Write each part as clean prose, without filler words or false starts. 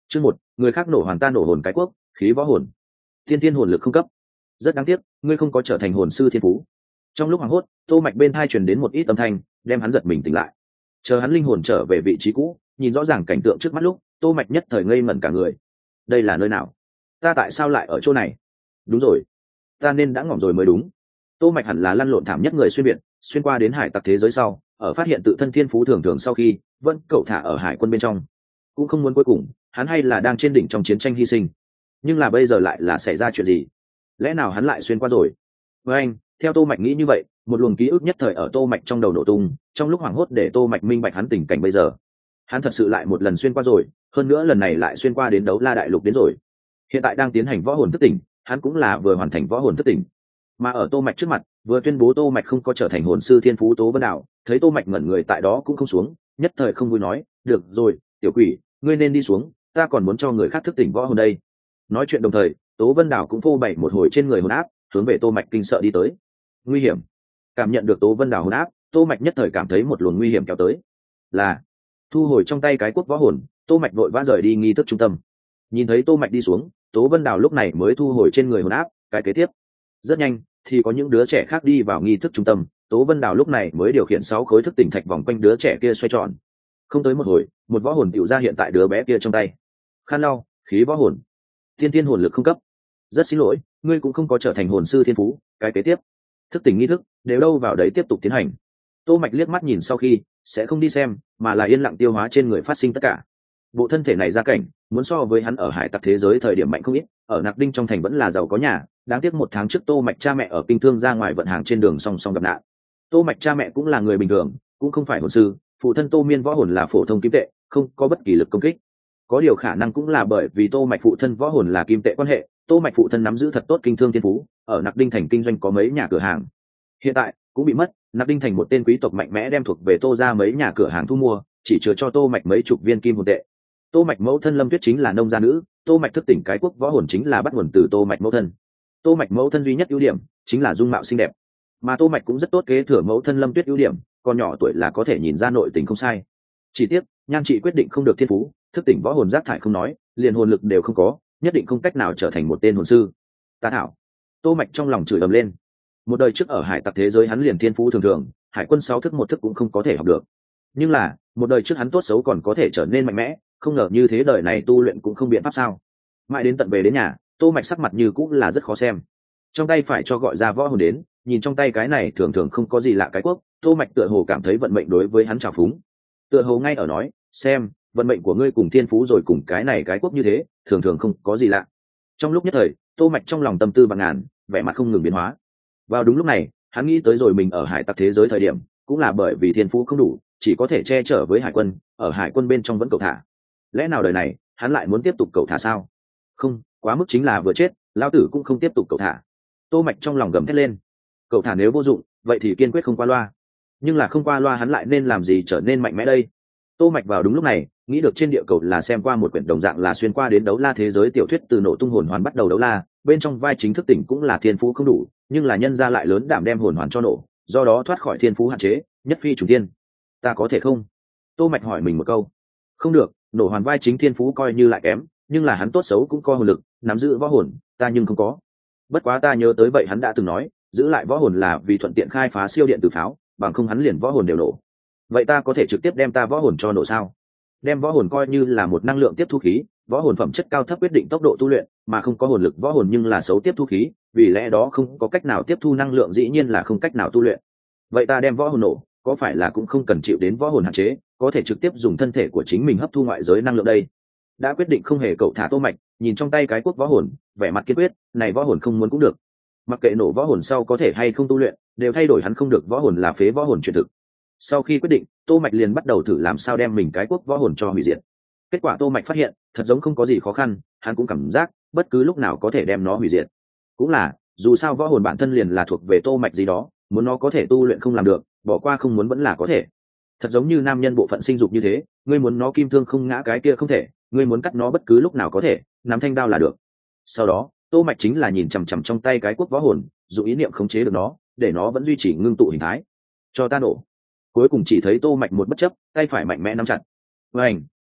Chương 1, người khác nổ hoàn ta nổ hồn cái quốc, khí võ hồn. Tiên tiên hồn lực không cấp. Rất đáng tiếc, ngươi không có trở thành hồn sư thiên phú. Trong lúc hoảng hốt, Tô Mạch bên tai truyền đến một ít âm thanh, đem hắn giật mình tỉnh lại. Chờ hắn linh hồn trở về vị trí cũ, nhìn rõ ràng cảnh tượng trước mắt lúc, Tô Mạch nhất thời ngây ngẩn cả người. Đây là nơi nào? Ta tại sao lại ở chỗ này? Đúng rồi, ta nên đã ngỏm rồi mới đúng. Tô Mạch hẳn là lăn lộn thảm nhất người xuyên việt, xuyên qua đến hải tặc thế giới sau, ở phát hiện tự thân thiên phú thường thường sau khi, vẫn cậu thả ở hải quân bên trong. Cũng không muốn cuối cùng, hắn hay là đang trên đỉnh trong chiến tranh hy sinh. Nhưng là bây giờ lại là xảy ra chuyện gì? Lẽ nào hắn lại xuyên qua rồi? Với anh, theo Tô Mạch nghĩ như vậy, một luồng ký ức nhất thời ở Tô Mạch trong đầu nổ tung, trong lúc hoảng hốt để Tô Mạch minh bạch hắn tình cảnh bây giờ. Hắn thật sự lại một lần xuyên qua rồi, hơn nữa lần này lại xuyên qua đến Đấu La đại lục đến rồi. Hiện tại đang tiến hành võ hồn thức tỉnh, hắn cũng là vừa hoàn thành võ hồn thức tỉnh. Mà ở Tô Mạch trước mặt, vừa tuyên bố Tô Mạch không có trở thành hồn sư thiên phú Tố Vân Đảo, thấy Tô Mạch ngẩn người tại đó cũng không xuống, nhất thời không vui nói, "Được rồi, tiểu quỷ, ngươi nên đi xuống, ta còn muốn cho người khác thức tỉnh võ hồn đây." Nói chuyện đồng thời, Tố Vân Đảo cũng phô bày một hồi trên người hồn áp, hướng về Tô Mạch kinh sợ đi tới. Nguy hiểm. Cảm nhận được Tố Vân Đảo hồn áp, Tô Mạch nhất thời cảm thấy một luồng nguy hiểm kéo tới. Là thu hồi trong tay cái quốc võ hồn, Tô Mạch vội vã rời đi nghi thức trung tâm. Nhìn thấy Tô Mạch đi xuống, Tố Vân Đảo lúc này mới thu hồi trên người hồn áp, cái kế tiếp. Rất nhanh, thì có những đứa trẻ khác đi vào nghi thức trung tâm, Tố Vân Đảo lúc này mới điều khiển 6 khối thức tỉnh thạch vòng quanh đứa trẻ kia xoay tròn. Không tới một hồi, một võ hồn tiểu ra hiện tại đứa bé kia trong tay. Khăn lau, khí võ hồn. Tiên tiên hồn lực không cấp. Rất xin lỗi, ngươi cũng không có trở thành hồn sư thiên phú, cái kế tiếp. Thức tỉnh nghi thức, đều đâu vào đấy tiếp tục tiến hành. Tô Mạch liếc mắt nhìn sau khi, sẽ không đi xem, mà là yên lặng tiêu hóa trên người phát sinh tất cả. Bộ thân thể này ra cảnh, muốn so với hắn ở hải tặc thế giới thời điểm mạnh không ít, ở Nặc Đinh trong thành vẫn là giàu có nhà, đáng tiếc 1 tháng trước Tô Mạch cha mẹ ở kinh thương ra ngoài vận hàng trên đường song song gặp nạn. Tô Mạch cha mẹ cũng là người bình thường, cũng không phải hồn sư, phụ thân Tô Miên võ hồn là phổ thông kim tệ, không có bất kỳ lực công kích. Có điều khả năng cũng là bởi vì Tô Mạch phụ thân võ hồn là kim tệ quan hệ, Tô Mạch phụ thân nắm giữ thật tốt kinh thương thiên phú, ở Nặc Đinh thành kinh doanh có mấy nhà cửa hàng. Hiện tại cũng bị mất, Nặc Đinh thành một tên quý tộc mạnh mẽ đem thuộc về Tô ra mấy nhà cửa hàng thu mua, chỉ chứa cho Tô Mạch mấy chục viên kim hồn tệ. Tô Mạch mẫu thân Lâm Tuyết chính là nông gia nữ, Tô Mạch thức tỉnh cái quốc võ hồn chính là bắt nguồn từ Tô Mạch mẫu thân. Tô Mạch mẫu thân duy nhất ưu điểm chính là dung mạo xinh đẹp, mà Tô Mạch cũng rất tốt kế thừa mẫu thân Lâm Tuyết ưu điểm, còn nhỏ tuổi là có thể nhìn ra nội tình không sai. Chỉ tiếc, nhan chị quyết định không được thiên phú, thức tỉnh võ hồn rác thải không nói, liền hồn lực đều không có, nhất định không cách nào trở thành một tên hồn sư. Ta thảo. Tô Mạch trong lòng chửi ầm lên. Một đời trước ở hải tặc thế giới hắn liền thiên phú thường thường, hải quân 6 thức 1 thức cũng không có thể học được. Nhưng là, một đời trước hắn tốt xấu còn có thể trở nên mạnh mẽ, không ngờ như thế đời này tu luyện cũng không biện pháp sao? Mãi đến tận về đến nhà, Tô Mạch sắc mặt như cũng là rất khó xem. Trong tay phải cho gọi ra võ hồn đến, nhìn trong tay cái này thường thường không có gì lạ cái quốc, Tô Mạch tựa hồ cảm thấy vận mệnh đối với hắn trào phúng. Tựa hồ ngay ở nói, xem, vận mệnh của ngươi cùng thiên phú rồi cùng cái này cái quốc như thế, thường thường không có gì lạ. Trong lúc nhất thời, Tô Mạch trong lòng tâm tư bàng ngàn, vẻ mặt không ngừng biến hóa. Vào đúng lúc này, hắn nghĩ tới rồi mình ở hải tặc thế giới thời điểm, cũng là bởi vì thiên phú không đủ, chỉ có thể che chở với hải quân, ở hải quân bên trong vẫn cầu thả. Lẽ nào đời này, hắn lại muốn tiếp tục cầu thả sao? Không, quá mức chính là vừa chết, lão tử cũng không tiếp tục cầu thả. Tô Mạch trong lòng gầm thét lên. Cầu thả nếu vô dụng, vậy thì kiên quyết không qua loa. Nhưng là không qua loa hắn lại nên làm gì trở nên mạnh mẽ đây? Tô Mạch vào đúng lúc này, nghĩ được trên địa cầu là xem qua một quyển đồng dạng là xuyên qua đến đấu la thế giới tiểu thuyết từ nổ tung hồn hoàn bắt đầu đấu la, bên trong vai chính thức tỉnh cũng là thiên phú không đủ, nhưng là nhân gia lại lớn đảm đem hồn hoàn cho nổ, do đó thoát khỏi thiên phú hạn chế, nhất phi trùng thiên. Ta có thể không? Tô Mạch hỏi mình một câu. Không được, nổ hoàn vai chính thiên phú coi như lại kém, nhưng là hắn tốt xấu cũng có hồn lực, nắm giữ võ hồn, ta nhưng không có. Bất quá ta nhớ tới vậy hắn đã từng nói, giữ lại võ hồn là vì thuận tiện khai phá siêu điện tử pháo, bằng không hắn liền võ hồn đều nổ. Vậy ta có thể trực tiếp đem ta võ hồn cho nổ sao? Đem võ hồn coi như là một năng lượng tiếp thu khí, võ hồn phẩm chất cao thấp quyết định tốc độ tu luyện, mà không có hồn lực võ hồn nhưng là xấu tiếp thu khí, vì lẽ đó không có cách nào tiếp thu năng lượng dĩ nhiên là không cách nào tu luyện. Vậy ta đem võ hồn nổ, có phải là cũng không cần chịu đến võ hồn hạn chế, có thể trực tiếp dùng thân thể của chính mình hấp thu ngoại giới năng lượng đây? Đã quyết định không hề cậu thả Tô Mạch, nhìn trong tay cái quốc võ hồn, vẻ mặt kiên quyết, này võ hồn không muốn cũng được. Mặc kệ nổ võ hồn sau có thể hay không tu luyện, đều thay đổi hắn không được võ hồn là phế võ hồn truyền thực. Sau khi quyết định, Tô Mạch liền bắt đầu thử làm sao đem mình cái quốc võ hồn cho hủy diệt. Kết quả Tô Mạch phát hiện, thật giống không có gì khó khăn, hắn cũng cảm giác bất cứ lúc nào có thể đem nó hủy diệt. Cũng là, dù sao võ hồn bản thân liền là thuộc về Tô Mạch gì đó, muốn nó có thể tu luyện không làm được, bỏ qua không muốn vẫn là có thể. Thật giống như nam nhân bộ phận sinh dục như thế, ngươi muốn nó kim thương không ngã cái kia không thể, ngươi muốn cắt nó bất cứ lúc nào có thể, nắm thanh đao là được. Sau đó, Tô Mạch chính là nhìn chằm chằm trong tay cái quốc võ hồn, dùng ý niệm khống chế được nó, để nó vẫn duy trì ngưng tụ hình thái. Cho ta nổ. Cuối cùng chỉ thấy Tô Mạch một bất chấp, tay phải mạnh mẽ nắm chặt. Vành,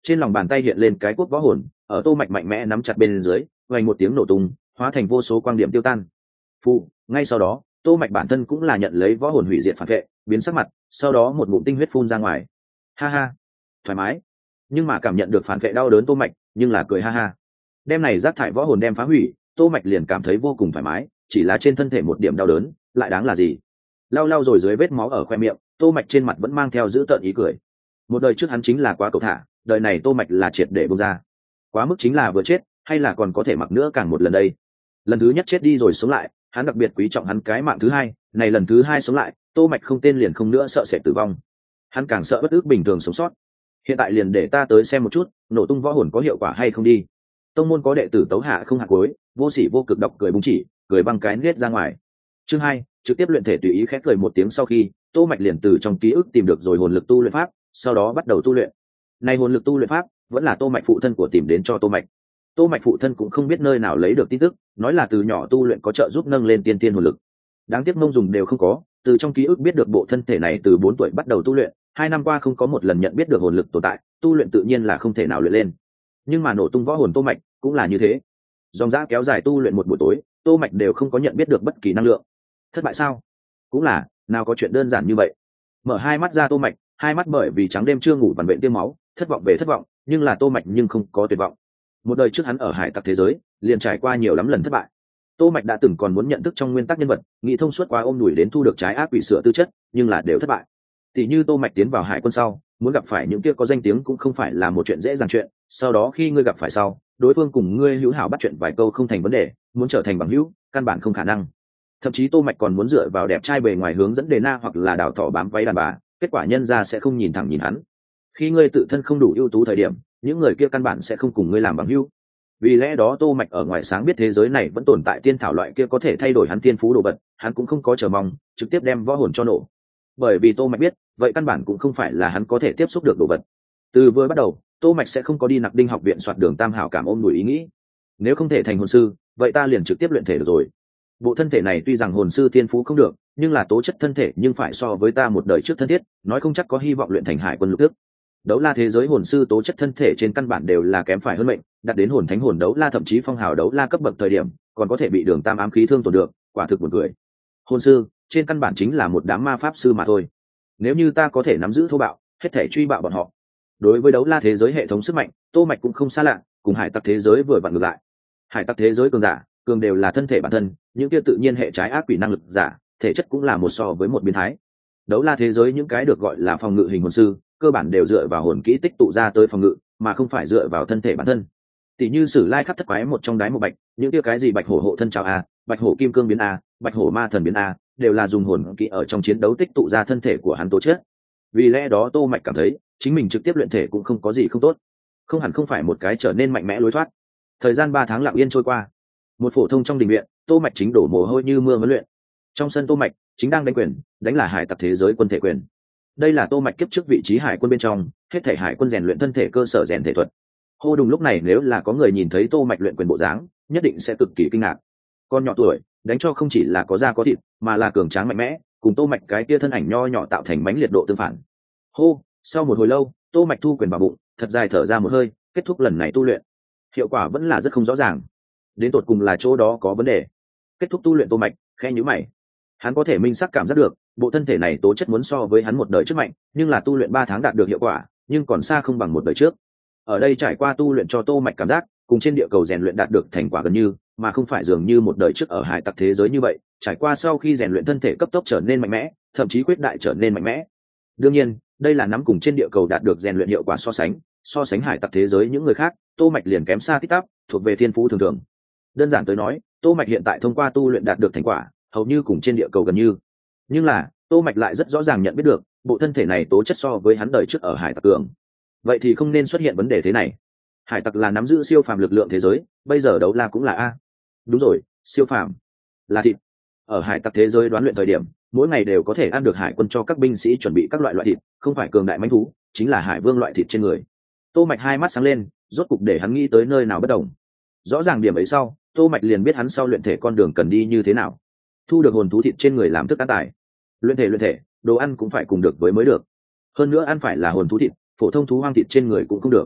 trên lòng bàn tay hiện lên cái cuốc võ hồn, ở tô mạch mạnh mẽ nắm chặt bên dưới, vang một tiếng nổ tung, hóa thành vô số quang điểm tiêu tan. Phụ, ngay sau đó tô mạch bản thân cũng là nhận lấy võ hồn hủy diệt phản vệ, biến sắc mặt, sau đó một ngụm tinh huyết phun ra ngoài. Ha ha, thoải mái. Nhưng mà cảm nhận được phản vệ đau đớn tô mạch nhưng là cười ha ha. Đem này rác thải võ hồn đem phá hủy, tô mạch liền cảm thấy vô cùng thoải mái, chỉ là trên thân thể một điểm đau đớn lại đáng là gì. Lau lau rồi dưới vết máu ở khoe miệng, tô mạch trên mặt vẫn mang theo dữ tợn ý cười. Một đời trước hắn chính là quá cầu thả, đời này tô mạch là triệt để buông ra. Quá mức chính là vừa chết hay là còn có thể mặc nữa càng một lần đây. Lần thứ nhất chết đi rồi sống lại, hắn đặc biệt quý trọng hắn cái mạng thứ hai, này lần thứ hai sống lại, tô mạch không tên liền không nữa sợ sẽ tử vong, hắn càng sợ bất ức bình thường sống sót. Hiện tại liền để ta tới xem một chút nổ tung võ hồn có hiệu quả hay không đi. Tông môn có đệ tử tấu hạ không hạt cuối, vô sỉ vô cực độc cười búng chỉ, cười băng cái nết ra ngoài. Chương 2, trực tiếp luyện thể tùy ý khẽ cười một tiếng sau khi, tô mạch liền từ trong ký ức tìm được rồi hồn lực tu luyện pháp, sau đó bắt đầu tu luyện. Này hồn lực tu luyện pháp vẫn là tô mạch phụ thân của tìm đến cho tô mạch. Tô mạch phụ thân cũng không biết nơi nào lấy được tin tức, nói là từ nhỏ tu luyện có trợ giúp nâng lên tiên tiên hồn lực. Đáng tiếc mông dùng đều không có, từ trong ký ức biết được bộ thân thể này từ 4 tuổi bắt đầu tu luyện, 2 năm qua không có một lần nhận biết được hồn lực tồn tại, tu luyện tự nhiên là không thể nào luyện lên. Nhưng mà nổ tung võ hồn tô mạch cũng là như thế, dòng dã kéo dài tu luyện một buổi tối, tô mạch đều không có nhận biết được bất kỳ năng lượng. Thất bại sao? Cũng là, nào có chuyện đơn giản như vậy. Mở hai mắt ra tô mạch, hai mắt bởi vì trắng đêm chưa ngủ vằn vện tiêm máu, thất vọng về thất vọng, nhưng là tô mạch nhưng không có tuyệt vọng. Một đời trước hắn ở hải tặc thế giới liền trải qua nhiều lắm lần thất bại. Tô mạch đã từng còn muốn nhận thức trong nguyên tắc nhân vật, nghĩ thông suốt quá ôm đuổi đến thu được trái ác quỷ sửa tư chất, nhưng là đều thất bại. Tỷ như tô mạch tiến vào hải quân sau, muốn gặp phải những kia có danh tiếng cũng không phải là một chuyện dễ dàng chuyện, sau đó khi ngươi gặp phải sau, đối phương cùng ngươi hữu hảo bắt chuyện vài câu không thành vấn đề, muốn trở thành bằng hữu căn bản không khả năng. Thậm chí tô mạch còn muốn dựa vào đẹp trai bề ngoài hướng dẫn đề na hoặc là đào thỏ bám váy đàn bà, kết quả nhân ra sẽ không nhìn thẳng nhìn hắn. Khi ngươi tự thân không đủ ưu tú thời điểm, những người kia căn bản sẽ không cùng ngươi làm bằng hữu. Vì lẽ đó tô mạch ở ngoài sáng biết thế giới này vẫn tồn tại tiên thảo loại kia có thể thay đổi hắn tiên phú đồ vật, hắn cũng không có chờ mong trực tiếp đem võ hồn cho nổ, bởi vì tô mạch biết vậy căn bản cũng không phải là hắn có thể tiếp xúc được đồ vật. Từ vừa bắt đầu tô mạch sẽ không có đi nặc đinh học viện soạt đường tam hảo cảm ôm đuổi ý nghĩ, nếu không thể thành hồn sư vậy ta liền trực tiếp luyện thể được rồi. Bộ thân thể này tuy rằng hồn sư tiên phú không được, nhưng là tố chất thân thể nhưng phải so với ta một đời trước thân thiết, nói không chắc có hy vọng luyện thành hải quân lục tước. Đấu la thế giới hồn sư tố chất thân thể trên căn bản đều là kém phải hơn mệnh, đặt đến hồn thánh hồn đấu la thậm chí phong hào đấu la cấp bậc thời điểm còn có thể bị đường tam ám khí thương tổn được, quả thực buồn cười. Hồn sư trên căn bản chính là một đám ma pháp sư mà thôi, nếu như ta có thể nắm giữ thô bạo hết thể truy bạo bọn họ. Đối với đấu la thế giới hệ thống sức mạnh tô mạch cũng không xa lạ, cùng hải tặc thế giới vừa vặn ngược lại. Hải tặc thế giới cường giả cường đều là thân thể bản thân, những kia tự nhiên hệ trái ác quỷ năng lực giả thể chất cũng là một so với một biến thái. Đấu la thế giới những cái được gọi là phòng ngự hình hồn sư cơ bản đều dựa vào hồn kỹ tích tụ ra tới phòng ngự, mà không phải dựa vào thân thể bản thân. Tỷ như sử lai khắp thất quái một trong đái một bạch, những kia cái gì bạch hổ hộ thân trào a, bạch hổ kim cương biến a, bạch hổ ma thần biến a, đều là dùng hồn kỹ ở trong chiến đấu tích tụ ra thân thể của hắn tố chất. Vì lẽ đó tô mạch cảm thấy chính mình trực tiếp luyện thể cũng không có gì không tốt, không hẳn không phải một cái trở nên mạnh mẽ lối thoát. Thời gian 3 tháng lặng yên trôi qua, một phổ thông trong đình viện, tô mạch chính đổ mồ hôi như mưa huấn luyện. Trong sân tô mạch chính đang đánh quyền, đánh là hải tặc thế giới quân thể quyền. Đây là tô mạch kiếp trước vị trí hải quân bên trong, hết thể hải quân rèn luyện thân thể cơ sở rèn thể thuật. Hô đùng lúc này nếu là có người nhìn thấy tô mạch luyện quyền bộ dáng, nhất định sẽ cực kỳ kinh ngạc. Con nhỏ tuổi đánh cho không chỉ là có da có thịt, mà là cường tráng mạnh mẽ, cùng tô mạch cái kia thân ảnh nho nhỏ tạo thành mãnh liệt độ tương phản. Hô, sau một hồi lâu tô mạch thu quyền vào bụng, thật dài thở ra một hơi, kết thúc lần này tu luyện. Hiệu quả vẫn là rất không rõ ràng, đến tột cùng là chỗ đó có vấn đề. Kết thúc tu luyện tô mạch khẽ nhíu mày, hắn có thể minh xác cảm giác được bộ thân thể này tố chất muốn so với hắn một đời trước mạnh, nhưng là tu luyện 3 tháng đạt được hiệu quả nhưng còn xa không bằng một đời trước. Ở đây trải qua tu luyện cho tô mạch cảm giác cùng trên địa cầu rèn luyện đạt được thành quả gần như, mà không phải dường như một đời trước ở hải tặc thế giới như vậy, trải qua sau khi rèn luyện thân thể cấp tốc trở nên mạnh mẽ, thậm chí quyết đại trở nên mạnh mẽ. Đương nhiên đây là nắm cùng trên địa cầu đạt được rèn luyện hiệu quả so sánh hải tặc thế giới những người khác, tô mạch liền kém xa tít tắp, thuộc về thiên phú thường thường. Đơn giản tới nói, tô mạch hiện tại thông qua tu luyện đạt được thành quả hầu như cùng trên địa cầu gần như, nhưng là tô mạch lại rất rõ ràng nhận biết được bộ thân thể này tố chất so với hắn đời trước ở hải tặc cường, vậy thì không nên xuất hiện vấn đề thế này. Hải tặc là nắm giữ siêu phàm lực lượng thế giới, bây giờ đấu la cũng là a. Đúng rồi, siêu phàm là thịt. Ở hải tặc thế giới đoán luyện thời điểm mỗi ngày đều có thể ăn được hải quân cho các binh sĩ chuẩn bị các loại thịt, không phải cường đại mãnh thú, chính là hải vương loại thịt trên người. Tô mạch hai mắt sáng lên, rốt cục để hắn nghĩ tới nơi nào bất đồng. Rõ ràng điểm ấy sau, tô mạch liền biết hắn sau luyện thể con đường cần đi như thế nào. Thu được hồn thú thịt trên người làm thức ăn tài. Luyện thể đồ ăn cũng phải cùng được với mới được, hơn nữa ăn phải là hồn thú thịt, phổ thông thú hoang thịt trên người cũng không được.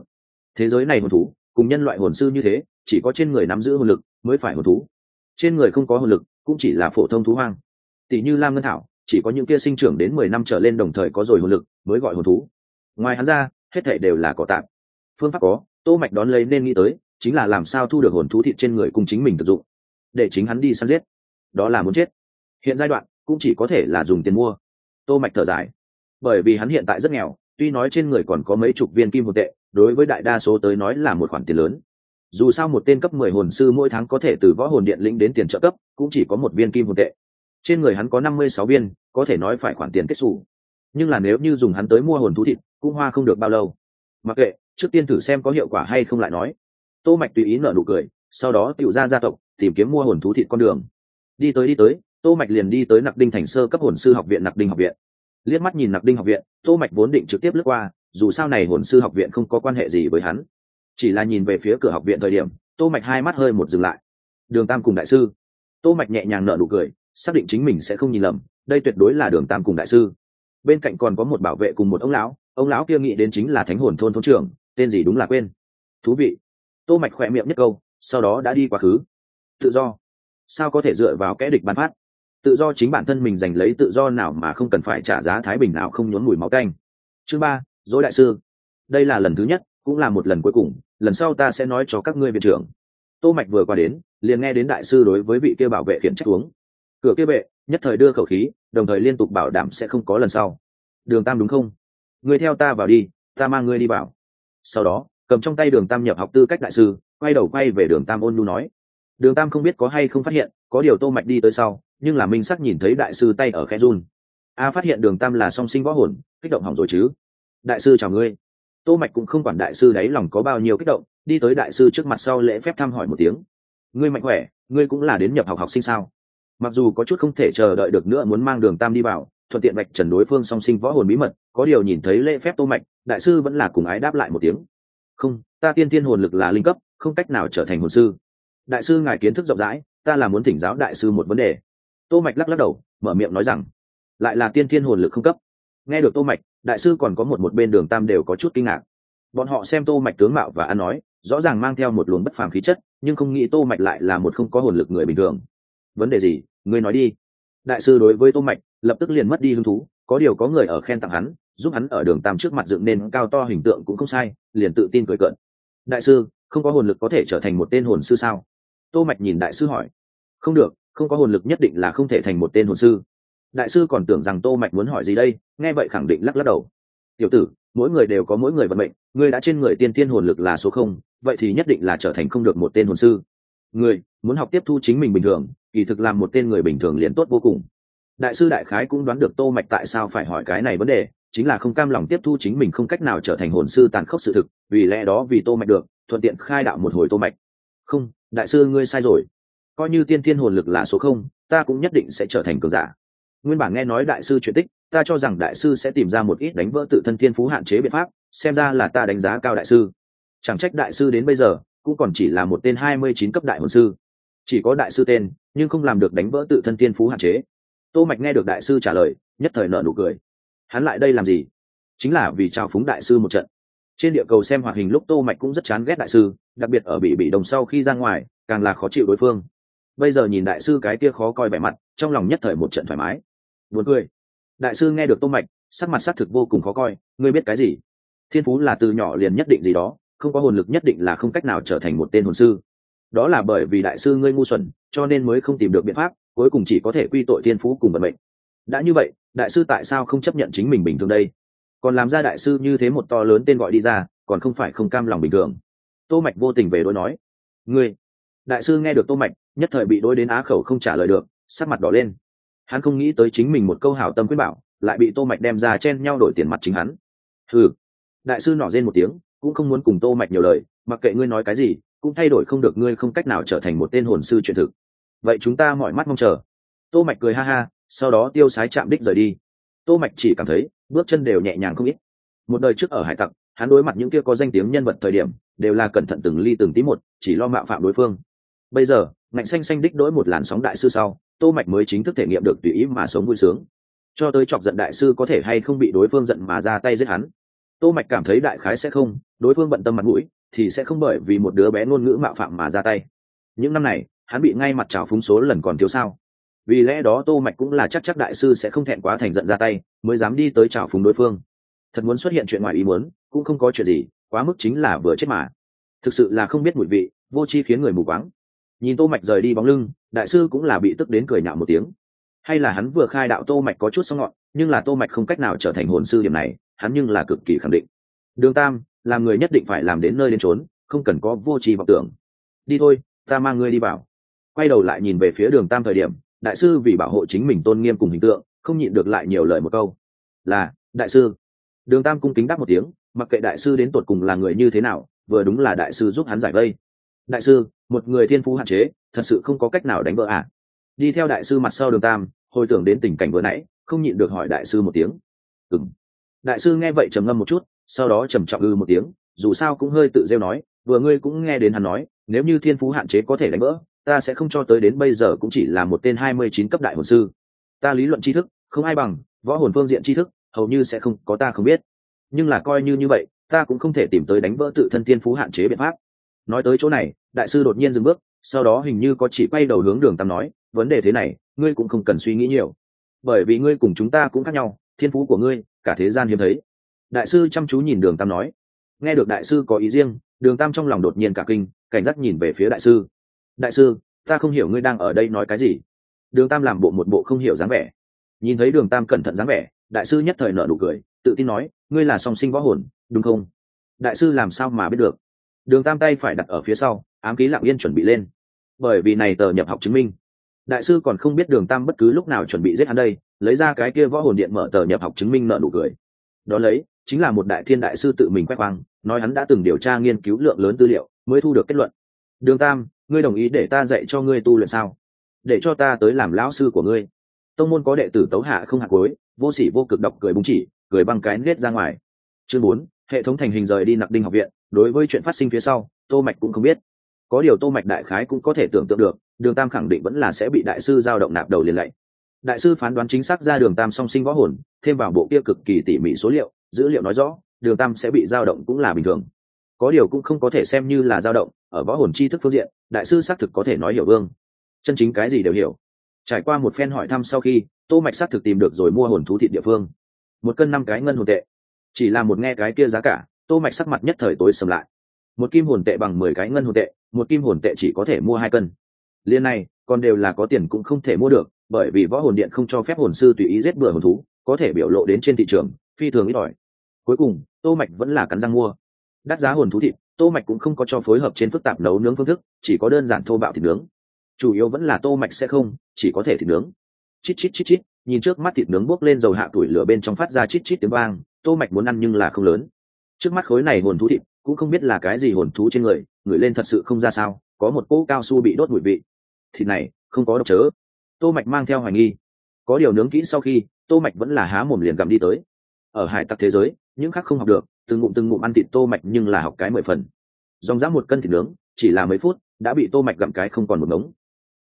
thế giới này hồn thú cùng nhân loại hồn sư như thế, chỉ có trên người nắm giữ hồn lực mới phải hồn thú, trên người không có hồn lực cũng chỉ là phổ thông thú hoang. Tỷ như lam ngân thảo, chỉ có những kia sinh trưởng đến 10 năm trở lên đồng thời có rồi hồn lực mới gọi hồn thú, ngoài hắn ra hết thảy đều là cỏ tạm. Phương pháp có, Tô Mạch đón lấy nên nghĩ tới chính là làm sao thu được hồn thú thịt trên người cùng chính mình thực dụng, để chính hắn đi săn giết, đó là muốn chết. Hiện giai đoạn cũng chỉ có thể là dùng tiền mua. Tô Mạch thở dài, bởi vì hắn hiện tại rất nghèo, tuy nói trên người còn có mấy chục viên kim hồn tệ, đối với đại đa số tới nói là một khoản tiền lớn. Dù sao một tên cấp 10 hồn sư mỗi tháng có thể từ võ hồn điện lĩnh đến tiền trợ cấp, cũng chỉ có một viên kim hồn tệ. Trên người hắn có 56 viên, có thể nói phải khoản tiền kết sủ. Nhưng là nếu như dùng hắn tới mua hồn thú thịt, cũng hoa không được bao lâu. Mặc kệ, trước tiên thử xem có hiệu quả hay không lại nói. Tô Mạch tùy ý nở nụ cười, sau đó tiểu ra gia tộc, tìm kiếm mua hồn thú thịt con đường. Đi tới, Tô Mạch liền đi tới Nặc Đinh thành sơ cấp hồn sư học viện Nặc Đinh học viện. Liếc mắt nhìn Nặc Đinh học viện, Tô Mạch vốn định trực tiếp lướt qua, dù sao này hồn sư học viện không có quan hệ gì với hắn. Chỉ là nhìn về phía cửa học viện thời điểm, Tô Mạch hai mắt hơi một dừng lại. Đường Tam cùng đại sư. Tô Mạch nhẹ nhàng nở nụ cười, xác định chính mình sẽ không nhìn lầm, đây tuyệt đối là Đường Tam cùng đại sư. Bên cạnh còn có một bảo vệ cùng một ông lão kia nghĩ đến chính là Thánh Hồn thôn thôn trưởng, tên gì đúng là quên. Thú vị. Tô Mạch khẽ miệng nhất câu, sau đó đã đi quá khứ. Tự do, sao có thể dựa vào kẻ địch ban phát? Tự do chính bản thân mình giành lấy, tự do nào mà không cần phải trả giá thái bình nào không nhuốm mùi máu tanh. Chương 3, dối đại sư. Đây là lần thứ nhất, cũng là một lần cuối cùng, lần sau ta sẽ nói cho các ngươi viện trưởng. Tô Mạch vừa qua đến, liền nghe đến đại sư đối với vị kia bảo vệ khiển trách uống. Cửa kia bệ, nhất thời đưa khẩu khí, đồng thời liên tục bảo đảm sẽ không có lần sau. Đường Tam đúng không? Ngươi theo ta vào đi, ta mang ngươi đi vào. Sau đó, cầm trong tay Đường Tam nhập học tư cách đại sư, quay đầu quay về Đường Tam ôn nhu nói. Đường Tam không biết có hay không phát hiện, có điều Tô Mạch đi tới sau, nhưng là minh sắc nhìn thấy đại sư tay ở khẽ run. Phát hiện Đường Tam là song sinh võ hồn, kích động hỏng rồi chứ. Đại sư chào ngươi. Tô Mạch cũng không quản đại sư đấy lòng có bao nhiêu kích động, đi tới đại sư trước mặt sau lễ phép thăm hỏi một tiếng. Ngươi mạnh khỏe, ngươi cũng là đến nhập học học sinh sao? Mặc dù có chút không thể chờ đợi được nữa muốn mang Đường Tam đi vào, thuận tiện vạch trần đối phương song sinh võ hồn bí mật, có điều nhìn thấy lễ phép Tô Mạch, đại sư vẫn là cùng ái đáp lại một tiếng. Không, ta tiên tiên hồn lực là linh cấp, không cách nào trở thành hồn sư. Đại sư ngài kiến thức rộng rãi, ta là muốn thỉnh giáo đại sư một vấn đề. Tô Mạch lắc lắc đầu, mở miệng nói rằng, lại là tiên thiên hồn lực không cấp. Nghe được Tô Mạch, đại sư còn có một bên Đường Tam đều có chút kinh ngạc. Bọn họ xem Tô Mạch tướng mạo và ăn nói, rõ ràng mang theo một luồng bất phàm khí chất, nhưng không nghĩ Tô Mạch lại là một không có hồn lực người bình thường. Vấn đề gì, ngươi nói đi. Đại sư đối với Tô Mạch lập tức liền mất đi hứng thú, có điều có người ở khen tặng hắn, giúp hắn ở Đường Tam trước mặt dựng nên cao to hình tượng cũng không sai, liền tự tin cười cợt. Đại sư, không có hồn lực có thể trở thành một tên hồn sư sao? Tô Mạch nhìn đại sư hỏi. Không được, không có hồn lực nhất định là không thể thành một tên hồn sư. Đại sư còn tưởng rằng Tô Mạch muốn hỏi gì đây, nghe vậy khẳng định lắc lắc đầu. Tiểu tử, mỗi người đều có mỗi người vận mệnh, ngươi đã trên người tiên tiên hồn lực là số 0, vậy thì nhất định là trở thành không được một tên hồn sư. Ngươi muốn học tiếp thu chính mình bình thường, kỳ thực làm một tên người bình thường liền tốt vô cùng. Đại sư đại khái cũng đoán được Tô Mạch tại sao phải hỏi cái này vấn đề, chính là không cam lòng tiếp thu chính mình không cách nào trở thành hồn sư tàn khốc sự thực, vì lẽ đó vì Tô Mạch được, thuận tiện khai đạo một hồi Tô Mạch. Không, đại sư ngươi sai rồi. Coi như tiên tiên hồn lực là số 0, ta cũng nhất định sẽ trở thành cường giả. Nguyên bản nghe nói đại sư chuyện tích, ta cho rằng đại sư sẽ tìm ra một ít đánh vỡ tự thân thiên phú hạn chế biện pháp, xem ra là ta đánh giá cao đại sư. Chẳng trách đại sư đến bây giờ cũng còn chỉ là một tên 29 cấp đại hồn sư, chỉ có đại sư tên nhưng không làm được đánh vỡ tự thân thiên phú hạn chế. Tô Mạch nghe được đại sư trả lời, nhất thời nở nụ cười. Hắn lại đây làm gì? Chính là vì chào phúng đại sư một trận. Trên địa cầu xem hoạt hình lúc Tô Mạch cũng rất chán ghét đại sư, đặc biệt ở bị đồng sau khi ra ngoài, càng là khó chịu đối phương. Bây giờ nhìn đại sư cái kia khó coi vẻ mặt, trong lòng nhất thời một trận thoải mái. Buồn cười. Đại sư nghe được Tô Mạch, sắc mặt sắc thực vô cùng khó coi, ngươi biết cái gì? Thiên phú là từ nhỏ liền nhất định gì đó, không có hồn lực nhất định là không cách nào trở thành một tên hồn sư. Đó là bởi vì đại sư ngươi ngu xuẩn, cho nên mới không tìm được biện pháp, cuối cùng chỉ có thể quy tội thiên phú cùng vận mệnh. Đã như vậy, đại sư tại sao không chấp nhận chính mình bình thường đây? Còn làm ra đại sư như thế một to lớn tên gọi đi ra, còn không phải không cam lòng bình thường. Tô Mạch vô tình về đối nói. Ngươi. Đại sư nghe được Tô Mạch, nhất thời bị đối đến á khẩu không trả lời được, sắc mặt đỏ lên. Hắn không nghĩ tới chính mình một câu hảo tâm khuyên bảo, lại bị Tô Mạch đem ra chen nhau đổi tiền mặt chính hắn. Hừ. Đại sư nỏ rên một tiếng, cũng không muốn cùng Tô Mạch nhiều lời, mặc kệ ngươi nói cái gì, cũng thay đổi không được ngươi không cách nào trở thành một tên hồn sư truyền thực. Vậy chúng ta mỏi mắt mong chờ. Tô Mạch cười ha ha, sau đó tiêu sái chạm đích rời đi. Tô Mạch chỉ cảm thấy bước chân đều nhẹ nhàng không ít. Một đời trước ở hải tặc, hắn đối mặt những kia có danh tiếng nhân vật thời điểm, đều là cẩn thận từng ly từng tí một, chỉ lo mạo phạm đối phương. Bây giờ, ngạnh xanh xanh đích đối một làn sóng đại sư sau, Tô Mạch mới chính thức thể nghiệm được tùy ý mà sống vui sướng. Cho tới chọc giận đại sư có thể hay không bị đối phương giận mà ra tay giết hắn. Tô Mạch cảm thấy đại khái sẽ không, đối phương bận tâm mặt mũi, thì sẽ không bởi vì một đứa bé ngôn ngữ mạo phạm mà ra tay. Những năm này hắn bị ngay mặt trào phúng số lần còn thiếu sao. Vì lẽ đó Tô Mạch cũng là chắc đại sư sẽ không thẹn quá thành giận ra tay, mới dám đi tới trào phúng đối phương. Thật muốn xuất hiện chuyện ngoài ý muốn cũng không có chuyện gì, quá mức chính là vừa chết mà. Thực sự là không biết mùi vị, vô tri khiến người mù quáng. Nhìn Tô Mạch rời đi bóng lưng, đại sư cũng là bị tức đến cười nhạo một tiếng. Hay là hắn vừa khai đạo Tô Mạch có chút song ngọn, nhưng là Tô Mạch không cách nào trở thành hồn sư điểm này, hắn nhưng là cực kỳ khẳng định. Đường Tam, làm người nhất định phải làm đến nơi đến chốn, không cần có vô tri vọng tưởng. Đi thôi, ta mang ngươi đi vào. Quay đầu lại nhìn về phía Đường Tam thời điểm, đại sư vì bảo hộ chính mình tôn nghiêm cùng hình tượng, không nhịn được lại nhiều lời một câu. Là, đại sư. Đường Tam cung kính đáp một tiếng, mặc kệ đại sư đến tột cùng là người như thế nào, vừa đúng là đại sư giúp hắn giải vây. Đại sư, một người thiên phú hạn chế, thật sự không có cách nào đánh vỡ à? Đi theo đại sư mặt sau Đường Tam, hồi tưởng đến tình cảnh vừa nãy, không nhịn được hỏi đại sư một tiếng. Ừm. Đại sư nghe vậy trầm ngâm một chút, sau đó trầm trọng một tiếng, dù sao cũng hơi tự rêu nói, vừa ngươi cũng nghe đến hắn nói, nếu như thiên phú hạn chế có thể đánh vỡ, ta sẽ không cho tới đến bây giờ cũng chỉ là một tên 29 cấp đại hồn sư. Ta lý luận tri thức không ai bằng, võ hồn phương diện tri thức hầu như sẽ không có ta không biết. Nhưng là coi như vậy, ta cũng không thể tìm tới đánh vỡ tự thân thiên phú hạn chế biện pháp. Nói tới chỗ này, đại sư đột nhiên dừng bước, sau đó hình như có chỉ quay đầu hướng Đường Tam nói, vấn đề thế này, ngươi cũng không cần suy nghĩ nhiều, bởi vì ngươi cùng chúng ta cũng khác nhau, thiên phú của ngươi cả thế gian hiếm thấy. Đại sư chăm chú nhìn Đường Tam nói. Nghe được đại sư có ý riêng, Đường Tam trong lòng đột nhiên cả kinh, cảnh giác nhìn về phía đại sư. Đại sư, ta không hiểu ngươi đang ở đây nói cái gì. Đường Tam làm một bộ không hiểu dáng vẻ. Nhìn thấy Đường Tam cẩn thận dáng vẻ, đại sư nhất thời nở nụ cười, tự tin nói, ngươi là song sinh võ hồn, đúng không? Đại sư làm sao mà biết được? Đường Tam tay phải đặt ở phía sau, ám khí lặng yên chuẩn bị lên. Bởi vì này tờ nhập học chứng minh. Đại sư còn không biết Đường Tam bất cứ lúc nào chuẩn bị giết hắn đây, lấy ra cái kia võ hồn điện mở tờ nhập học chứng minh, nở nụ cười. Đó lấy chính là một đại thiên đại sư tự mình khoe khoang, nói hắn đã từng điều tra nghiên cứu lượng lớn tư liệu mới thu được kết luận. Đường Tam, ngươi đồng ý để ta dạy cho ngươi tu luyện sao? Để cho ta tới làm lão sư của ngươi. Tông môn có đệ tử tấu hạ không hạ cuối, vô sỉ vô cực độc cười búng chỉ, cười băng cái nết ra ngoài. Chương 4, hệ thống thành hình rời đi Nặc Đinh học viện. Đối với chuyện phát sinh phía sau, Tô Mạch cũng không biết. Có điều Tô Mạch đại khái cũng có thể tưởng tượng được, Đường Tam khẳng định vẫn là sẽ bị đại sư giao động nạp đầu liền lạy. Đại sư phán đoán chính xác ra Đường Tam song sinh võ hồn, thêm vào bộ kia cực kỳ tỉ mỉ số liệu, dữ liệu nói rõ, Đường Tam sẽ bị giao động cũng là bình thường. Có điều cũng không có thể xem như là giao động, ở võ hồn tri thức phương diện, đại sư xác thực có thể nói hiểu vương. Chân chính cái gì đều hiểu. Trải qua một phen hỏi thăm sau khi, Tô Mạch xác thực tìm được rồi mua hồn thú thịt địa phương. 1 cân 5 cái ngân hồn tệ. Chỉ là một nghe cái kia giá cả, Tô Mạch sắc mặt nhất thời tối sầm lại. 1 kim hồn tệ bằng 10 cái ngân hồn tệ, 1 kim hồn tệ chỉ có thể mua 2 cân. Liên này, còn đều là có tiền cũng không thể mua được, bởi vì võ hồn điện không cho phép hồn sư tùy ý giết bừa hồn thú, có thể biểu lộ đến trên thị trường, phi thường ít ỏi. Cuối cùng, Tô Mạch vẫn là cắn răng mua. Đắt giá hồn thú thịt, Tô Mạch cũng không có cho phối hợp trên phức tạp nấu nướng phương thức, chỉ có đơn giản thô bạo thịt nướng. Chủ yếu vẫn là Tô Mạch sẽ không, chỉ có thể thịt nướng. Chít chít chít chít, nhìn trước mắt thịt nướng bốc lên dầu hạ tuổi lửa bên trong phát ra chít chít tiếng vang, Tô Mạch muốn ăn nhưng là không lớn. Trước mắt khối này hồn thú thịt, cũng không biết là cái gì hồn thú trên người, ngửi lên thật sự không ra sao, có một cỗ cao su bị đốt mùi vị. Thịt này, không có độc chớ. Tô Mạch mang theo hoài nghi. Có điều nướng kỹ sau khi, Tô Mạch vẫn là há mồm liền gặm đi tới. Ở hải tặc thế giới, những khác không học được, từng ngụm ăn thịt Tô Mạch nhưng là học cái 10 phần. Dòng dã 1 cân thịt nướng, chỉ là mấy phút, đã bị Tô Mạch gặm cái không còn một ngống.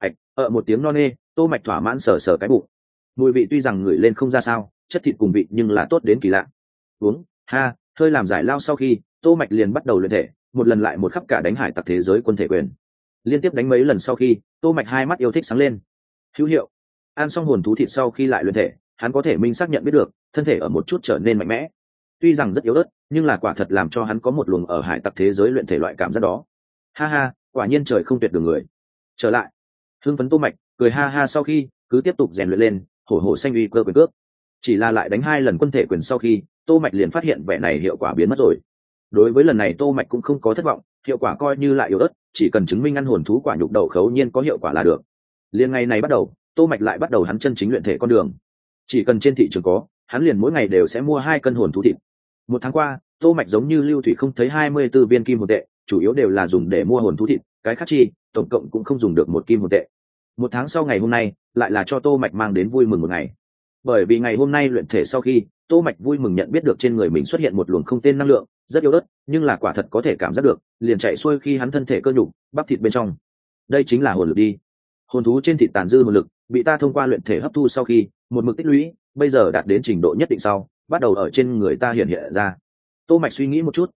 Một tiếng no nê, Tô Mạch thỏa mãn sờ sờ cái bụng. Mùi vị tuy rằng ngửi lên không ra sao, chất thịt cùng vị nhưng là tốt đến kỳ lạ. Uống, ha, hơi làm giải lao sau khi, Tô Mạch liền bắt đầu luyện thể, một lần lại một khắp cả đánh hải tặc thế giới quân thể quyền. Liên tiếp đánh mấy lần sau khi, Tô Mạch hai mắt yêu thích sáng lên. Hữu hiệu. Ăn xong hồn thú thịt sau khi lại luyện thể, hắn có thể minh xác nhận biết được, thân thể ở một chút trở nên mạnh mẽ. Tuy rằng rất yếu ớt, nhưng là quả thật làm cho hắn có một luồng ở hải tặc thế giới luyện thể loại cảm giác đó. Ha ha, quả nhiên trời không tuyệt đường người. Trở lại. Hưng phấn Tô Mạch, cười ha ha sau khi, cứ tiếp tục rèn luyện lên, hổ hổ xanh uy cơ quyền cước. Chỉ là lại đánh 2 lần quân thể quyền sau khi, Tô Mạch liền phát hiện vẻ này hiệu quả biến mất rồi. Đối với lần này Tô Mạch cũng không có thất vọng, hiệu quả coi như lại yếu ớt, chỉ cần chứng minh ăn hồn thú quả nhục đậu khấu nhiên có hiệu quả là được. Liên ngày này bắt đầu, Tô Mạch lại bắt đầu hắn chân chính luyện thể con đường. Chỉ cần trên thị trường có, hắn liền mỗi ngày đều sẽ mua 2 cân hồn thú thịt. 1 tháng qua, Tô Mạch giống như lưu thủy không thấy 24 viên kim hồn tệ, chủ yếu đều là dùng để mua hồn thú thịt, cái khác chi, tổng cộng cũng không dùng được 1 kim hồn tệ. 1 tháng sau ngày hôm nay, lại là cho Tô Mạch mang đến vui mừng một ngày. Bởi vì ngày hôm nay luyện thể sau khi, Tô Mạch vui mừng nhận biết được trên người mình xuất hiện một luồng không tên năng lượng, rất yếu ớt, nhưng là quả thật có thể cảm giác được, liền chạy xuôi khi hắn thân thể cơ nhục, bắp thịt bên trong. Đây chính là hồn lực đi. Hồn thú trên thịt tàn dư hồn lực, bị ta thông qua luyện thể hấp thu sau khi, một mực tích lũy, bây giờ đạt đến trình độ nhất định sau, bắt đầu ở trên người ta hiện hiện ra. Tô Mạch suy nghĩ một chút,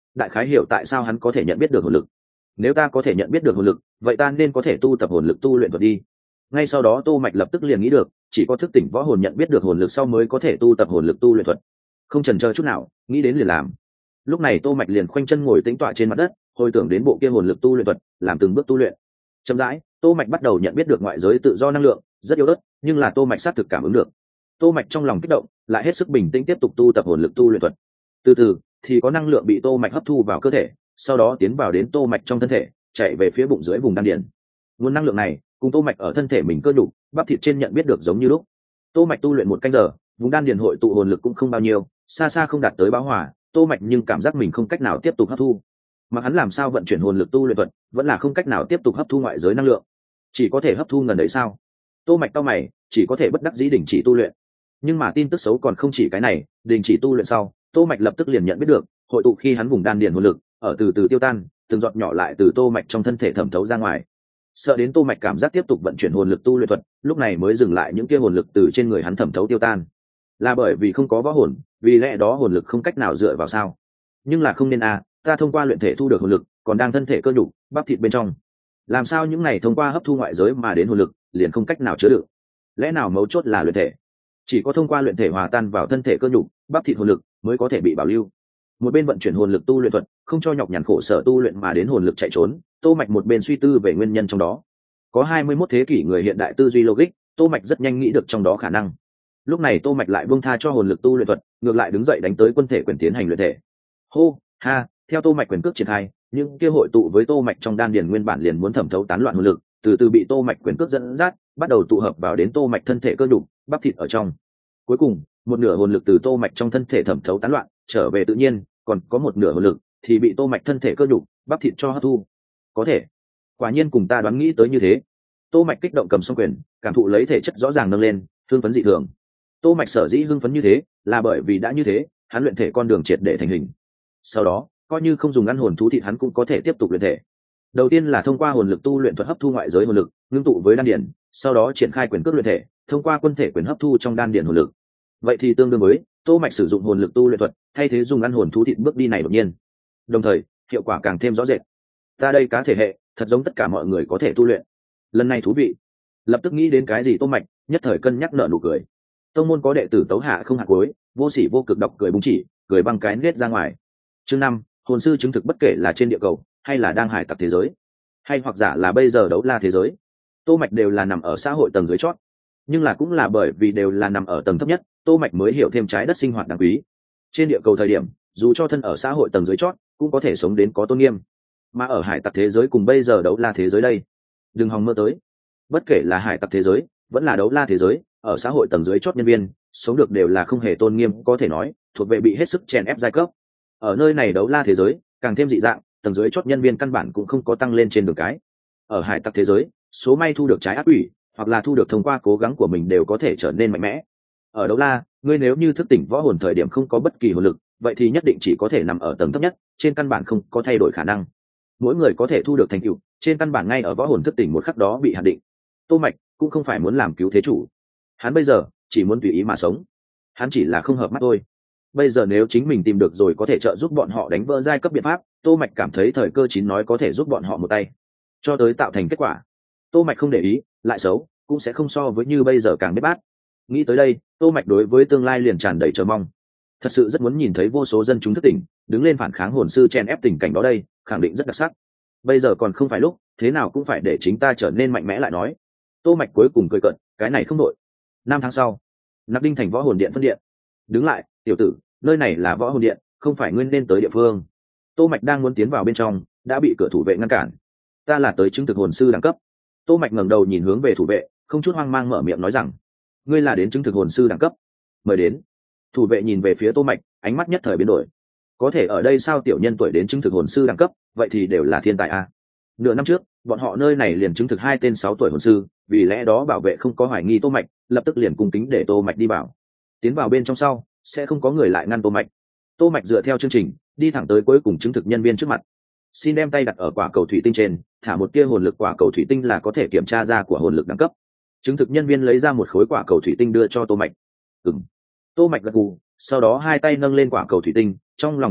đại khái hiểu tại sao hắn có thể nhận biết được hồn lực. Nếu ta có thể nhận biết được hồn lực, vậy ta nên có thể tu tập hồn lực tu luyện thuật đi. Ngay sau đó Tô Mạch lập tức liền nghĩ được, chỉ có thức tỉnh võ hồn nhận biết được hồn lực sau mới có thể tu tập hồn lực tu luyện thuật. Không chần chờ chút nào, nghĩ đến liền làm. Lúc này Tô Mạch liền khoanh chân ngồi tĩnh tọa trên mặt đất, hồi tưởng đến bộ kia hồn lực tu luyện thuật, làm từng bước tu luyện. Chậm rãi, Tô Mạch bắt đầu nhận biết được ngoại giới tự do năng lượng, rất yếu ớt, nhưng là Tô Mạch xác thực cảm ứng được. Tô Mạch trong lòng kích động, lại hết sức bình tĩnh tiếp tục tu tập hồn lực tu luyện thuật. Từ từ, thì có năng lượng bị Tô Mạch hấp thu vào cơ thể, sau đó tiến vào đến Tô Mạch trong thân thể, chạy về phía bụng dưới vùng đan điền. Nguồn năng lượng này, cùng Tô Mạch ở thân thể mình cơ đủ, bắp thịt trên nhận biết được giống như lúc. Tô Mạch tu luyện 1 canh giờ, vùng đan điền hội tụ hồn lực cũng không bao nhiêu, xa xa không đạt tới bão hỏa, Tô Mạch nhưng cảm giác mình không cách nào tiếp tục hấp thu. Mà hắn làm sao vận chuyển hồn lực tu luyện thuật, vẫn là không cách nào tiếp tục hấp thu ngoại giới năng lượng. Chỉ có thể hấp thu ngần đấy sao? Tô Mạch cau mày, chỉ có thể bất đắc dĩ đình chỉ tu luyện. Nhưng mà tin tức xấu còn không chỉ cái này, đình chỉ tu luyện sau, Tô Mạch lập tức liền nhận biết được, hội tụ khi hắn vùng đan điền hồn lực, ở từ từ tiêu tan, từng giọt nhỏ lại từ Tô Mạch trong thân thể thẩm thấu ra ngoài. Sợ đến Tô Mạch cảm giác tiếp tục vận chuyển hồn lực tu luyện thuật, lúc này mới dừng lại những kia hồn lực từ trên người hắn thẩm thấu tiêu tan. Là bởi vì không có võ hồn, vì lẽ đó hồn lực không cách nào dựa vào sao? Nhưng là không nên a, ta thông qua luyện thể thu được hồn lực, còn đang thân thể cơ nhục, bắp thịt bên trong. Làm sao những này thông qua hấp thu ngoại giới mà đến hồn lực, liền không cách nào chứa đựng? Lẽ nào mấu chốt là luyện thể? Chỉ có thông qua luyện thể hòa tan vào thân thể cơ nhục, bắp thịt hồn lực mới có thể bị bảo lưu. Một bên vận chuyển hồn lực tu luyện thuật, không cho nhọc nhằn khổ sở tu luyện mà đến hồn lực chạy trốn, Tô Mạch một bên suy tư về nguyên nhân trong đó. Có 21 thế kỷ người hiện đại tư duy logic, Tô Mạch rất nhanh nghĩ được trong đó khả năng. Lúc này Tô Mạch lại buông tha cho hồn lực tu luyện thuật, ngược lại đứng dậy đánh tới quân thể quyền tiến hành luyện thể. Hô, ha, theo Tô Mạch quyền cước triển khai, những kia hội tụ với Tô Mạch trong đan điền nguyên bản liền muốn thẩm thấu tán loạn hồn lực, từ từ bị Tô Mạch quyền cước dẫn dắt, bắt đầu tụ hợp vào đến Tô Mạch thân thể cơ nhục, bắp thịt ở trong. Cuối cùng, một nửa hồn lực từ Tô Mạch trong thân thể thẩm thấu tán loạn, trở về tự nhiên, còn có một nửa hồn lực thì bị Tô Mạch thân thể cơ nhục, bắp thịt cho hấp thu. Có thể, quả nhiên cùng ta đoán nghĩ tới như thế. Tô Mạch kích động cầm song quyền, cảm thụ lấy thể chất rõ ràng nâng lên, hưng phấn dị thường. Tô Mạch sở dĩ hưng phấn như thế, là bởi vì đã như thế, hắn luyện thể con đường triệt để thành hình. Sau đó, coi như không dùng ăn hồn thú thịt hắn cũng có thể tiếp tục luyện thể. Đầu tiên là thông qua hồn lực tu luyện thuật hấp thu ngoại giới hồn lực, ngưng tụ với đan điền, sau đó triển khai quyền cước luyện thể, thông qua quân thể quyền hấp thu trong đan điền hồn lực. Vậy thì tương đương với Tô Mạch sử dụng hồn lực tu luyện thuật, thay thế dùng ăn hồn thú thịt bước đi này đột nhiên. Đồng thời, hiệu quả càng thêm rõ rệt. Ta đây cá thể hệ, thật giống tất cả mọi người có thể tu luyện. Lần này thú vị. Lập tức nghĩ đến cái gì Tô Mạch, nhất thời cân nhắc nở nụ cười. Tông môn có đệ tử tấu hạ không hạ cuối, vô sỉ vô cực độc cười búng chỉ, cười băng cái nết ra ngoài. Chương 5, hồn sư chứng thực bất kể là trên địa cầu, hay là đang hải tặc thế giới, hay hoặc giả là bây giờ đấu la thế giới. Tô Mạch đều là nằm ở xã hội tầng dưới chót, nhưng là cũng là bởi vì đều là nằm ở tầng thấp nhất, Tô Mạch mới hiểu thêm trái đất sinh hoạt đáng quý. Trên địa cầu thời điểm, dù cho thân ở xã hội tầng dưới chót, cũng có thể sống đến có tôn nghiêm. Mà ở hải tặc thế giới cùng bây giờ đấu la thế giới đây, đừng hòng mơ tới. Bất kể là hải tặc thế giới, vẫn là đấu la thế giới, ở xã hội tầng dưới chót nhân viên, sống được đều là không hề tôn nghiêm, có thể nói, thuộc về bị hết sức chèn ép giai cấp. Ở nơi này đấu la thế giới, càng thêm dị dạng, tầng dưới chót nhân viên căn bản cũng không có tăng lên trên đường cái. Ở hải tặc thế giới, số may thu được trái ác quỷ, hoặc là thu được thông qua cố gắng của mình đều có thể trở nên mạnh mẽ. Ở đấu la, ngươi nếu như thức tỉnh võ hồn thời điểm không có bất kỳ hồn lực, vậy thì nhất định chỉ có thể nằm ở tầng thấp nhất, trên căn bản không có thay đổi khả năng. Mỗi người có thể thu được thành tựu, trên căn bản ngay ở võ hồn thức tỉnh một khắc đó bị hạn định. Tô Mạch cũng không phải muốn làm cứu thế chủ, hắn bây giờ chỉ muốn tùy ý mà sống. Hắn chỉ là không hợp mắt thôi. Bây giờ nếu chính mình tìm được rồi có thể trợ giúp bọn họ đánh vỡ giai cấp biện pháp, Tô Mạch cảm thấy thời cơ chín nói có thể giúp bọn họ một tay, cho tới tạo thành kết quả. Tô Mạch không để ý, lại xấu cũng sẽ không so với như bây giờ càng biết bát. Nghĩ tới đây, Tô Mạch đối với tương lai liền tràn đầy chờ mong. Thật sự rất muốn nhìn thấy vô số dân chúng thức tỉnh, đứng lên phản kháng hồn sư chen ép tình cảnh đó đây, khẳng định rất đặc sắc. Bây giờ còn không phải lúc, thế nào cũng phải để chính ta trở nên mạnh mẽ lại nói. Tô Mạch cuối cùng cười cợt, cái này không nổi. 5 tháng sau, Nạp Đinh thành võ hồn điện phân điện. Đứng lại, tiểu tử, nơi này là võ hồn điện, không phải ngươi nên tới địa phương. Tô Mạch đang muốn tiến vào bên trong, đã bị cửa thủ vệ ngăn cản. Ta là tới chứng thực hồn sư đẳng cấp. Tô Mạch ngẩng đầu nhìn hướng về thủ vệ, không chút hoang mang mở miệng nói rằng, ngươi là đến chứng thực hồn sư đẳng cấp, mời đến. Thủ vệ nhìn về phía Tô Mạch, ánh mắt nhất thời biến đổi. Có thể ở đây sao tiểu nhân tuổi đến chứng thực hồn sư đẳng cấp, vậy thì đều là thiên tài a. Nửa năm trước, bọn họ nơi này liền chứng thực 2 tên 6 tuổi hồn sư, vì lẽ đó bảo vệ không có hoài nghi Tô Mạch, lập tức liền cung kính để Tô Mạch đi vào. Tiến vào bên trong sau, sẽ không có người lại ngăn Tô Mạch. Tô Mạch dựa theo chương trình, đi thẳng tới cuối cùng chứng thực nhân viên trước mặt. Xin đem tay đặt ở quả cầu thủy tinh trên, thả một tia hồn lực quả cầu thủy tinh là có thể kiểm tra ra của hồn lực đẳng cấp. Chứng thực nhân viên lấy ra một khối quả cầu thủy tinh đưa cho Tô Mạch. Tô Mạch gật gù, sau đó 2 tay nâng lên quả cầu thủy tinh, trong lòng hơi động,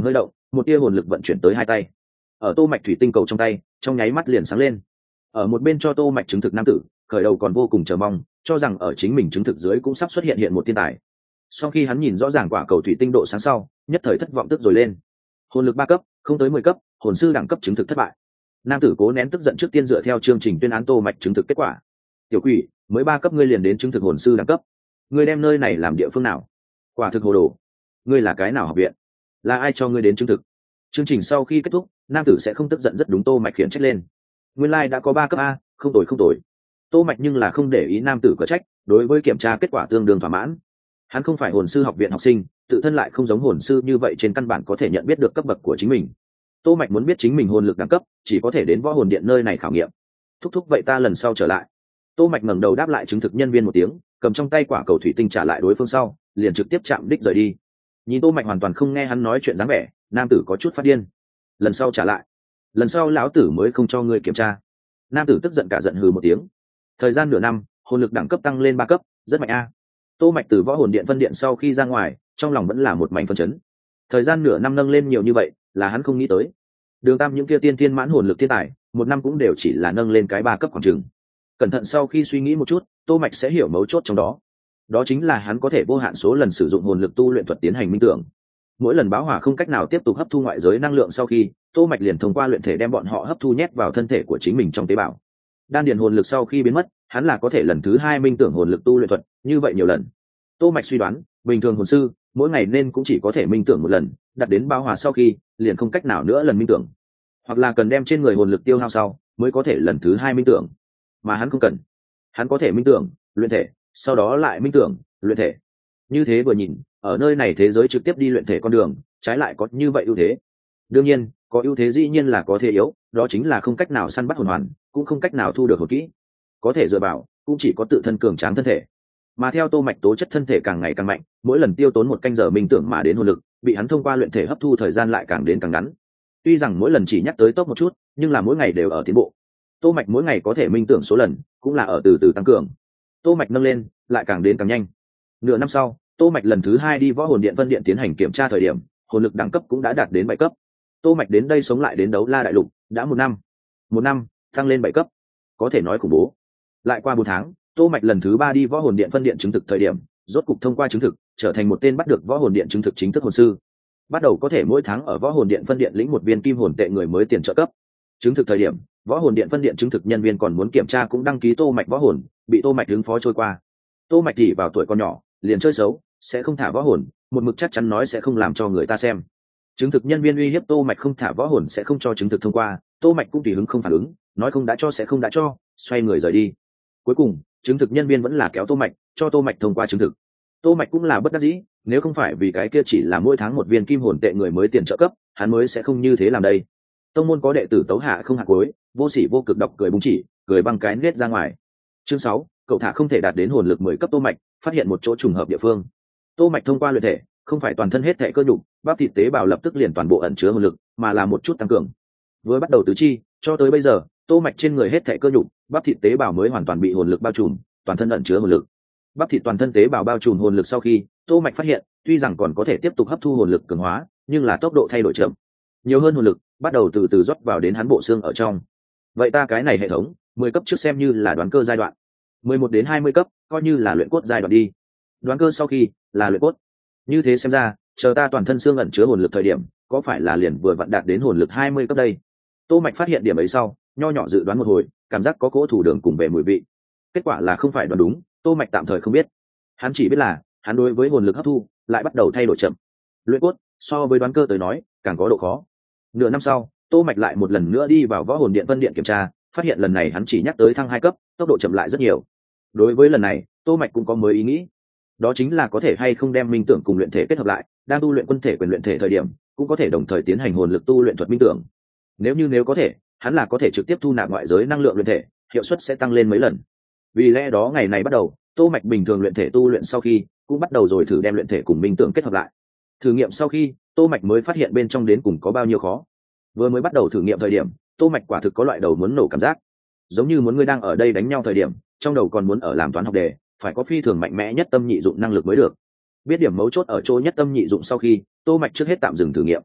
một tia hồn lực vận chuyển tới hai tay, ở tô mạch thủy tinh cầu trong tay trong nháy mắt liền sáng lên. Ở một bên cho tô mạch chứng thực nam tử khởi đầu còn vô cùng chờ mong, cho rằng ở chính mình chứng thực dưới cũng sắp xuất hiện một thiên tài. Sau khi hắn nhìn rõ ràng quả cầu thủy tinh độ sáng sau, nhất thời thất vọng tức rồi lên. Hồn lực 3 cấp, không tới 10 cấp, hồn sư đẳng cấp chứng thực thất bại. Nam tử cố nén tức giận trước tiên dựa theo chương trình tuyên án tô mạch chứng thực kết quả. Tiểu quỷ, mới 3 cấp ngươi liền đến chứng thực hồn sư đẳng cấp, ngươi đem nơi này làm địa phương nào? Quả thực hồ đồ. Ngươi là cái nào học viện? Là ai cho ngươi đến chứng thực? Chương trình sau khi kết thúc, nam tử sẽ không tức giận rất đúng tô mạch khiển trách lên. Nguyên lai đã có 3 cấp a, không tồi không tồi. Tô mạch nhưng là không để ý nam tử có trách, đối với kiểm tra kết quả tương đương thỏa mãn. Hắn không phải hồn sư học viện học sinh, tự thân lại không giống hồn sư như vậy trên căn bản có thể nhận biết được cấp bậc của chính mình. Tô mạch muốn biết chính mình hồn lực đẳng cấp, chỉ có thể đến võ hồn điện nơi này khảo nghiệm. Thúc thúc vậy ta lần sau trở lại. Tô mạch ngẩng đầu đáp lại chứng thực nhân viên một tiếng, cầm trong tay quả cầu thủy tinh trả lại đối phương sau, liền trực tiếp chạm đích rời đi. Nhìn tô mạch hoàn toàn không nghe hắn nói chuyện dáng vẻ, nam tử có chút phát điên. Lần sau trả lại, lần sau lão tử mới không cho ngươi kiểm tra. Nam tử tức giận cả giận hừ một tiếng. Thời gian nửa năm, hồn lực đẳng cấp tăng lên 3 cấp, rất mạnh a. Tô mạch từ võ hồn điện phân điện sau khi ra ngoài, trong lòng vẫn là một mảnh phân chấn. Thời gian nửa năm nâng lên nhiều như vậy, là hắn không nghĩ tới. Đường Tam những kia tiên thiên mãn hồn lực thiên tài, một năm cũng đều chỉ là nâng lên cái 3 cấp khoảng chừng. Cẩn thận sau khi suy nghĩ một chút, tô mạch sẽ hiểu mấu chốt trong đó. Đó chính là hắn có thể vô hạn số lần sử dụng hồn lực tu luyện thuật tiến hành minh tưởng. Mỗi lần báo hỏa không cách nào tiếp tục hấp thu ngoại giới năng lượng sau khi, tô mạch liền thông qua luyện thể đem bọn họ hấp thu nhét vào thân thể của chính mình trong tế bào. Đan điền hồn lực sau khi biến mất, hắn là có thể lần thứ 2 minh tưởng hồn lực tu luyện thuật, như vậy nhiều lần. Tô mạch suy đoán, bình thường hồn sư mỗi ngày nên cũng chỉ có thể minh tưởng một lần, đạt đến báo hỏa sau khi, liền không cách nào nữa lần minh tưởng. Hoặc là cần đem trên người hồn lực tiêu hao sau, mới có thể lần thứ 2 minh tưởng. Mà hắn không cần. Hắn có thể minh tưởng, luyện thể, sau đó lại minh tưởng, luyện thể. Như thế vừa nhìn, ở nơi này thế giới trực tiếp đi luyện thể con đường, trái lại có như vậy ưu thế. Đương nhiên, có ưu thế dĩ nhiên là có thể yếu, đó chính là không cách nào săn bắt hồn hoàn, cũng không cách nào thu được hồn kỹ. Có thể dựa vào, cũng chỉ có tự thân cường tráng thân thể. Mà theo tô mạch tố chất thân thể càng ngày càng mạnh, mỗi lần tiêu tốn 1 canh giờ minh tưởng mà đến hồn lực, bị hắn thông qua luyện thể hấp thu thời gian lại càng đến càng ngắn. Tuy rằng mỗi lần chỉ nhắc tới tốc một chút, nhưng là mỗi ngày đều ở tiến bộ. Tô mạch mỗi ngày có thể minh tưởng số lần, cũng là ở từ từ tăng cường. Tô mạch nâng lên, lại càng đến càng nhanh. Nửa năm sau, tô mạch lần thứ 2 đi võ hồn điện phân điện tiến hành kiểm tra thời điểm, hồn lực đẳng cấp cũng đã đạt đến 7 cấp. Tô mạch đến đây sống lại đến đấu la đại lục, đã 1 năm. 1 năm, tăng lên 7 cấp. Có thể nói khủng bố. Lại qua 4 tháng, tô mạch lần thứ 3 đi võ hồn điện phân điện chứng thực thời điểm, rốt cục thông qua chứng thực, trở thành một tên bắt được võ hồn điện chứng thực chính thức hồn sư. Bắt đầu có thể mỗi tháng ở võ hồn điện phân điện lĩnh 1 viên kim hồn tệ người mới tiền trợ cấp. Chứng thực thời điểm, võ hồn điện phân điện chứng thực nhân viên còn muốn kiểm tra cũng đăng ký tô mạch võ hồn, bị tô mạch đứng phó trôi qua. Tô mạch thì vào tuổi còn nhỏ, liền chơi xấu, sẽ không thả võ hồn, một mực chắc chắn nói sẽ không làm cho người ta xem. Chứng thực nhân viên uy hiếp tô mạch không thả võ hồn sẽ không cho chứng thực thông qua, tô mạch cũng tùy hứng không phản ứng, nói không đã cho sẽ không đã cho, xoay người rời đi. Cuối cùng, chứng thực nhân viên vẫn là kéo tô mạch, cho tô mạch thông qua chứng thực. Tô mạch cũng là bất đắc dĩ, nếu không phải vì cái kia chỉ là mỗi tháng 1 viên kim hồn tệ người mới tiền trợ cấp, hắn mới sẽ không như thế làm đây. Tông môn có đệ tử tấu hạ không hạ cuối, vô sỉ vô cực độc cười búng chỉ, cười băng cái nết ra ngoài. Chương 6, cậu thả không thể đạt đến hồn lực 10 cấp tô mạch, phát hiện một chỗ trùng hợp địa phương. Tô mạch thông qua luyện thể, không phải toàn thân hết thể cơ nhục, bắp thịt tế bào lập tức liền toàn bộ ẩn chứa hồn lực, mà là một chút tăng cường. Với bắt đầu tứ chi, cho tới bây giờ, tô mạch trên người hết thể cơ nhục, bắp thịt tế bào mới hoàn toàn bị hồn lực bao trùm, toàn thân ẩn chứa hồn lực. Bắp thịt toàn thân tế bào bao trùm hồn lực sau khi, tô mạch phát hiện, tuy rằng còn có thể tiếp tục hấp thu hồn lực cường hóa, nhưng là tốc độ thay đổi chậm. Nhiều hơn hồn lực bắt đầu từ từ rót vào đến hắn bộ xương ở trong. Vậy ta cái này hệ thống 10 cấp trước xem như là đoán cơ giai đoạn, 11 đến 20 cấp coi như là luyện cốt giai đoạn đi, đoán cơ sau khi là luyện cốt. Như thế xem ra, chờ ta toàn thân xương ẩn chứa hồn lực thời điểm, có phải là liền vừa vặn đạt đến hồn lực 20 cấp đây? Tô mạch phát hiện điểm ấy sau, nho nhỏ dự đoán một hồi, cảm giác có cỗ thủ đường cùng về mùi vị. Kết quả là không phải đoán đúng, tô mạch tạm thời không biết. Hắn chỉ biết là, hắn đối với hồn lực hấp thu lại bắt đầu thay đổi chậm. Luyện cốt so với đoán cơ tới nói, càng có độ khó. Nửa năm sau, tô mạch lại một lần nữa đi vào võ hồn điện phân điện kiểm tra, phát hiện lần này hắn chỉ nhắc tới thăng 2 cấp, tốc độ chậm lại rất nhiều. Đối với lần này, tô mạch cũng có mới ý nghĩ, đó chính là có thể hay không đem minh tưởng cùng luyện thể kết hợp lại, đang tu luyện quân thể quyền luyện thể thời điểm, cũng có thể đồng thời tiến hành hồn lực tu luyện thuật minh tưởng. Nếu có thể, hắn là có thể trực tiếp thu nạp ngoại giới năng lượng luyện thể, hiệu suất sẽ tăng lên mấy lần. Vì lẽ đó ngày này bắt đầu, tô mạch bình thường luyện thể tu luyện sau khi, cũng bắt đầu rồi thử đem luyện thể cùng minh tưởng kết hợp lại. Thử nghiệm sau khi, tô mạch mới phát hiện bên trong đến cùng có bao nhiêu khó. Vừa mới bắt đầu thử nghiệm thời điểm, tô mạch quả thực có loại đầu muốn nổ cảm giác, giống như muốn người đang ở đây đánh nhau thời điểm, trong đầu còn muốn ở làm toán học đề, phải có phi thường mạnh mẽ nhất tâm nhị dụng năng lực mới được. Biết điểm mấu chốt ở chỗ nhất tâm nhị dụng sau khi, tô mạch trước hết tạm dừng thử nghiệm.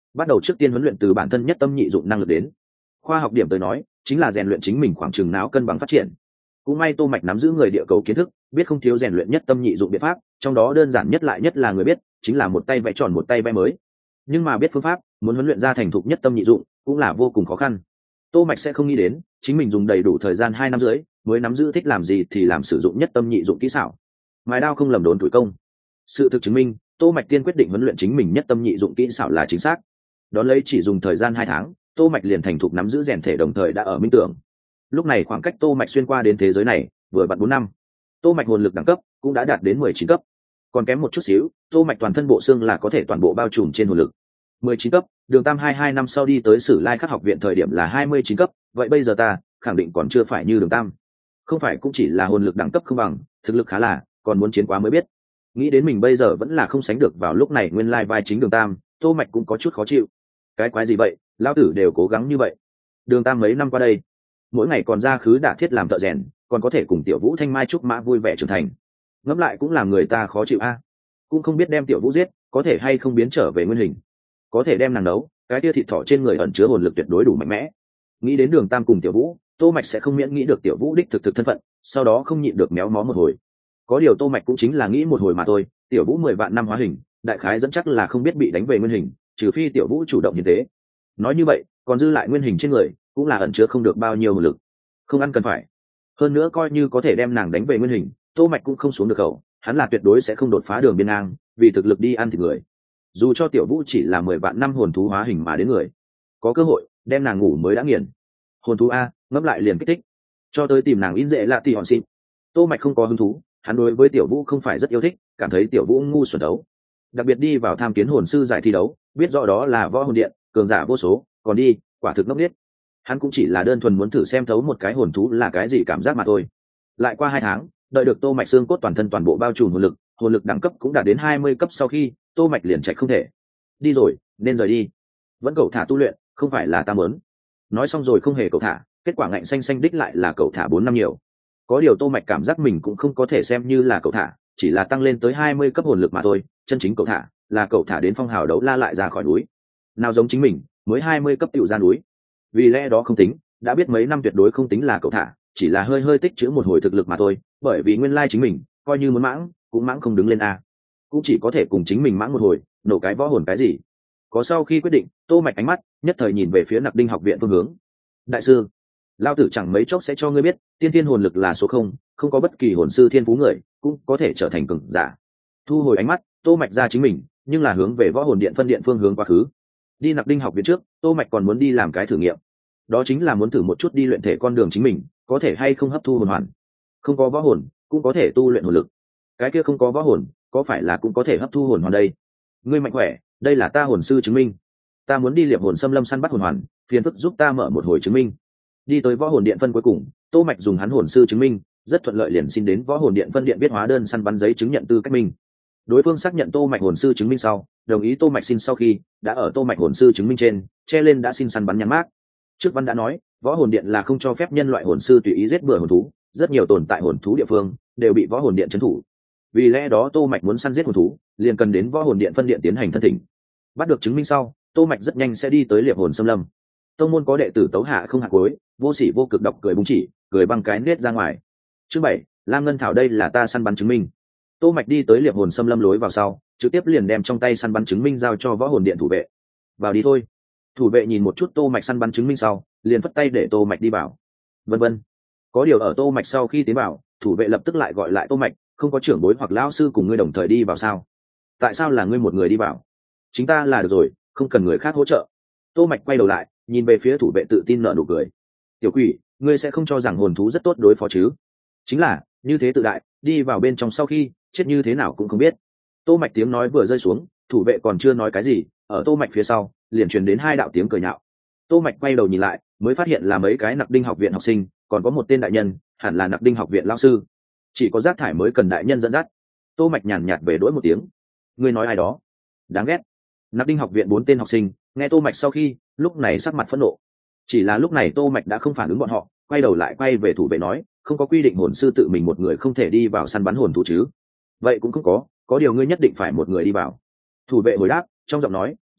bắt đầu trước tiên huấn luyện từ bản thân nhất tâm nhị dụng năng lực đến. Khoa học điểm tới nói chính là rèn luyện chính mình khoảng chừng não cân bằng phát triển. Cũng may Tô Mạch nắm giữ người địa cầu kiến thức, biết không thiếu rèn luyện nhất tâm nhị dụng biện pháp, trong đó đơn giản nhất lại nhất là người biết chính là một tay vẽ tròn một tay vẽ mới. Nhưng mà biết phương pháp, muốn huấn luyện ra thành thục nhất tâm nhị dụng cũng là vô cùng khó khăn. Tô Mạch sẽ không nghĩ đến chính mình dùng đầy đủ thời gian 2 năm rưỡi mới nắm giữ thích làm gì thì làm, sử dụng nhất tâm nhị dụng kỹ xảo, mài đao không lầm đốn tuổi công. Sự thực chứng minh, Tô Mạch tiên quyết định huấn luyện chính mình nhất tâm nhị dụng kỹ xảo là chính xác. Đón lấy chỉ dùng thời gian 2 tháng, Tô Mạch liền thành thục nắm giữ rèn thể, đồng thời đã ở minh tưởng. Lúc này khoảng cách Tô Mạch xuyên qua đến thế giới này vừa vặn 4 năm. Tô Mạch hồn lực đẳng cấp cũng đã đạt đến 19 cấp. Còn kém một chút xíu, Tô Mạch toàn thân bộ xương là có thể toàn bộ bao trùm trên hồn lực. 19 cấp, Đường Tam 22 năm sau đi tới Sử Lai Khắc học viện thời điểm là 29 cấp, vậy bây giờ ta khẳng định còn chưa phải như Đường Tam. Không phải cũng chỉ là hồn lực đẳng cấp không bằng, thực lực khá là, còn muốn chiến quá mới biết. Nghĩ đến mình bây giờ vẫn là không sánh được vào lúc này nguyên lai vai chính Đường Tam, Tô Mạch cũng có chút khó chịu. Cái quái gì vậy, lão tử đều cố gắng như vậy. Đường Tam mấy năm qua đây, mỗi ngày còn ra khứ đả thiết làm thợ rèn, còn có thể cùng Tiểu Vũ Thanh Mai trúc mã vui vẻ trưởng thành. Ngẫm lại cũng làm người ta khó chịu a. Cũng không biết đem Tiểu Vũ giết, có thể hay không biến trở về nguyên hình. Có thể đem nàng đấu, cái tia thịt thỏ trên người ẩn chứa hồn lực tuyệt đối đủ mạnh mẽ. Nghĩ đến Đường Tam cùng Tiểu Vũ, Tô Mạch sẽ không miễn nghĩ được Tiểu Vũ đích thực thân phận, sau đó không nhịn được méo mó một hồi. Có điều Tô Mạch cũng chính là nghĩ một hồi mà thôi, Tiểu Vũ 10 vạn năm hóa hình, đại khái dẫn chắc là không biết bị đánh về nguyên hình, trừ phi Tiểu Vũ chủ động như thế. Nói như vậy, còn dư lại nguyên hình trên người, cũng là ẩn chứa không được bao nhiêu hồn lực. Không ăn cần phải. Hơn nữa coi như có thể đem nàng đánh về nguyên hình, Tô Mạch cũng không xuống được khẩu, hắn là tuyệt đối sẽ không đột phá đường biên ngang, vì thực lực đi ăn thịt người. Dù cho Tiểu Vũ chỉ là 10 vạn năm hồn thú hóa hình mà đến người, có cơ hội đem nàng ngủ mới đã nghiền. Hồn thú a, ngấp lại liền kích thích. Cho tới tìm nàng in dễ lạ thì hòn xịn. Tô Mạch không có hứng thú, hắn đối với Tiểu Vũ không phải rất yêu thích, cảm thấy Tiểu Vũ ngu xuẩn đấu. Đặc biệt đi vào tham kiến hồn sư giải thi đấu, biết rõ đó là võ hồn điện, cường giả vô số, còn đi, quả thực ngốc nghếch. Hắn cũng chỉ là đơn thuần muốn thử xem thấu một cái hồn thú là cái gì cảm giác mà thôi. Lại qua 2 tháng, đợi được Tô Mạch xương cốt toàn thân toàn bộ bao trùm hồn lực đẳng cấp cũng đạt đến 20 cấp sau khi, Tô Mạch liền chạy không thể. Đi rồi, nên rời đi. Vẫn cậu thả tu luyện, không phải là ta muốn. Nói xong rồi không hề cậu thả, kết quả ngạnh xanh xanh đích lại là cậu thả 4 năm nhiều. Có điều Tô Mạch cảm giác mình cũng không có thể xem như là cậu thả, chỉ là tăng lên tới 20 cấp hồn lực mà thôi, chân chính cậu thả là cậu thả đến phong hào đấu la lại ra khỏi núi. Nào giống chính mình, mới 20 cấp tiểu ra núi. Vì lẽ đó không tính, đã biết mấy năm tuyệt đối không tính là cậu thả, chỉ là hơi tích trữ một hồi thực lực mà thôi, bởi vì nguyên lai chính mình, coi như muốn mãng, cũng mãng không đứng lên a. Cũng chỉ có thể cùng chính mình mãng một hồi, nổ cái võ hồn cái gì. Có sau khi quyết định, Tô Mạch ánh mắt nhất thời nhìn về phía Nặc Đinh học viện phương hướng. Đại sư, lão tử chẳng mấy chốc sẽ cho ngươi biết, tiên thiên hồn lực là số 0, không có bất kỳ hồn sư thiên phú người cũng có thể trở thành cường giả. Thu hồi ánh mắt, Tô Mạch ra chính mình, nhưng là hướng về võ hồn điện phân điện phương hướng quá khứ. Đi Nặc Đinh học viện trước, Tô Mạch còn muốn đi làm cái thử nghiệm. Đó chính là muốn thử một chút đi luyện thể con đường chính mình, có thể hay không hấp thu hồn hoàn. Không có võ hồn, cũng có thể tu luyện hồn lực. Cái kia không có võ hồn, có phải là cũng có thể hấp thu hồn hoàn đây? Ngươi mạnh khỏe, đây là ta hồn sư chứng minh. Ta muốn đi liệp hồn xâm lâm săn bắt hồn hoàn, phiền phức giúp ta mở một hồi chứng minh. Đi tới võ hồn điện phân cuối cùng, Tô Mạch dùng hắn hồn sư chứng minh, rất thuận lợi liền xin đến võ hồn điện phân điện viết hóa đơn săn bắn giấy chứng nhận tư cách minh. Đối phương xác nhận Tô Mạch hồn sư chứng minh sau, đồng ý Tô Mạch xin sau khi, đã ở Tô Mạch hồn sư chứng minh trên che lên đã xin săn bắn nhắn mác. Trước văn đã nói, võ hồn điện là không cho phép nhân loại hồn sư tùy ý giết bừa hồn thú, rất nhiều tồn tại hồn thú địa phương đều bị võ hồn điện trấn thủ. Vì lẽ đó Tô Mạch muốn săn giết hồn thú, liền cần đến võ hồn điện phân điện tiến hành thân thỉnh. Bắt được chứng minh sau, Tô Mạch rất nhanh sẽ đi tới liệp hồn xâm lâm. Tông môn có đệ tử tấu hạ không hạ cuối, vô sỉ vô cực độc cười búng chỉ, cười bằng cái nết ra ngoài. Chương 7, Lam Ngân Thảo đây là ta săn bắn chứng minh. Tô Mạch đi tới liệp hồn xâm lâm lối vào sau, trực tiếp liền đem trong tay săn bắn chứng minh giao cho võ hồn điện thủ vệ. Vào đi thôi. Thủ vệ nhìn một chút Tô Mạch săn bắn chứng minh sau, liền phất tay để Tô Mạch đi vào. Vân vân. Có điều ở Tô Mạch sau khi tiến vào, thủ vệ lập tức lại gọi lại Tô Mạch, không có trưởng bối hoặc lão sư cùng ngươi đồng thời đi vào sao? Tại sao là ngươi một người đi vào? Chính ta là được rồi, không cần người khác hỗ trợ. Tô Mạch quay đầu lại, nhìn về phía thủ vệ tự tin nở nụ cười. Tiểu quỷ, ngươi sẽ không cho rằng hồn thú rất tốt đối phó chứ? Chính là, như thế tự đại, đi vào bên trong sau khi, chết như thế nào cũng không biết. Tô Mạch tiếng nói vừa rơi xuống, thủ vệ còn chưa nói cái gì, ở Tô Mạch phía sau, liền truyền đến 2 đạo tiếng cười nhạo. Tô Mạch quay đầu nhìn lại, mới phát hiện là mấy cái Nặc Đinh học viện học sinh, còn có một tên đại nhân, hẳn là Nặc Đinh học viện lão sư. Chỉ có rác thải mới cần đại nhân dẫn dắt. Tô Mạch nhàn nhạt về đỗi một tiếng. Ngươi nói ai đó? Đáng ghét. Nặc Đinh học viện 4 tên học sinh, nghe Tô Mạch sau khi, lúc này sắc mặt phẫn nộ. Chỉ là lúc này Tô Mạch đã không phản ứng bọn họ, quay đầu lại quay về thủ vệ nói, không có quy định hồn sư tự mình một người không thể đi vào săn bắn hồn thú chứ? Vậy cũng không có điều ngươi nhất định phải một người đi vào. Thủ vệ hồi đáp, trong giọng nói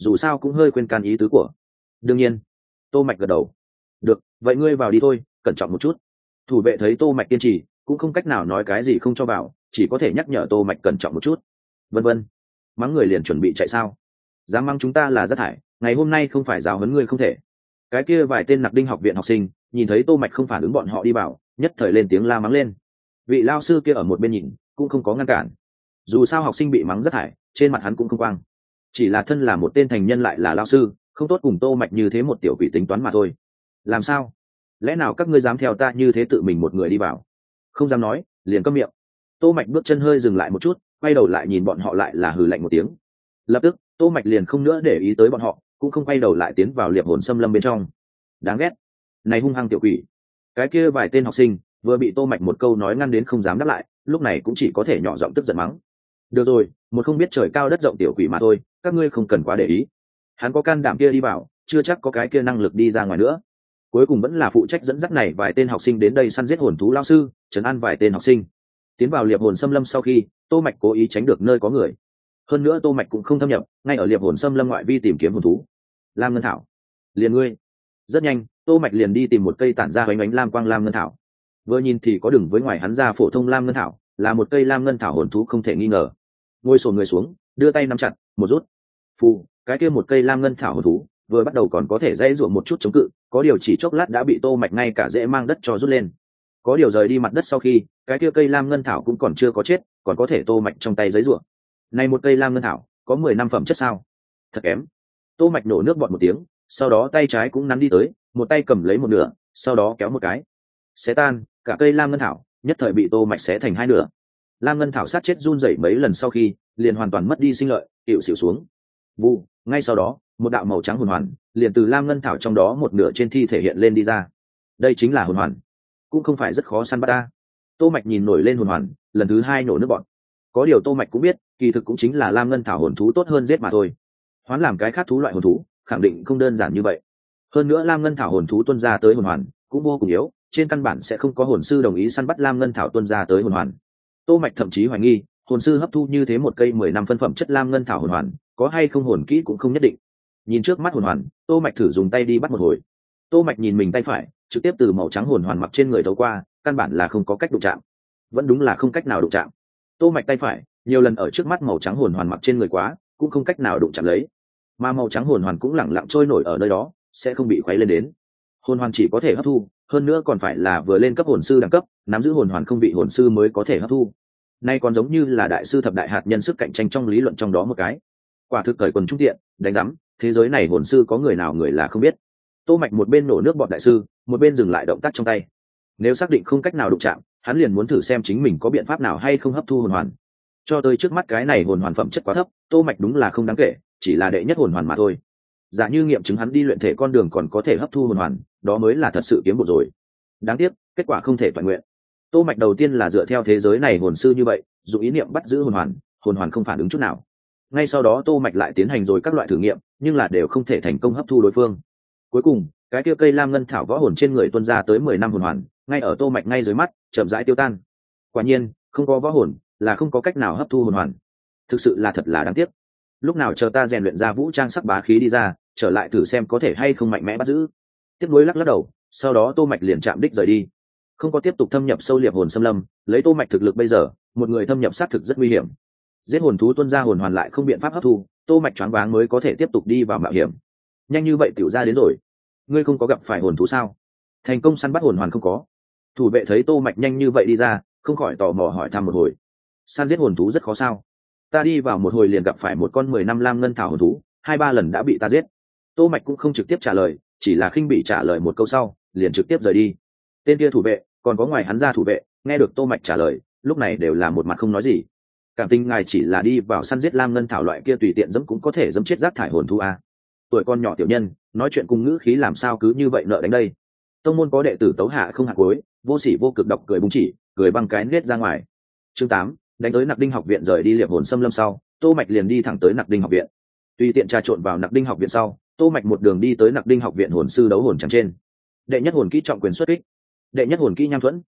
dù sao cũng hơi quên can ý tứ của. Đương nhiên. Tô Mạch gật đầu. Được, vậy ngươi vào đi thôi, cẩn trọng một chút. Thủ vệ thấy Tô Mạch kiên trì, cũng không cách nào nói cái gì không cho vào, chỉ có thể nhắc nhở Tô Mạch cẩn trọng một chút. Vân vân. Mắng người liền chuẩn bị chạy sao? Dám mắng chúng ta là rác thải, ngày hôm nay không phải giáo huấn ngươi không thể. Cái kia vài tên Nặc Đinh học viện học sinh nhìn thấy Tô Mạch không phản ứng bọn họ đi vào, nhất thời lên tiếng la mắng lên. Vị lao sư kia ở một bên nhìn, cũng không có ngăn cản. Dù sao học sinh bị mắng rác thải, trên mặt hắn cũng không quang. Chỉ là thân là một tên thành nhân lại là lao sư, không tốt cùng Tô Mạch như thế một tiểu quỷ tính toán mà thôi. Làm sao? Lẽ nào các ngươi dám theo ta như thế tự mình một người đi vào? Không dám nói, liền câm miệng. Tô Mạch bước chân hơi dừng lại một chút, quay đầu lại nhìn bọn họ lại là hừ lạnh một tiếng. Lập tức, Tô Mạch liền không nữa để ý tới bọn họ, cũng không quay đầu lại tiến vào liệp hồn xâm lâm bên trong. Đáng ghét, này hung hăng tiểu quỷ. Cái kia vài tên học sinh vừa bị Tô Mạch một câu nói ngăn đến không dám đáp lại, lúc này cũng chỉ có thể nhỏ giọng tức giận mắng. Được rồi, một không biết trời cao đất rộng tiểu quỷ mà thôi, các ngươi không cần quá để ý. Hắn có can đảm kia đi vào, chưa chắc có cái kia năng lực đi ra ngoài nữa. Cuối cùng vẫn là phụ trách dẫn dắt này vài tên học sinh đến đây săn giết hồn thú lão sư, trấn an vài tên học sinh. Tiến vào liệp hồn xâm lâm sau khi, Tô Mạch cố ý tránh được nơi có người. Hơn nữa Tô Mạch cũng không thâm nhập, ngay ở liệp hồn xâm lâm ngoại vi tìm kiếm hồn thú. Lam ngân thảo, liền ngươi. Rất nhanh, Tô Mạch liền đi tìm một cây tản ra ánh ánh lam quang lam ngân thảo. Vừa nhìn thì có đường với ngoài hắn ra phổ thông lam ngân thảo, là một cây lam ngân thảo hồn thú không thể nghi ngờ. Ngồi xổm người xuống, đưa tay nắm chặt, một rút. Phù, cái kia một cây lam ngân thảo hồn thú, vừa bắt đầu còn có thể dễ dụa một chút chống cự, có điều chỉ chốc lát đã bị Tô Mạch ngay cả dễ mang đất cho rút lên. Có điều rời đi mặt đất sau khi, cái kia cây lam ngân thảo cũng còn chưa có chết, còn có thể Tô Mạch trong tay giấy rủa. Này một cây lam ngân thảo, có 10 năm phẩm chất sao? Thật kém. Tô Mạch nổ nước bọt một tiếng, sau đó tay trái cũng nắn đi tới, một tay cầm lấy một nửa, sau đó kéo một cái. Xé tan, cả cây lam ngân thảo, nhất thời bị Tô Mạch xé thành hai nửa. Lam ngân thảo sát chết run rẩy mấy lần sau khi, liền hoàn toàn mất đi sinh lợi, hiệu xỉu xuống. Vụ, ngay sau đó, một đạo màu trắng hồn hoàn, liền từ lam ngân thảo trong đó một nửa trên thi thể hiện lên đi ra. Đây chính là hồn hoàn, cũng không phải rất khó săn bắt ta. Tô Mạch nhìn nổi lên hồn hoàn, lần thứ hai nổ nước bọt. Có điều Tô Mạch cũng biết, kỳ thực cũng chính là lam ngân thảo hồn thú tốt hơn giết mà thôi. Hoán làm cái khác thú loại hồn thú, khẳng định không đơn giản như vậy. Hơn nữa lam ngân thảo hồn thú tuôn ra tới hồn hoàn cũng vô cùng yếu, trên căn bản sẽ không có hồn sư đồng ý săn bắt lam ngân thảo tuôn ra tới hồn hoàn. Tô Mạch thậm chí hoài nghi, hồn sư hấp thu như thế một cây 10 năm phân phẩm chất lam ngân thảo hồn hoàn, có hay không hồn kỹ cũng không nhất định. Nhìn trước mắt hồn hoàn, Tô Mạch thử dùng tay đi bắt một hồi. Tô Mạch nhìn mình tay phải, trực tiếp từ màu trắng hồn hoàn mặc trên người thấu qua, căn bản là không có cách đụng chạm. Vẫn đúng là không cách nào đụng chạm. Tô Mạch tay phải, nhiều lần ở trước mắt màu trắng hồn hoàn mặc trên người quá, cũng không cách nào đụng chạm lấy. Mà màu trắng hồn hoàn cũng lẳng lặng trôi nổi ở nơi đó, sẽ không bị khuấy lên đến. Hồn hoàn chỉ có thể hấp thu, hơn nữa còn phải là vừa lên cấp hồn sư đẳng cấp, nắm giữ hồn hoàn không bị hồn sư mới có thể hấp thu. Nay còn giống như là đại sư thập đại hạt nhân sức cạnh tranh trong lý luận trong đó một cái. Quả thực cởi quần trung tiện, đánh rắm, thế giới này hồn sư có người nào người là không biết. Tô Mạch một bên nổ nước bọt đại sư, một bên dừng lại động tác trong tay. Nếu xác định không cách nào đụng chạm, hắn liền muốn thử xem chính mình có biện pháp nào hay không hấp thu hồn hoàn. Cho tới trước mắt cái này hồn hoàn phẩm chất quá thấp, Tô Mạch đúng là không đáng kể, chỉ là đệ nhất hồn hoàn mà thôi. Giả như nghiệm chứng hắn đi luyện thể con đường còn có thể hấp thu hồn hoàn, đó mới là thật sự kiếm bộ rồi. Đáng tiếc, kết quả không thể toàn nguyện. Tô Mạch đầu tiên là dựa theo thế giới này hồn sư như vậy, dùng ý niệm bắt giữ hồn hoàn không phản ứng chút nào. Ngay sau đó Tô Mạch lại tiến hành rồi các loại thử nghiệm, nhưng là đều không thể thành công hấp thu đối phương. Cuối cùng, cái kia cây lam ngân thảo võ hồn trên người tuôn ra tới 10 năm hồn hoàn, ngay ở Tô Mạch ngay dưới mắt, chậm rãi tiêu tan. Quả nhiên, không có võ hồn là không có cách nào hấp thu hồn hoàn. Thực sự là thật là đáng tiếc. Lúc nào chờ ta rèn luyện ra vũ trang sắc bá khí đi ra, trở lại thử xem có thể hay không mạnh mẽ bắt giữ. Tiếp nối lắc đầu, sau đó Tô Mạch liền chạm đích rời đi. Không có tiếp tục thâm nhập sâu liệp hồn xâm lâm, lấy Tô Mạch thực lực bây giờ, một người thâm nhập sát thực rất nguy hiểm. Giết hồn thú tuôn ra hồn hoàn lại không biện pháp hấp thu, Tô Mạch choáng váng mới có thể tiếp tục đi vào mạo hiểm. Nhanh như vậy tiểu ra đến rồi. Ngươi không có gặp phải hồn thú sao? Thành công săn bắt hồn hoàn không có. Thủ vệ thấy Tô Mạch nhanh như vậy đi ra, không khỏi tò mò hỏi thăm một hồi. Săn giết hồn thú rất khó sao? Ta đi vào một hồi liền gặp phải một con 10 năm lam ngân thảo hồn thú, 2-3 lần đã bị ta giết. Tô Mạch cũng không trực tiếp trả lời, chỉ là khinh bị trả lời một câu sau, liền trực tiếp rời đi. Tên kia thủ vệ, còn có ngoài hắn ra thủ vệ, nghe được Tô Mạch trả lời, lúc này đều là một mặt không nói gì. Cảm tình ngài chỉ là đi vào săn giết lam ngân thảo loại kia tùy tiện dẫm cũng có thể dẫm chết rác thải hồn thú à? Tuổi con nhỏ tiểu nhân, nói chuyện cùng ngữ khí làm sao cứ như vậy nợ đánh đây? Tông môn có đệ tử tấu hạ không hạ cuối, vô sỉ vô cực độc cười búng chỉ, cười băng cái nết ra ngoài. Chương 8, đánh tới Nặc Đinh học viện rời đi liệp hồn xâm lâm sau, Tô Mạch liền đi thẳng tới Nặc Đinh học viện. Tùy tiện trà trộn vào Nặc Đinh học viện sau, Tô Mạch một đường đi tới Nặc Đinh học viện hồn sư đấu hồn chẳng trên. Đệ nhất hồn kỹ trọng quyền xuất kích, đệ nhất hồn kỹ nham thuẫn.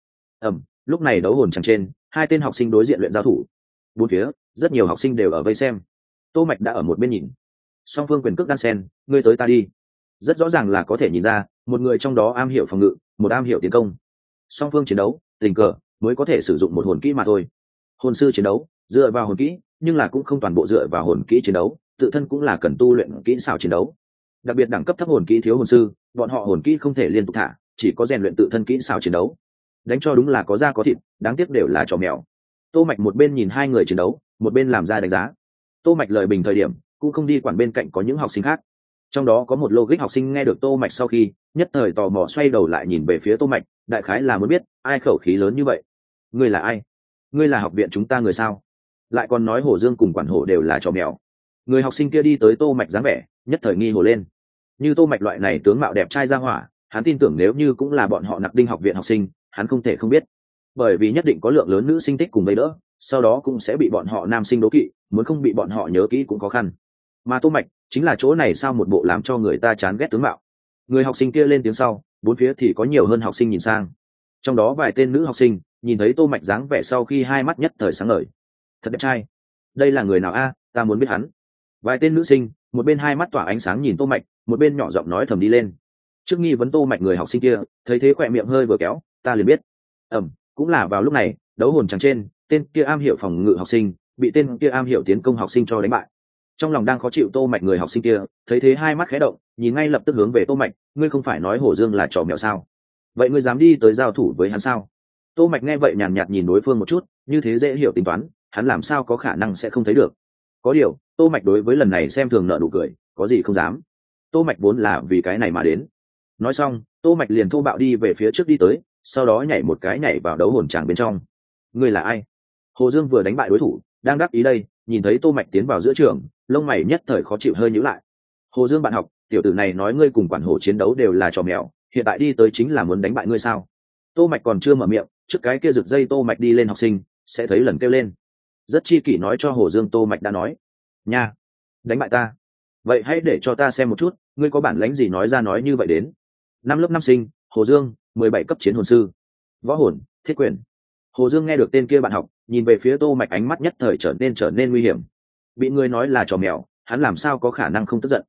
Lúc này đấu hồn chẳng trên, hai tên học sinh đối diện luyện giao thủ. Bốn phía, rất nhiều học sinh đều ở vây xem. Tô Mạch đã ở một bên nhìn. song phương quyền cước đan sen, ngươi tới ta đi. Rất rõ ràng là có thể nhìn ra một người trong đó am hiểu phòng ngự, một am hiểu tiến công. Song phương chiến đấu tình cờ mới có thể sử dụng một hồn kỹ mà thôi. Hồn sư chiến đấu dựa vào hồn kỹ, nhưng là cũng không toàn bộ dựa vào hồn kỹ chiến đấu, tự thân cũng là cần tu luyện kỹ xảo chiến đấu. Đặc biệt đẳng cấp thấp hồn kỹ thiếu hồn sư, bọn họ hồn kỹ không thể liên tục thả, chỉ có rèn luyện tự thân kỹ xảo chiến đấu. Đánh cho đúng là có da có thịt, đáng tiếc đều là trò mèo. Tô Mạch một bên nhìn hai người chiến đấu, một bên làm ra đánh giá. Tô Mạch lời bình thời điểm cũng không đi quản bên cạnh có những học sinh khác. Trong đó có một logic học sinh nghe được Tô Mạch sau khi nhất thời tò mò xoay đầu lại nhìn về phía Tô Mạch, đại khái là muốn biết ai khẩu khí lớn như vậy. Ngươi là ai? Ngươi là học viện chúng ta người sao? Lại còn nói Hồ Dương cùng quản hổ đều là trò mèo. Người học sinh kia đi tới Tô Mạch dáng vẻ nhất thời nghi hồ lên. Như Tô Mạch loại này tướng mạo đẹp trai ra hỏa, hắn tin tưởng nếu như cũng là bọn họ Nặc Đinh học viện học sinh, hắn không thể không biết. Bởi vì nhất định có lượng lớn nữ sinh tích cùng vây đỡ, sau đó cũng sẽ bị bọn họ nam sinh đố kỵ, muốn không bị bọn họ nhớ kỹ cũng khó khăn. Mà Tô Mạch chính là chỗ này sao một bộ làm cho người ta chán ghét tướng mạo. Người học sinh kia lên tiếng sau, bốn phía thì có nhiều hơn học sinh nhìn sang. Trong đó vài tên nữ học sinh nhìn thấy Tô Mạch dáng vẻ sau khi hai mắt nhất thời sáng ngời. Thật đẹp trai. Đây là người nào a, ta muốn biết hắn. Vài tên nữ sinh một bên hai mắt tỏa ánh sáng nhìn Tô Mạch, một bên nhỏ giọng nói thầm đi lên. Trước nghi vấn Tô Mạch người học sinh kia thấy thế khỏe miệng hơi vừa kéo, ta liền biết. Cũng là vào lúc này, đấu hồn tràng trên, tên kia am hiểu phòng ngự học sinh bị tên kia am hiểu tiến công học sinh cho đánh bại. Trong lòng đang khó chịu Tô Mạch người học sinh kia thấy thế hai mắt khẽ động, nhìn ngay lập tức hướng về Tô Mạch, ngươi không phải nói Hổ Dương là trò mèo sao? Vậy ngươi dám đi tới giao thủ với hắn sao? Tô Mạch nghe vậy nhàn nhạt nhìn đối phương một chút, như thế dễ hiểu tính toán, hắn làm sao có khả năng sẽ không thấy được. Có điều, Tô Mạch đối với lần này xem thường nở nụ cười, có gì không dám. Tô Mạch vốn là vì cái này mà đến. Nói xong, Tô Mạch liền thô bạo đi về phía trước đi tới, sau đó nhảy một cái nhảy vào đấu hồn tràng bên trong. Ngươi là ai? Hồ Dương vừa đánh bại đối thủ, đang đắc ý đây, nhìn thấy Tô Mạch tiến vào giữa trường, lông mày nhất thời khó chịu hơi nhíu lại. Hồ Dương bạn học, tiểu tử này nói ngươi cùng quản hổ chiến đấu đều là trò mèo, hiện tại đi tới chính là muốn đánh bại ngươi sao? Tô Mạch còn chưa mở miệng, trước cái kia giật dây Tô Mạch đi lên học sinh, sẽ thấy lần kêu lên. Rất chi kỷ nói cho Hồ Dương Tô Mạch đã nói, nha, đánh bại ta. Vậy hãy để cho ta xem một chút, ngươi có bản lĩnh gì nói ra nói như vậy đến. Năm lớp năm sinh, Hồ Dương, 17 cấp chiến hồn sư, võ hồn, thiết quyền. Hồ Dương nghe được tên kia bạn học, nhìn về phía Tô Mạch ánh mắt nhất thời trở nên nguy hiểm. Bị người nói là trò mèo, hắn làm sao có khả năng không tức giận.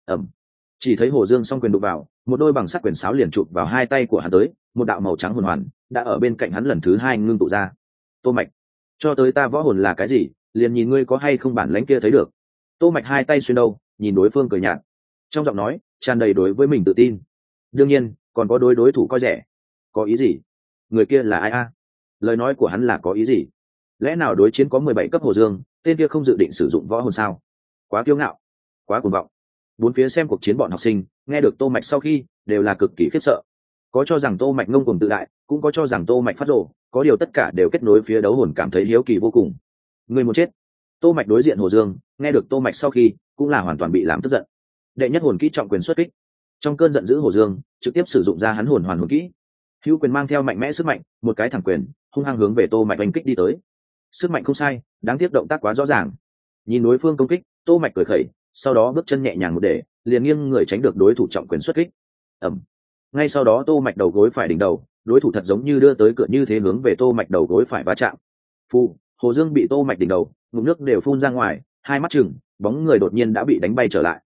Chỉ thấy Hồ Dương song quyền đụng vào, một đôi bằng sắt quyền sáo liền chụp vào hai tay của hắn tới, một đạo màu trắng hồn hoàn đã ở bên cạnh hắn lần thứ hai ngưng tụ ra. Tô Mạch, cho tới ta võ hồn là cái gì, liền nhìn ngươi có hay không bản lĩnh kia thấy được. Tô Mạch hai tay xuyên đâu, nhìn đối phương cười nhạt, trong giọng nói tràn đầy đối với mình tự tin. Đương nhiên, còn có đối thủ coi rẻ. Có ý gì? Người kia là ai a? Lời nói của hắn là có ý gì? Lẽ nào đối chiến có 17 cấp Hồ Dương, tên kia không dự định sử dụng võ hồn sao? Quá kiêu ngạo, quá cuồng vọng. Bốn phía xem cuộc chiến bọn học sinh nghe được Tô Mạch sau khi đều là cực kỳ khiếp sợ. Có cho rằng Tô Mạch ngông cuồng tự đại, cũng có cho rằng Tô Mạch phát rồ, có điều tất cả đều kết nối phía đấu hồn cảm thấy hiếu kỳ vô cùng. Người muốn chết. Tô Mạch đối diện Hồ Dương, nghe được Tô Mạch sau khi cũng là hoàn toàn bị làm tức giận. Đệ nhất hồn kỹ trọng quyền xuất kích. Trong cơn giận dữ Hồ Dương trực tiếp sử dụng ra hắn hồn hoàn hồn kỹ. Hữu quyền mang theo mạnh mẽ sức mạnh, một cái thẳng quyền hung hăng hướng về Tô Mạch đánh kích đi tới. Sức mạnh không sai, đáng tiếc động tác quá rõ ràng. Nhìn đối phương công kích, Tô Mạch cười khẩy, sau đó bước chân nhẹ nhàng một để, liền nghiêng người tránh được đối thủ trọng quyền xuất kích. Ngay sau đó Tô Mạch đầu gối phải đỉnh đầu, đối thủ thật giống như đưa tới cửa như thế hướng về Tô Mạch đầu gối phải va chạm. Phu, Hồ Dương bị Tô Mạch đỉnh đầu, ngụm nước đều phun ra ngoài, hai mắt chừng, bóng người đột nhiên đã bị đánh bay trở lại.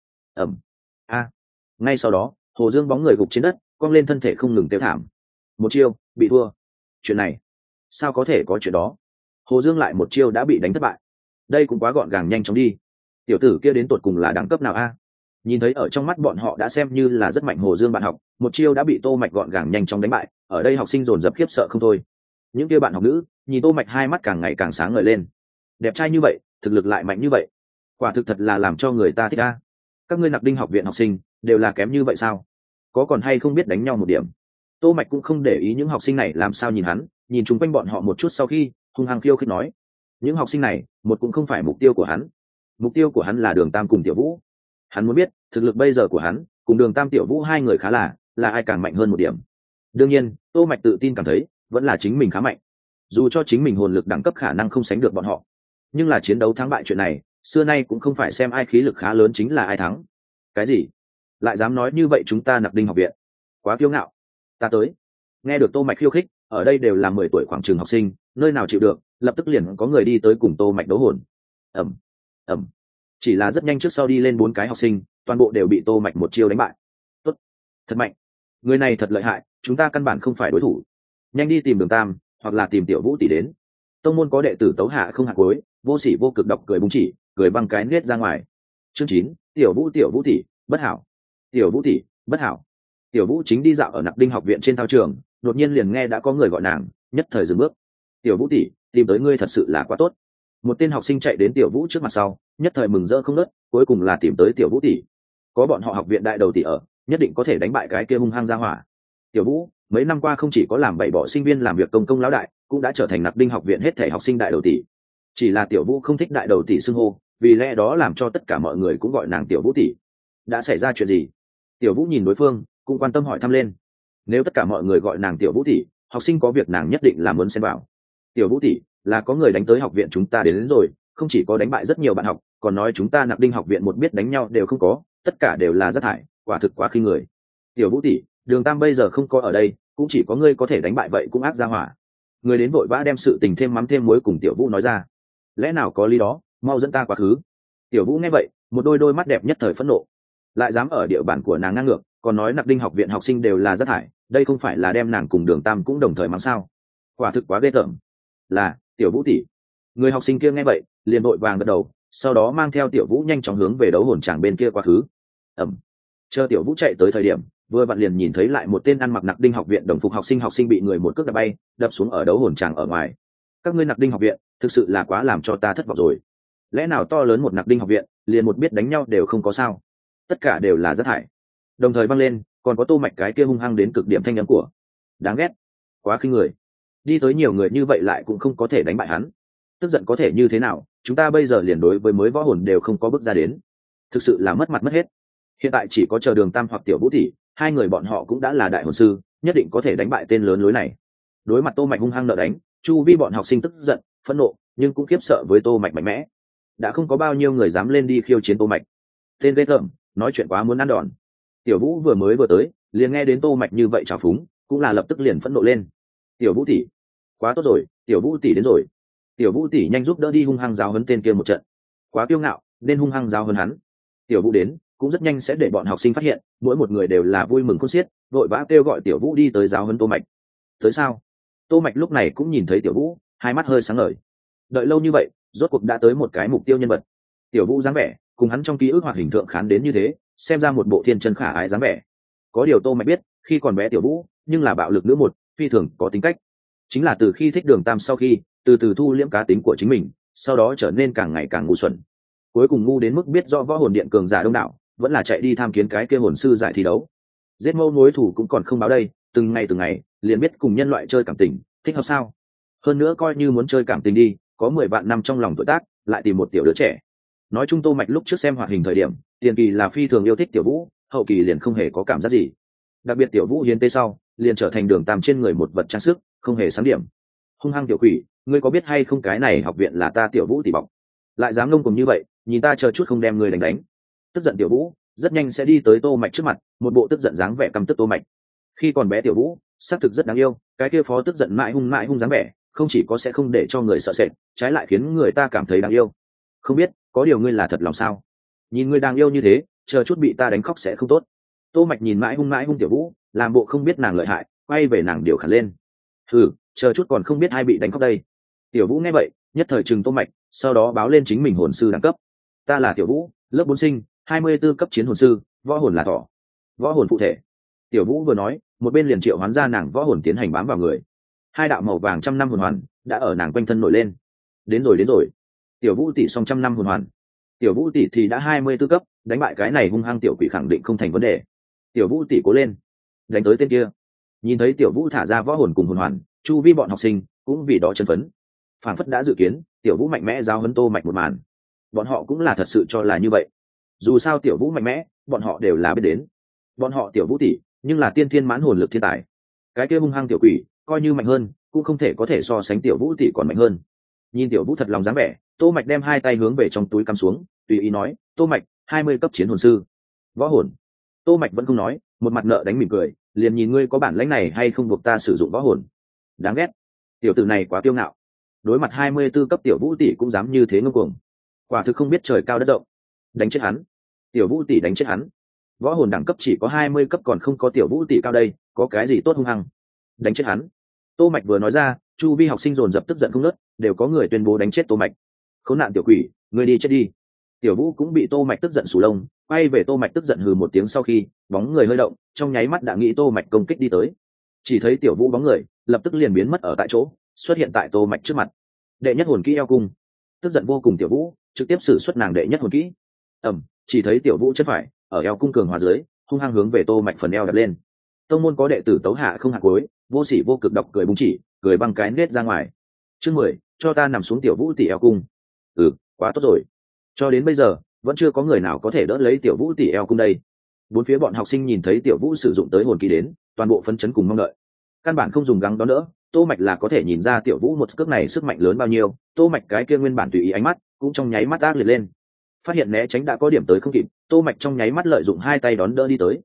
Ngay sau đó, Hồ Dương bóng người gục trên đất, cong lên thân thể không ngừng kêu thảm. Một chiêu, bị thua. Chuyện này, sao có thể có chuyện đó? Hồ Dương lại một chiêu đã bị đánh thất bại. Đây cũng quá gọn gàng nhanh chóng đi. Tiểu tử kia đến tột cùng là đẳng cấp nào a? Nhìn thấy ở trong mắt bọn họ đã xem như là rất mạnh Hồ Dương bạn học, một chiêu đã bị Tô Mạch gọn gàng nhanh chóng đánh bại, ở đây học sinh dồn dập khiếp sợ không thôi. Những kia bạn học nữ nhìn Tô Mạch hai mắt càng ngày càng sáng ngời lên. Đẹp trai như vậy, thực lực lại mạnh như vậy, quả thực thật là làm cho người ta thích a. Các ngươi Nặc Đinh học viện học sinh đều là kém như vậy sao? Có còn hay không biết đánh nhau một điểm? Tô Mạch cũng không để ý những học sinh này làm sao nhìn hắn, nhìn chúng quanh bọn họ một chút sau khi hung hăng khiêu khích nói, những học sinh này một cũng không phải mục tiêu của hắn. Mục tiêu của hắn là Đường Tam cùng Tiểu Vũ. Hắn muốn biết thực lực bây giờ của hắn cùng Đường Tam Tiểu Vũ hai người khá là ai càng mạnh hơn một điểm. Đương nhiên, Tô Mạch tự tin cảm thấy vẫn là chính mình khá mạnh. Dù cho chính mình hồn lực đẳng cấp khả năng không sánh được bọn họ, nhưng là chiến đấu thắng bại chuyện này, xưa nay cũng không phải xem ai khí lực khá lớn chính là ai thắng. Cái gì? Lại dám nói như vậy chúng ta Nặc Đinh học viện? Quá kiêu ngạo. Ta tới. Nghe được Tô Mạch khiêu khích, ở đây đều là 10 tuổi khoảng trường học sinh, nơi nào chịu được, lập tức liền có người đi tới cùng Tô Mạch đấu hồn. chỉ là rất nhanh trước sau đi lên 4 cái học sinh, toàn bộ đều bị Tô Mạch một chiêu đánh bại. Tốt, thật mạnh, người này thật lợi hại, chúng ta căn bản không phải đối thủ. Nhanh đi tìm Đường Tam, hoặc là tìm Tiểu Vũ tỷ đến. Tông môn có đệ tử tấu hạ không hạ cuối, vô sỉ vô cực độc cười búng chỉ, cười băng cái nết ra ngoài. Chương 9, Tiểu Vũ tỷ, bất hảo. Tiểu Vũ tỷ, bất hảo. Tiểu Vũ chính đi dạo ở Nặc Đinh học viện trên thao trường, đột nhiên liền nghe đã có người gọi nàng, nhất thời dừng bước. Tiểu Vũ tỷ, tìm tới ngươi thật sự là quá tốt. Một tên học sinh chạy đến Tiểu Vũ trước mặt sau, nhất thời mừng rỡ không ngớt, cuối cùng là tìm tới Tiểu Vũ tỷ. Có bọn họ học viện đại đầu tỷ ở, nhất định có thể đánh bại cái kia hung hăng gia hỏa. Tiểu Vũ mấy năm qua không chỉ có làm bậy bỏ sinh viên làm việc công công lão đại, cũng đã trở thành Nặc Đinh học viện hết thể học sinh đại đầu tỷ. Chỉ là Tiểu Vũ không thích đại đầu tỷ xưng hô, vì lẽ đó làm cho tất cả mọi người cũng gọi nàng Tiểu Vũ tỷ. Đã xảy ra chuyện gì? Tiểu Vũ nhìn đối phương, cũng quan tâm hỏi thăm lên. Nếu tất cả mọi người gọi nàng Tiểu Vũ tỷ, học sinh có việc nàng nhất định là muốn xen vào. Tiểu Vũ tỷ, là có người đánh tới học viện chúng ta đến rồi, không chỉ có đánh bại rất nhiều bạn học, còn nói chúng ta Nặc Đinh học viện một biết đánh nhau đều không có, tất cả đều là rác thải, quả thực quá khinh người. Tiểu Vũ tỷ, Đường Tam bây giờ không có ở đây, cũng chỉ có ngươi có thể đánh bại vậy cũng ác ra hỏa. Người đến vội vã đem sự tình thêm mắm thêm muối cùng Tiểu Vũ nói ra. Lẽ nào có lý đó, mau dẫn ta quá khứ. Tiểu Vũ nghe vậy, một đôi mắt đẹp nhất thời phẫn nộ. Lại dám ở địa bàn của nàng ngang ngược, còn nói Nặc Đinh học viện học sinh đều là rác thải, đây không phải là đem nàng cùng Đường Tam cũng đồng thời mắng sao? Quả thực quá ghê tởm. Là, Tiểu Vũ tỷ. Người học sinh kia nghe vậy, liền vội vàng gật đầu, sau đó mang theo Tiểu Vũ nhanh chóng hướng về đấu hồn tràng bên kia quá khứ. Chờ Tiểu Vũ chạy tới thời điểm, vừa vặn liền nhìn thấy lại một tên ăn mặc Nặc Đinh học viện đồng phục học sinh bị người một cước đập bay, đập xuống ở đấu hồn tràng ở ngoài. Các ngươi Nặc Đinh học viện, thực sự là quá làm cho ta thất vọng rồi. Lẽ nào to lớn một Nặc Đinh học viện, liền một biết đánh nhau đều không có sao? Tất cả đều là rác thải. Đồng thời vang lên, còn có Tô Mạch cái kia hung hăng đến cực điểm thanh âm của. Đáng ghét, quá khinh người. Đi tới nhiều người như vậy lại cũng không có thể đánh bại hắn. Tức giận có thể như thế nào, chúng ta bây giờ liền đối với mới võ hồn đều không có bước ra đến. Thực sự là mất mặt mất hết. Hiện tại chỉ có chờ Đường Tam hoặc Tiểu Vũ tỷ, hai người bọn họ cũng đã là đại hồn sư, nhất định có thể đánh bại tên lớn lối này. Đối mặt Tô Mạch hung hăng nợ đánh, chu vi bọn học sinh tức giận, phẫn nộ, nhưng cũng khiếp sợ với Tô Mạch mạnh mẽ. Đã không có bao nhiêu người dám lên đi khiêu chiến Tô Mạch. Tên ghê tởm, nói chuyện quá muốn ăn đòn. Tiểu Vũ vừa tới, liền nghe đến Tô Mạch như vậy trào phúng, cũng là lập tức liền phẫn nộ lên. Tiểu Vũ tỷ, quá tốt rồi, Tiểu Vũ tỷ đến rồi. Tiểu Vũ tỷ nhanh giúp đỡ đi hung hăng giáo huấn tên kia một trận. Quá kiêu ngạo, nên hung hăng giáo huấn hắn. Tiểu Vũ đến, cũng rất nhanh sẽ để bọn học sinh phát hiện, mỗi một người đều là vui mừng khôn xiết, vội vã kêu gọi Tiểu Vũ đi tới giáo huấn Tô Mạch. Tới sao? Tô Mạch lúc này cũng nhìn thấy Tiểu Vũ, hai mắt hơi sáng ngời. Đợi lâu như vậy, rốt cuộc đã tới một cái mục tiêu nhân vật. Tiểu Vũ dáng vẻ, cùng hắn trong ký ức hoạt hình tượng khán đến như thế, xem ra một bộ thiên chân khả ái dáng vẻ. Có điều Tô Mạch biết, khi còn bé Tiểu Vũ, nhưng là bạo lực nữ một, phi thường có tính cách. Chính là từ khi thích Đường Tam sau khi, từ từ thu liễm cá tính của chính mình, sau đó trở nên càng ngày càng ngu xuẩn. Cuối cùng ngu đến mức biết rõ võ hồn điện cường giả đông đảo, vẫn là chạy đi tham kiến cái kia hồn sư giải thi đấu. Giết mâu mối thủ cũng còn không báo đây, từng ngày liền biết cùng nhân loại chơi cảm tình, thích hợp sao? Hơn nữa coi như muốn chơi cảm tình đi, có 10 vạn năm trong lòng tuổi tác, lại tìm một tiểu đứa trẻ. Nói chung Tô Mạch lúc trước xem hoạt hình thời điểm, tiền kỳ là phi thường yêu thích Tiểu Vũ, hậu kỳ liền không hề có cảm giác gì. Đặc biệt Tiểu Vũ hiến tế sau, liền trở thành Đường Tam trên người một vật trang sức, không hề sáng điểm. Hung hăng tiểu quỷ, ngươi có biết hay không cái này học viện là ta Tiểu Vũ tỷ bọc, lại dám ngông cuồng như vậy, nhìn ta chờ chút không đem ngươi đánh. Tức giận Tiểu Vũ rất nhanh sẽ đi tới Tô Mạch trước mặt, một bộ tức giận dáng vẻ căm tức Tô Mạch. Khi còn bé Tiểu Vũ xác thực rất đáng yêu, cái kia phó tức giận mãi hung dáng vẻ, không chỉ có sẽ không để cho người sợ sệt, trái lại khiến người ta cảm thấy đáng yêu. Không biết có điều ngươi là thật lòng sao? Nhìn ngươi đáng yêu như thế, chờ chút bị ta đánh khóc sẽ không tốt. Tô Mạch nhìn mãi hung Tiểu Vũ, làm bộ không biết nàng lợi hại, quay về nàng điều khản lên. Chờ chút còn không biết ai bị đánh khóc đây. Tiểu Vũ nghe vậy, nhất thời trừng Tô Mạch, sau đó báo lên chính mình hồn sư đẳng cấp. Ta là Tiểu Vũ, lớp 4 sinh, 24 cấp chiến hồn sư, võ hồn là thỏ. Võ hồn phụ thể. Tiểu Vũ vừa nói, một bên liền triệu hoán ra nàng võ hồn tiến hành bám vào người. Hai đạo màu vàng trăm năm hồn hoàn đã ở nàng quanh thân nổi lên. Đến rồi. Tiểu Vũ tỷ xong trăm năm hồn hoàn. Tiểu Vũ tỷ thì đã 24 cấp, đánh bại cái này hung hăng tiểu quỷ khẳng định không thành vấn đề. Tiểu Vũ tỷ cố lên, đánh tới tên kia. Nhìn thấy Tiểu Vũ thả ra võ hồn cùng hồn hoàn, chu vi bọn học sinh cũng vì đó chấn phấn. Phản phất đã dự kiến, Tiểu Vũ mạnh mẽ giáo huấn Tô Mạch một màn. Bọn họ cũng là thật sự cho là như vậy. Dù sao Tiểu Vũ mạnh mẽ, bọn họ đều là biết đến. Bọn họ Tiểu Vũ tỷ, nhưng là tiên thiên mãn hồn lực thiên tài. Cái kia hung hăng tiểu quỷ, coi như mạnh hơn, cũng không thể có thể so sánh Tiểu Vũ tỷ còn mạnh hơn. Nhìn Tiểu Vũ thật lòng dáng vẻ, Tô Mạch đem hai tay hướng về trong túi cắm xuống, tùy ý nói, Tô Mạch, 20 cấp chiến hồn sư. Võ hồn. Tô Mạch vẫn không nói, một mặt nợ đánh mỉm cười, liền nhìn ngươi có bản lĩnh này hay không buộc ta sử dụng võ hồn. Đáng ghét. Tiểu tử này quá kiêu ngạo. Đối mặt 24 cấp Tiểu Vũ tỷ cũng dám như thế ngông cuồng. Quả thực không biết trời cao đất rộng. đánh chết hắn. Tiểu Vũ tỷ đánh chết hắn. Võ hồn đẳng cấp chỉ có 20 cấp, còn không có Tiểu Vũ tỷ cao đây, có cái gì tốt hung hăng. Đánh chết hắn. Tô Mạch vừa nói ra, chu vi học sinh dồn dập tức giận không ngớt, đều có người tuyên bố đánh chết Tô Mạch. Khốn nạn tiểu quỷ, ngươi đi chết đi. Tiểu Vũ cũng bị Tô Mạch tức giận sù lông, quay về Tô Mạch tức giận hừ một tiếng, sau khi bóng người hơi động, trong nháy mắt đã nghĩ Tô Mạch công kích đi tới. Chỉ thấy Tiểu Vũ bóng người lập tức liền biến mất ở tại chỗ, xuất hiện tại Tô Mạch trước mặt. Đệ nhất hồn kỹ eo cung. Tức giận vô cùng Tiểu Vũ trực tiếp sử xuất nàng đệ nhất hồn kỹ. Chỉ thấy Tiểu Vũ chân phải ở eo cung cường hóa dưới, hung hăng hướng về Tô Mạch phần eo đập lên. Tông môn có đệ tử tấu hạ không hạ cuối, vô sỉ vô cực độc cười búng chỉ, cười băng cái nết ra ngoài. Chương 10, cho ta nằm xuống Tiểu Vũ tỷ eo cung. Quá tốt rồi. Cho đến bây giờ vẫn chưa có người nào có thể đỡ lấy Tiểu Vũ tỷ eo cung đây. Bốn phía bọn học sinh nhìn thấy Tiểu Vũ sử dụng tới hồn kỹ đến, toàn bộ phấn chấn cùng mong đợi. Căn bản không dùng gắng đó nữa, Tô Mạch là có thể nhìn ra Tiểu Vũ một cước này sức mạnh lớn bao nhiêu. Tô Mạch cái kia nguyên bản tùy ý ánh mắt cũng trong nháy mắt ác liệt lên. Phát hiện né tránh đã có điểm tới không kịp, Tô Mạch trong nháy mắt lợi dụng hai tay đón đỡ đi tới.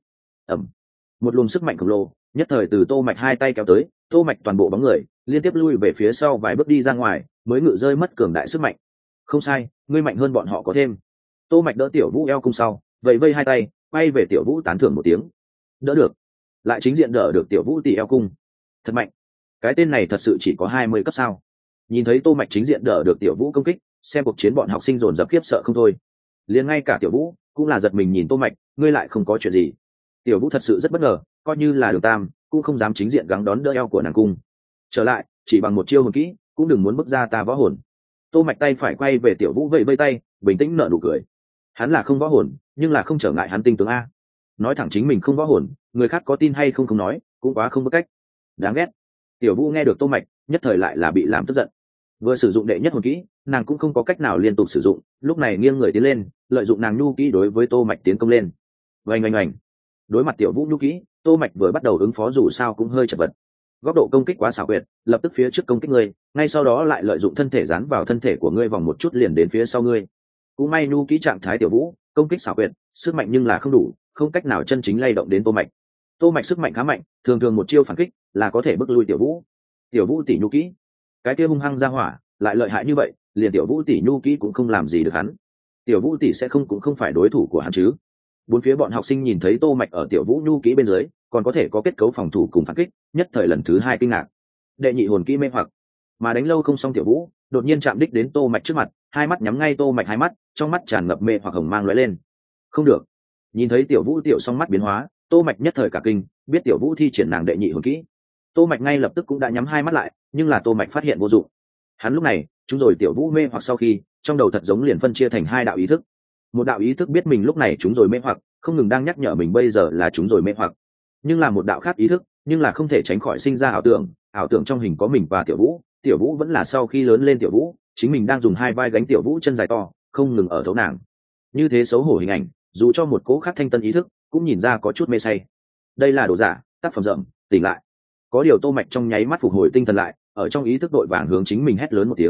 Một luồng sức mạnh khổng lồ nhất thời từ Tô Mạch hai tay kéo tới, Tô Mạch toàn bộ bóng người liên tiếp lui về phía sau vài bước đi ra ngoài, mới ngự rơi mất cường đại sức mạnh. Không sai, ngươi mạnh hơn bọn họ có thêm. Tô Mạch đỡ Tiểu Vũ eo cung sau, vẫy vây hai tay, quay về Tiểu Vũ tán thưởng một tiếng. Đỡ được, lại chính diện đỡ được Tiểu Vũ tỷ eo cung. Thật mạnh. Cái tên này thật sự chỉ có 20 cấp sao? Nhìn thấy Tô Mạch chính diện đỡ được Tiểu Vũ công kích, xem cuộc chiến bọn học sinh dồn dập khiếp sợ không thôi. Liền ngay cả Tiểu Vũ cũng là giật mình nhìn Tô Mạch, ngươi lại không có chuyện gì. Tiểu Vũ thật sự rất bất ngờ, coi như là Đường Tam cũng không dám chính diện gắng đón đỡ eo của nàng cung. Trở lại, chỉ bằng một chiêu hồn kỹ, cũng đừng muốn bước ra ta võ hồn. Tô Mạch tay phải quay về Tiểu Vũ vẫy vẫy tay, bình tĩnh nở nụ cười. Hắn là không võ hồn, nhưng là không trở ngại hắn tinh tướng a. Nói thẳng chính mình không võ hồn, người khác có tin hay không không nói, cũng quá không có cách. Đáng ghét. Tiểu Vũ nghe được Tô Mạch, nhất thời lại là bị làm tức giận. Vừa sử dụng đệ nhất hồn kỹ, nàng cũng không có cách nào liên tục sử dụng, lúc này nghiêng người tiến lên, lợi dụng nàng nhu kỹ đối với Tô Mạch tiến công lên. Oanh. Đối mặt Tiểu Vũ nhu kỹ, Tô Mạch vừa bắt đầu ứng phó dù sao cũng hơi chật vật. Góc độ công kích quá xảo quyệt, lập tức phía trước công kích ngươi, ngay sau đó lại lợi dụng thân thể dán vào thân thể của ngươi vòng một chút liền đến phía sau ngươi. Cũng may nhu kỹ trạng thái Tiểu Vũ công kích xảo quyệt, sức mạnh nhưng là không đủ, không cách nào chân chính lay động đến Tô Mạch. Tô Mạch sức mạnh khá mạnh, thường thường một chiêu phản kích là có thể bức lui Tiểu Vũ. Tiểu Vũ tỷ nhu kỹ, cái kia hung hăng ra hỏa, lại lợi hại như vậy, liền Tiểu Vũ tỷ nhu kỹ cũng không làm gì được hắn. Tiểu Vũ tỷ sẽ không cũng không phải đối thủ của hắn chứ? Bốn phía bọn học sinh nhìn thấy Tô Mạch ở Tiểu Vũ nhu kỹ bên dưới, còn có thể có kết cấu phòng thủ cùng phản kích, nhất thời lần thứ hai kinh ngạc. Đệ nhị hồn kỹ mê hoặc, mà đánh lâu không xong Tiểu Vũ đột nhiên chạm đích đến Tô Mạch trước mặt, hai mắt nhắm ngay Tô Mạch hai mắt, trong mắt tràn ngập mê hoặc hồng mang lóe lên. Không được. Nhìn thấy Tiểu Vũ tiểu song mắt biến hóa, Tô Mạch nhất thời cả kinh, biết Tiểu Vũ thi triển nàng đệ nhị hồn kỹ. Tô Mạch ngay lập tức cũng đã nhắm hai mắt lại, nhưng là Tô Mạch phát hiện vô dụng. Hắn lúc này, chúng rồi Tiểu Vũ mê hoặc sau khi, trong đầu thật giống liền phân chia thành hai đạo ý thức. Một đạo ý thức biết mình lúc này chúng rồi mê hoặc, không ngừng đang nhắc nhở mình bây giờ là chúng rồi mê hoặc. Nhưng là một đạo khác ý thức, nhưng là không thể tránh khỏi sinh ra ảo tưởng trong hình có mình và Tiểu Vũ vẫn là sau khi lớn lên Tiểu Vũ, chính mình đang dùng hai vai gánh Tiểu Vũ chân dài to, không ngừng ở thấu nàng. Như thế xấu hổ hình ảnh, dù cho một cố khác thanh tân ý thức, cũng nhìn ra có chút mê say. Đây là đồ giả, tác phẩm rậm, tỉnh lại. Có điều Tô Mạch trong nháy mắt phục hồi tinh thần lại, ở trong ý thức đội vàng hướng chính mình hét lớn một tiếng.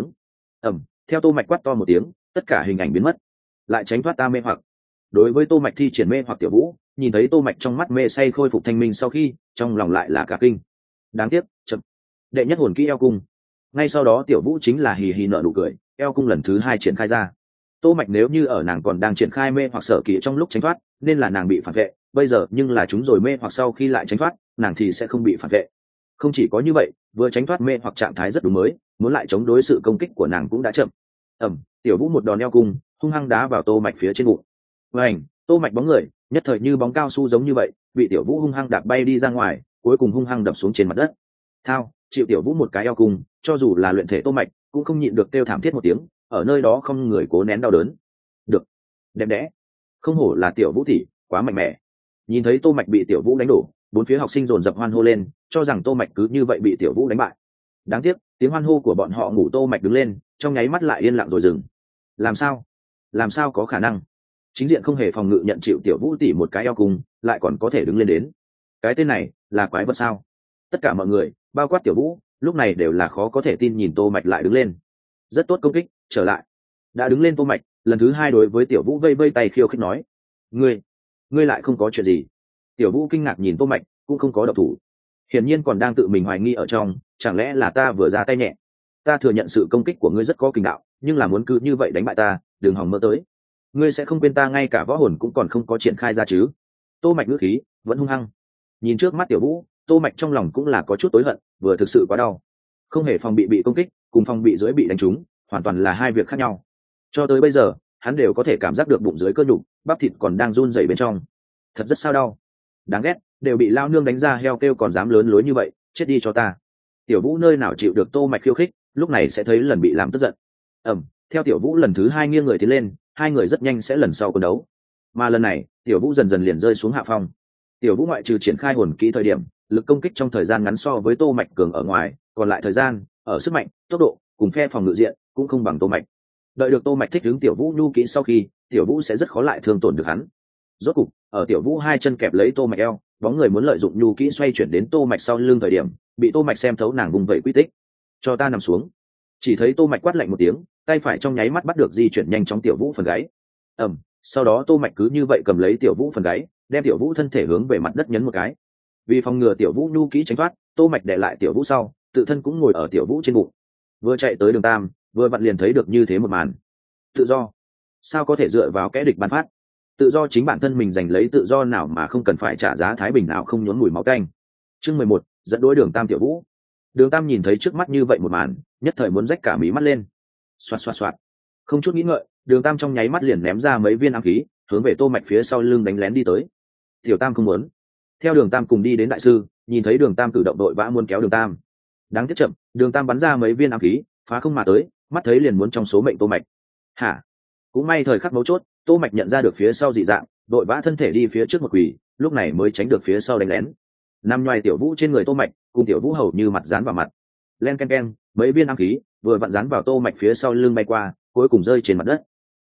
Theo Tô Mạch quát to một tiếng, tất cả hình ảnh biến mất. Lại tránh thoát ta mê hoặc. Đối với Tô Mạch thi triển mê hoặc Tiểu Vũ, nhìn thấy Tô Mạch trong mắt mê say khôi phục thanh minh sau khi, trong lòng lại là cả kinh. Đáng tiếc, chậm. Đệ nhất hồn kỹ eo cung. Ngay sau đó Tiểu Vũ chính là hì hì nở nụ cười, eo cung lần thứ hai triển khai ra. Tô Mạch nếu như ở nàng còn đang triển khai mê hoặc sở kỳ trong lúc tránh thoát, nên là nàng bị phản vệ, bây giờ nhưng là chúng rồi mê hoặc sau khi lại tránh thoát, nàng thì sẽ không bị phản vệ. Không chỉ có như vậy, vừa tránh thoát mê hoặc trạng thái rất đúng mới, muốn lại chống đối sự công kích của nàng cũng đã chậm. Tiểu Vũ một đòn eo cung, hung hăng đá vào Tô Mạch phía trên bụng. Vành, Tô Mạch bóng người, nhất thời như bóng cao su giống như vậy, bị Tiểu Vũ hung hăng đạp bay đi ra ngoài, cuối cùng hung hăng đập xuống trên mặt đất. Thao, chịu Tiểu Vũ một cái eo cung, cho dù là luyện thể Tô Mạch, cũng không nhịn được kêu thảm thiết một tiếng, ở nơi đó không người cố nén đau đớn. Được, đẹp đẽ, không hổ là Tiểu Vũ tỷ, quá mạnh mẽ. Nhìn thấy Tô Mạch bị Tiểu Vũ đánh đổ, bốn phía học sinh dồn dập hoan hô lên, cho rằng Tô Mạch cứ như vậy bị Tiểu Vũ đánh bại. Đáng tiếc, tiếng hoan hô của bọn họ ngủ Tô Mạch đứng lên, trong nháy mắt lại yên lặng rồi dừng. Làm sao có khả năng? Chính diện không hề phòng ngự nhận chịu Tiểu Vũ tỷ một cái eo cung, lại còn có thể đứng lên đến. Cái tên này là quái vật sao? Tất cả mọi người, bao quát Tiểu Vũ, lúc này đều là khó có thể tin nhìn Tô Mạch lại đứng lên. Rất tốt công kích, trở lại. Đã đứng lên Tô Mạch, lần thứ hai đối với Tiểu Vũ vây vây tay khiêu khích nói: "Ngươi lại không có chuyện gì?" Tiểu Vũ kinh ngạc nhìn Tô Mạch, cũng không có động thủ. Hiển nhiên còn đang tự mình hoài nghi ở trong, chẳng lẽ là ta vừa ra tay nhẹ? Ta thừa nhận sự công kích của ngươi rất có kình đạo, nhưng là muốn cứ như vậy đánh bại ta, đừng hòng mơ tới. ngươi sẽ không quên ta ngay cả võ hồn cũng còn không có triển khai ra chứ? Tô Mạch ngữ khí vẫn hung hăng. Nhìn trước mắt Tiểu Vũ, Tô Mạch trong lòng cũng là có chút tối hận, vừa thực sự quá đau. Không hề phòng bị công kích, cùng phòng bị dưới bị đánh trúng, hoàn toàn là hai việc khác nhau. Cho tới bây giờ, hắn đều có thể cảm giác được bụng dưới cơ nhục, bắp thịt còn đang run rẩy bên trong. Thật rất sao đau. Đáng ghét, đều bị lao nương đánh ra heo kêu còn dám lớn lối như vậy, chết đi cho ta. Tiểu Vũ nơi nào chịu được Tô Mạch khiêu khích, lúc này sẽ thấy lần bị làm tức giận. Theo Tiểu Vũ lần thứ hai nghiêng người tiến lên, hai người rất nhanh sẽ lần sau cuộc đấu. Mà lần này, Tiểu Vũ dần dần liền rơi xuống hạ phong. Tiểu Vũ ngoại trừ triển khai hồn kỹ thời điểm, lực công kích trong thời gian ngắn so với Tô Mạch cường ở ngoài, còn lại thời gian, ở sức mạnh, tốc độ, cùng phe phòng ngự diện cũng không bằng Tô Mạch. Đợi được Tô Mạch thích ứng Tiểu Vũ nhu kỹ sau khi, Tiểu Vũ sẽ rất khó lại thương tổn được hắn. Rốt cục, ở Tiểu Vũ hai chân kẹp lấy Tô Mạch eo, bóng người muốn lợi dụng nhu kỹ xoay chuyển đến Tô Mạch sau lưng thời điểm, bị Tô Mạch xem thấu nàng vùng vẫy quy tích. Cho ta nằm xuống. Chỉ thấy Tô Mạch quát lạnh một tiếng, tay phải trong nháy mắt bắt được di chuyển nhanh trong Tiểu Vũ phần gáy. Sau đó Tô Mạch cứ như vậy cầm lấy Tiểu Vũ phần gáy, đem Tiểu Vũ thân thể hướng về mặt đất nhấn một cái. Vì phòng ngừa Tiểu Vũ nhu kỹ tránh thoát, Tô Mạch để lại Tiểu Vũ sau, tự thân cũng ngồi ở Tiểu Vũ trên bụng. Vừa chạy tới đường Tam, vừa vặn liền thấy được như thế một màn. Tự do, sao có thể dựa vào kẻ địch ban phát? Tự do chính bản thân mình giành lấy tự do nào mà không cần phải trả giá thái bình nào không nhốn mùi máu tanh. Chương 11, dẫn đối đường Tam Tiểu Vũ. Đường Tam nhìn thấy trước mắt như vậy một màn, nhất thời muốn rách cả mí mắt lên. Xoạt xoạt xoạt. Không chút nghĩ ngợi, đường Tam trong nháy mắt liền ném ra mấy viên ám khí, hướng về Tô Mạch phía sau lưng đánh lén đi tới. Tiểu Tam không muốn. Theo đường Tam cùng đi đến đại sư, nhìn thấy đường Tam cử động đội vã muốn kéo đường Tam. Đáng tiếc chậm, đường Tam bắn ra mấy viên ám khí, phá không mà tới, mắt thấy liền muốn trong số mệnh Tô Mạch. Hả? Cũng may thời khắc mấu chốt, Tô Mạch nhận ra được phía sau dị dạng, đội vã thân thể đi phía trước một quỳ, lúc này mới tránh được phía sau đánh lén. Nằm ngoài Tiểu Vũ trên người Tô Mạch, cùng Tiểu Vũ hầu như mặt dán vào mặt. Len ken ken, mấy viên ám khí vừa vặn dán vào Tô Mạch phía sau lưng bay qua, cuối cùng rơi trên mặt đất.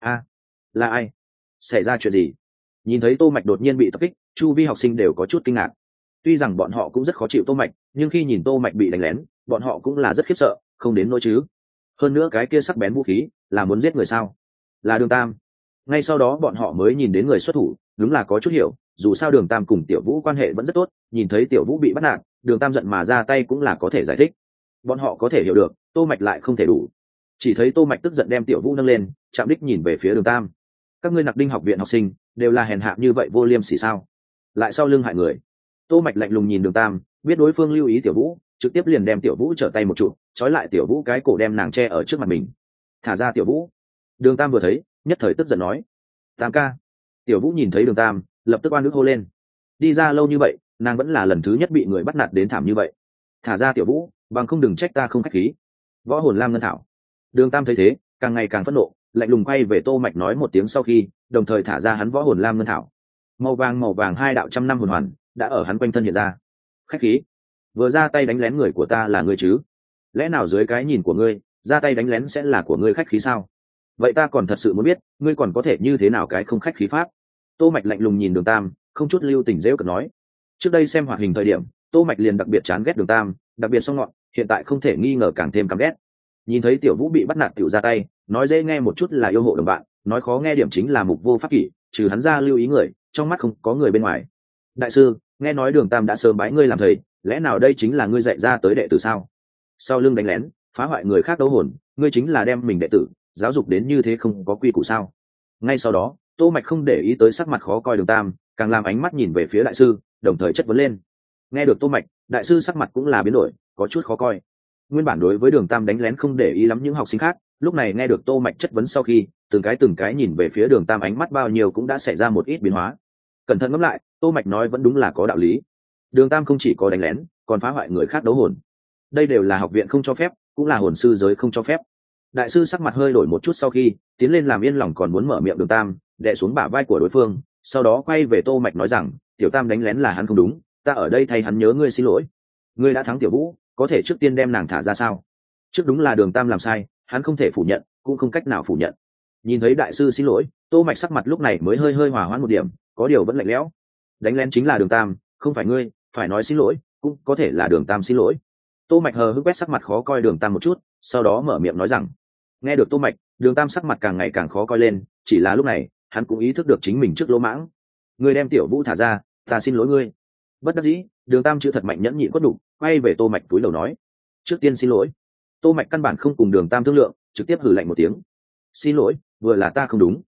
Là ai? Xảy ra chuyện gì? Nhìn thấy Tô Mạch đột nhiên bị tập kích, chu vi học sinh đều có chút kinh ngạc. Tuy rằng bọn họ cũng rất khó chịu Tô Mạch, nhưng khi nhìn Tô Mạch bị đánh lén, bọn họ cũng là rất khiếp sợ, không đến nỗi chứ. Hơn nữa cái kia sắc bén vũ khí, là muốn giết người sao? Là Đường Tam. Ngay sau đó bọn họ mới nhìn đến người xuất thủ, đúng là có chút hiểu, dù sao Đường Tam cùng Tiểu Vũ quan hệ vẫn rất tốt, nhìn thấy Tiểu Vũ bị bắt nạt, Đường Tam giận mà ra tay cũng là có thể giải thích. Bọn họ có thể hiểu được, Tô Mạch lại không thể đủ. Chỉ thấy Tô Mạch tức giận đem Tiểu Vũ nâng lên, chạm đích nhìn về phía Đường Tam. Các ngươi Nặc Đinh học viện học sinh, đều là hèn hạ như vậy vô liêm sỉ sao? Lại sau lưng hại người. Tô Mạch lạnh lùng nhìn Đường Tam, biết đối phương lưu ý Tiểu Vũ, trực tiếp liền đem Tiểu Vũ trở tay một chút, trói lại Tiểu Vũ cái cổ đem nàng che ở trước mặt mình. Thả ra Tiểu Vũ. Đường Tam vừa thấy, nhất thời tức giận nói: Tam ca. Tiểu Vũ nhìn thấy Đường Tam, lập tức oan ức hô lên. Đi ra lâu như vậy, nàng vẫn là lần thứ nhất bị người bắt nạt đến thảm như vậy. Thả ra Tiểu Vũ, bằng không đừng trách ta không khách khí. Võ hồn lam ngân thảo. Đường Tam thấy thế, càng ngày càng phẫn nộ, lạnh lùng quay về Tô Mạch nói một tiếng sau khi, đồng thời thả ra hắn võ hồn lam ngân thảo. Màu vàng hai đạo trăm năm hồn hoàn đã ở hắn quanh thân hiện ra. Khách khí? Vừa ra tay đánh lén người của ta là ngươi chứ? Lẽ nào dưới cái nhìn của ngươi, ra tay đánh lén sẽ là của ngươi khách khí sao? Vậy ta còn thật sự muốn biết, ngươi còn có thể như thế nào cái không khách khí pháp? Tô Mạch lạnh lùng nhìn Đường Tam, không chút lưu tình giễu cợt nói. Trước đây xem hoạt hình thời điểm, Tô Mạch liền đặc biệt chán ghét Đường Tam, đặc biệt song ngọn, hiện tại không thể nghi ngờ càng thêm căm ghét. Nhìn thấy Tiểu Vũ bị bắt nạt tiểu ra tay, nói dễ nghe một chút là yêu hộ đồng bạn, nói khó nghe điểm chính là mục vô pháp kỷ, trừ hắn ra lưu ý người, trong mắt không có người bên ngoài. Đại sư, nghe nói Đường Tam đã sớm bái ngươi làm thầy, lẽ nào đây chính là ngươi dạy ra tới đệ tử sao? Sau lưng đánh lén, phá hoại người khác đấu hồn, ngươi chính là đem mình đệ tử giáo dục đến như thế không có quy củ sao? Ngay sau đó, Tô Mạch không để ý tới sắc mặt khó coi Đường Tam, càng làm ánh mắt nhìn về phía đại sư, đồng thời chất vấn lên. Nghe được Tô Mạch, đại sư sắc mặt cũng là biến đổi, có chút khó coi. Nguyên bản đối với Đường Tam đánh lén không để ý lắm những học sinh khác, lúc này nghe được Tô Mạch chất vấn sau khi, từng cái nhìn về phía Đường Tam ánh mắt bao nhiêu cũng đã xảy ra một ít biến hóa. Cẩn thận ngẫm lại, Tô Mạch nói vẫn đúng là có đạo lý. Đường Tam không chỉ có đánh lén, còn phá hoại người khác đấu hồn. Đây đều là học viện không cho phép, cũng là hồn sư giới không cho phép. Đại sư sắc mặt hơi đổi một chút sau khi tiến lên làm yên lòng còn muốn mở miệng Đường Tam, đè xuống bả vai của đối phương, sau đó quay về Tô Mạch nói rằng, Tiểu Tam đánh lén là hắn không đúng, ta ở đây thay hắn nhớ ngươi xin lỗi. Ngươi đã thắng Tiểu Vũ, có thể trước tiên đem nàng thả ra sao? Trước đúng là Đường Tam làm sai, hắn không thể phủ nhận, cũng không cách nào phủ nhận. Nhìn thấy đại sư xin lỗi, Tô Mạch sắc mặt lúc này mới hơi hòa hoãn một điểm, có điều vẫn lạnh lẽo. Đánh lén chính là Đường Tam, không phải ngươi, phải nói xin lỗi, cũng có thể là Đường Tam xin lỗi. Tô Mạch hờ hững quét sắc mặt khó coi Đường Tam một chút, sau đó mở miệng nói rằng. Nghe được Tô Mạch, Đường Tam sắc mặt càng ngày càng khó coi lên, chỉ là lúc này, hắn cũng ý thức được chính mình trước lỗ mãng. Ngươi đem Tiểu Vũ thả ra, ta xin lỗi ngươi. Bất đắc dĩ, Đường Tam chữ thật mạnh nhẫn nhịn quất đủ, quay về Tô Mạch túi đầu nói. Trước tiên xin lỗi. Tô Mạch căn bản không cùng Đường Tam thương lượng, trực tiếp hừ lạnh một tiếng. Xin lỗi, vừa là ta không đúng.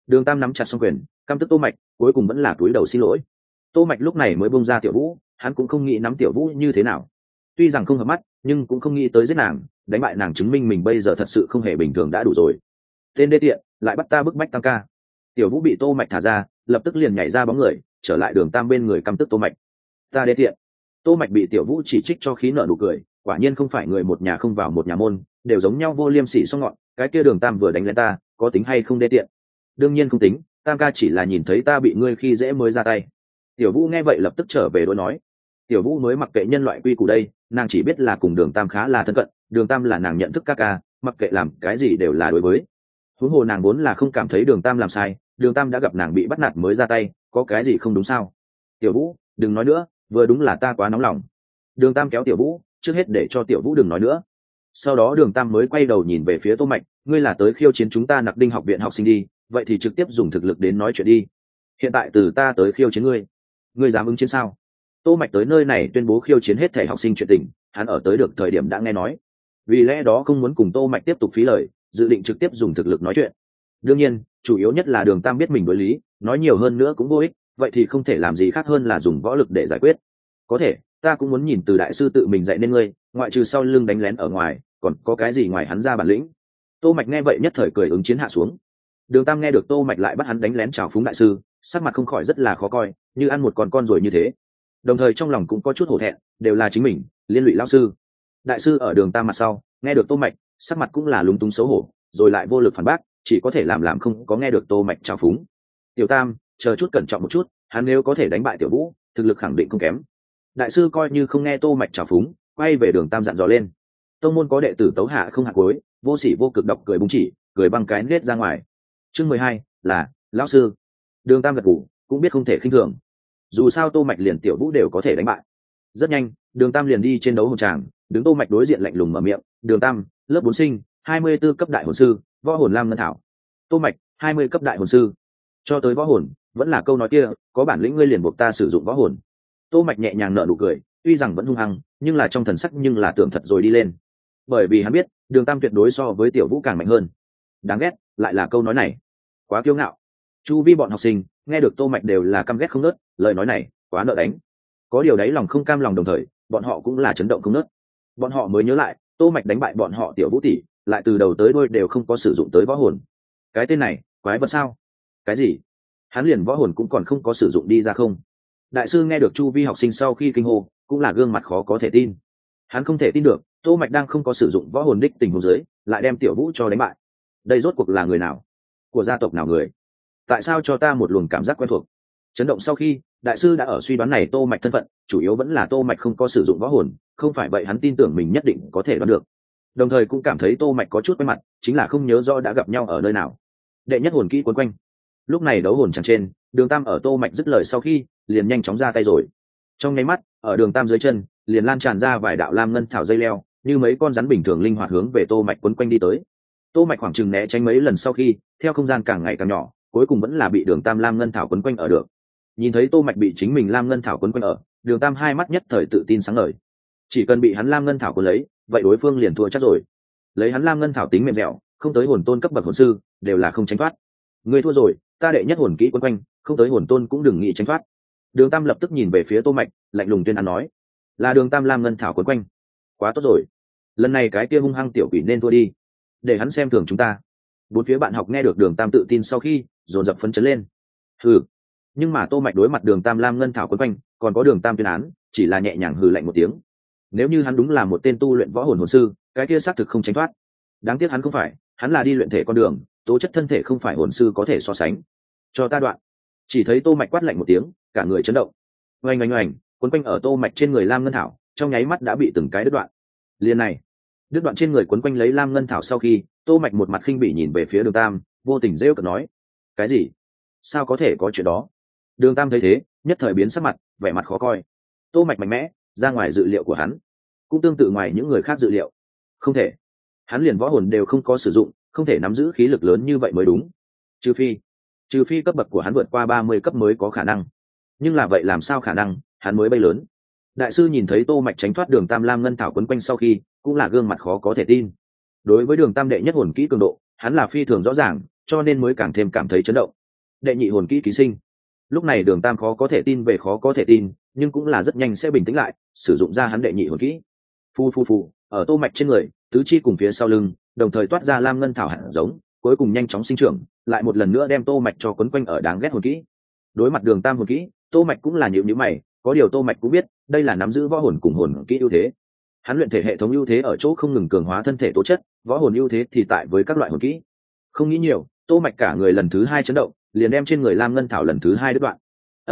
Đường Tam nắm chặt xong quyền, căm tức Tô Mạch, cuối cùng vẫn là cúi đầu xin lỗi. Tô Mạch lúc này mới buông ra Tiểu Vũ, hắn cũng không nghĩ nắm Tiểu Vũ như thế nào. Tuy rằng không hợp mắt, nhưng cũng không nghĩ tới giết nàng, đánh bại nàng chứng minh mình bây giờ thật sự không hề bình thường đã đủ rồi. Tên đê tiện, lại bắt ta bức bách Tam ca. Tiểu Vũ bị Tô Mạch thả ra, lập tức liền nhảy ra bóng người, trở lại Đường Tam bên người căm tức Tô Mạch. Ta đê tiện. Tô Mạch bị Tiểu Vũ chỉ trích cho khí nợ nụ cười, quả nhiên không phải người một nhà không vào một nhà môn, đều giống nhau vô liêm sỉ song ngọn, cái kia Đường Tam vừa đánh lên ta, có tính hay không đê tiện? Đương nhiên không tính, Tam ca chỉ là nhìn thấy ta bị ngươi khi dễ mới ra tay. Tiểu Vũ nghe vậy lập tức trở về đối nói. Tiểu Vũ mới mặc kệ nhân loại quy củ đây, nàng chỉ biết là cùng Đường Tam khá là thân cận, Đường Tam là nàng nhận thức các ca, mặc kệ làm cái gì đều là đối với. Huống hồ nàng vốn là không cảm thấy Đường Tam làm sai, Đường Tam đã gặp nàng bị bắt nạt mới ra tay, có cái gì không đúng sao? Tiểu Vũ, đừng nói nữa, vừa đúng là ta quá nóng lòng. Đường Tam kéo Tiểu Vũ, trước hết để cho Tiểu Vũ đừng nói nữa. Sau đó Đường Tam mới quay đầu nhìn về phía Tô Mạch, ngươi là tới khiêu chiến chúng ta Nặc Đinh học viện học sinh đi, vậy thì trực tiếp dùng thực lực đến nói chuyện đi. Hiện tại từ ta tới khiêu chiến ngươi, ngươi dám ứng chiến sao? Tô Mạch tới nơi này tuyên bố khiêu chiến hết thảy học sinh chuyện tình, hắn ở tới được thời điểm đã nghe nói, vì lẽ đó không muốn cùng Tô Mạch tiếp tục phí lời, dự định trực tiếp dùng thực lực nói chuyện. Đương nhiên, chủ yếu nhất là Đường Tam biết mình đối lý, nói nhiều hơn nữa cũng vô ích, vậy thì không thể làm gì khác hơn là dùng võ lực để giải quyết. Có thể, ta cũng muốn nhìn từ đại sư tự mình dạy nên ngươi, ngoại trừ sau lưng đánh lén ở ngoài, còn có cái gì ngoài hắn ra bản lĩnh? Tô Mạch nghe vậy nhất thời cười ứng chiến hạ xuống. Đường Tam nghe được Tô Mạch lại bắt hắn đánh lén chào phúng đại sư, sắc mặt không khỏi rất là khó coi, như ăn một con rồi như thế. Đồng thời trong lòng cũng có chút hổ thẹn, đều là chính mình liên lụy lão sư. Đại sư ở Đường Tam mặt sau, nghe được Tô Mạch, sắc mặt cũng là lúng túng xấu hổ, rồi lại vô lực phản bác, chỉ có thể làm không có nghe được Tô Mạch chào phúng. Tiểu Tam, chờ chút cẩn trọng một chút, hắn nếu có thể đánh bại Tiểu Vũ, thực lực khẳng định không kém. Đại sư coi như không nghe Tô Mạch chào phúng, quay về Đường Tam dặn dò lên. Tông môn có đệ tử tấu hạ không hạ cuối, vô sỉ vô cực độc cười búng chỉ, cười băng cái nết ra ngoài. Chương 12 là lão sư. Đường Tam gật gù, cũng biết không thể khinh thường. Dù sao Tô Mạch liền Tiểu Vũ đều có thể đánh bại. Rất nhanh, Đường Tam liền đi trên đấu hồn tràng, đứng Tô Mạch đối diện lạnh lùng mở miệng, "Đường Tam, lớp 4 sinh, 24 cấp đại hồn sư, võ hồn lam ngân thảo." Tô Mạch, 20 cấp đại hồn sư. Cho tới võ hồn, vẫn là câu nói kia, có bản lĩnh ngươi liền buộc ta sử dụng võ hồn. Tô Mạch nhẹ nhàng nở nụ cười, tuy rằng vẫn hung hăng, nhưng là trong thần sắc nhưng là tưởng thật rồi đi lên. Bởi vì hắn biết, Đường Tam tuyệt đối so với Tiểu Vũ càng mạnh hơn. Đáng ghét, lại là câu nói này. Quá kiêu ngạo. Chu vi bọn học sinh nghe được Tô Mạch đều là căm ghét không ngớt, lời nói này quá nợ đánh. Có điều đấy lòng không cam lòng đồng thời, bọn họ cũng là chấn động không ngớt. Bọn họ mới nhớ lại, Tô Mạch đánh bại bọn họ Tiểu Vũ tỷ, lại từ đầu tới đuôi đều không có sử dụng tới võ hồn. Cái tên này, quái vật sao? Cái gì? Hắn liền võ hồn cũng còn không có sử dụng đi ra không? Đại sư nghe được chu vi học sinh sau khi kinh hô, cũng là gương mặt khó có thể tin. Hắn không thể tin được, Tô Mạch đang không có sử dụng võ hồn đích tình huống dưới, lại đem Tiểu Vũ cho đánh bại. Đây rốt cuộc là người nào? Của gia tộc nào người? Tại sao cho ta một luồng cảm giác quen thuộc? Chấn động sau khi, đại sư đã ở suy đoán này Tô Mạch thân phận, chủ yếu vẫn là Tô Mạch không có sử dụng võ hồn, không phải vậy hắn tin tưởng mình nhất định có thể đoán được. Đồng thời cũng cảm thấy Tô Mạch có chút quen mặt, chính là không nhớ rõ đã gặp nhau ở nơi nào. Đệ nhất hồn kỹ quấn quanh. Lúc này đấu hồn chẳng trên, Đường Tam ở Tô Mạch dứt lời sau khi, liền nhanh chóng ra tay rồi. Trong nháy mắt, ở Đường Tam dưới chân, liền lan tràn ra vài đạo lam ngân thảo dây leo, như mấy con rắn bình thường linh hoạt hướng về Tô Mạch quấn quanh đi tới. Tô Mạch khoảng chừng né tránh mấy lần sau khi, theo không gian càng ngày càng nhỏ, cuối cùng vẫn là bị Đường Tam lam ngân thảo quấn quanh ở được. Nhìn thấy Tô Mạch bị chính mình lam ngân thảo quấn quanh ở, Đường Tam hai mắt nhất thời tự tin sáng ngời. Chỉ cần bị hắn lam ngân thảo cuốn lấy, vậy đối phương liền thua chắc rồi. Lấy hắn lam ngân thảo tính mềm dẻo, không tới hồn tôn cấp bậc hồn sư, đều là không tránh thoát. Ngươi thua rồi, ta đệ nhất hồn kỹ quấn quanh, không tới hồn tôn cũng đừng nghĩ tránh thoát. Đường Tam lập tức nhìn về phía Tô Mạch, lạnh lùng tuyên án nói, là Đường Tam lam ngân thảo quấn quanh. Quá tốt rồi, lần này cái kia hung hăng tiểu quỷ nên thua đi, để hắn xem thường chúng ta. Bốn phía bạn học nghe được Đường Tam tự tin sau khi, dồn dập phấn chấn lên. Hừ. Nhưng mà Tô Mạch đối mặt Đường Tam lam ngân thảo quấn quanh, còn có Đường Tam tuyên án, chỉ là nhẹ nhàng hừ lạnh một tiếng. Nếu như hắn đúng là một tên tu luyện võ hồn hồn sư, cái kia xác thực không tránh thoát. Đáng tiếc hắn không phải, hắn là đi luyện thể con đường, tố chất thân thể không phải hồn sư có thể so sánh. Cho ta đoạn. Chỉ thấy Tô Mạch quát lạnh một tiếng, cả người chấn động. Oanh oanh oanh, quấn quanh ở Tô Mạch trên người lam ngân thảo, trong nháy mắt đã bị từng cái đứt đoạn. Liền này, đứt đoạn trên người quấn quanh lấy lam ngân thảo sau khi, Tô Mạch một mặt khinh bỉ nhìn về phía Đường Tam, vô tình giễu cợt nói: "Cái gì? Sao có thể có chuyện đó?" Đường Tam thấy thế, nhất thời biến sắc mặt, vẻ mặt khó coi. Tô Mạch mạnh mẽ, ra ngoài dự liệu của hắn, cũng tương tự ngoài những người khác dự liệu. Không thể, hắn liền võ hồn đều không có sử dụng, không thể nắm giữ khí lực lớn như vậy mới đúng. Trừ phi cấp bậc của hắn vượt qua 30 cấp mới có khả năng. Nhưng là vậy làm sao khả năng, hắn mới bay lớn. Đại sư nhìn thấy Tô Mạch tránh thoát Đường Tam lam ngân thảo quấn quanh sau khi, cũng là gương mặt khó có thể tin. Đối với Đường Tam đệ nhất hồn kỹ cường độ, hắn là phi thường rõ ràng, cho nên mới càng thêm cảm thấy chấn động. đệ nhị hồn kỹ ký sinh. Lúc này Đường Tam khó có thể tin về khó có thể tin, nhưng cũng là rất nhanh sẽ bình tĩnh lại, sử dụng ra hắn đệ nhị hồn kỹ. Phu phu phu, ở Tô Mạch trên người, tứ chi cùng phía sau lưng, đồng thời toát ra lam ngân thảo hạt giống, cuối cùng nhanh chóng sinh trưởng, lại một lần nữa đem Tô Mạch cho quấn quanh ở đáng ghét hồn kỹ. Đối mặt Đường Tam hồn kỹ, Tô Mạch cũng là nhíu nhíu mày, có điều Tô Mạch cũng biết, đây là nắm giữ võ hồn cùng hồn kỹ ưu thế. Hắn luyện thể hệ thống ưu thế ở chỗ không ngừng cường hóa thân thể tố chất, võ hồn ưu thế thì tại với các loại hồn kỹ. Không nghĩ nhiều, Tô Mạch cả người lần thứ hai chấn động, liền đem trên người lam ngân thảo lần thứ hai đứt đoạn.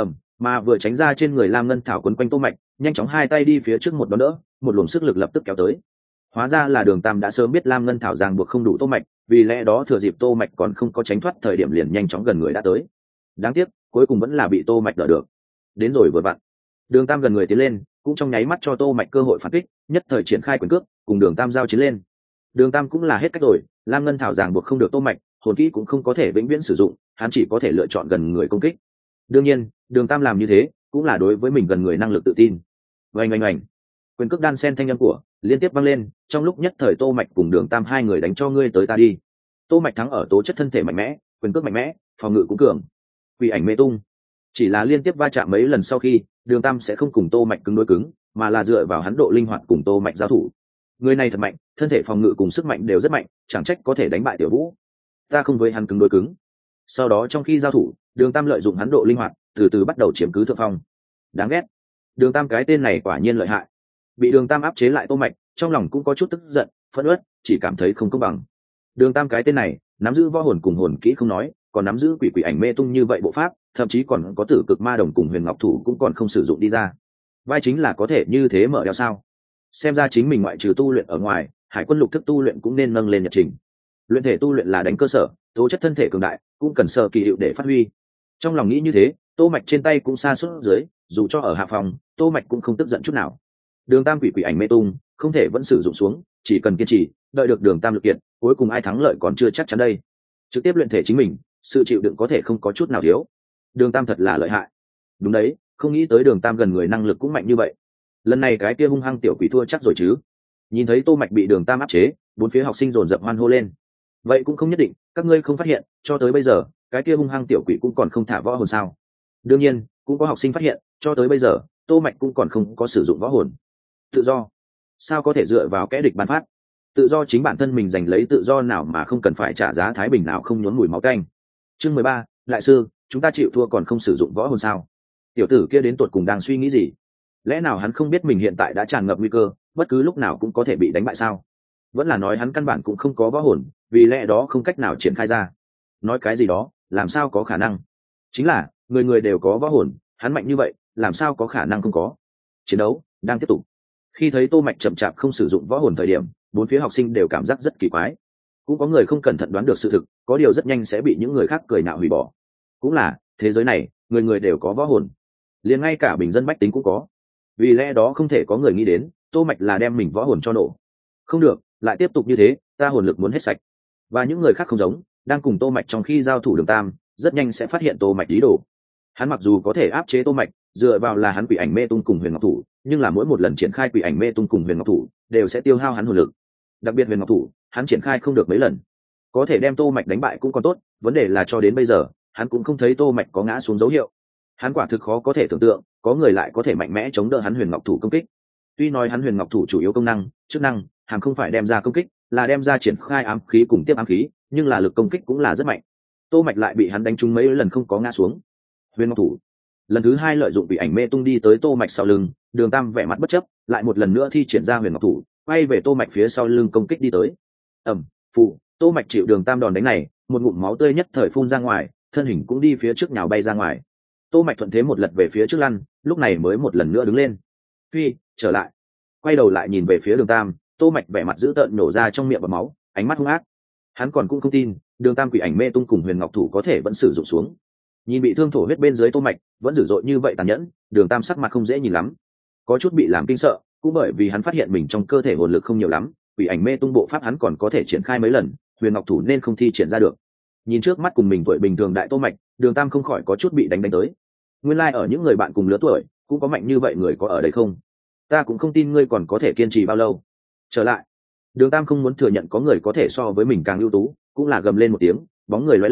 Mà vừa tránh ra trên người lam ngân thảo quấn quanh Tô Mạch, nhanh chóng hai tay đi phía trước một đón đỡ, một luồng sức lực lập tức kéo tới. Hóa ra là Đường Tam đã sớm biết lam ngân thảo ràng buộc không đủ Tô Mạch, vì lẽ đó thừa dịp Tô Mạch còn không có tránh thoát thời điểm liền nhanh chóng gần người đã tới. Đáng tiếc, cuối cùng vẫn là bị Tô Mạch đỡ được. Đến rồi vừa vặn, Đường Tam gần người tiến lên, cũng trong nháy mắt cho Tô Mạch cơ hội phản kích, nhất thời triển khai quyền cước, cùng Đường Tam giao chiến lên. Đường Tam cũng là hết cách rồi, lam ngân thảo ràng buộc không được Tô Mạch, hồn kỹ cũng không có thể vĩnh viễn sử dụng, hắn chỉ có thể lựa chọn gần người công kích. Đương nhiên, Đường Tam làm như thế, cũng là đối với mình gần người năng lực tự tin. Oanh oanh oanh, quyền cước đan sen thanh âm của liên tiếp vang lên, trong lúc nhất thời Tô Mạch cùng Đường Tam hai người đánh cho ngươi tới ta đi. Tô Mạch thắng ở tố chất thân thể mạnh mẽ, quyền cước mạnh mẽ, phòng ngự cũng cường. Quỷ ảnh mê tung, chỉ là liên tiếp va chạm mấy lần sau khi, Đường Tam sẽ không cùng Tô Mạch cứng đối cứng, mà là dựa vào hắn độ linh hoạt cùng Tô Mạch giao thủ. Người này thật mạnh, thân thể phòng ngự cùng sức mạnh đều rất mạnh, chẳng trách có thể đánh bại Tiểu Vũ. Ta không với hắn cứng đối cứng. Sau đó trong khi giao thủ, Đường Tam lợi dụng hắn độ linh hoạt, từ từ bắt đầu chiếm cứ thượng phong. Đáng ghét, Đường Tam cái tên này quả nhiên lợi hại. Bị Đường Tam áp chế lại Tô Mạch, trong lòng cũng có chút tức giận, phẫn uất, chỉ cảm thấy không công bằng. Đường Tam cái tên này, nắm giữ võ hồn cùng hồn kỹ không nói, còn nắm giữ quỷ ảnh mê tung như vậy bộ pháp, thậm chí còn có tử cực ma đồng cùng huyền ngọc thủ cũng còn không sử dụng đi ra. Vai chính là có thể như thế mở đeo sao? Xem ra chính mình ngoại trừ tu luyện ở ngoài, hải quân lục thức tu luyện cũng nên nâng lên nhật trình. Luyện thể tu luyện là đánh cơ sở, tố chất thân thể cường đại cũng cần sở kỳ hiệu để phát huy. Trong lòng nghĩ như thế, Tô Mạch trên tay cũng xa suốt dưới, dù cho ở hạ phòng, Tô Mạch cũng không tức giận chút nào. Đường Tam quỷ ảnh mê tung, không thể vẫn sử dụng xuống, chỉ cần kiên trì, đợi được Đường Tam lực kiện, cuối cùng ai thắng lợi còn chưa chắc chắn đây. Trực tiếp luyện thể chính mình, sự chịu đựng có thể không có chút nào thiếu. Đường Tam thật là lợi hại. Đúng đấy, không nghĩ tới Đường Tam gần người năng lực cũng mạnh như vậy. Lần này cái kia hung hăng tiểu quỷ thua chắc rồi chứ. Nhìn thấy Tô Mạch bị Đường Tam áp chế, bốn phía học sinh dồn dập hoan hô lên. Vậy cũng không nhất định, các ngươi không phát hiện, cho tới bây giờ, cái kia hung hăng tiểu quỷ cũng còn không thả võ hồn sao? Đương nhiên, cũng có học sinh phát hiện, cho tới bây giờ, Tô Mạch cũng còn không có sử dụng võ hồn. Tự do? Sao có thể dựa vào kẻ địch ban phát? Tự do chính bản thân mình giành lấy tự do nào mà không cần phải trả giá thái bình nào không nhuốm mùi máu tanh. Chương 13, lại sư, chúng ta chịu thua còn không sử dụng võ hồn sao? Tiểu tử kia đến tuột cùng đang suy nghĩ gì? Lẽ nào hắn không biết mình hiện tại đã tràn ngập nguy cơ, bất cứ lúc nào cũng có thể bị đánh bại sao? Vẫn là nói hắn căn bản cũng không có võ hồn, vì lẽ đó không cách nào triển khai ra. Nói cái gì đó, làm sao có khả năng? Chính là, người người đều có võ hồn, hắn mạnh như vậy, làm sao có khả năng không có? Chiến đấu đang tiếp tục. Khi thấy Tô Mạch chậm chạp không sử dụng võ hồn thời điểm, bốn phía học sinh đều cảm giác rất kỳ quái. Cũng có người không cẩn thận đoán được sự thực, có điều rất nhanh sẽ bị những người khác cười nhạo hủy bỏ. Cũng là, thế giới này, người người đều có võ hồn, liền ngay cả bình dân bách tính cũng có. Vì lẽ đó không thể có người nghĩ đến, Tô Mạch là đem mình võ hồn cho nổ. Không được, lại tiếp tục như thế, ta hồn lực muốn hết sạch. Và những người khác không giống, đang cùng Tô Mạch trong khi giao thủ Đường Tam, rất nhanh sẽ phát hiện Tô Mạch ý đồ. Hắn mặc dù có thể áp chế Tô Mạch, dựa vào là hắn quỷ ảnh mê tung cùng huyền ngọc thủ, nhưng là mỗi một lần triển khai quỷ ảnh mê tung cùng huyền ngọc thủ, đều sẽ tiêu hao hắn hồn lực. Đặc biệt huyền ngọc thủ, hắn triển khai không được mấy lần, có thể đem Tô Mạch đánh bại cũng còn tốt, vấn đề là cho đến bây giờ, hắn cũng không thấy Tô Mạch có ngã xuống dấu hiệu. Hắn quả thực khó có thể tưởng tượng, có người lại có thể mạnh mẽ chống đỡ hắn huyền ngọc thủ công kích. Tuy nói hắn huyền ngọc thủ chủ yếu công năng, chức năng, hàng không phải đem ra công kích, là đem ra triển khai ám khí cùng tiếp ám khí, nhưng là lực công kích cũng là rất mạnh. Tô Mạch lại bị hắn đánh trúng mấy lần không có ngã xuống. Huyền ngọc thủ lần thứ hai lợi dụng bị ảnh mê tung đi tới Tô Mạch sau lưng, Đường Tam vẻ mặt bất chấp, lại một lần nữa thi triển ra huyền ngọc thủ, quay về Tô Mạch phía sau lưng công kích đi tới. Phụ, Tô Mạch chịu Đường Tam đòn đánh này, một ngụm máu tươi nhất thời phun ra ngoài, thân hình cũng đi phía trước nhào bay ra ngoài. Tô Mạch thuận thế một lật về phía trước lăn, lúc này mới một lần nữa đứng lên. Phi, trở lại. Quay đầu lại nhìn về phía Đường Tam, Tô Mạch vẻ mặt dữ tợn nổ ra trong miệng bọt máu, ánh mắt hung ác. Hắn còn cũng không tin, Đường Tam quỷ ảnh mê tung cùng huyền ngọc thủ có thể vẫn sử dụng xuống. Nhìn bị thương thổ huyết bên dưới Tô Mạch, vẫn dữ dội như vậy tàn nhẫn, Đường Tam sắc mặt không dễ nhìn lắm, có chút bị làm kinh sợ, cũng bởi vì hắn phát hiện mình trong cơ thể hồn lực không nhiều lắm, quỷ ảnh mê tung bộ pháp hắn còn có thể triển khai mấy lần, huyền ngọc thủ nên không thi triển ra được. Nhìn trước mắt cùng mình tuổi bình thường đại Tô Mạch, Đường Tam không khỏi có chút bị đánh tới. Nguyên lai ở những người bạn cùng lứa tuổi, cũng có mạnh như vậy người có ở đây không? Ta cũng không tin ngươi còn có thể kiên trì bao lâu. Trở lại. Đường Tam không muốn thừa nhận có người có thể so với mình càng ưu tú, cũng là gầm lên một tiếng, bóng người lóe lên,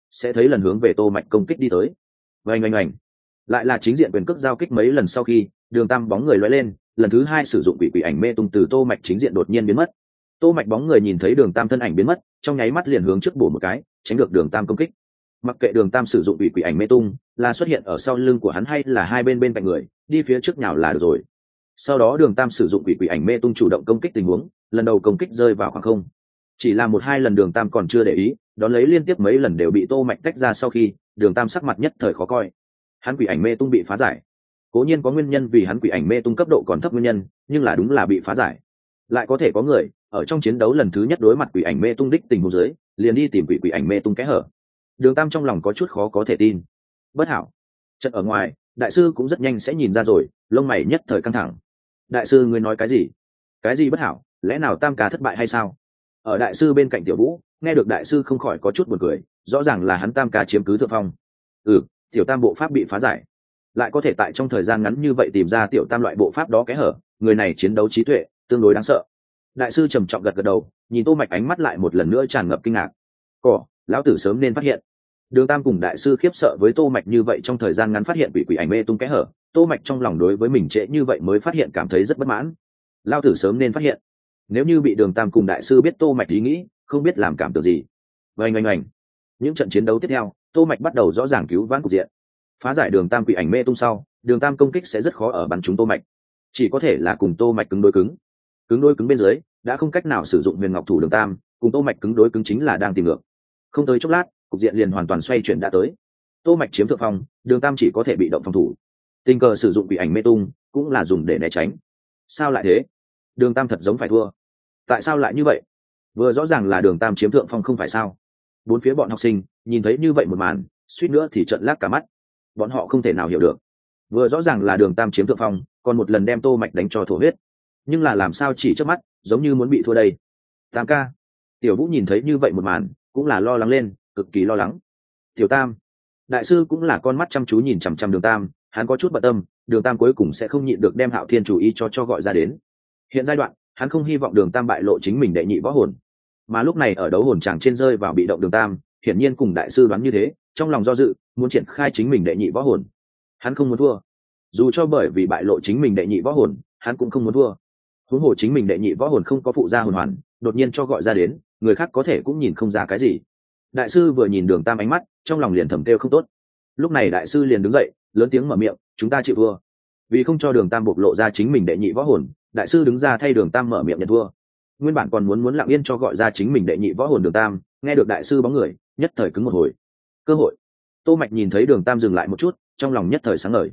sẽ thấy lần hướng về tô mạch công kích đi tới. Oanh oanh oanh, lại là chính diện quyền cước giao kích mấy lần sau khi đường tam bóng người lóe lên, lần thứ hai sử dụng quỷ quỷ ảnh mê tung từ tô mạch chính diện đột nhiên biến mất. Tô mạch bóng người nhìn thấy đường tam thân ảnh biến mất, trong nháy mắt liền hướng trước bổ một cái, tránh được đường tam công kích. Mặc kệ đường tam sử dụng quỷ quỷ ảnh mê tung là xuất hiện ở sau lưng của hắn hay là hai bên bên cạnh người, đi phía trước nhào là được rồi. Sau đó đường tam sử dụng quỷ quỷ ảnh mê tung chủ động công kích tình huống, lần đầu công kích rơi vào khoảng không, chỉ là một hai lần đường tam còn chưa để ý, đón lấy liên tiếp mấy lần đều bị tô mạch tách ra. Sau khi đường tam sắc mặt nhất thời khó coi, hắn quỷ ảnh mê tung bị phá giải. Cố nhiên có nguyên nhân vì hắn quỷ ảnh mê tung cấp độ còn thấp nguyên nhân, nhưng là đúng là bị phá giải. Lại có thể có người ở trong chiến đấu lần thứ nhất đối mặt quỷ ảnh mê tung đích tình huống dưới liền đi tìm quỷ ảnh mê tung kẽ hở. Đường tam trong lòng có chút khó có thể tin. Bất hảo. Trận ở ngoài đại sư cũng rất nhanh sẽ nhìn ra rồi, lông mày nhất thời căng thẳng. Đại sư ngươi nói cái gì? Cái gì bất hảo? Lẽ nào tam ca thất bại hay sao? Ở đại sư bên cạnh tiểu vũ nghe được đại sư không khỏi có chút buồn cười, rõ ràng là hắn tam ca chiếm cứ thượng phong. Tiểu tam bộ pháp bị phá giải, lại có thể tại trong thời gian ngắn như vậy tìm ra tiểu tam loại bộ pháp đó kẽ hở, người này chiến đấu trí tuệ tương đối đáng sợ. Đại sư trầm trọng gật gật đầu, nhìn tô mạch ánh mắt lại một lần nữa tràn ngập kinh ngạc. Lão tử sớm nên phát hiện. Đường tam cùng đại sư khiếp sợ với tô mạch như vậy trong thời gian ngắn phát hiện quỷ ảnh mê tung kẽ hở, tô mạch trong lòng đối với mình trễ như vậy mới phát hiện cảm thấy rất bất mãn. Lão tử sớm nên phát hiện. Nếu như bị đường tam cùng đại sư biết tô mạch ý nghĩ, không biết làm cảm tưởng gì. Oanh. Những trận chiến đấu tiếp theo, tô mạch bắt đầu rõ ràng cứu vãn cục diện. Phá giải đường tam quỷ ảnh mê tung sau, đường tam công kích sẽ rất khó ở bắn trúng tô mạch, chỉ có thể là cùng tô mạch cứng đối cứng bên dưới, đã không cách nào sử dụng huyền ngọc thủ đường tam cùng tô mạch cứng đối cứng chính là đang tìm ngược. Không tới chốc lát cục diện liền hoàn toàn xoay chuyển đã tới. Tô mạch chiếm thượng phong, đường tam chỉ có thể bị động phòng thủ. Tình cờ sử dụng quỷ ảnh mê tung cũng là dùng để né tránh. Sao lại thế? Đường tam thật giống phải thua. Tại sao lại như vậy? Vừa rõ ràng là đường tam chiếm thượng phong không phải sao? Bốn phía bọn học sinh nhìn thấy như vậy một màn, suýt nữa thì trợn lác cả mắt. Bọn họ không thể nào hiểu được, vừa rõ ràng là đường tam chiếm thượng phong, còn một lần đem tô mạch đánh cho thổ huyết, nhưng là làm sao chỉ trước mắt giống như muốn bị thua đây? Tam ca. Tiểu vũ nhìn thấy như vậy một màn cũng là lo lắng lên, cực kỳ lo lắng. Tiểu tam. Đại sư cũng là con mắt chăm chú nhìn chằm chằm đường tam, hắn có chút bận tâm đường tam cuối cùng sẽ không nhịn được đem Hạo Thiên chủ ý cho gọi ra đến. Hiện giai đoạn hắn không hy vọng đường tam bại lộ chính mình đệ nhị võ hồn, mà lúc này ở đấu hồn tràng trên rơi vào bị động đường tam hiển nhiên cùng đại sư đoán như thế, trong lòng do dự muốn triển khai chính mình đệ nhị võ hồn. Hắn không muốn thua, dù cho bởi vì bại lộ chính mình đệ nhị võ hồn hắn cũng không muốn thua. huống hồ chính mình đệ nhị võ hồn không có phụ gia hồn hoàn, đột nhiên cho gọi ra đến, người khác có thể cũng nhìn không ra cái gì. Đại sư vừa nhìn đường tam ánh mắt, trong lòng liền thầm kêu không tốt. Lúc này đại sư liền đứng dậy, lớn tiếng mở miệng, chúng ta chịu thua. Vì không cho đường tam bộc lộ ra chính mình đệ nhị võ hồn, đại sư đứng ra thay đường tam mở miệng nhận thua. Nguyên bản còn muốn lặng yên cho gọi ra chính mình đệ nhị võ hồn đường tam, nghe được đại sư bóng người nhất thời cứng một hồi. Cơ hội. Tô mạch nhìn thấy đường tam dừng lại một chút, trong lòng nhất thời sáng ngời.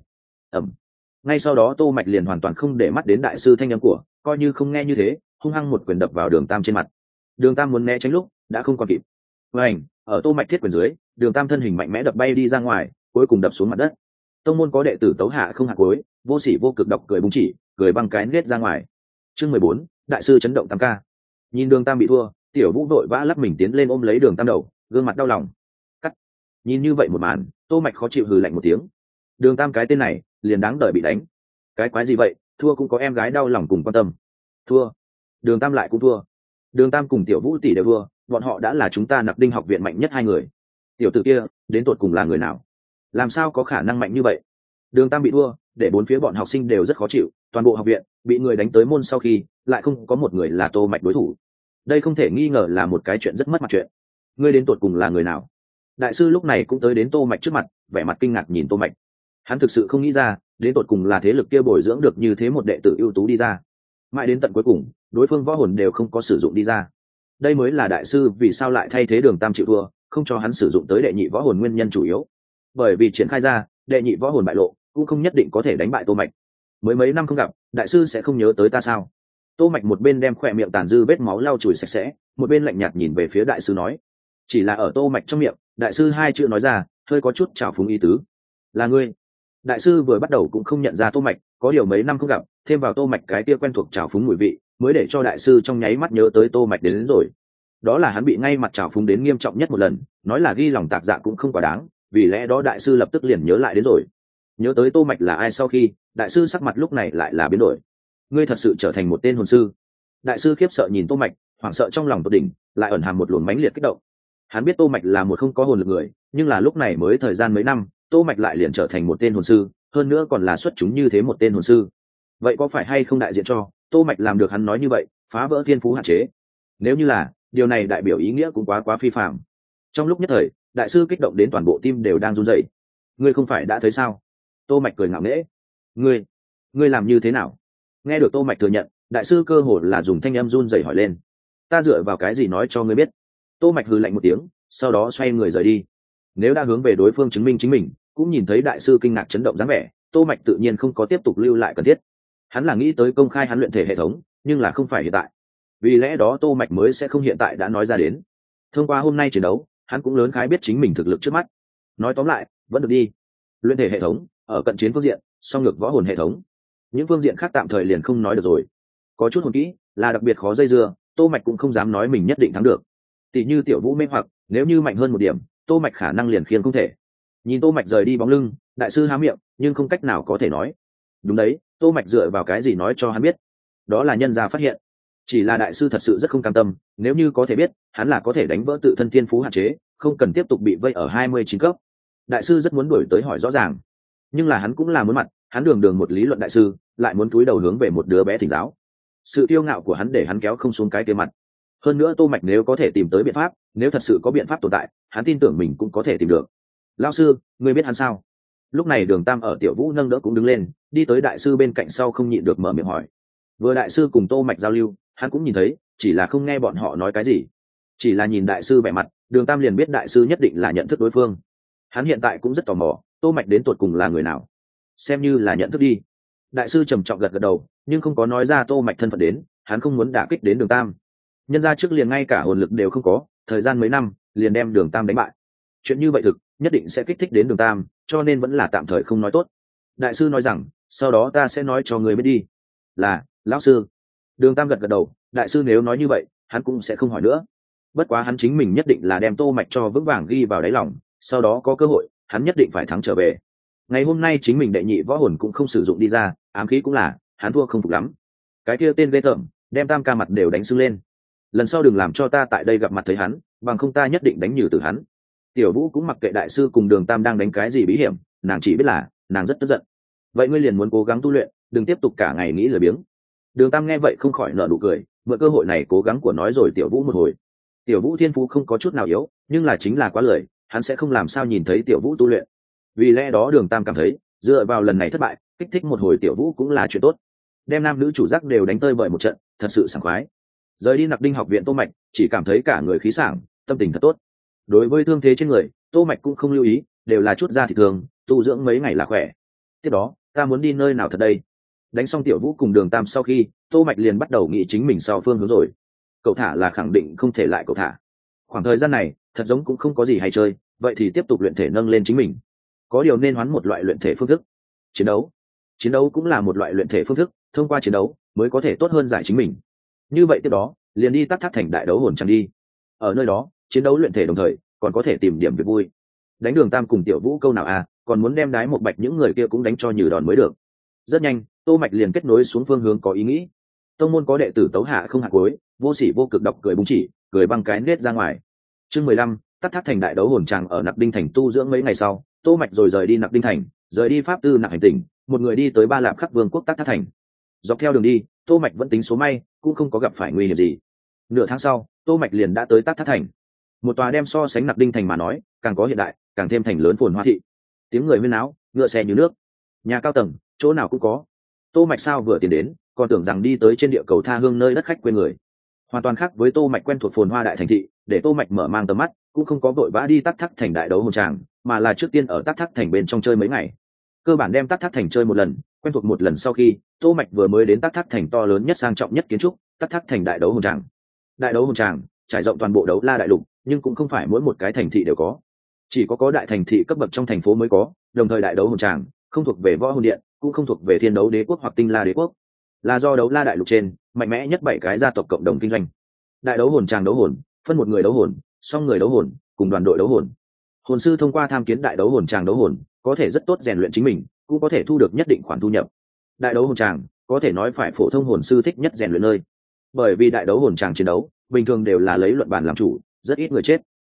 Ngay sau đó tô mạch liền hoàn toàn không để mắt đến đại sư thanh âm của, coi như không nghe như thế, hung hăng một quyền đập vào đường tam trên mặt. Đường tam muốn né tránh lúc đã không còn kịp. Vành, ở tô mạch thiết quyền dưới, đường tam thân hình mạnh mẽ đập bay đi ra ngoài, cuối cùng đập xuống mặt đất. Tông môn có đệ tử tấu hạ không hạ cuối, vô sỉ vô cực độc cười búng chỉ, cười băng cái nết ra ngoài. Chương 14, đại sư chấn động tam ca. Nhìn đường tam bị thua, tiểu vũ đội vã lắp mình tiến lên ôm lấy đường tam đầu, gương mặt đau lòng. Cắt. Nhìn như vậy một màn, tô mạch khó chịu hừ lạnh một tiếng. Đường tam cái tên này liền đáng đợi bị đánh. Cái quái gì vậy, thua cũng có em gái đau lòng cùng quan tâm. Thua. Đường tam lại cũng thua. Đường tam cùng tiểu vũ tỷ đều thua, bọn họ đã là chúng ta Nặc Đinh học viện mạnh nhất hai người. Tiểu tử kia đến tột cùng là người nào? Làm sao có khả năng mạnh như vậy? Đường tam bị thua, để bốn phía bọn học sinh đều rất khó chịu, toàn bộ học viện bị người đánh tới môn sau khi lại không có một người là tô mạch đối thủ. Đây không thể nghi ngờ là một cái chuyện rất mất mặt chuyện. Ngươi đến tột cùng là người nào? Đại sư lúc này cũng tới đến tô mạch trước mặt, vẻ mặt kinh ngạc nhìn tô mạch. Hắn thực sự không nghĩ ra đến tột cùng là thế lực kia bồi dưỡng được như thế một đệ tử ưu tú đi ra, mãi đến tận cuối cùng đối phương võ hồn đều không có sử dụng đi ra. Đây mới là đại sư vì sao lại thay thế đường tam chịu thua, không cho hắn sử dụng tới đệ nhị võ hồn nguyên nhân chủ yếu. Bởi vì triển khai ra đệ nhị võ hồn bại lộ cũng không nhất định có thể đánh bại tô mạch. Mới mấy năm không gặp, đại sư sẽ không nhớ tới ta sao? Tô mạch một bên đem khỏe miệng tàn dư vết máu lau chùi sạch sẽ, một bên lạnh nhạt nhìn về phía đại sư nói. Chỉ là ở tô mạch trong miệng, đại sư hai chữ nói ra hơi có chút trào phúng ý tứ. Là ngươi. Đại sư vừa bắt đầu cũng không nhận ra tô mạch, có điều mấy năm không gặp, thêm vào tô mạch cái kia quen thuộc trào phúng mùi vị, mới để cho đại sư trong nháy mắt nhớ tới tô mạch đến rồi. Đó là hắn bị ngay mặt trào phúng đến nghiêm trọng nhất một lần, nói là ghi lòng tạc dạ cũng không quá đáng, vì lẽ đó đại sư lập tức liền nhớ lại đến rồi. Nhớ tới tô mạch là ai sau khi, đại sư sắc mặt lúc này lại là biến đổi. Ngươi thật sự trở thành một tên hồn sư? Đại sư khiếp sợ nhìn tô mạch, hoảng sợ trong lòng tột đỉnh, lại ẩn hàm một luồng mãnh liệt kích động. Hắn biết Tô Mạch là một không có hồn lực người, nhưng là lúc này mới thời gian mấy năm, Tô Mạch lại liền trở thành một tên hồn sư, hơn nữa còn là xuất chúng như thế một tên hồn sư. Vậy có phải hay không đại diện cho Tô Mạch làm được hắn nói như vậy, phá vỡ thiên phú hạn chế? Nếu như là, điều này đại biểu ý nghĩa cũng quá phi phàm. Trong lúc nhất thời, đại sư kích động đến toàn bộ tim đều đang run rẩy. Ngươi không phải đã thấy sao? Tô Mạch cười ngạo nghễ. Ngươi làm như thế nào? Nghe được Tô Mạch thừa nhận, đại sư cơ hồ là dùng thanh âm run rẩy hỏi lên. Ta dựa vào cái gì nói cho ngươi biết? Tô Mạch hừ lạnh một tiếng, sau đó xoay người rời đi. Nếu đã hướng về đối phương chứng minh chính mình, cũng nhìn thấy đại sư kinh ngạc chấn động dáng vẻ, Tô Mạch tự nhiên không có tiếp tục lưu lại cần thiết. Hắn là nghĩ tới công khai hắn luyện thể hệ thống, nhưng là không phải hiện tại. Vì lẽ đó Tô Mạch mới sẽ không hiện tại đã nói ra đến. Thông qua hôm nay chiến đấu, hắn cũng lớn khái biết chính mình thực lực trước mắt. Nói tóm lại, vẫn được đi. Luyện thể hệ thống, ở cận chiến phương diện, song ngược võ hồn hệ thống. Những phương diện khác tạm thời liền không nói được rồi. Có chút hồn kỹ là đặc biệt khó dây dưa, Tô Mạch cũng không dám nói mình nhất định thắng được. Tỷ như Tiểu Vũ mê hoặc, nếu như mạnh hơn một điểm, Tô Mạch khả năng liền khiêng không thể. Nhìn Tô Mạch rời đi bóng lưng, đại sư há miệng, nhưng không cách nào có thể nói. Đúng đấy, Tô Mạch dựa vào cái gì nói cho hắn biết? Đó là nhân gia phát hiện. Chỉ là đại sư thật sự rất không cam tâm, nếu như có thể biết, hắn là có thể đánh vỡ tự thân thiên phú hạn chế, không cần tiếp tục bị vây ở 29 cấp. Đại sư rất muốn đuổi tới hỏi rõ ràng, nhưng là hắn cũng là muốn mặt, hắn đường đường một lý luận đại sư, lại muốn cúi đầu hướng về một đứa bé thỉnh giáo. Sự kiêu ngạo của hắn để hắn kéo không xuống cái kia mặt. Hơn nữa Tô Mạch nếu có thể tìm tới biện pháp, nếu thật sự có biện pháp tồn tại, hắn tin tưởng mình cũng có thể tìm được. Lão sư, ngươi biết hắn sao? Lúc này Đường Tam ở Tiểu Vũ nâng đỡ cũng đứng lên, đi tới đại sư bên cạnh sau không nhịn được mở miệng hỏi. Vừa đại sư cùng Tô Mạch giao lưu, hắn cũng nhìn thấy, chỉ là không nghe bọn họ nói cái gì. Chỉ là nhìn đại sư vẻ mặt, Đường Tam liền biết đại sư nhất định là nhận thức đối phương. Hắn hiện tại cũng rất tò mò, Tô Mạch đến tuột cùng là người nào. Xem như là nhận thức đi. Đại sư trầm trọng gật gật đầu, nhưng không có nói ra Tô Mạch thân phận đến, hắn không muốn đả kích đến Đường Tam. Nhân ra trước liền ngay cả hồn lực đều không có, thời gian mấy năm, liền đem Đường Tam đánh bại. Chuyện như vậy thực, nhất định sẽ kích thích đến Đường Tam, cho nên vẫn là tạm thời không nói tốt. Đại sư nói rằng, sau đó ta sẽ nói cho người biết đi. Là, lão sư. Đường Tam gật gật đầu, đại sư nếu nói như vậy, hắn cũng sẽ không hỏi nữa. Bất quá hắn chính mình nhất định là đem Tô Mạch cho vững vàng ghi vào đáy lòng, sau đó có cơ hội, hắn nhất định phải thắng trở về. Ngày hôm nay chính mình đệ nhị võ hồn cũng không sử dụng đi ra, ám khí cũng là, hắn thua không phục lắm. Cái kia tên ghê tởm, đem Tam ca mặt đều đánh sưng lên. Lần sau đừng làm cho ta tại đây gặp mặt thấy hắn, bằng không ta nhất định đánh nhừ từ hắn. Tiểu Vũ cũng mặc kệ đại sư cùng Đường Tam đang đánh cái gì bí hiểm, nàng chỉ biết là nàng rất tức giận. Vậy ngươi liền muốn cố gắng tu luyện, đừng tiếp tục cả ngày nghĩ lười biếng. Đường Tam nghe vậy không khỏi nở nụ cười, mượn cơ hội này cố gắng của nói rồi Tiểu Vũ một hồi. Tiểu Vũ thiên phú không có chút nào yếu, nhưng là chính là quá lười, hắn sẽ không làm sao nhìn thấy Tiểu Vũ tu luyện. Vì lẽ đó Đường Tam cảm thấy, dựa vào lần này thất bại, kích thích một hồi Tiểu Vũ cũng là chuyện tốt. Đem nam nữ chủ giác đều đánh tơi bời một trận, thật sự sảng khoái. Rời đi Nặc Đinh học viện Tô Mạch, chỉ cảm thấy cả người khí sảng, tâm tình thật tốt. Đối với thương thế trên người, Tô Mạch cũng không lưu ý, đều là chút da thịt thường, tu dưỡng mấy ngày là khỏe. Tiếp đó, ta muốn đi nơi nào thật đây? Đánh xong Tiểu Vũ cùng Đường Tam sau khi, Tô Mạch liền bắt đầu nghĩ chính mình sau phương hướng rồi. Cậu thả là khẳng định không thể lại cậu thả. Khoảng thời gian này, thật giống cũng không có gì hay chơi, vậy thì tiếp tục luyện thể nâng lên chính mình. Có điều nên hoán một loại luyện thể phương thức. Chiến đấu. Chiến đấu cũng là một loại luyện thể phương thức, thông qua chiến đấu mới có thể tốt hơn giải chính mình. Như vậy tiếp đó, liền đi Tắc Thác Thành đại đấu hồn chẳng đi. Ở nơi đó, chiến đấu luyện thể đồng thời, còn có thể tìm điểm việc vui. Đánh Đường Tam cùng Tiểu Vũ câu nào à, còn muốn đem Đái một Bạch những người kia cũng đánh cho nhừ đòn mới được. Rất nhanh, Tô Mạch liền kết nối xuống phương hướng có ý nghĩ. Tông môn có đệ tử tấu hạ không hạ cuối, vô sỉ vô cực độc cười búng chỉ, cười băng cái nết ra ngoài. Chương 15, Tắc Thác Thành đại đấu hồn tràng ở Nặc Đinh Thành tu dưỡng mấy ngày sau, Tô Mạch rồi rời đi Nặc Đinh Thành, rời đi pháp tư Nặc hành tỉnh, một người đi tới Ba Lạp Khắc Vương quốc Tắc Thác Thành. Dọc theo đường đi, Tô Mạch vẫn tính số may, cũng không có gặp phải nguy hiểm gì. Nửa tháng sau, Tô Mạch liền đã tới Tắc Thác Thành. Một tòa đem so sánh Nặc Đinh Thành mà nói, càng có hiện đại, càng thêm thành lớn phồn hoa thị. Tiếng người huyên náo, ngựa xe như nước, nhà cao tầng, chỗ nào cũng có. Tô Mạch sao vừa tiến đến, còn tưởng rằng đi tới trên địa cầu tha hương nơi đất khách quê người. Hoàn toàn khác với Tô Mạch quen thuộc phồn hoa đại thành thị, để Tô Mạch mở mang tầm mắt, cũng không có vội vã đi Tắc Thác Thành đại đấu hồn tràng, mà là trước tiên ở Tắc Thác Thành bên trong chơi mấy ngày. Cơ bản đem Tắc Thác Thành chơi một lần, quen thuộc một lần sau khi, Tô Mạch vừa mới đến Tắc Thác Thành to lớn nhất sang trọng nhất kiến trúc, Tắc Thác Thành đại đấu hồn tràng. Đại đấu hồn tràng trải rộng toàn bộ Đấu La đại lục, nhưng cũng không phải mỗi một cái thành thị đều có. Chỉ có đại thành thị cấp bậc trong thành phố mới có, đồng thời đại đấu hồn tràng không thuộc về Võ Hồn Điện, cũng không thuộc về Thiên Đấu Đế quốc hoặc Tinh La Đế quốc, là do Đấu La đại lục trên mạnh mẽ nhất 7 cái gia tộc cộng đồng kinh doanh. Đại đấu hồn tràng đấu hồn, phân một người đấu hồn, song người đấu hồn, cùng đoàn đội đấu hồn. Hồn sư thông qua tham kiến đại đấu hồn tràng đấu hồn, có thể rất tốt rèn luyện chính mình, cũng có thể thu được nhất định khoản thu nhập. Đại đấu hồn tràng có thể nói phải phổ thông hồn sư thích nhất rèn luyện nơi, bởi vì đại đấu hồn tràng chiến đấu bình thường đều là lấy luận bàn làm chủ, rất ít người chết.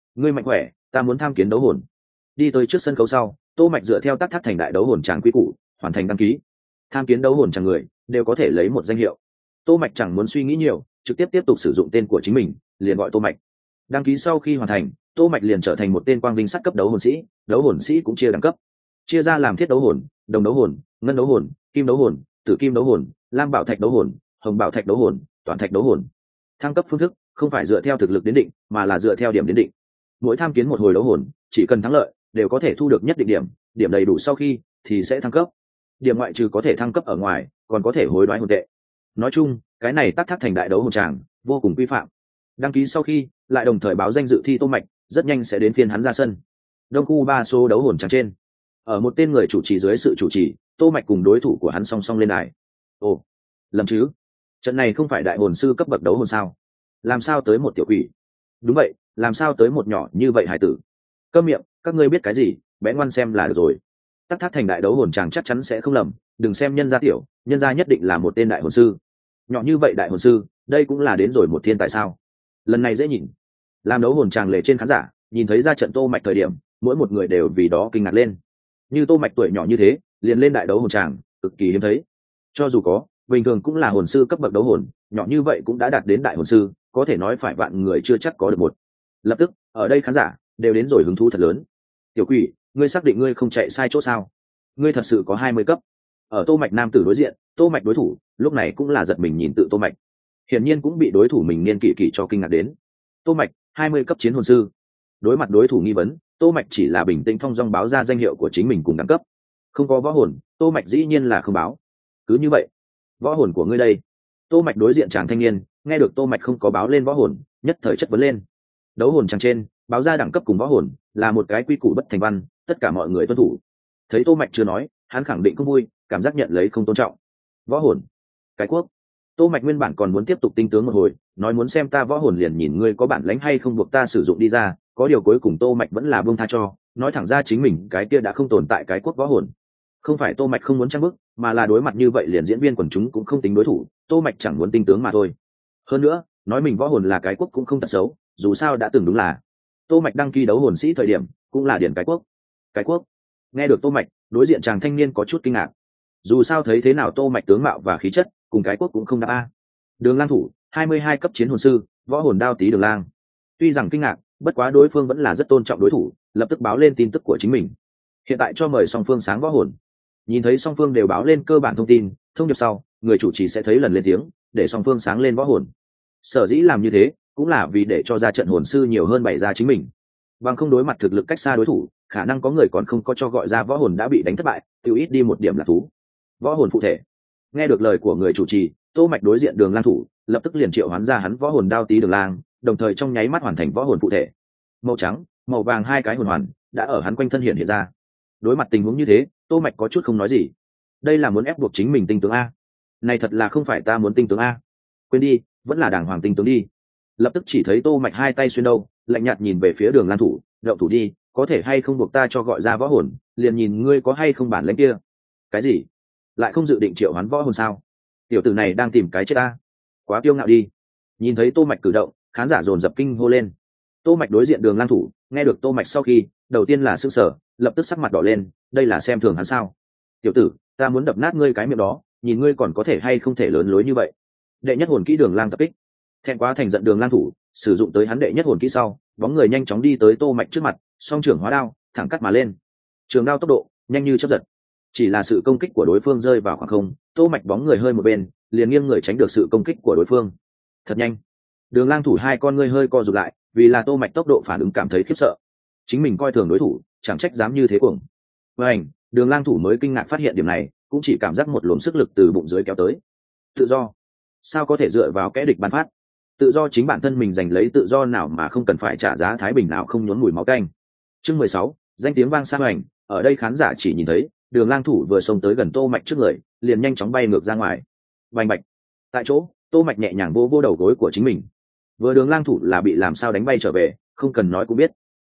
ngươi mạnh khỏe, ta muốn tham kiến đấu hồn. Đi tới trước sân khấu sau, Tô Mạch dựa theo Tắc Thác Thành đại đấu hồn tràng quy củ hoàn thành đăng ký. Tham kiến đấu hồn tràng người đều có thể lấy một danh hiệu. Tô Mạch chẳng muốn suy nghĩ nhiều, trực tiếp tục sử dụng tên của chính mình, liền gọi Tô Mạch. Đăng ký sau khi hoàn thành, Tô Mạch liền trở thành một tên quang vinh sắt cấp đấu hồn sĩ cũng chia đẳng cấp, chia ra làm thiết đấu hồn, đồng đấu hồn, ngân đấu hồn, kim đấu hồn, tử kim đấu hồn, lam bảo thạch đấu hồn, hồng bảo thạch đấu hồn, toàn thạch đấu hồn. Thăng cấp phương thức không phải dựa theo thực lực đến định, mà là dựa theo điểm đến định. Mỗi tham kiến một hồi đấu hồn, chỉ cần thắng lợi đều có thể thu được nhất định điểm, điểm đầy đủ sau khi thì sẽ thăng cấp. Điểm ngoại trừ có thể thăng cấp ở ngoài, còn có thể hối đoái hồn tệ. Nói chung, cái này Tắc Thác Thành đại đấu hồn tràng vô cùng quy phạm. Đăng ký sau khi, lại đồng thời báo danh dự thi Tô Mạch, rất nhanh sẽ đến phiên hắn ra sân. Đông khu 3 số đấu hồn tràng trên, ở một tên người chủ trì dưới sự chủ trì, Tô Mạch cùng đối thủ của hắn song song lên đài. Ồ, lầm chứ? Trận này không phải đại hồn sư cấp bậc đấu hồn sao? Làm sao tới một tiểu quỷ? Đúng vậy, làm sao tới một nhỏ như vậy hải tử? Câm miệng, các ngươi biết cái gì, bé ngoan xem là được rồi. Tắc Thác Thành đại đấu hồn tràng chắc chắn sẽ không lầm, đừng xem nhân gia tiểu, nhân gia nhất định là một tên đại hồn sư. Nhỏ như vậy đại hồn sư, đây cũng là đến rồi một thiên tài sao? Lần này dễ nhìn. Làm đấu hồn tràng lề trên khán giả, nhìn thấy ra trận Tô Mạch thời điểm, mỗi một người đều vì đó kinh ngạc lên. Như Tô Mạch tuổi nhỏ như thế, liền lên đại đấu hồn tràng, cực kỳ hiếm thấy. Cho dù có, bình thường cũng là hồn sư cấp bậc đấu hồn, nhỏ như vậy cũng đã đạt đến đại hồn sư, có thể nói phải vạn người chưa chắc có được một. Lập tức, ở đây khán giả đều đến rồi hứng thú thật lớn. Tiểu quỷ, ngươi xác định ngươi không chạy sai chỗ sao? Ngươi thật sự có 20 cấp? Ở Tô Mạch nam tử đối diện, Tô Mạch đối thủ, lúc này cũng là giật mình nhìn tự Tô Mạch. Hiển nhiên cũng bị đối thủ mình niên kỷ cho kinh ngạc đến. Tô Mạch, 20 cấp chiến hồn sư. Đối mặt đối thủ nghi vấn, Tô Mạch chỉ là bình tĩnh thong dong báo ra danh hiệu của chính mình cùng đẳng cấp. Không có võ hồn, Tô Mạch dĩ nhiên là không báo. Cứ như vậy, võ hồn của ngươi đây? Tô Mạch đối diện chàng thanh niên, nghe được Tô Mạch không có báo lên võ hồn, nhất thời chất vấn lên. Đấu hồn chàng trên, báo ra đẳng cấp cùng võ hồn là một cái quy củ bất thành văn, tất cả mọi người tuân thủ. Thấy Tô Mạch chưa nói, hắn khẳng định không vui, cảm giác nhận lấy không tôn trọng. Võ hồn, cái quốc. Tô Mạch nguyên bản còn muốn tiếp tục tinh tướng một hồi, nói muốn xem ta võ hồn liền nhìn ngươi có bản lĩnh hay không buộc ta sử dụng đi ra, có điều cuối cùng Tô Mạch vẫn là buông tha cho, nói thẳng ra chính mình cái kia đã không tồn tại cái quốc võ hồn. Không phải Tô Mạch không muốn trang bức, mà là đối mặt như vậy liền diễn viên quần chúng cũng không tính đối thủ, Tô Mạch chẳng muốn tinh tướng mà thôi. Hơn nữa, nói mình võ hồn là cái quốc cũng không tật xấu, dù sao đã từng đúng là. Tô Mạch đăng ký đấu hồn sĩ thời điểm, cũng là điển cái quốc. Cái quốc. Nghe được Tô Mạch, đối diện chàng thanh niên có chút kinh ngạc. Dù sao thấy thế nào Tô Mạch tướng mạo và khí chất, cùng cái quốc cũng không đáp a. Đường Lang thủ, 22 cấp chiến hồn sư, võ hồn đao tí Đường Lang. Tuy rằng kinh ngạc, bất quá đối phương vẫn là rất tôn trọng đối thủ, lập tức báo lên tin tức của chính mình. Hiện tại cho mời song phương sáng võ hồn. Nhìn thấy song phương đều báo lên cơ bản thông tin, thông điệp sau, người chủ trì sẽ thấy lần lên tiếng, để song phương sáng lên võ hồn. Sở dĩ làm như thế, cũng là vì để cho ra trận hồn sư nhiều hơn bày ra chính mình. Bằng không đối mặt thực lực cách xa đối thủ, khả năng có người còn không có cho gọi ra võ hồn đã bị đánh thất bại, tiêu ít đi một điểm là thú. Võ hồn phụ thể. Nghe được lời của người chủ trì, Tô Mạch đối diện Đường Lang thủ, lập tức liền triệu hoán ra hắn võ hồn đao tí Đường Lang, đồng thời trong nháy mắt hoàn thành võ hồn phụ thể. Màu trắng, màu vàng hai cái hồn hoàn đã ở hắn quanh thân hiện ra. Đối mặt tình huống như thế, Tô Mạch có chút không nói gì. Đây là muốn ép buộc chính mình tinh tướng a? Này thật là không phải ta muốn tinh tướng a. Quên đi, vẫn là đàng hoàng tinh tướng đi. Lập tức chỉ thấy Tô Mạch hai tay xuyên đâu, lạnh nhạt nhìn về phía Đường Lang thủ, "Động thủ đi, có thể hay không buộc ta cho gọi ra võ hồn, liền nhìn ngươi có hay không bản lĩnh kia." Cái gì? Lại không dự định triệu hoán võ hồn sao? Tiểu tử này đang tìm cái chết ta. Quá kiêu ngạo đi. Nhìn thấy Tô Mạch cử động, khán giả dồn dập kinh hô lên. Tô Mạch đối diện Đường Lang thủ, nghe được Tô Mạch sau khi, đầu tiên là sửng sở, lập tức sắc mặt đỏ lên, đây là xem thường hắn sao? Tiểu tử, ta muốn đập nát ngươi cái miệng đó, nhìn ngươi còn có thể hay không thể lớn lối như vậy. Đệ nhất hồn kỹ Đường Lang tập kích. Thẹn quá thành giận Đường Lang thủ, sử dụng tới hắn đệ nhất hồn kỹ sau, bóng người nhanh chóng đi tới Tô Mạch trước mặt, song trưởng hóa đao, thẳng cắt mà lên. Trường đao tốc độ nhanh như chớp giật. Chỉ là sự công kích của đối phương rơi vào khoảng không, Tô Mạch bóng người hơi một bên, liền nghiêng người tránh được sự công kích của đối phương. Thật nhanh. Đường Lang thủ hai con ngươi hơi co rụt lại, vì là Tô Mạch tốc độ phản ứng cảm thấy khiếp sợ. Chính mình coi thường đối thủ, chẳng trách dám như thế cuồng. Vành, Đường Lang thủ mới kinh ngạc phát hiện điểm này, cũng chỉ cảm giác một luồng sức lực từ bụng dưới kéo tới. Tự do? Sao có thể dựa vào kẻ địch ban phát? Tự do chính bản thân mình giành lấy tự do nào mà không cần phải trả giá thái bình nào không nhuốm mùi máu tanh. Chương 16, danh tiếng vang xa hoành, ở đây khán giả chỉ nhìn thấy, Đường Lang thủ vừa xông tới gần Tô Mạch trước người, liền nhanh chóng bay ngược ra ngoài. Bành bạch. Tại chỗ, Tô Mạch nhẹ nhàng vô đầu gối của chính mình. Vừa Đường Lang thủ là bị làm sao đánh bay trở về, không cần nói cũng biết.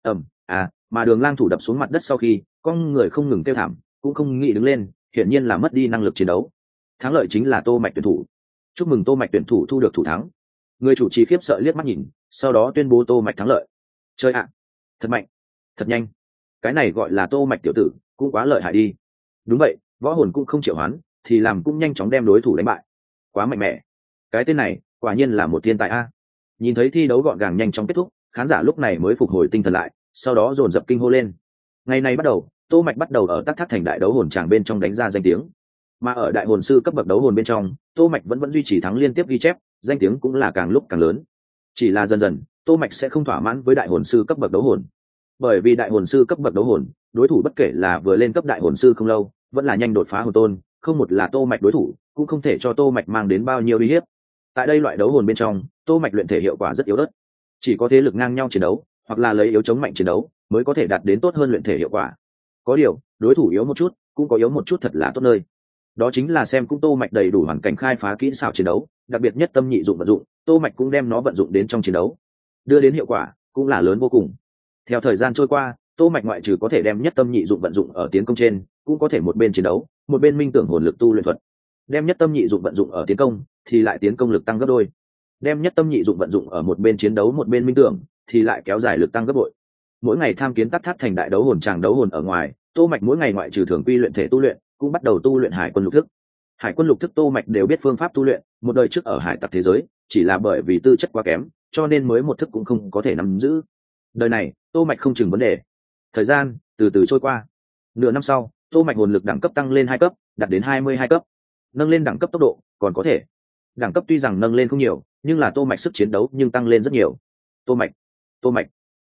Mà Đường Lang thủ đập xuống mặt đất sau khi, con người không ngừng kêu thảm, cũng không nghĩ đứng lên, hiển nhiên là mất đi năng lực chiến đấu. Thắng lợi chính là Tô Mạch tuyển thủ. Chúc mừng Tô Mạch tuyển thủ thu được thủ thắng. Người chủ trì khiếp sợ liếc mắt nhìn, sau đó tuyên bố Tô Mạch thắng lợi. Chơi ạ, thật mạnh, thật nhanh. Cái này gọi là Tô Mạch tiểu tử cũng quá lợi hại đi. Đúng vậy, võ hồn cũng không triệu hoán thì làm cũng nhanh chóng đem đối thủ đánh bại, quá mạnh mẽ. Cái tên này quả nhiên là một thiên tài a. Nhìn thấy thi đấu gọn gàng nhanh chóng kết thúc, khán giả lúc này mới phục hồi tinh thần lại, sau đó dồn dập kinh hô lên. Ngày này bắt đầu, Tô Mạch bắt đầu ở Tắc Thác Thành đại đấu hồn tràng bên trong đánh ra danh tiếng. Mà ở đại hồn sư cấp bậc đấu hồn bên trong, Tô Mạch vẫn duy trì thắng liên tiếp ghi chép, danh tiếng cũng là càng lúc càng lớn. Chỉ là dần dần, Tô Mạch sẽ không thỏa mãn với đại hồn sư cấp bậc đấu hồn. Bởi vì đại hồn sư cấp bậc đấu hồn, đối thủ bất kể là vừa lên cấp đại hồn sư không lâu, vẫn là nhanh đột phá hồn tôn, không một là Tô Mạch đối thủ, cũng không thể cho Tô Mạch mang đến bao nhiêu uy hiếp. Tại đây loại đấu hồn bên trong, Tô Mạch luyện thể hiệu quả rất yếu ớt, chỉ có thế lực ngang nhau chiến đấu, hoặc là lấy yếu chống mạnh chiến đấu, mới có thể đạt đến tốt hơn luyện thể hiệu quả. Có điều, đối thủ yếu một chút, cũng có yếu một chút thật là tốt nơi. Đó chính là xem cũng Tô Mạch đầy đủ hoàn cảnh khai phá kỹ xảo chiến đấu, đặc biệt nhất tâm nhị dụng vận dụng, Tô Mạch cũng đem nó vận dụng đến trong chiến đấu, đưa đến hiệu quả cũng là lớn vô cùng. Theo thời gian trôi qua, Tô Mạch ngoại trừ có thể đem nhất tâm nhị dụng vận dụng ở tiến công trên, cũng có thể một bên chiến đấu, một bên minh tưởng hồn lực tu luyện thuật. Đem nhất tâm nhị dụng vận dụng ở tiến công, thì lại tiến công lực tăng gấp đôi. Đem nhất tâm nhị dụng vận dụng ở một bên chiến đấu một bên minh tưởng, thì lại kéo dài lực tăng gấp bội. Mỗi ngày tham kiến Tắc Thác Thành đại đấu hồn tràng đấu hồn ở ngoài, Tô Mạch mỗi ngày ngoại trừ thường quy luyện thể tu luyện, cũng bắt đầu tu luyện hải quân lục thức. Hải quân lục thức Tô Mạch đều biết phương pháp tu luyện, một đời trước ở hải tặc thế giới, chỉ là bởi vì tư chất quá kém, cho nên mới một thức cũng không có thể nắm giữ. Đời này, Tô Mạch không chừng vấn đề. Thời gian từ từ trôi qua. Nửa năm sau, Tô Mạch hồn lực đẳng cấp tăng lên 2 cấp, đạt đến 22 cấp. Nâng lên đẳng cấp tốc độ, còn có thể. Đẳng cấp tuy rằng nâng lên không nhiều, nhưng là Tô Mạch sức chiến đấu nhưng tăng lên rất nhiều. Tô Mạch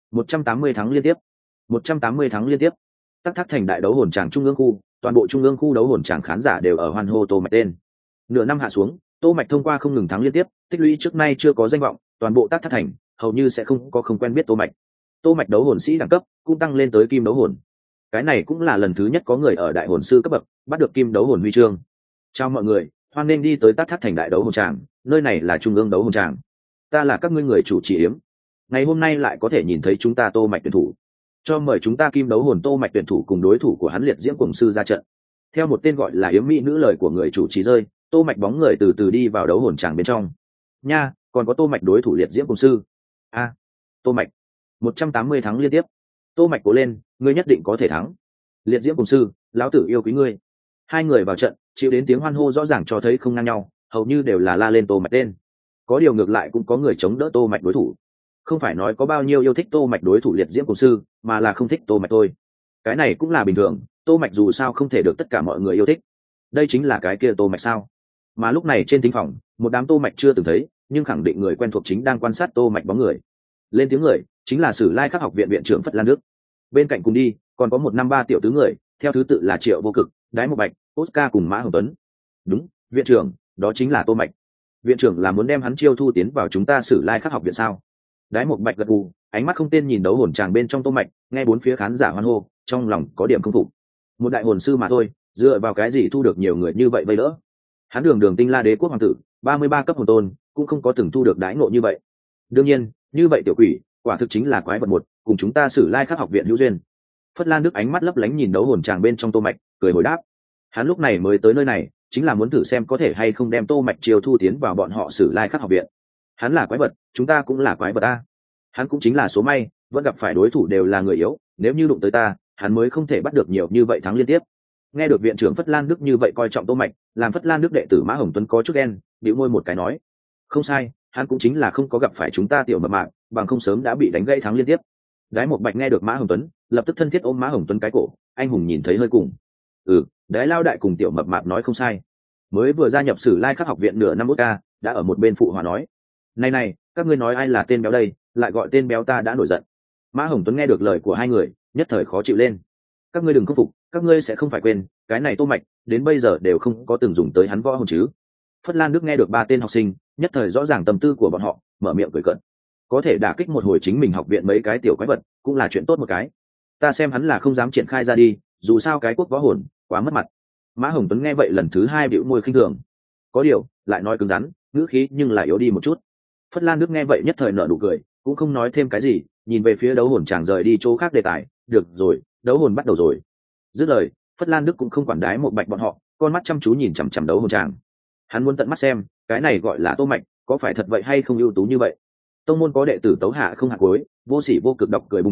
180 tháng liên tiếp. 180 tháng liên tiếp. Tắc Thác Thành đại đấu hồn tràng trung ương khu, toàn bộ trung ương khu đấu hồn tràng khán giả đều ở hoan hô Tô Mạch tên. Nửa năm hạ xuống, Tô Mạch thông qua không ngừng thắng liên tiếp, tích lũy trước nay chưa có danh vọng, toàn bộ Tắc Thác Thành hầu như sẽ không có không quen biết Tô Mạch. Tô Mạch đấu hồn sĩ đẳng cấp cũng tăng lên tới kim đấu hồn. Cái này cũng là lần thứ nhất có người ở đại hồn sư cấp bậc bắt được kim đấu hồn huy chương. Chào mọi người, hoan nên đi tới Tắc Thác Thành đại đấu hồn tràng, nơi này là trung ương đấu hồn tràng. Ta là các ngươi người chủ trì yếm. Ngày hôm nay lại có thể nhìn thấy chúng ta Tô Mạch tuyển thủ. Cho mời chúng ta kim đấu hồn Tô Mạch tuyển thủ cùng đối thủ của hắn liệt diễm cuồng sư ra trận. Theo một tên gọi là yếm mỹ nữ lời của người chủ trì rơi, Tô Mạch bóng người từ từ đi vào đấu hồn tràng bên trong. Nha, còn có Tô Mạch đối thủ liệt diễm cuồng sư. A, Tô Mạch 180 thắng liên tiếp. Tô Mạch cố lên, ngươi nhất định có thể thắng. Liệt diễm cùng sư, lão tử yêu quý ngươi. Hai người vào trận, chịu đến tiếng hoan hô rõ ràng cho thấy không ngang nhau, hầu như đều là la lên Tô Mạch tên. Có điều ngược lại cũng có người chống đỡ Tô Mạch đối thủ. Không phải nói có bao nhiêu yêu thích Tô Mạch đối thủ liệt diễm cùng sư, mà là không thích Tô Mạch thôi. Cái này cũng là bình thường, Tô Mạch dù sao không thể được tất cả mọi người yêu thích. Đây chính là cái kia Tô Mạch sao? Mà lúc này trên thính phòng, một đám Tô Mạch chưa từng thấy, nhưng khẳng định người quen thuộc chính đang quan sát Tô Mạch bóng người. Lên tiếng người chính là Sử Lai Khắc học viện viện trưởng Phất Lan Đức. Bên cạnh cùng đi còn có 153 tiểu tứ người, theo thứ tự là Triệu Vô Cực, Đái Một Bạch, Oscar cùng Mã Hồng Tuấn. Đúng, viện trưởng, đó chính là Tô Mạch. Viện trưởng là muốn đem hắn chiêu thu tiến vào chúng ta Sử Lai Khắc học viện sao? Đái Một Bạch gật gù, ánh mắt không tên nhìn đấu hồn tràng bên trong Tô Mạch, nghe bốn phía khán giả hoan hô, trong lòng có điểm không phục. Một đại hồn sư mà thôi, dựa vào cái gì thu được nhiều người như vậy vây đỡ? Hắn đường Tinh La Đế quốc hoàng tử, 33 cấp hồn tôn, cũng không có từng thu được đãi ngộ như vậy. Đương nhiên, như vậy tiểu quỷ, quả thực chính là quái vật một, cùng chúng ta Sử Lai Khắc học viện hữu duyên. Phất Lan Đức ánh mắt lấp lánh nhìn đấu hồn tràng bên trong Tô Mạch, cười hồi đáp. Hắn lúc này mới tới nơi này, chính là muốn thử xem có thể hay không đem Tô Mạch chiêu thu tiến vào bọn họ Sử Lai Khắc học viện. Hắn là quái vật, chúng ta cũng là quái vật a. Hắn cũng chính là số may, vẫn gặp phải đối thủ đều là người yếu, nếu như đụng tới ta, hắn mới không thể bắt được nhiều như vậy thắng liên tiếp. Nghe được viện trưởng Phất Lan Đức như vậy coi trọng Tô Mạch, làm Phất Lan Đức đệ tử Mã Hồng Tuấn có chút ghen, bĩu môi một cái nói: "Không sai, hắn cũng chính là không có gặp phải chúng ta tiểu mập mạp, bằng không sớm đã bị đánh gãy thắng liên tiếp." Đái Một Bạch nghe được Mã Hồng Tuấn, lập tức thân thiết ôm Mã Hồng Tuấn cái cổ, anh hùng nhìn thấy hơi cùng. Đái lao đại cùng tiểu mập mạp nói không sai. Mới vừa gia nhập Sử Lai Khắc học viện nửa năm ca, đã ở một bên phụ hòa nói: Này, các ngươi nói ai là tên béo đây, lại gọi tên béo ta đã nổi giận." Mã Hồng Tuấn nghe được lời của hai người, nhất thời khó chịu lên. "Các ngươi đừng khâm phục, các ngươi sẽ không phải quên, cái này Tô Mạch, đến bây giờ đều không có từng dùng tới hắn võ hồn chứ?" Phất Lan Đức nghe được ba tên học sinh, nhất thời rõ ràng tâm tư của bọn họ, mở miệng cười cợt. Có thể đả kích một hồi chính mình học viện mấy cái tiểu quái vật, cũng là chuyện tốt một cái. Ta xem hắn là không dám triển khai ra đi, dù sao cái quốc võ hồn quá mất mặt. Mã Hồng Tuấn nghe vậy lần thứ hai bĩu môi khinh thường. Có điều, lại nói cứng rắn, ngữ khí nhưng lại yếu đi một chút. Phất Lan Đức nghe vậy nhất thời nở nụ cười, cũng không nói thêm cái gì, nhìn về phía đấu hồn chàng rời đi chỗ khác đề tài. Được rồi, đấu hồn bắt đầu rồi. Dứt lời, Phất Lan Đức cũng không quản Đái Một Bạch bọn họ, con mắt chăm chú nhìn chằm chằm đấu hồn chàng. Hắn muốn tận mắt xem, cái này gọi là Tô Mạch, có phải thật vậy hay không ưu tú như vậy. Tông môn có đệ tử Tấu Hạ không hạ cuối, vô sỉ vô cực độc cười búng chỉ,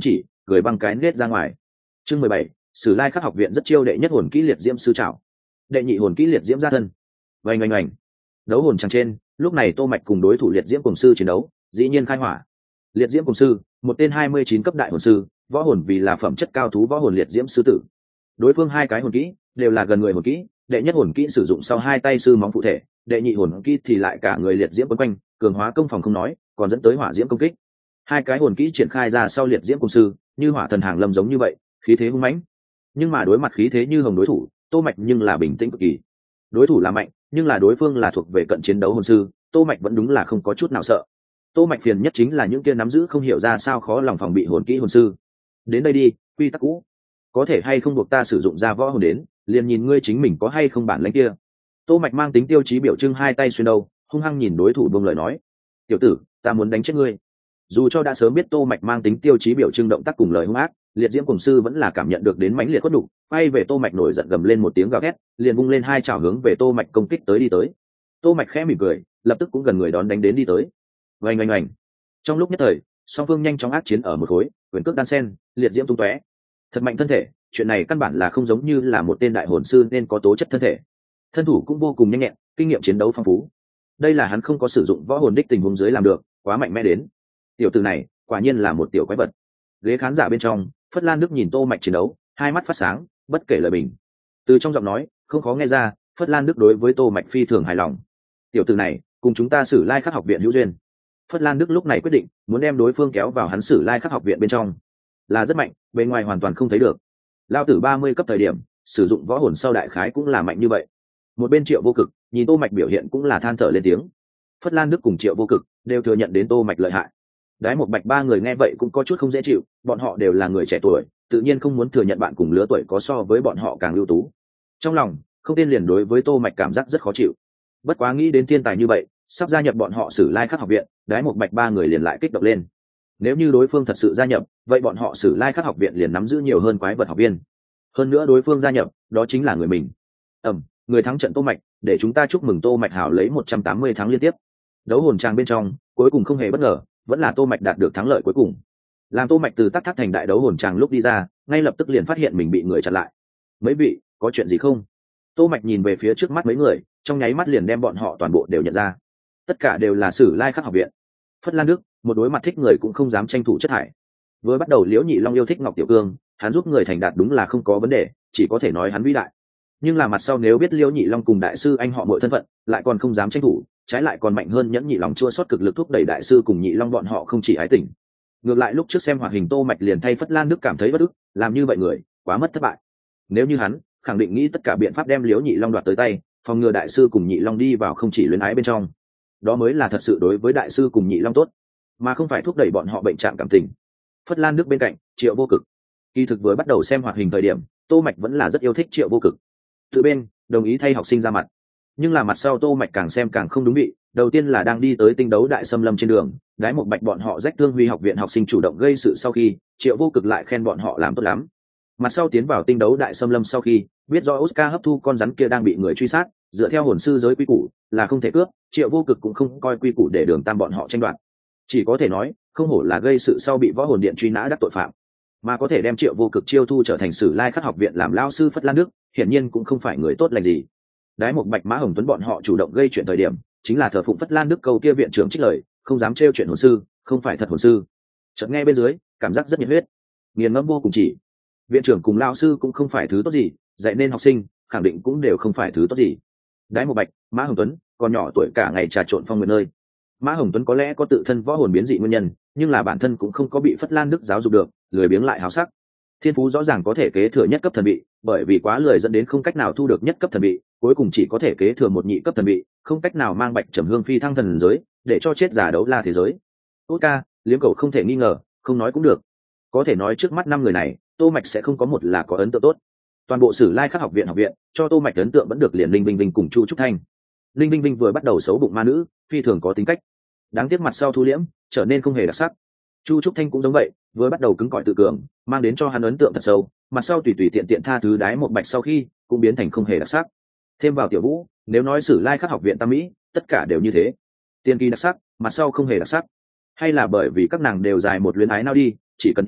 cười băng cái nết ra ngoài. Chương 17, Sử Lai Khắc học viện rất chiêu đệ nhất hồn kỹ liệt diễm sư trảo, đệ nhị hồn kỹ liệt diễm gia thân. Oanh oanh oanh. Đấu hồn tràng trên, lúc này Tô Mạch cùng đối thủ liệt diễm cùng sư chiến đấu, dĩ nhiên khai hỏa. Liệt diễm cùng sư, một tên 29 cấp đại hồn sư, võ hồn vì là phẩm chất cao thú võ hồn liệt diễm sư tử. Đối phương hai cái hồn kỹ đều là gần người hồn kỹ, đệ nhất hồn kỹ sử dụng sau hai tay sư móng phụ thể, đệ nhị hồn kỹ thì lại cả người liệt diễm quấn quanh, cường hóa công phòng không nói, còn dẫn tới hỏa diễm công kích. Hai cái hồn kỹ triển khai ra sau liệt diễm cùng sư, như hỏa thần hàng lâm giống như vậy, khí thế hung mãnh. Nhưng mà đối mặt khí thế như hồng đối thủ, Tô Mạch nhưng là bình tĩnh cực kỳ. Đối thủ là mạnh, nhưng là đối phương là thuộc về cận chiến đấu hồn sư, Tô Mạch vẫn đúng là không có chút nào sợ. Tô Mạch phiền nhất chính là những kia nắm giữ không hiểu ra sao khó lòng phòng bị hồn kỹ hồn sư. Đến đây đi, quy tắc cũ, có thể hay không buộc ta sử dụng ra võ hồn đến, liền nhìn ngươi chính mình có hay không bản lĩnh kia. Tô Mạch mang tính tiêu chí biểu trưng hai tay xuyên đầu, hung hăng nhìn đối thủ buông lời nói. Tiểu tử, ta muốn đánh chết ngươi. Dù cho đã sớm biết Tô Mạch mang tính tiêu chí biểu trưng động tác cùng lời hung ác, liệt diễm cùng sư vẫn là cảm nhận được đến mãnh liệt quất đục, quay về Tô Mạch nổi giận gầm lên một tiếng gào thét, liền vung lên hai chảo hướng về Tô Mạch công kích đi tới. Tô Mạch khẽ mỉm cười, lập tức cũng gần người đón đánh đến đi tới. Oanh oanh oanh. Trong lúc nhất thời, song phương nhanh chóng ác chiến ở một khối, quyền cước đan sen, liệt diễm tung tóe. Thật mạnh thân thể, chuyện này căn bản là không giống như là một tên đại hồn sư nên có tố chất thân thể. Thân thủ cũng vô cùng nhanh nhẹn, kinh nghiệm chiến đấu phong phú. Đây là hắn không có sử dụng võ hồn đích tình huống dưới làm được, quá mạnh mẽ đến. Tiểu tử này, quả nhiên là một tiểu quái vật. Ghế khán giả bên trong, Phất Lan Đức nhìn Tô Mạch chiến đấu, hai mắt phát sáng, bất kể lời bình. Từ trong giọng nói, không khó nghe ra, Phất Lan Đức đối với Tô Mạch phi thường hài lòng. Tiểu tử này, cùng chúng ta Sử Lai Khắc học viện hữu duyên. Phất Lan Đức lúc này quyết định muốn đem đối phương kéo vào hắn Sử Lai Khắc học viện bên trong. Là rất mạnh, bên ngoài hoàn toàn không thấy được. Lao tử 30 cấp thời điểm, sử dụng võ hồn sau đại khái cũng là mạnh như vậy. Một bên Triệu Vô Cực, nhìn Tô Mạch biểu hiện cũng là than thở lên tiếng. Phất Lan Đức cùng Triệu Vô Cực đều thừa nhận đến Tô Mạch lợi hại. Đái Một Bạch ba người nghe vậy cũng có chút không dễ chịu, bọn họ đều là người trẻ tuổi, tự nhiên không muốn thừa nhận bạn cùng lứa tuổi có so với bọn họ càng ưu tú. Trong lòng, không tên liền đối với Tô Mạch cảm giác rất khó chịu. Bất quá nghĩ đến thiên tài như vậy, sắp gia nhập bọn họ Sử Lai Khắc học viện, Đái Một Bạch ba người liền lại kích động lên. Nếu như đối phương thật sự gia nhập, vậy bọn họ Sử Lai Khắc học viện liền nắm giữ nhiều hơn quái vật học viên. Hơn nữa đối phương gia nhập, đó chính là người mình. Người thắng trận Tô Mạch, để chúng ta chúc mừng Tô Mạch hảo lấy 180 thắng liên tiếp. Đấu hồn trang bên trong, cuối cùng không hề bất ngờ, vẫn là Tô Mạch đạt được thắng lợi cuối cùng. Làm Tô Mạch từ Tắc Thác thành đại đấu hồn tràng lúc đi ra, ngay lập tức liền phát hiện mình bị người chặn lại. Mấy vị, có chuyện gì không? Tô Mạch nhìn về phía trước mắt mấy người, trong nháy mắt liền đem bọn họ toàn bộ đều nhận ra. Tất cả đều là Sử Lai Khắc học viện. Phất Lan Đức, một đối mặt thích người cũng không dám tranh thủ chất hải. Vừa bắt đầu Liễu Nhị Long yêu thích Ngọc Tiểu Cương, hắn giúp người thành đạt đúng là không có vấn đề, chỉ có thể nói hắn vĩ đại. Nhưng là mặt sau nếu biết Liễu Nhị Long cùng đại sư anh họ mọi thân phận, lại còn không dám tranh thủ, trái lại còn mạnh hơn nhẫn nhị lòng chua xót cực lực thúc đẩy đại sư cùng Nhị Long bọn họ không chỉ ái tình. Ngược lại lúc trước xem hoạt hình Tô Mạch liền thay Phất Lan Đức cảm thấy bất ức, làm như vậy người quá mất thất bại. Nếu như hắn khẳng định nghĩ tất cả biện pháp đem Liễu Nhị Long đoạt tới tay, phòng ngừa đại sư cùng Nhị Long đi vào không chỉ luyến ái bên trong, đó mới là thật sự đối với đại sư cùng Nhị Long tốt, mà không phải thúc đẩy bọn họ bệnh trạng cảm tình. Phất Lan Đức bên cạnh, Triệu Vô Cực. Kỳ thực vừa bắt đầu xem hoạt hình thời điểm, Tô Mạch vẫn là rất yêu thích Triệu Vô Cực. Tự bên, đồng ý thay học sinh ra mặt. Nhưng là mặt sau Tô Mạch càng xem càng không đúng vị, đầu tiên là đang đi tới tinh đấu đại xâm lâm trên đường, Đái Một Bạch bọn họ rách thương Huy học viện học sinh chủ động gây sự sau khi, Triệu Vô Cực lại khen bọn họ làm tốt lắm. Mặt sau tiến vào tinh đấu đại xâm lâm sau khi, biết rõ Oscar hấp thu con rắn kia đang bị người truy sát, dựa theo hồn sư giới quy củ là không thể cướp, Triệu Vô Cực cũng không coi quy củ để đường tam bọn họ tranh đoạt. Chỉ có thể nói, không hổ là gây sự sau bị võ hồn điện truy nã đắc tội phạm, mà có thể đem Triệu Vô Cực chiêu thu trở thành Sử Lai Khắc học viện làm lao sư Phất Lan Đức, hiển nhiên cũng không phải người tốt lành gì. Đái Một Bạch Mã Hồng Tuấn bọn họ chủ động gây chuyện thời điểm, chính là thờ phụng Phất Lan Đức câu kia viện trưởng trích lời, không dám trêu chuyện hồn sư, không phải thật hồn sư. Chợt nghe bên dưới, cảm giác rất nhiệt huyết, nghiền ngẫm vô cùng chỉ. Viện trưởng cùng lao sư cũng không phải thứ tốt gì, dạy nên học sinh, khẳng định cũng đều không phải thứ tốt gì. Đái Một Bạch, Mã Hồng Tuấn, còn nhỏ tuổi cả ngày trà trộn phong nguyệt nơi. Mã Hồng Tuấn có lẽ có tự thân võ hồn biến dị nguyên nhân, nhưng là bản thân cũng không có bị Phất Lan Đức giáo dục được, lười biếng lại háo sắc. Thiên phú rõ ràng có thể kế thừa nhất cấp thần bị, bởi vì quá lười dẫn đến không cách nào thu được nhất cấp thần bị, cuối cùng chỉ có thể kế thừa một nhị cấp thần bị, không cách nào mang Bạch Trầm Hương phi thăng thần giới, để cho chết giả đấu la thế giới. Tốt ca, liếm cầu không thể nghi ngờ, không nói cũng được. Có thể nói trước mắt 5 người này, Tô Mạch sẽ không có một là có ấn tượng tốt. Toàn bộ Sử Lai Khắc học viện cho Tô Mạch ấn tượng vẫn được liền Linh Vinh Vinh cùng Chu Trúc Thanh. Linh Vinh Vinh vừa bắt đầu xấu bụng ma nữ, phi thường có tính cách, đáng tiếc mặt sau thu liễm, trở nên không hề đặc sắc. Chu Trúc Thanh cũng giống vậy, vừa bắt đầu cứng cỏi tự cường, mang đến cho hắn ấn tượng thật sâu, mặt sau tùy tùy tiện tiện tha thứ Đái Một Bạch sau khi, cũng biến thành không hề đặc sắc. Thêm vào Tiểu Vũ, nếu nói Sử Lai Khắc học viện Tam Mỹ, tất cả đều như thế. Tiên kỳ đặc sắc, mặt sau không hề đặc sắc. Hay là bởi vì các nàng đều dài một luyến ái nào đi, chỉ cần yêu,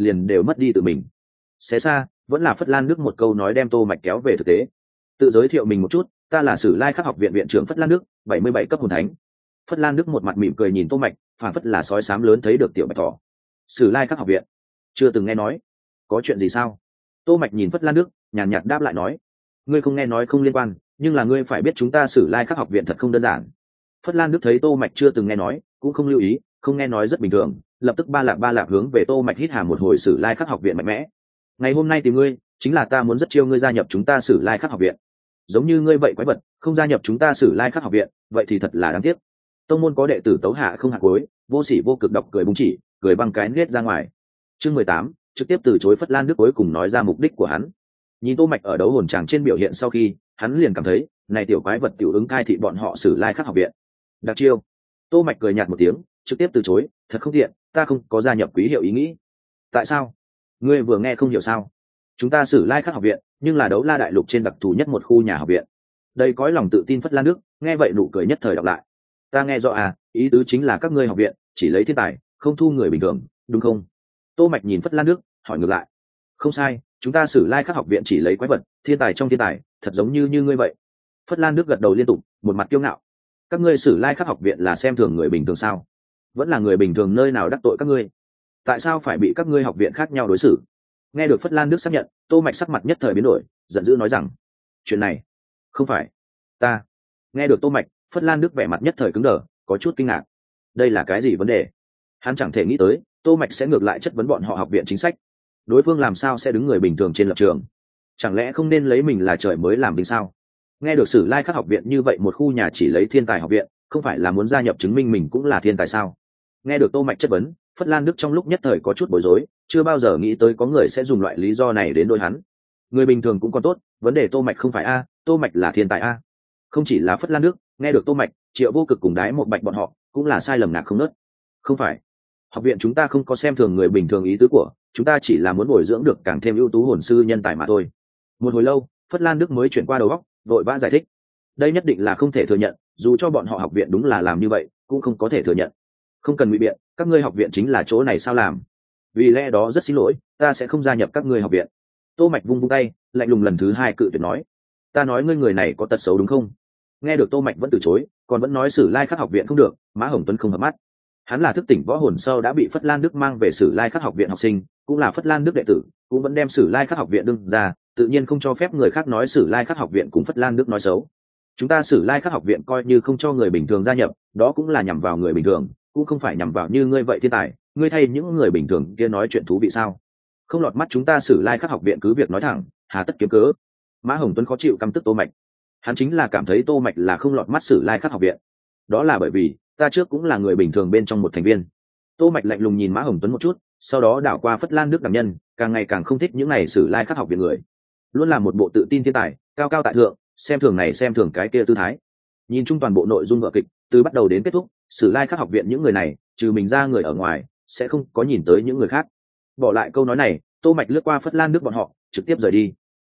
liền đều mất đi tự mình. Xé xa vẫn là Phất Lan Đức một câu nói đem Tô Mạch kéo về thực tế. Tự giới thiệu mình một chút, ta là Sử Lai Khắc học viện viện trưởng Phất Lan Đức, 77 cấp hồn thánh. Phất Lan Đức một mặt mỉm cười nhìn Tô Mạch, phảng phất là sói xám lớn thấy được tiểu bạch thỏ. Sử Lai Khắc học viện, chưa từng nghe nói, có chuyện gì sao? Tô Mạch nhìn Phất Lan Đức, nhàn nhạt đáp lại nói, ngươi không nghe nói không liên quan, nhưng là ngươi phải biết chúng ta Sử Lai Khắc học viện thật không đơn giản. Phất Lan Đức thấy Tô Mạch chưa từng nghe nói, cũng không lưu ý, không nghe nói rất bình thường, lập tức ba lạp hướng về Tô Mạch hít hà một hồi Sử Lai Khắc học viện mạnh mẽ. Ngày hôm nay tìm ngươi, chính là ta muốn rất chiêu ngươi gia nhập chúng ta Sử Lai Khắc học viện. Giống như ngươi vậy quái vật, không gia nhập chúng ta Sử Lai Khắc học viện, vậy thì thật là đáng tiếc. Tông môn có đệ tử tấu hạ không hạ cuối, vô sỉ vô cực độc cười búng chỉ, cười băng cái nết ra ngoài. Chương 18, trực tiếp từ chối Phất Lan Đức cuối cùng nói ra mục đích của hắn. Nhìn Tô Mạch ở đấu hồn tràng trên biểu hiện sau khi, hắn liền cảm thấy, này tiểu quái vật tiểu ứng cai thị bọn họ Sử Lai Khắc học viện. Đặc chiêu. Tô Mạch cười nhạt một tiếng, trực tiếp từ chối, thật không tiện, ta không có gia nhập quý hiệu ý nghĩ. Tại sao? Ngươi vừa nghe không hiểu sao? Chúng ta Sử Lai Khắc học viện, nhưng là đấu la đại lục trên đặc thù nhất một khu nhà học viện. Đây cõi lòng tự tin Phất Lan Đức, nghe vậy nụ cười nhất thời đọc lại. Ta nghe rõ à, ý tứ chính là các ngươi học viện chỉ lấy thiên tài, không thu người bình thường, đúng không? Tô Mạch nhìn Phất Lan Đức, hỏi ngược lại. Không sai, chúng ta Sử Lai Khắc học viện chỉ lấy quái vật, thiên tài trong thiên tài, thật giống như ngươi vậy. Phất Lan Đức gật đầu liên tục, một mặt kiêu ngạo. Các ngươi Sử Lai Khắc học viện là xem thường người bình thường sao? Vẫn là người bình thường nơi nào đắc tội các ngươi? Tại sao phải bị các ngươi học viện khác nhau đối xử? Nghe được Phất Lan Đức xác nhận, Tô Mạch sắc mặt nhất thời biến đổi, giận dữ nói rằng, chuyện này không phải ta. Nghe được Tô Mạch, Phất Lan Đức vẻ mặt nhất thời cứng đờ, có chút kinh ngạc. Đây là cái gì vấn đề? Hắn chẳng thể nghĩ tới, Tô Mạch sẽ ngược lại chất vấn bọn họ học viện chính sách. Đối phương làm sao sẽ đứng người bình thường trên lập trường? Chẳng lẽ không nên lấy mình là trời mới làm bình sao? Nghe được Sử Lai Khắc học viện như vậy một khu nhà chỉ lấy thiên tài học viện, không phải là muốn gia nhập chứng minh mình cũng là thiên tài sao? Nghe được Tô Mạch chất vấn, Phất Lan Đức trong lúc nhất thời có chút bối rối, chưa bao giờ nghĩ tới có người sẽ dùng loại lý do này đến đối hắn. Người bình thường cũng còn tốt, vấn đề Tô Mạch không phải a, Tô Mạch là thiên tài a. Không chỉ là Phất Lan Đức, nghe được Tô Mạch, Triệu Vô Cực cùng Đái Một Bạch bọn họ cũng là sai lầm ngạc không nớt. Không phải, học viện chúng ta không có xem thường người bình thường ý tứ của, chúng ta chỉ là muốn bồi dưỡng được càng thêm ưu tú hồn sư nhân tài mà thôi. Một hồi lâu, Phất Lan Đức mới chuyển qua đầu óc, vội vã giải thích. Đây nhất định là không thể thừa nhận, dù cho bọn họ học viện đúng là làm như vậy, cũng không có thể thừa nhận. Không cần ngụy biện, các ngươi học viện chính là chỗ này sao làm? Vì lẽ đó rất xin lỗi, ta sẽ không gia nhập các ngươi học viện. Tô Mạch vung vung tay, lạnh lùng lần thứ hai cự tuyệt nói. Ta nói ngươi người này có tật xấu đúng không? Nghe được Tô Mạch vẫn từ chối, còn vẫn nói Sử Lai Khắc học viện không được, Mã Hồng Tuấn không hợp mắt. Hắn là thức tỉnh võ hồn sau đã bị Phất Lan Đức mang về Sử Lai Khắc học viện học sinh, cũng là Phất Lan Đức đệ tử, cũng vẫn đem Sử Lai Khắc học viện đương ra, tự nhiên không cho phép người khác nói Sử Lai Khắc học viện cùng Phất Lan Đức nói xấu. Chúng ta Sử Lai Khắc học viện coi như không cho người bình thường gia nhập, đó cũng là nhằm vào người bình thường, cũng không phải nhằm vào như ngươi vậy thiên tài, ngươi thay những người bình thường kia nói chuyện thú vị sao? Không lọt mắt chúng ta Sử Lai Khắc học viện cứ việc nói thẳng, hà tất kiếm cớ. Mã Hồng Tuấn khó chịu căm tức Tô Mạch. Hắn chính là cảm thấy Tô Mạch là không lọt mắt Sử Lai Khắc học viện. Đó là bởi vì ta trước cũng là người bình thường bên trong một thành viên. Tô Mạch lạnh lùng nhìn Mã Hồng Tuấn một chút, sau đó đảo qua Phất Lan Đức đảm nhân, càng ngày càng không thích những này Sử Lai Khắc học viện người. Luôn là một bộ tự tin thiên tài, cao cao tại thượng, xem thường này xem thường cái kia tư thái. Nhìn chung toàn bộ nội dung vở kịch, từ bắt đầu đến kết thúc, Sử Lai Khắc học viện những người này, trừ mình ra người ở ngoài, sẽ không có nhìn tới những người khác. Bỏ lại câu nói này, Tô Mạch lướt qua Phất Lan Đức bọn họ, trực tiếp rời đi.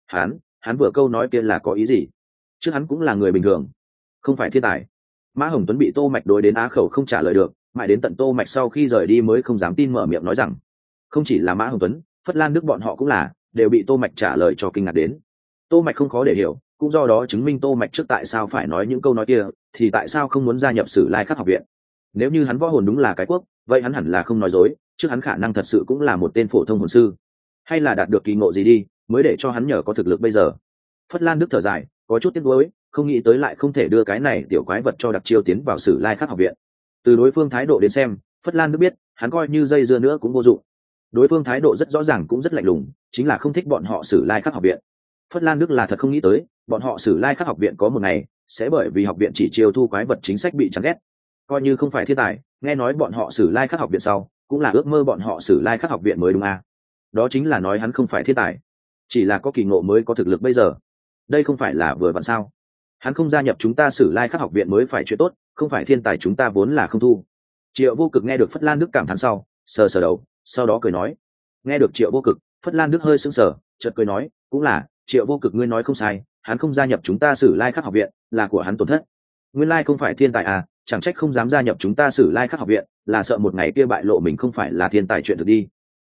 Hắn vừa câu nói kia là có ý gì? Chứ hắn cũng là người bình thường, không phải thiên tài. Mã Hồng Tuấn bị Tô Mạch đối đến á khẩu không trả lời được, mãi đến tận Tô Mạch sau khi rời đi mới không dám tin mở miệng nói rằng, không chỉ là Mã Hồng Tuấn, Phất Lan Đức bọn họ cũng là, đều bị Tô Mạch trả lời cho kinh ngạc đến. Tô Mạch không khó để hiểu, cũng do đó chứng minh Tô Mạch trước tại sao phải nói những câu nói kia, thì tại sao không muốn gia nhập Sử Lai Khắc học viện. Nếu như hắn võ hồn đúng là cái quốc, vậy hắn hẳn là không nói dối, chứ hắn khả năng thật sự cũng là một tên phổ thông hồn sư, hay là đạt được kỳ ngộ gì đi, mới để cho hắn nhờ có thực lực bây giờ. Phất Lan Đức thở dài, có chút tiếc nuối, không nghĩ tới lại không thể đưa cái này tiểu quái vật cho đặc chiêu tiến vào Sử Lai Khắc học viện. Từ đối phương thái độ đến xem, Phất Lan Đức biết, hắn coi như dây dưa nữa cũng vô dụng. Đối phương thái độ rất rõ ràng cũng rất lạnh lùng, chính là không thích bọn họ Sử Lai Khắc học viện. Phất Lan Đức là thật không nghĩ tới, bọn họ Sử Lai Khắc học viện có một ngày sẽ bởi vì học viện chỉ chiêu thu quái vật chính sách bị chán ghét. Coi như không phải thiên tài, nghe nói bọn họ Sử Lai Khắc học viện sau, cũng là ước mơ bọn họ Sử Lai Khắc học viện mới đúng à? Đó chính là nói hắn không phải thiên tài, chỉ là có kỳ ngộ mới có thực lực bây giờ. Đây không phải là vừa vặn sao? Hắn không gia nhập chúng ta Sử Lai Khắc học viện mới phải chuyện tốt, không phải thiên tài chúng ta vốn là không thu. Triệu Vô Cực nghe được Phất Lan Đức cảm thán sau, sờ sờ đầu, sau đó cười nói. Nghe được Triệu Vô Cực, Phất Lan Đức hơi sững sờ, chợt cười nói, cũng là, Triệu Vô Cực ngươi nói không sai, hắn không gia nhập chúng ta Sử Lai Khắc học viện, là của hắn tổn thất. Nguyên lai không phải thiên tài à, chẳng trách không dám gia nhập chúng ta Sử Lai Khắc học viện, là sợ một ngày kia bại lộ mình không phải là thiên tài chuyện thực đi.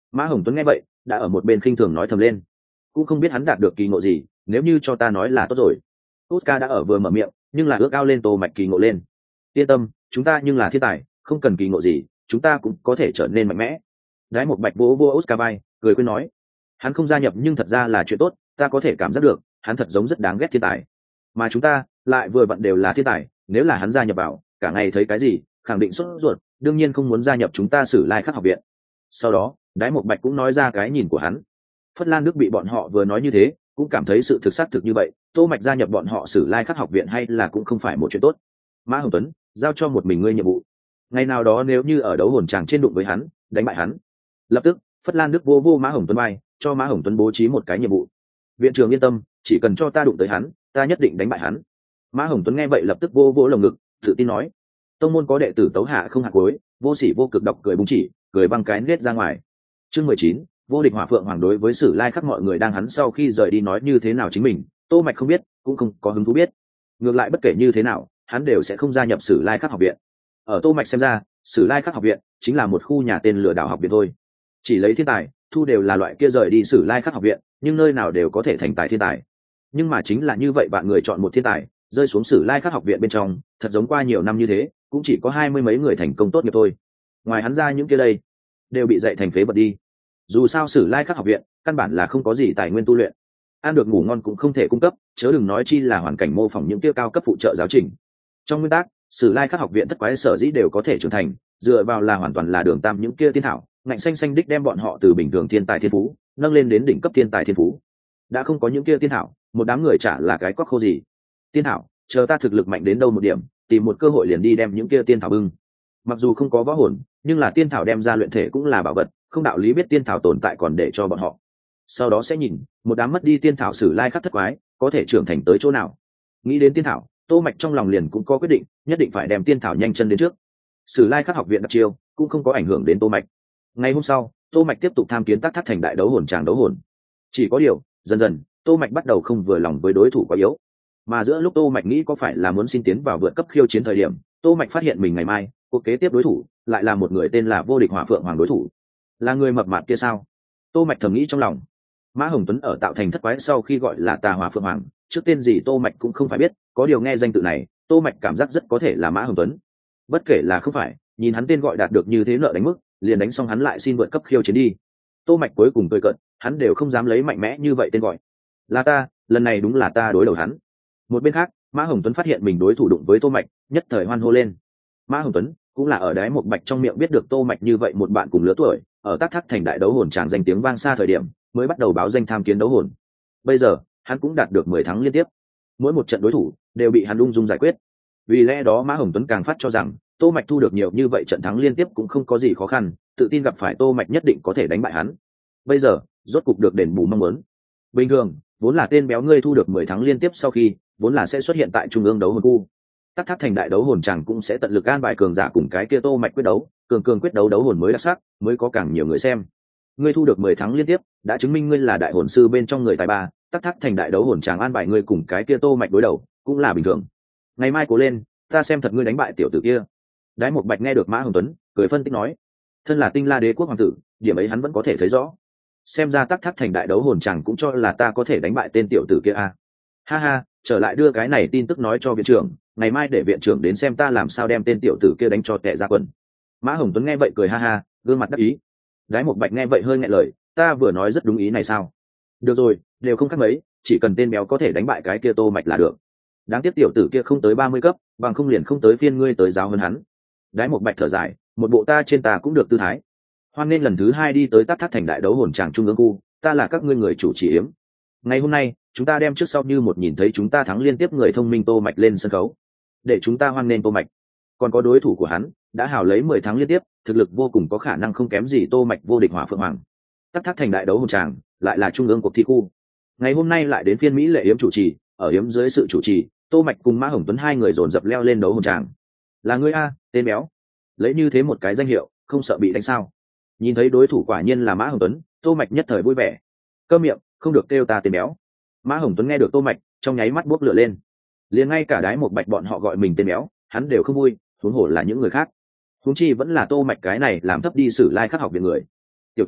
Mã Hồng Tuấn nghe vậy đã ở một bên khinh thường nói thầm lên, cũng không biết hắn đạt được kỳ ngộ gì, nếu như cho ta nói là tốt rồi. Oscar đã ở vừa mở miệng nhưng là ước ao lên Tô Mạch kỳ ngộ lên. Yên tâm, chúng ta nhưng là thiên tài, không cần kỳ ngộ gì, chúng ta cũng có thể trở nên mạnh mẽ. Đái một bạch vỗ vỗ Oscar vai, cười khuyên nói, hắn không gia nhập nhưng thật ra là chuyện tốt, ta có thể cảm giác được hắn thật giống rất đáng ghét thiên tài, mà chúng ta lại vừa vặn đều là thiên tài, nếu là hắn gia nhập vào cả ngày thấy cái gì khẳng định sốt ruột, đương nhiên không muốn gia nhập chúng ta Sử Lai Khắc học viện. Sau đó Đái một bạch cũng nói ra cái nhìn của hắn. Phất Lan Đức bị bọn họ vừa nói như thế cũng cảm thấy sự thực xác thực như vậy, Tô Mạch gia nhập bọn họ Sử Lai Khắc học viện hay là cũng không phải một chuyện tốt. Mã Hồng Tuấn, giao cho một mình ngươi nhiệm vụ, ngày nào đó nếu như ở đấu hồn tràng trên đụng với hắn, đánh bại hắn. Lập tức Phất Lan Đức vô Mã Hồng Tuấn bay, cho Mã Hồng Tuấn bố trí một cái nhiệm vụ. Viện trưởng yên tâm, chỉ cần cho ta đụng tới hắn, ta nhất định đánh bại hắn. Mã Hồng Tuấn nghe vậy lập tức vô lồng ngực, tự tin nói, tông môn có đệ tử tấu hạ không hạt cuối, vô sỉ vô cực độc cười búng chỉ, cười băng cái nết ra ngoài. Chương 19, vô địch hỏa phượng hoàng. Đối với Sử Lai Khắc mọi người đang hắn sau khi rời đi nói như thế nào chính mình, Tô Mạch không biết, cũng không có hứng thú biết. Ngược lại bất kể như thế nào, hắn đều sẽ không gia nhập Sử Lai Khắc học viện. Ở Tô Mạch xem ra, Sử Lai Khắc học viện chính là một khu nhà tên lừa đảo học viện thôi, chỉ lấy thiên tài thu đều là loại kia rời đi Sử Lai Khắc học viện, nhưng nơi nào đều có thể thành tài thiên tài. Nhưng mà chính là như vậy, bạn người chọn một thiên tài rơi xuống Sử Lai Khắc học viện bên trong, thật giống qua nhiều năm như thế cũng chỉ có 20 mấy người thành công tốt nghiệp thôi. Ngoài hắn ra những kia đây đều bị dạy thành phế vật đi. Dù sao Sử Lai Khắc học viện căn bản là không có gì tài nguyên tu luyện, ăn được ngủ ngon cũng không thể cung cấp, chớ đừng nói chi là hoàn cảnh mô phỏng những kia cao cấp phụ trợ giáo trình. Trong nguyên tắc, Sử Lai Khắc học viện thất quái sở dĩ đều có thể trưởng thành, dựa vào là hoàn toàn là đường tam những kia tiên thảo ngạnh xanh xanh đích đem bọn họ từ bình thường thiên tài thiên phú nâng lên đến đỉnh cấp thiên tài thiên phú. Đã không có những kia tiên thảo, một đám người chả là cái quắc khô gì. Tiên thảo, chờ ta thực lực mạnh đến đâu một điểm, tìm một cơ hội liền đi đem những kia tiên thảo bưng. Mặc dù không có võ hồn, nhưng là tiên thảo đem ra luyện thể cũng là bảo vật, không đạo lý biết tiên thảo tồn tại còn để cho bọn họ. Sau đó sẽ nhìn một đám mất đi tiên thảo Sử Lai Khắc thất quái có thể trưởng thành tới chỗ nào. Nghĩ đến tiên thảo, Tô Mạch trong lòng liền cũng có quyết định, nhất định phải đem tiên thảo nhanh chân đến trước. Sử Lai Khắc học viện đặc chiêu cũng không có ảnh hưởng đến Tô Mạch. Ngày hôm sau, Tô Mạch tiếp tục tham kiến Tắc Thác thành đại đấu hồn tràng đấu hồn. Chỉ có điều, dần dần, Tô Mạch bắt đầu không vừa lòng với đối thủ quá yếu. Mà giữa lúc Tô Mạch nghĩ có phải là muốn xin tiến vào vượt cấp khiêu chiến thời điểm, Tô Mạch phát hiện mình ngày mai, cuộc kế tiếp đối thủ lại là một người tên là Vô Địch Hỏa Phượng Hoàng đối thủ. Là người mập mạp kia sao? Tô Mạch thầm nghĩ trong lòng. Mã Hồng Tuấn ở tạo thành thất quái sau khi gọi là Tà Hỏa Phượng Hoàng, trước tên gì Tô Mạch cũng không phải biết, có điều nghe danh tự này, Tô Mạch cảm giác rất có thể là Mã Hồng Tuấn. Bất kể là không phải, nhìn hắn tên gọi đạt được như thế nợ đánh mức, liền đánh xong hắn lại xin vượt cấp khiêu chiến đi. Tô Mạch cuối cùng cười cợt, hắn đều không dám lấy mạnh mẽ như vậy tên gọi. Là ta, lần này đúng là ta đối đầu hắn. Một bên khác, Mã Hồng Tuấn phát hiện mình đối thủ đụng với Tô Mạch, nhất thời hoan hô lên. Mã Hồng Tuấn cũng là ở Đái một bạch trong miệng biết được Tô Mạch như vậy một bạn cùng lứa tuổi, ở Tắc Thác thành đại đấu hồn tràng danh tiếng vang xa thời điểm, mới bắt đầu báo danh tham kiến đấu hồn. Bây giờ, hắn cũng đạt được 10 thắng liên tiếp. Mỗi một trận đối thủ đều bị hắn ung dung giải quyết. Vì lẽ đó Mã Hồng Tuấn càng phát cho rằng Tô Mạch thu được nhiều như vậy trận thắng liên tiếp cũng không có gì khó khăn, tự tin gặp phải Tô Mạch nhất định có thể đánh bại hắn. Bây giờ, rốt cục được đền bù mong muốn. Bình thường, vốn là tên béo ngươi thu được 10 thắng liên tiếp sau khi, vốn là sẽ xuất hiện tại trung ương đấu hồn khu. Tắc Thác thành đại đấu hồn chẳng cũng sẽ tận lực an bài cường giả cùng cái kia Tô Mạch quyết đấu, cường quyết đấu đấu hồn mới đặc sắc, mới có càng nhiều người xem. Ngươi thu được 10 thắng liên tiếp, đã chứng minh ngươi là đại hồn sư bên trong người tài ba, Tắc Thác thành đại đấu hồn chẳng an bài ngươi cùng cái kia Tô Mạch đối đầu, cũng là bình thường. Ngày mai cố lên, ta xem thật ngươi đánh bại tiểu tử kia. Đái một bạch nghe được Mã Hồng Tuấn cười phân tích nói, thân là Tinh La đế quốc hoàng tử, điểm ấy hắn vẫn có thể thấy rõ. Xem ra Tắc Thác thành đại đấu hồn chẳng cũng cho là ta có thể đánh bại tên tiểu tử kia à. Ha ha, trở lại đưa cái này tin tức nói cho viện trưởng, ngày mai để viện trưởng đến xem ta làm sao đem tên tiểu tử kia đánh cho tệ ra quần. Mã Hồng Tuấn nghe vậy cười ha ha, gương mặt đắc ý. Đái một bạch nghe vậy hơi nghẹn lời, ta vừa nói rất đúng ý này sao? Được rồi, đều không khác mấy, chỉ cần tên béo có thể đánh bại cái kia Tô Mạch là được. Đáng tiếc tiểu tử kia không tới 30 cấp, bằng không liền không tới phiên ngươi tới giáo hơn hắn. Đái một bạch thở dài, một bộ ta trên ta cũng được tư thái. Hoan nên lần thứ 2 đi tới Tắc Thác thành đại đấu hồn tràng trung ương khu, ta là các ngươi người chủ trì yếm. Ngày hôm nay, chúng ta đem trước sau như một nhìn thấy chúng ta thắng liên tiếp người thông minh Tô Mạch lên sân khấu. Để chúng ta hoan nên Tô Mạch. Còn có đối thủ của hắn, đã hào lấy 10 thắng liên tiếp, thực lực vô cùng có khả năng không kém gì Tô Mạch Vô Địch Hỏa Phượng Hoàng. Tắc Thác thành đại đấu hồn tràng, lại là trung ương cuộc thi khu. Ngày hôm nay lại đến phiên Mỹ Lệ yếm chủ trì, ở yếm dưới sự chủ trì, Tô Mạch cùng Mã Hồng Tuấn hai người dồn dập leo lên đấu hồn tràng. Là ngươi a, tên béo. Lấy như thế một cái danh hiệu, không sợ bị đánh sao? Nhìn thấy đối thủ quả nhiên là Mã Hồng Tuấn, Tô Mạch nhất thời vui vẻ. Câm miệng, không được kêu ta tên béo. Mã Hồng Tuấn nghe được Tô Mạch, trong nháy mắt bốc lửa lên. Liền ngay cả Đái một bạch bọn họ gọi mình tên béo, hắn đều không vui, huống hồ là những người khác. Huống chi vẫn là Tô Mạch cái này làm thấp đi Sử Lai Khắc học viện người. Tiểu tử,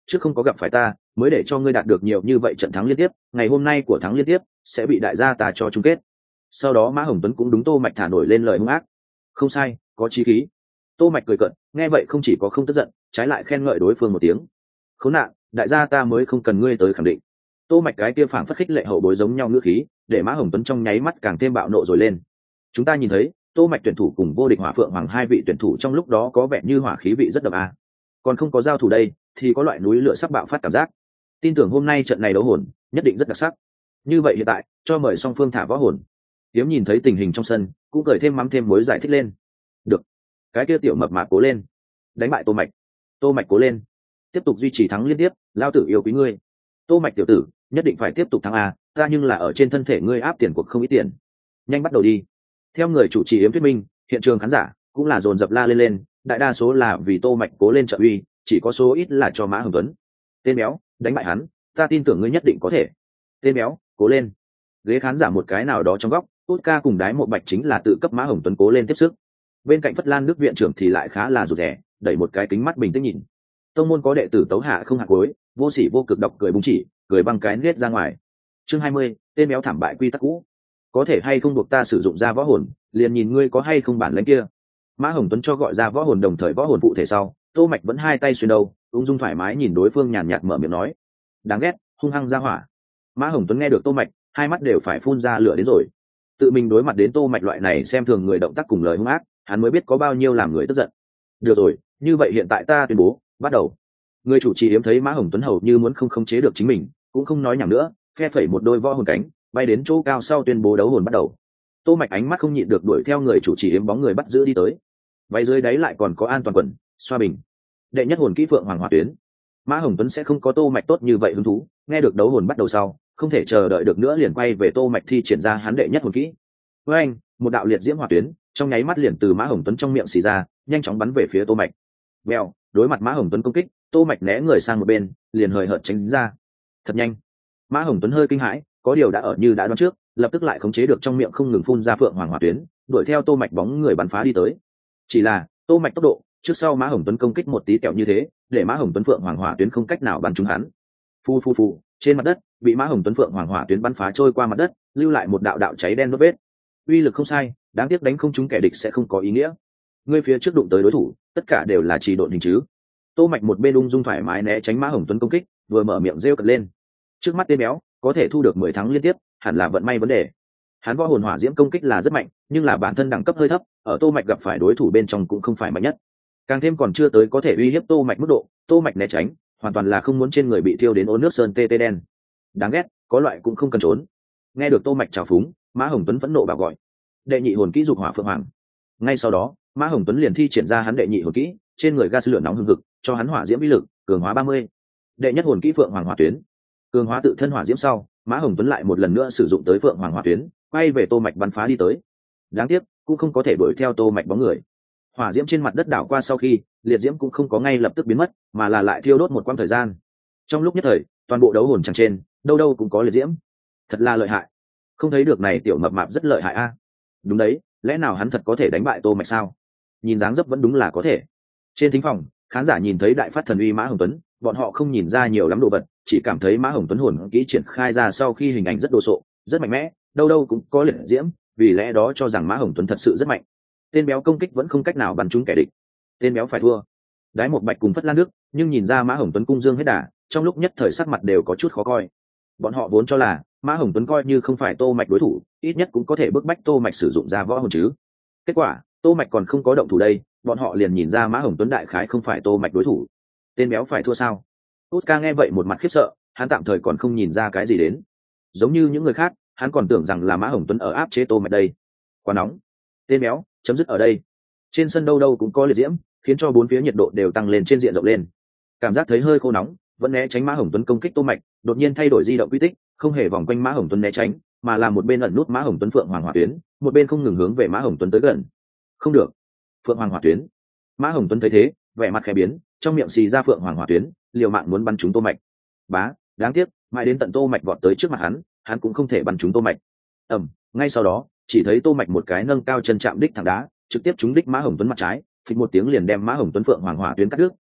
trước không có gặp phải ta mới để cho ngươi đạt được nhiều như vậy trận thắng liên tiếp, ngày hôm nay của thắng liên tiếp sẽ bị đại gia ta cho chung kết. Sau đó Mã Hồng Tuấn cũng đúng Tô Mạch thả nổi lên lời hung ác. Không sai, có chí khí. Tô Mạch cười cợt, nghe vậy không chỉ có không tức giận, trái lại khen ngợi đối phương một tiếng. Khốn nạn, đại gia ta mới không cần ngươi tới khẳng định. Tô Mạch cái kia phảng phất khích lệ hậu bối giống nhau ngữ khí, để Mã Hồng Tuấn trong nháy mắt càng thêm bạo nộ rồi lên. Chúng ta nhìn thấy Tô Mạch tuyển thủ cùng vô địch Hỏa Phượng Hoàng hai vị tuyển thủ trong lúc đó có vẻ như hỏa khí vị rất đậm a. Còn không có giao thủ đây, thì có loại núi lửa sắp bạo phát cảm giác. Tin tưởng hôm nay trận này đấu hồn nhất định rất đặc sắc. Như vậy hiện tại, cho mời song phương thả võ hồn. Tiếm nhìn thấy tình hình trong sân, cũng cười thêm mắm thêm muối giải thích lên. Được, cái kia tiểu mập mạp cố lên, đánh bại Tô Mạch. Tô Mạch cố lên, tiếp tục duy trì thắng liên tiếp, lao tử yêu quý ngươi. Tô Mạch tiểu tử, nhất định phải tiếp tục thắng a, ta nhưng là ở trên thân thể ngươi áp tiền cuộc không ít tiền. Nhanh bắt đầu đi. Theo người chủ trì Yếm thuyết minh, hiện trường khán giả cũng là dồn dập la lên lên, đại đa số là vì Tô Mạch cố lên trợ uy, chỉ có số ít là cho Mã Hồng Tuấn. Tên béo, đánh bại hắn, ta tin tưởng ngươi nhất định có thể. Tên béo, cố lên. Ghế khán giả một cái nào đó trong góc, Oscar cùng Đái Một Bạch chính là tự cấp Mã Hồng Tuấn cố lên tiếp sức. Bên cạnh Phất Lan Đức viện trưởng thì lại khá là rụt rè, đẩy một cái kính mắt bình tĩnh nhìn. Tông môn có đệ tử tấu hạ không hạ cuối, vô sỉ vô cực độc cười búng chỉ, cười băng cái nết ra ngoài. Chương 20, tên béo thảm bại quy tắc cũ. Có thể hay không buộc ta sử dụng ra võ hồn, liền nhìn ngươi có hay không bản lĩnh kia. Mã Hồng Tuấn cho gọi ra võ hồn đồng thời võ hồn phụ thể sau, Tô Mạch vẫn hai tay xuyên đầu, ung dung thoải mái nhìn đối phương nhàn nhạt mở miệng nói: đáng ghét, hung hăng ra hỏa. Mã Hồng Tuấn nghe được Tô Mạch, hai mắt đều phải phun ra lửa đến rồi. Tự mình đối mặt đến Tô Mạch loại này xem thường người động tác cùng lời hung ác, hắn mới biết có bao nhiêu làm người tức giận. Được rồi, như vậy hiện tại ta tuyên bố, bắt đầu. Người chủ trì Yếm thấy Mã Hồng Tuấn hầu như muốn không khống chế được chính mình, cũng không nói nhảm nữa, phe phẩy một đôi võ hồn cánh, bay đến chỗ cao sau tuyên bố đấu hồn bắt đầu. Tô Mạch ánh mắt không nhịn được đuổi theo người chủ trì Yếm bóng người bắt giữ đi tới. Váy dưới đáy lại còn có an toàn quần, xoa bình. Đệ nhất hồn kỹ Phượng Hoàng Hỏa Tuyến. Mã Hồng Tuấn sẽ không có Tô Mạch tốt như vậy hứng thú, nghe được đấu hồn bắt đầu sau, không thể chờ đợi được nữa liền quay về Tô Mạch thi triển ra hắn đệ nhất hồn kỹ. Với anh, một đạo liệt diễm hỏa tuyến, trong nháy mắt liền từ Mã Hồng Tuấn trong miệng xì ra, nhanh chóng bắn về phía Tô Mạch. Bèo, đối mặt Mã Hồng Tuấn công kích, Tô Mạch né người sang một bên, liền hời hợt tránh ra. Thật nhanh. Mã Hồng Tuấn hơi kinh hãi, có điều đã ở như đã đoán trước, lập tức lại khống chế được trong miệng không ngừng phun ra Phượng Hoàng Hỏa Tuyến, đuổi theo Tô Mạch bóng người bắn phá đi tới. Chỉ là, Tô Mạch tốc độ, trước sau Mã Hồng Tuấn công kích một tí kẹo như thế, để Mã Hồng Tuấn Phượng Hoàng Hỏa Tuyến không cách nào bắn trúng hắn. Phu phu phu, trên mặt đất, bị Mã Hồng Tuấn Phượng Hoàng Hỏa Tuyến bắn phá trôi qua mặt đất, lưu lại một đạo đạo cháy đen đốt vết. Uy lực không sai, đáng tiếc đánh không trúng kẻ địch sẽ không có ý nghĩa. Ngươi phía trước đụng tới đối thủ, tất cả đều là trì độn hình chứ. Tô Mạch một bên ung dung thoải mái né tránh Mã Hồng Tuấn công kích, vừa mở miệng rêu cợt lên. Trước mắt tên béo, có thể thu được 10 thắng liên tiếp, hẳn là vận may vấn đề. Hắn võ hồn hỏa diễm công kích là rất mạnh, nhưng là bản thân đẳng cấp hơi thấp, ở Tô Mạch gặp phải đối thủ bên trong cũng không phải mạnh nhất. Càng thêm còn chưa tới có thể uy hiếp Tô Mạch mức độ, Tô Mạch né tránh, hoàn toàn là không muốn trên người bị thiêu đến ố nước sơn tê tê đen. Đáng ghét, có loại cũng không cần trốn. Nghe được Tô Mạch chào phúng, Mã Hồng Tuấn phẫn nộ bảo gọi: đệ nhị hồn kỹ dục hỏa phượng hoàng. Ngay sau đó, Mã Hồng Tuấn liền thi triển ra hắn đệ nhị hồn kỹ, trên người gas lửa nóng hừng hực, cho hắn hỏa diễm uy lực cường hóa 30. Đệ nhất hồn kỹ Phượng Hoàng Hỏa Tuyến, cường hóa tự thân hỏa diễm sau, Mã Hồng Tuấn lại một lần nữa sử dụng tới Phượng Hoàng Hỏa Tuyến, quay về Tô Mạch bắn phá đi tới. Đáng tiếc, cũng không có thể đuổi theo Tô Mạch bóng người. Hỏa diễm trên mặt đất đảo qua sau khi, liệt diễm cũng không có ngay lập tức biến mất, mà là lại thiêu đốt một quãng thời gian. Trong lúc nhất thời, toàn bộ đấu hồn chẳng trên, đâu đâu cũng có liệt diễm. Thật là lợi hại. Không thấy được này tiểu mập mạp rất lợi hại a. Đúng đấy, lẽ nào hắn thật có thể đánh bại Tô Mạch sao? Nhìn dáng dấp vẫn đúng là có thể. Trên thính phòng, khán giả nhìn thấy đại phát thần uy Mã Hồng Tuấn, bọn họ không nhìn ra nhiều lắm đồ vật, chỉ cảm thấy Mã Hồng Tuấn hồn kỹ triển khai ra sau khi hình ảnh rất đồ sộ, rất mạnh mẽ, đâu đâu cũng có liệt diễm, vì lẽ đó cho rằng Mã Hồng Tuấn thật sự rất mạnh. Tên béo công kích vẫn không cách nào bắn trúng kẻ địch. Tên béo phải thua. Đái Một Bạch cùng Phất Lan Nước, nhưng nhìn ra Mã Hồng Tuấn cung dương hết đà, trong lúc nhất thời sắc mặt đều có chút khó coi. Bọn họ vốn cho là Mã Hồng Tuấn coi như không phải Tô Mạch đối thủ, ít nhất cũng có thể bức bách Tô Mạch sử dụng ra võ hồn chứ. Kết quả, Tô Mạch còn không có động thủ đây, bọn họ liền nhìn ra Mã Hồng Tuấn đại khái không phải Tô Mạch đối thủ. Tên béo phải thua sao? Oscar nghe vậy một mặt khiếp sợ, hắn tạm thời còn không nhìn ra cái gì đến. Giống như những người khác, hắn còn tưởng rằng là Mã Hồng Tuấn ở áp chế Tô Mạch đây. Quá nóng. Tên béo, chấm dứt ở đây. Trên sân đâu đâu cũng có liệt diễm, khiến cho bốn phía nhiệt độ đều tăng lên trên diện rộng lên. Cảm giác thấy hơi khô nóng, vẫn né tránh Mã Hồng Tuấn công kích Tô Mạch, đột nhiên thay đổi di động quy tích, không hề vòng quanh Mã Hồng Tuấn né tránh, mà là một bên ẩn nút Mã Hồng Tuấn Phượng Hoàng Hỏa Tuyến, một bên không ngừng hướng về Mã Hồng Tuấn tới gần. Không được. Phượng Hoàng Hỏa Tuyến. Mã Hồng Tuấn thấy thế, vẻ mặt khẽ biến, trong miệng xì ra Phượng Hoàng Hỏa Tuyến, liều mạng muốn bắn trúng Tô Mạch. Bá, đáng tiếc, mãi đến tận Tô Mạch vọt tới trước mặt hắn cũng không thể bắn trúng Tô Mạch. Ngay sau đó, chỉ thấy Tô Mạch một cái nâng cao chân chạm đích thẳng đá, trực tiếp trúng đích Mã Hồng Tuấn mặt trái, phịch một tiếng liền đem Mã Hồng Tuấn Phượng Hoàng Hỏa Tuyến cắt đứt,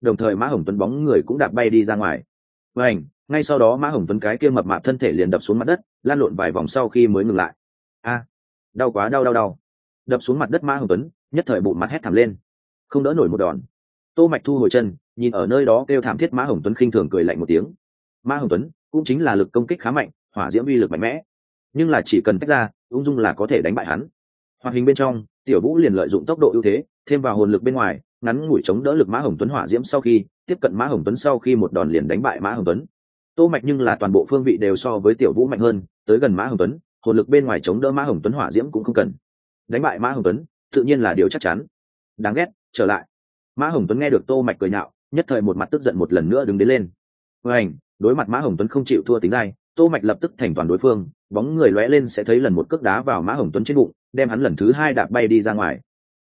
đồng thời Mã Hồng Tuấn bóng người cũng đạp bay đi ra ngoài. Và ngay sau đó Mã Hồng Tuấn cái kia mập mạp thân thể liền đập xuống mặt đất, lan lộn vài vòng sau khi mới ngừng lại. Đau quá, đau. Đập xuống mặt đất Mã Hồng Tuấn nhất thời bụng mặt hét thảm lên, không đỡ nổi một đòn. Tô Mạch thu hồi chân, nhìn ở nơi đó kêu thảm thiết Mã Hồng Tuấn khinh thường cười lạnh một tiếng. Mã Hồng Tuấn cũng chính là lực công kích khá mạnh, hỏa diễm uy lực mạnh mẽ, nhưng là chỉ cần tách ra ung dung là có thể đánh bại hắn. Hoạt hình bên trong Tiểu Vũ liền lợi dụng tốc độ ưu thế thêm vào hồn lực bên ngoài, ngắn ngủi chống đỡ lực Mã Hồng Tuấn hỏa diễm, sau khi tiếp cận Mã Hồng Tuấn sau khi một đòn liền đánh bại Mã Hồng Tuấn. Tô Mạch nhưng là toàn bộ phương vị đều so với Tiểu Vũ mạnh hơn, tới gần Mã Hồng Tuấn, hồn lực bên ngoài chống đỡ Mã Hồng Tuấn hỏa diễm cũng không cần. Đánh bại Mã Hồng Tuấn tự nhiên là điều chắc chắn. Đáng ghét, trở lại. Mã Hồng Tuấn nghe được Tô Mạch cười nhạo, nhất thời một mặt tức giận một lần nữa đứng đến lên. Hoành, đối mặt Mã Hồng Tuấn không chịu thua tính dai, Tô Mạch lập tức thành toàn đối phương, bóng người lóe lên sẽ thấy lần một cước đá vào Mã Hồng Tuấn trên bụng, đem hắn lần thứ hai đạp bay đi ra ngoài.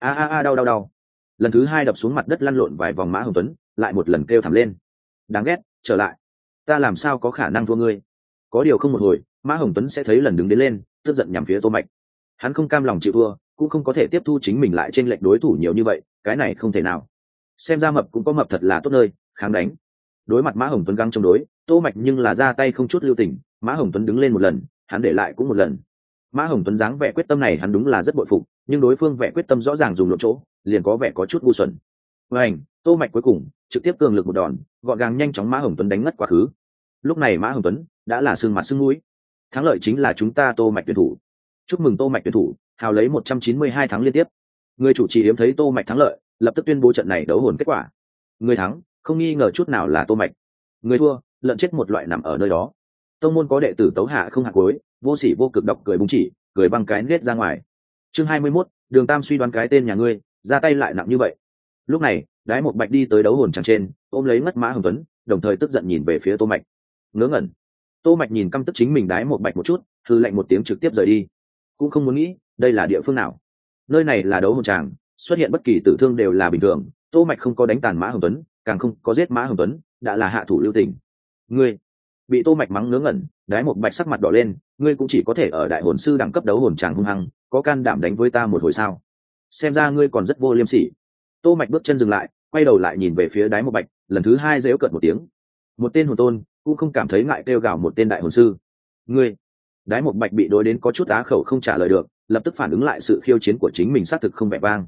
Đau. Lần thứ hai đập xuống mặt đất lăn lộn vài vòng Mã Hồng Tuấn, lại một lần kêu thảm lên. Đáng ghét, trở lại. Ta làm sao có khả năng thua ngươi? Có điều không một hồi, Mã Hồng Tuấn sẽ thấy lần đứng đến lên, tức giận nhằm phía Tô Mạch. Hắn không cam lòng chịu thua, cũng không có thể tiếp thu chính mình lại trên lệch đối thủ nhiều như vậy, cái này không thể nào. Xem ra mập cũng có mập thật là tốt nơi, kháng đánh. Đối mặt Mã Hồng Tuấn găng chống đối, Tô Mạch nhưng là ra tay không chút lưu tình. Mã Hồng Tuấn đứng lên một lần, hắn để lại cũng một lần. Mã Hồng Tuấn dáng vẻ quyết tâm này hắn đúng là rất bội phục, nhưng đối phương vẻ quyết tâm rõ ràng dùng lộn chỗ, liền có vẻ có chút ngu xuẩn. Vành, Tô Mạch cuối cùng trực tiếp cường lực một đòn, gọn gàng nhanh chóng Mã Hồng Tuấn đánh ngất quá khứ. Lúc này Mã Hồng Tuấn đã là sưng mặt sưng mũi. Thắng lợi chính là chúng ta Tô Mạch tuyển thủ. Chúc mừng Tô Mạch tuyển thủ, hào lấy 192 thắng liên tiếp. Người chủ trì hiếm thấy Tô Mạch thắng lợi, lập tức tuyên bố trận này đấu hồn kết quả. Người thắng, không nghi ngờ chút nào là Tô Mạch. Người thua, lợn chết một loại nằm ở nơi đó. Tông môn có đệ tử tấu hạ không hạ cuối, vô sỉ vô cực độc cười búng chỉ, cười băng cái nết ra ngoài. Chương 21, Đường Tam suy đoán cái tên nhà ngươi, ra tay lại nặng như vậy. Lúc này, Đái Một Bạch đi tới đấu hồn tràng trên, ôm lấy ngất Mã Hồng Tuấn, đồng thời tức giận nhìn về phía Tô Mạch. Ngớ ngẩn. Tô Mạch nhìn căm tức chính mình Đái Một Bạch một chút, hừ lạnh một tiếng trực tiếp rời đi. Cũng không muốn nghĩ, đây là địa phương nào? Nơi này là đấu hồn tràng, xuất hiện bất kỳ tử thương đều là bình thường. Tô Mạch không có đánh tàn Mã Hồng Tuấn, càng không có giết Mã Hồng Tuấn, đã là hạ thủ lưu tình. Ngươi bị Tô Mạch mắng ngớ ngẩn, Đái Một Bạch sắc mặt đỏ lên, ngươi cũng chỉ có thể ở đại hồn sư đẳng cấp đấu hồn tràng hung hăng, có can đảm đánh với ta một hồi sao? Xem ra ngươi còn rất vô liêm sỉ. Tô Mạch bước chân dừng lại, quay đầu lại nhìn về phía Đái Một Bạch, lần thứ hai giễu cợt một tiếng. Một tên hồn tôn cũng không cảm thấy ngại kêu gào một tên đại hồn sư. Ngươi. Đái Một Bạch bị đối đến có chút á khẩu không trả lời được, lập tức phản ứng lại sự khiêu chiến của chính mình xác thực không vẻ vang.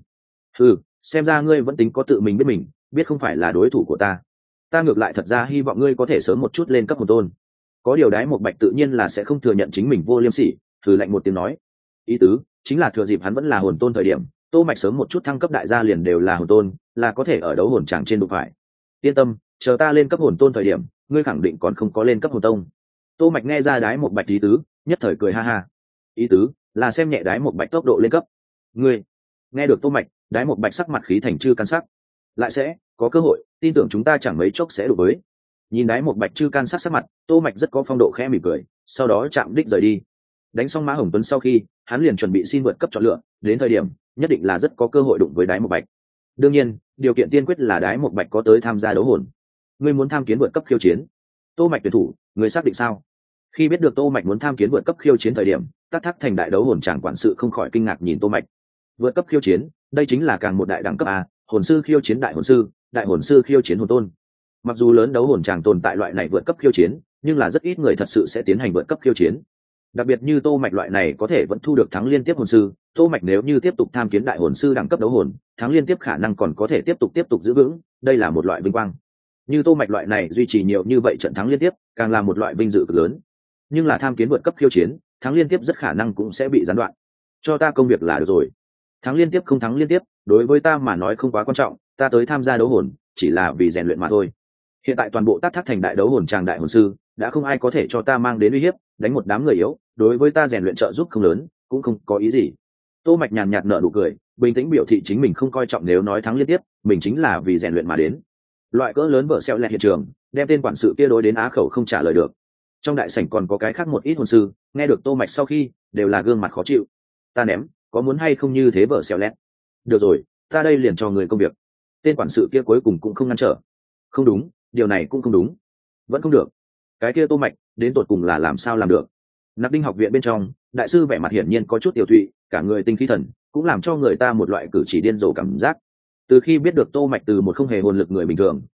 Xem ra ngươi vẫn tính có tự mình, biết không phải là đối thủ của ta. Ta ngược lại thật ra hy vọng ngươi có thể sớm một chút lên cấp hồn tôn. Có điều Đái Một Bạch tự nhiên là sẽ không thừa nhận chính mình vô liêm sỉ, lạnh một tiếng nói. Ý tứ chính là thừa dịp hắn vẫn là hồn tôn thời điểm, Tô Mạch sớm một chút thăng cấp đại gia liền đều là hồn tôn, là có thể ở đấu hồn tràng trên đụng phải. Yên tâm, chờ ta lên cấp hồn tôn thời điểm, ngươi khẳng định còn không có lên cấp hồn tông. Tô Mạch nghe ra Đái Một Bạch ý tứ, nhất thời cười ha ha. Ý tứ là xem nhẹ Đái Một Bạch tốc độ lên cấp. Ngươi. Nghe được Tô Mạch, Đái Một Bạch sắc mặt khí thành chư can sắc. Lại sẽ có cơ hội, tin tưởng chúng ta chẳng mấy chốc sẽ đụng với. Nhìn Đái Một Bạch chư can sắc mặt, Tô Mạch rất có phong độ khẽ mỉm cười, sau đó chạm đích rời đi. Đánh xong Mã Hồng Tuấn sau khi, hắn liền chuẩn bị xin vượt cấp chọn lựa, đến thời điểm nhất định là rất có cơ hội đụng với Đái Một Bạch. Đương nhiên, điều kiện tiên quyết là Đái Một Bạch có tới tham gia đấu hồn. Ngươi muốn tham kiến vượt cấp khiêu chiến? Tô Mạch tuyển thủ, ngươi xác định sao? Khi biết được Tô Mạch muốn tham kiến vượt cấp khiêu chiến thời điểm, Tắc Thác thành đại đấu hồn chàng quản sự không khỏi kinh ngạc nhìn Tô Mạch. Vượt cấp khiêu chiến, đây chính là càng một đại đẳng cấp a, hồn sư khiêu chiến đại hồn sư khiêu chiến hồn tôn. Mặc dù lớn đấu hồn chàng tồn tại loại này vượt cấp khiêu chiến, nhưng là rất ít người thật sự sẽ tiến hành vượt cấp khiêu chiến. Đặc biệt như Tô Mạch loại này có thể vẫn thu được thắng liên tiếp hồn sư, Tô Mạch nếu như tiếp tục tham kiến đại hồn sư đẳng cấp đấu hồn, thắng liên tiếp khả năng còn có thể tiếp tục giữ vững, đây là một loại vinh quang. Như Tô Mạch loại này duy trì nhiều như vậy trận thắng liên tiếp, càng là một loại vinh dự cực lớn. Nhưng là tham kiến vượt cấp khiêu chiến, thắng liên tiếp rất khả năng cũng sẽ bị gián đoạn. Cho ta công việc là được rồi. Thắng liên tiếp không thắng liên tiếp, đối với ta mà nói không quá quan trọng, ta tới tham gia đấu hồn chỉ là vì rèn luyện mà thôi. Hiện tại toàn bộ Tắc Thác thành đại đấu hồn tràng đại hồn sư, đã không ai có thể cho ta mang đến uy hiếp, đánh một đám người yếu, đối với ta rèn luyện trợ giúp không lớn, cũng không có ý gì. Tô Mạch nhàn nhạt nở nụ cười, bình tĩnh biểu thị chính mình không coi trọng nếu nói thắng liên tiếp, mình chính là vì rèn luyện mà đến. Loại cỡ lớn vợ xeo lẹt hiện trường, đem tên quản sự kia đối đến á khẩu không trả lời được. Trong đại sảnh còn có cái khác một ít hồn sư, nghe được Tô Mạch sau khi, đều là gương mặt khó chịu. Ta ném, có muốn hay không như thế vợ xeo lẹt? Được rồi, ta đây liền cho người công việc. Tên quản sự kia cuối cùng cũng không ngăn trở. Không đúng, điều này cũng không đúng. Vẫn không được. Cái kia Tô Mạch, đến tột cùng là làm sao làm được? Nạp Đinh học viện bên trong, đại sư vẻ mặt hiển nhiên có chút tiểu thụy, cả người tinh khí thần, cũng làm cho người ta một loại cử chỉ điên rồ cảm giác. Từ khi biết được Tô Mạch từ một không hề hồn lực người bình thường,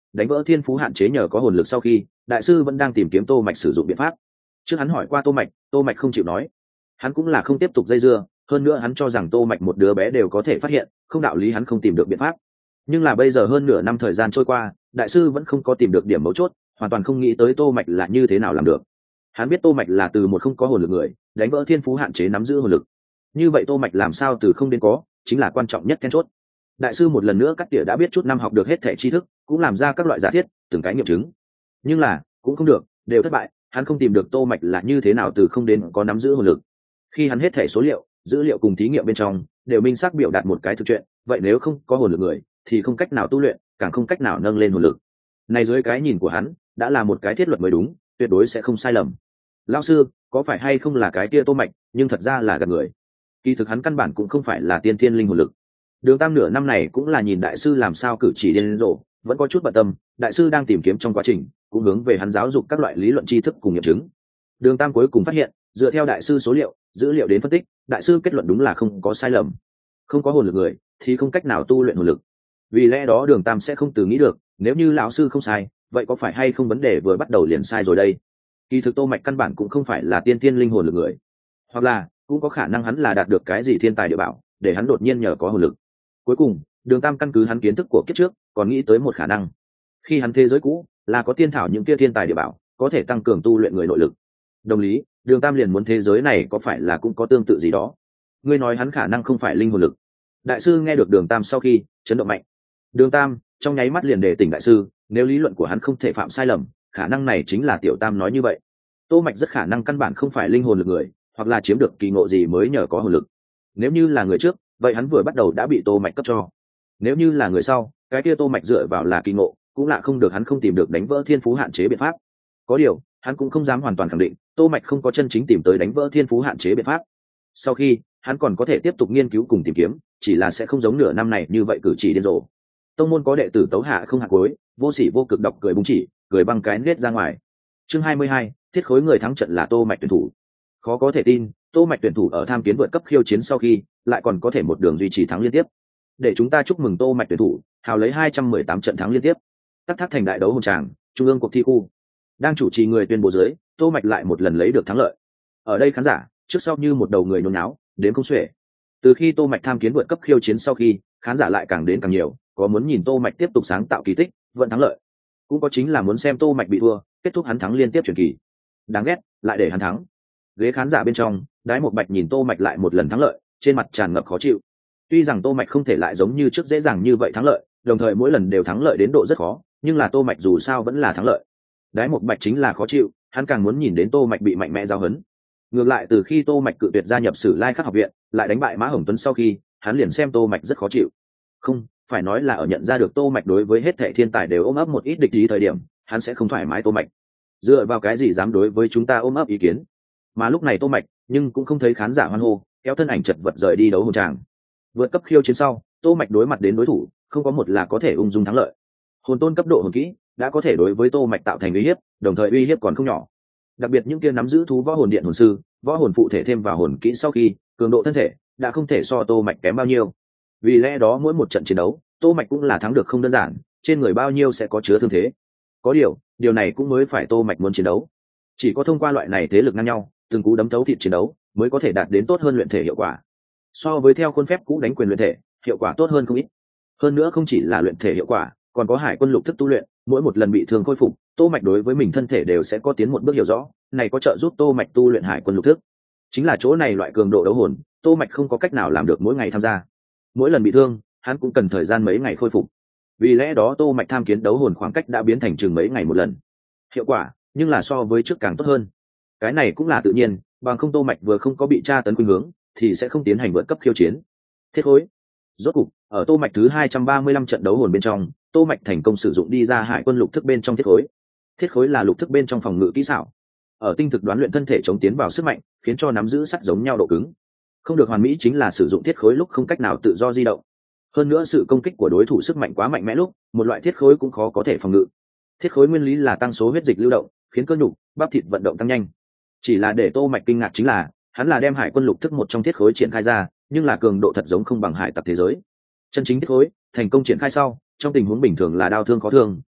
đánh vỡ thiên phú hạn chế nhờ có hồn lực sau khi, đại sư vẫn đang tìm kiếm tô mạch sử dụng biện pháp. Trước hắn hỏi qua tô mạch không chịu nói. Hắn cũng là không tiếp tục dây dưa, hơn nữa hắn cho rằng tô mạch một đứa bé đều có thể phát hiện, không đạo lý hắn không tìm được biện pháp. Nhưng là bây giờ hơn nửa năm thời gian trôi qua, đại sư vẫn không có tìm được điểm mấu chốt, hoàn toàn không nghĩ tới tô mạch là như thế nào làm được. Hắn biết tô mạch là từ một không có hồn lực người đánh vỡ thiên phú hạn chế nắm giữ hồn lực, như vậy tô mạch làm sao từ không đến có chính là quan trọng nhất then chốt. Đại sư một lần nữa cắt tỉa đã biết chút năm học được hết thể tri thức, cũng làm ra các loại giả thiết từng cái nghiệm chứng, nhưng là cũng không được, đều thất bại. Hắn không tìm được tô mạch là như thế nào từ không đến có nắm giữ hồn lực. Khi hắn hết thể số liệu dữ liệu cùng thí nghiệm bên trong đều minh xác biểu đạt một cái thực chuyện, vậy nếu không có hồn lực người thì không cách nào tu luyện, càng không cách nào nâng lên hồn lực. Này dưới cái nhìn của hắn đã là một cái thiết luật mới đúng, tuyệt đối sẽ không sai lầm. Lão sư, có phải hay không là cái kia tô mạch, nhưng thật ra là gạt người. Kỳ thực hắn căn bản cũng không phải là tiên thiên linh hồn lực. Đường Tam nửa năm này cũng là nhìn đại sư làm sao cử chỉ điên rồ, vẫn có chút bận tâm. Đại sư đang tìm kiếm trong quá trình cũng hướng về hắn giáo dục các loại lý luận tri thức cùng nghiệm chứng. Đường Tam cuối cùng phát hiện, dựa theo đại sư số liệu dữ liệu đến phân tích, đại sư kết luận đúng là không có sai lầm. Không có hồn lực người thì không cách nào tu luyện hồn lực. Vì lẽ đó Đường Tam sẽ không từ nghĩ được, nếu như lão sư không sai, vậy có phải hay không vấn đề vừa bắt đầu liền sai rồi đây. Kỳ thực tô mạch căn bản cũng không phải là tiên thiên linh hồn lực người, hoặc là cũng có khả năng hắn là đạt được cái gì thiên tài địa bảo để hắn đột nhiên nhờ có hồn lực. Cuối cùng Đường Tam căn cứ hắn kiến thức của kiếp trước còn nghĩ tới một khả năng, khi hắn thế giới cũ là có tiên thảo những kia thiên tài địa bảo có thể tăng cường tu luyện người nội lực. Đồng lý, Đường Tam liền muốn thế giới này có phải là cũng có tương tự gì đó. Ngươi nói hắn khả năng không phải linh hồn lực. Đại sư nghe được Đường Tam sau khi chấn động mạnh. Đường Tam trong nháy mắt liền đề tỉnh đại sư, nếu lý luận của hắn không thể phạm sai lầm, khả năng này chính là Tiểu Tam nói như vậy. Tô mạch rất khả năng căn bản không phải linh hồn lực người, hoặc là chiếm được kỳ ngộ gì mới nhờ có hồn lực. Nếu như là người trước, vậy hắn vừa bắt đầu đã bị tô mạch cấp cho. Nếu như là người sau, cái kia tô mạch dựa vào là kỳ ngộ, cũng lạ không được hắn không tìm được đánh vỡ thiên phú hạn chế biện pháp. Có điều hắn cũng không dám hoàn toàn khẳng định tô mạch không có chân chính tìm tới đánh vỡ thiên phú hạn chế biện pháp. Sau khi hắn còn có thể tiếp tục nghiên cứu cùng tìm kiếm, chỉ là sẽ không giống nửa năm này như vậy cử chỉ điên rồ. Tông môn có đệ tử tấu hạ không hạ cuối, vô sỉ vô cực độc cười búng chỉ, cười băng cái nết ra ngoài. Chương 22, thiết khối người thắng trận là tô mạch tuyển thủ. Khó có thể tin, tô mạch tuyển thủ ở tham kiến vượt cấp khiêu chiến sau khi lại còn có thể một đường duy trì thắng liên tiếp. Để chúng ta chúc mừng tô mạch tuyển thủ hào lấy 218 trận thắng liên tiếp. Tắc Thác thành đại đấu hồn tràng, trung ương cuộc thi khu. Đang chủ trì người tuyên bố dưới, tô mạch lại một lần lấy được thắng lợi. Ở đây khán giả trước sau như một đầu người nhốn náo, đến không xuể. Từ khi tô mạch tham kiến vượt cấp khiêu chiến sau khi, khán giả lại càng đến càng nhiều, có muốn nhìn tô mạch tiếp tục sáng tạo kỳ tích, vận thắng lợi, cũng có chính là muốn xem tô mạch bị thua, kết thúc hắn thắng liên tiếp truyền kỳ. Đáng ghét, lại để hắn thắng. Ghế khán giả bên trong, Đái Một Bạch nhìn tô mạch lại một lần thắng lợi, trên mặt tràn ngập khó chịu. Tuy rằng tô mạch không thể lại giống như trước dễ dàng như vậy thắng lợi, đồng thời mỗi lần đều thắng lợi đến độ rất khó, nhưng là tô mạch dù sao vẫn là thắng lợi. Đái Một Bạch chính là khó chịu, hắn càng muốn nhìn đến tô mạch bị mạnh mẽ giao hấn. Ngược lại từ khi tô mạch cự tuyệt gia nhập Sử Lai Khắc học viện, lại đánh bại Mã Hồng Tuấn sau khi, hắn liền xem tô mạch rất khó chịu. Không, phải nói là ở nhận ra được tô mạch đối với hết thảy thiên tài đều ôm ấp một ít địch ý thời điểm, hắn sẽ không thoải mái tô mạch. Dựa vào cái gì dám đối với chúng ta ôm ấp ý kiến? Mà lúc này tô mạch, nhưng cũng không thấy khán giả hoan hô, kéo thân ảnh chật vật rời đi đấu hồn tràng. Vượt cấp khiêu chiến sau, tô mạch đối mặt đến đối thủ, không có một là có thể ung dung thắng lợi. Hồn tôn cấp độ hồn kỹ đã có thể đối với tô mạch tạo thành uy hiếp, đồng thời uy hiếp còn không nhỏ. Đặc biệt những kia nắm giữ thú võ hồn điện hồn sư, võ hồn phụ thể thêm vào hồn kỹ sau khi, cường độ thân thể đã không thể so tô mạch kém bao nhiêu. Vì lẽ đó mỗi một trận chiến đấu, tô mạch cũng là thắng được không đơn giản, trên người bao nhiêu sẽ có chứa thương thế. Có điều này cũng mới phải tô mạch muốn chiến đấu. Chỉ có thông qua loại này thế lực ngang nhau, từng cú đấm thấu thịt chiến đấu, mới có thể đạt đến tốt hơn luyện thể hiệu quả. So với theo khuôn phép cũ đánh quyền luyện thể, hiệu quả tốt hơn không ít. Hơn nữa không chỉ là luyện thể hiệu quả, còn có hải quân lục thức tu luyện, mỗi một lần bị thương khôi phục, tô mạch đối với mình thân thể đều sẽ có tiến một bước hiểu rõ, này có trợ giúp tô mạch tu luyện hải quân lục thức. Chính là chỗ này loại cường độ đấu hồn, tô mạch không có cách nào làm được mỗi ngày tham gia. Mỗi lần bị thương, hắn cũng cần thời gian mấy ngày khôi phục. Vì lẽ đó tô mạch tham kiến đấu hồn khoảng cách đã biến thành chừng mấy ngày một lần. Hiệu quả, nhưng là so với trước càng tốt hơn. Cái này cũng là tự nhiên, bằng không tô mạch vừa không có bị tra tấn khuynh hướng, thì sẽ không tiến hành vượt cấp khiêu chiến. Thiết khối. Rốt cục, ở tô mạch thứ 235 trận đấu hồn bên trong, tô mạch thành công sử dụng đi ra hải quân lục thức bên trong thiết khối. Thiết khối là lục thức bên trong phòng ngự kỹ xảo, ở tinh thực đoán luyện thân thể chống tiến vào sức mạnh, khiến cho nắm giữ sắt giống nhau độ cứng. Không được hoàn mỹ chính là sử dụng thiết khối lúc không cách nào tự do di động. Hơn nữa sự công kích của đối thủ sức mạnh quá mạnh mẽ lúc, một loại thiết khối cũng khó có thể phòng ngự. Thiết khối nguyên lý là tăng số huyết dịch lưu động, khiến cơ nhục, bắp thịt vận động tăng nhanh. Chỉ là để tô mạch kinh ngạc chính là, hắn là đem hải quân lục thức một trong thiết khối triển khai ra, nhưng là cường độ thật giống không bằng hải tặc thế giới. Chân chính thiết khối thành công triển khai sau, trong tình huống bình thường là đau thương khó thương,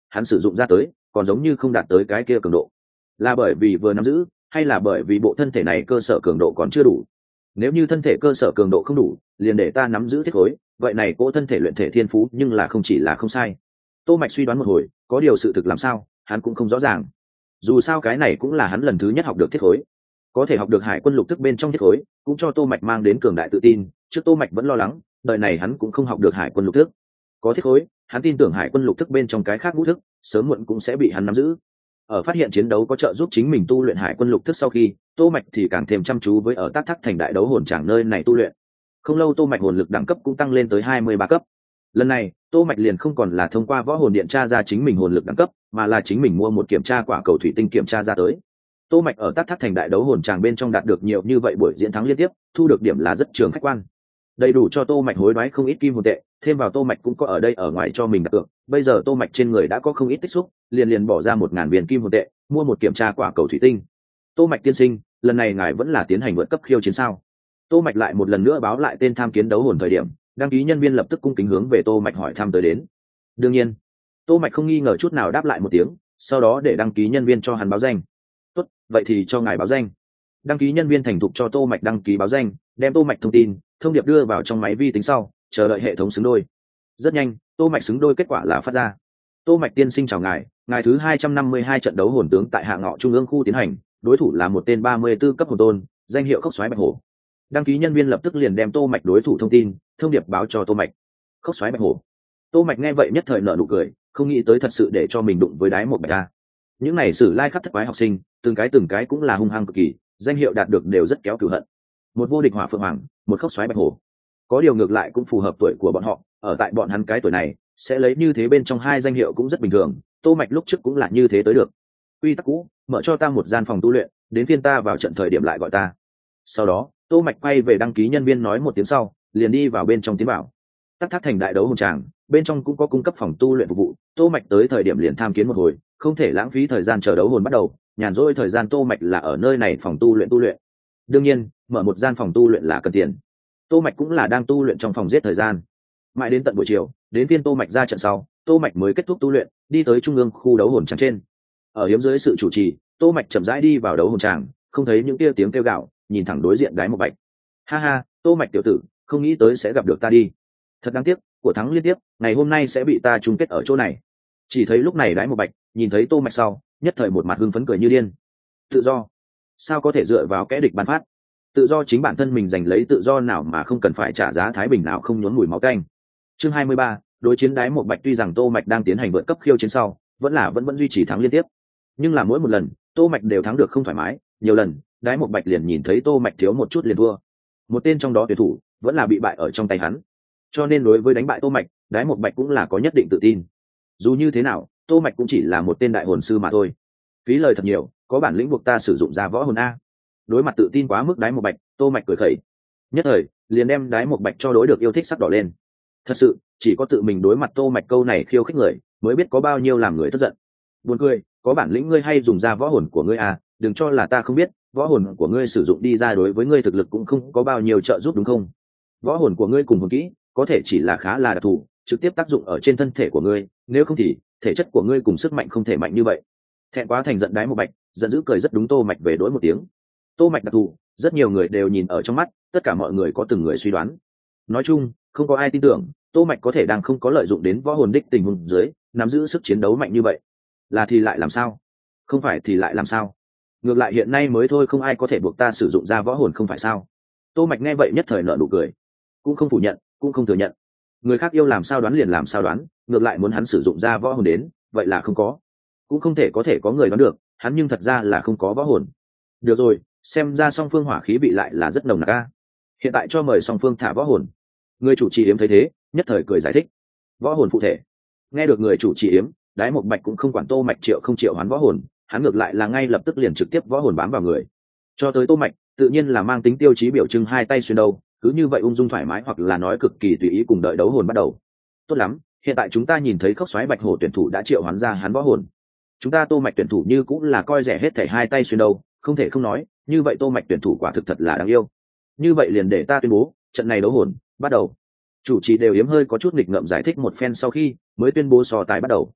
hắn sử dụng ra tới còn giống như không đạt tới cái kia cường độ, là bởi vì vừa nắm giữ hay là bởi vì bộ thân thể này cơ sở cường độ còn chưa đủ? Nếu như thân thể cơ sở cường độ không đủ, liền để ta nắm giữ thiết khối, vậy này cỗ thân thể luyện thể thiên phú nhưng là không chỉ là không sai. Tô Mạch suy đoán một hồi, có điều sự thực làm sao hắn cũng không rõ ràng. Dù sao cái này cũng là hắn lần thứ nhất học được thiết khối, có thể học được hải quân lục thức bên trong thiết khối cũng cho Tô Mạch mang đến cường đại tự tin. Trước Tô Mạch vẫn lo lắng đời này hắn cũng không học được hải quân lục thức, có thiết khối hắn tin tưởng hải quân lục thức bên trong cái khác ngũ thức sớm muộn cũng sẽ bị hắn nắm giữ. Ở phát hiện chiến đấu có trợ giúp chính mình tu luyện hải quân lục thức sau khi, Tô Mạch thì càng thêm chăm chú với ở Tác Thác thành đại đấu hồn tràng nơi này tu luyện. Không lâu Tô Mạch hồn lực đẳng cấp cũng tăng lên tới 23 cấp. Lần này Tô Mạch liền không còn là thông qua võ hồn điện tra ra chính mình hồn lực đẳng cấp, mà là chính mình mua một kiểm tra quả cầu thủy tinh kiểm tra ra tới. Tô Mạch ở Tác Thác thành đại đấu hồn tràng bên trong đạt được nhiều như vậy buổi diễn thắng liên tiếp, thu được điểm là rất trường khách quan, đầy đủ cho Tô Mạch hối đoái không ít kim hồn tệ. Thêm vào Tô Mạch cũng có ở đây ở ngoài cho mình đặt cược, bây giờ Tô Mạch trên người đã có không ít tích xúc, liền bỏ ra 1000 viên kim hồn tệ mua một kiểm tra quả cầu thủy tinh. Tô Mạch tiên sinh, lần này ngài vẫn là tiến hành vượt cấp khiêu chiến sao? Tô Mạch lại một lần nữa báo lại tên tham kiến đấu hồn thời điểm, đăng ký nhân viên lập tức cung kính hướng về Tô Mạch hỏi thăm tới đến. Đương nhiên, Tô Mạch không nghi ngờ chút nào đáp lại một tiếng, sau đó để đăng ký nhân viên cho hắn báo danh. Tốt, vậy thì cho ngài báo danh. Đăng ký nhân viên thành thục cho Tô Mạch đăng ký báo danh, đem Tô Mạch thông tin, thông điệp đưa vào trong máy vi tính sau, chờ đợi hệ thống xứng đôi. Rất nhanh, Tô Mạch xứng đôi kết quả là phát ra. Tô Mạch tiên sinh chào ngài, ngài thứ 252 trận đấu hồn tướng tại Hạ Ngọ Trung ương khu tiến hành, đối thủ là một tên 34 cấp hồn tôn, danh hiệu Khốc Soái Bạch Hổ. Đăng ký nhân viên lập tức liền đem Tô Mạch đối thủ thông tin, thông điệp báo cho Tô Mạch. Khốc Soái Bạch Hổ. Tô Mạch nghe vậy nhất thời nở nụ cười, không nghĩ tới thật sự để cho mình đụng với đái một bạch a. Những này sử lai khắp thất quái học sinh, từng cái cũng là hung hăng cực kỳ, danh hiệu đạt được đều rất kéo cừu hận. Một vô địch hỏa phượng hoàng, một khốc xoáy bạch hổ. Có điều ngược lại cũng phù hợp tuổi của bọn họ, ở tại bọn hắn cái tuổi này, sẽ lấy như thế bên trong hai danh hiệu cũng rất bình thường. Tô Mạch lúc trước cũng là như thế tới được. Quy tắc cũ, mở cho ta một gian phòng tu luyện, đến phiên ta vào trận thời điểm lại gọi ta. Sau đó, Tô Mạch quay về đăng ký nhân viên nói một tiếng sau, liền đi vào bên trong tiến bảo. Tác Thác thành đại đấu hồn tràng, bên trong cũng có cung cấp phòng tu luyện phục vụ. Tô Mạch tới thời điểm liền tham kiến một hồi, không thể lãng phí thời gian chờ đấu hồn bắt đầu, nhàn rỗi thời gian Tô Mạch là ở nơi này phòng tu luyện. Đương nhiên, mở một gian phòng tu luyện là cần tiền. Tô Mạch cũng là đang tu luyện trong phòng giết thời gian. Mãi đến tận buổi chiều, đến phiên Tô Mạch ra trận sau, Tô Mạch mới kết thúc tu luyện, đi tới trung ương khu đấu hồn tràng trên. Ở hiếm dưới sự chủ trì, Tô Mạch chậm rãi đi vào đấu hồn tràng, không thấy những kia tiếng kêu gào, nhìn thẳng đối diện Đái Một Bạch. Ha ha, Tô Mạch tiểu tử, không nghĩ tới sẽ gặp được ta đi. Thật đáng tiếc, của thắng liên tiếp, ngày hôm nay sẽ bị ta chung kết ở chỗ này. Chỉ thấy lúc này Đái Một Bạch nhìn thấy Tô Mạch sau, nhất thời một mặt hưng phấn cười như điên. Tự do? Sao có thể dựa vào kẻ địch ban phát? Tự do chính bản thân mình giành lấy tự do nào mà không cần phải trả giá thái bình nào không nhốn mùi máu tanh. Chương 23, đối chiến Đái Một Bạch. Tuy rằng Tô Mạch đang tiến hành vượt cấp khiêu chiến sau, vẫn duy trì thắng liên tiếp, nhưng là mỗi một lần Tô Mạch đều thắng được không thoải mái, nhiều lần Đái Một Bạch liền nhìn thấy Tô Mạch thiếu một chút liền thua. Một tên trong đó tuyển thủ vẫn là bị bại ở trong tay hắn, cho nên đối với đánh bại Tô Mạch, Đái Một Bạch cũng là có nhất định tự tin. Dù như thế nào, Tô Mạch cũng chỉ là một tên đại hồn sư mà thôi. Phí lời thật nhiều, có bản lĩnh buộc ta sử dụng ra võ hồn a. Đối mặt tự tin quá mức Đái Một Bạch, Tô Mạch cười khẩy, nhất thời liền đem Đái Một Bạch cho đối được yêu thích sắc đỏ lên. Thật sự, chỉ có tự mình đối mặt Tô Mạch câu này khiêu khích người, mới biết có bao nhiêu làm người tức giận. Buồn cười, có bản lĩnh ngươi hay dùng ra võ hồn của ngươi à, đừng cho là ta không biết, võ hồn của ngươi sử dụng đi ra đối với ngươi thực lực cũng không có bao nhiêu trợ giúp đúng không? Võ hồn của ngươi cùng hồn kỹ, có thể chỉ là khá là đặc thù, trực tiếp tác dụng ở trên thân thể của ngươi, nếu không thì thể chất của ngươi cùng sức mạnh không thể mạnh như vậy. Thẹn quá thành giận Đái Một Bạch, giận dữ cười rất đúng Tô Mạch về đối một tiếng. Tô Mạch đặc thù, rất nhiều người đều nhìn ở trong mắt, tất cả mọi người có từng người suy đoán. Nói chung, không có ai tin tưởng Tô Mạch có thể đang không có lợi dụng đến võ hồn đích tình huống dưới, nắm giữ sức chiến đấu mạnh như vậy. Là thì lại làm sao? Không phải thì lại làm sao? Ngược lại hiện nay mới thôi không ai có thể buộc ta sử dụng ra võ hồn không phải sao? Tô Mạch nghe vậy nhất thời nở nụ cười, cũng không phủ nhận, cũng không thừa nhận. Người khác yêu làm sao đoán liền làm sao đoán, ngược lại muốn hắn sử dụng ra võ hồn đến, vậy là không có. Cũng không thể có người đoán được, hắn nhưng thật ra là không có võ hồn. Được rồi, xem ra song phương hỏa khí bị lại là rất nồng nặc a. Hiện tại cho mời song phương thả võ hồn. Người chủ trì yếm thấy thế, nhất thời cười giải thích. Võ hồn phụ thể. Nghe được người chủ trì yếm, Đái Một Bạch cũng không quản Tô Mạch triệu không triệu hoán võ hồn, hắn ngược lại là ngay lập tức liền trực tiếp võ hồn bám vào người. Cho tới Tô Mạch, tự nhiên là mang tính tiêu chí biểu trưng hai tay xuyên đầu, cứ như vậy ung dung thoải mái hoặc là nói cực kỳ tùy ý cùng đợi đấu hồn bắt đầu. Tốt lắm, hiện tại chúng ta nhìn thấy Khốc Soái Bạch Hổ tuyển thủ đã triệu hoán ra hắn võ hồn. Chúng ta Tô Mạch tuyển thủ như cũng là coi rẻ hết thảy hai tay xuyên đầu, không thể không nói, như vậy Tô Mạch tuyển thủ quả thực thật là đáng yêu. Như vậy liền để ta tuyên bố, trận này đấu hồn bắt đầu. Chủ trì đều yếm hơi có chút nghịch ngợm giải thích một phen sau khi mới tuyên bố so tài bắt đầu.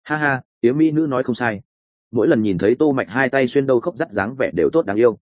Ha ha, tiếng mỹ nữ nói không sai. Mỗi lần nhìn thấy Tô Mạch hai tay xuyên đâu khốc dắt dáng vẻ đều tốt đáng yêu.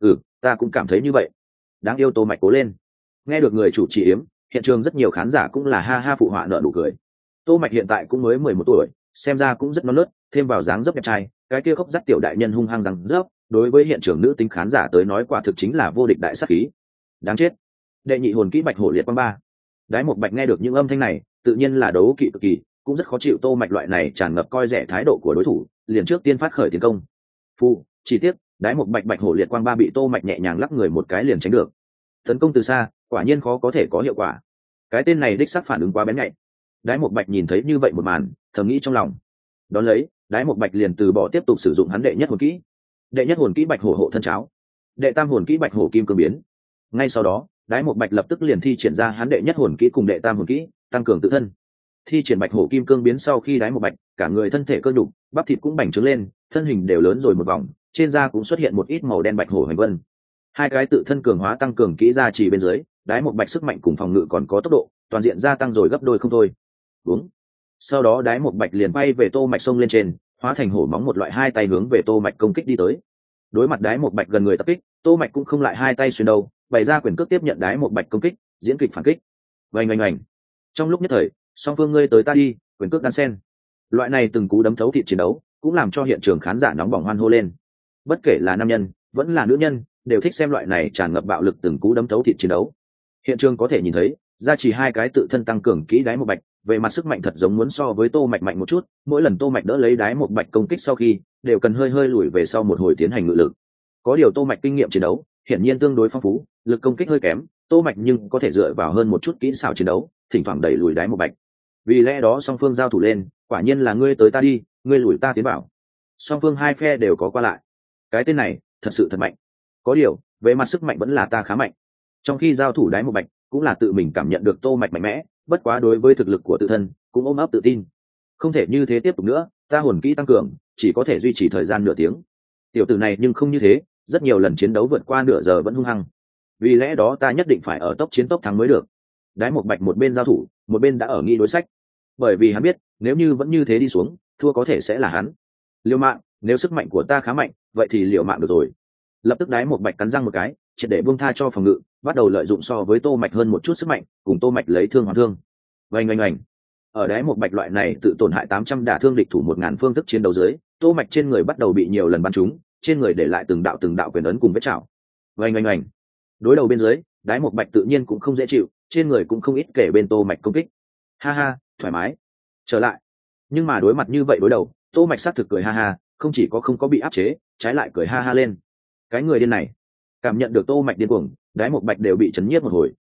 Ta cũng cảm thấy như vậy. Đáng yêu. Tô Mạch cố lên. Nghe được người chủ trì yếm, hiện trường rất nhiều khán giả cũng là ha ha phụ họa nở nụ cười. Tô Mạch hiện tại cũng mới 11 tuổi, xem ra cũng rất non nớt, thêm vào dáng dấp đẹp trai, cái kia khốc dắt tiểu đại nhân hung hăng răng rớp, đối với hiện trường nữ tính khán giả tới nói quả thực chính là vô địch đại sát khí. Đáng chết. Đệ nhị hồn kỹ Bạch Hổ Liệt Quang ba. Đái Một Bạch nghe được những âm thanh này, tự nhiên là đấu kỵ cực kỳ, cũng rất khó chịu Tô Mạch loại này tràn ngập coi rẻ thái độ của đối thủ, liền trước tiên phát khởi tiến công. Phu, chỉ tiếc, Đái Một Bạch Bạch Hổ Liệt Quang ba bị Tô Mạch nhẹ nhàng lắc người một cái liền tránh được. Tấn công từ xa, quả nhiên khó có thể có hiệu quả. Cái tên này đích xác phản ứng quá bén nhạy. Đái Một Bạch nhìn thấy như vậy một màn, thầm nghĩ trong lòng. Đón lấy, Đái Một Bạch liền từ bỏ tiếp tục sử dụng hắn đệ nhất hồn kỹ. Đệ nhất hồn kỹ Bạch Hổ hộ thân cháo. Đệ tam hồn kỹ Bạch Hổ kim cương biến. Ngay sau đó, Đái Một Bạch lập tức liền thi triển ra hắn đệ nhất hồn kỹ cùng đệ tam hồn kỹ, tăng cường tự thân. Thi triển Bạch Hổ kim cương biến sau khi Đái Một Bạch, cả người thân thể cơ nhục, bắp thịt cũng bành trướng lên, thân hình đều lớn rồi một vòng, trên da cũng xuất hiện một ít màu đen bạch hổ hành vân. Hai cái tự thân cường hóa tăng cường kỹ ra chỉ bên dưới, Đái Một Bạch sức mạnh cùng phòng ngự còn có tốc độ, toàn diện gia tăng rồi gấp đôi không thôi. Đúng. Sau đó Đái Một Bạch liền bay về Tô Mạch sông lên trên, hóa thành hổ móng một loại hai tay hướng về Tô Mạch công kích đi tới. Đối mặt Đái Một Bạch gần người tập kích, Tô Mạch cũng không lại hai tay xuyên đầu, bày ra quyền cước tiếp nhận Đái Một Bạch công kích, diễn kịch phản kích. Oanh oanh oanh. Trong lúc nhất thời, song phương ngươi tới ta đi, quyền cước đan sen. Loại này từng cú đấm thấu thịt chiến đấu, cũng làm cho hiện trường khán giả nóng bỏng hoan hô lên. Bất kể là nam nhân, vẫn là nữ nhân, đều thích xem loại này tràn ngập bạo lực từng cú đấm thấu thịt chiến đấu. Hiện trường có thể nhìn thấy, ra chỉ hai cái tự thân tăng cường kỹ Đái Một Bạch, về mặt sức mạnh thật giống muốn so với Tô Mạch mạnh một chút, mỗi lần Tô Mạch đỡ lấy Đái Một Bạch công kích sau khi, đều cần hơi hơi lùi về sau một hồi tiến hành ngự lực. Có điều Tô Mạch kinh nghiệm chiến đấu, hiển nhiên tương đối phong phú, lực công kích hơi kém, Tô Mạch nhưng có thể dựa vào hơn một chút kỹ xảo chiến đấu, thỉnh thoảng đẩy lùi Đái Một Bạch. Vì lẽ đó song phương giao thủ lên, quả nhiên là ngươi tới ta đi, ngươi lùi ta tiến vào. Song phương hai phe đều có qua lại. Cái tên này, thật sự thật mạnh. Có điều, về mặt sức mạnh vẫn là ta khá mạnh. Trong khi giao thủ Đái Một Bạch, cũng là tự mình cảm nhận được Tô Mạch mạnh mẽ, bất quá đối với thực lực của tự thân, cũng ôm ấp tự tin. Không thể như thế tiếp tục nữa, ta hồn kỹ tăng cường, chỉ có thể duy trì thời gian nửa tiếng. Tiểu tử này nhưng không như thế, rất nhiều lần chiến đấu vượt qua nửa giờ vẫn hung hăng. Vì lẽ đó ta nhất định phải ở tốc chiến tốc thắng mới được. Đái Một Bạch một bên giao thủ, một bên đã ở nghi đối sách. Bởi vì hắn biết, nếu như vẫn như thế đi xuống, thua có thể sẽ là hắn. Liều mạng, nếu sức mạnh của ta khá mạnh, vậy thì liều mạng được rồi. Lập tức Đái Một Bạch cắn răng một cái, triệt để buông tha cho phòng ngự, bắt đầu lợi dụng so với Tô Mạch hơn một chút sức mạnh, cùng Tô Mạch lấy thương hoàn thương. Oanh oanh oanh. Ở Đái Một Bạch loại này tự tổn hại 800 đả thương địch thủ 1000 phương thức chiến đấu dưới, Tô Mạch trên người bắt đầu bị nhiều lần bắn trúng, trên người để lại từng đạo quyền ấn cùng vết chảo. Oanh oanh oanh. Đối đầu bên dưới, Đái Một Bạch tự nhiên cũng không dễ chịu, trên người cũng không ít kể bên Tô Mạch công kích. Ha ha, thoải mái. Trở lại. Nhưng mà đối mặt như vậy đối đầu, Tô Mạch sát thực cười ha ha, không chỉ có không có bị áp chế, trái lại cười ha ha lên. Cái người điên này. Cảm nhận được Tô Mạch điên cuồng, Đái Một Bạch đều bị chấn nhiếp một hồi.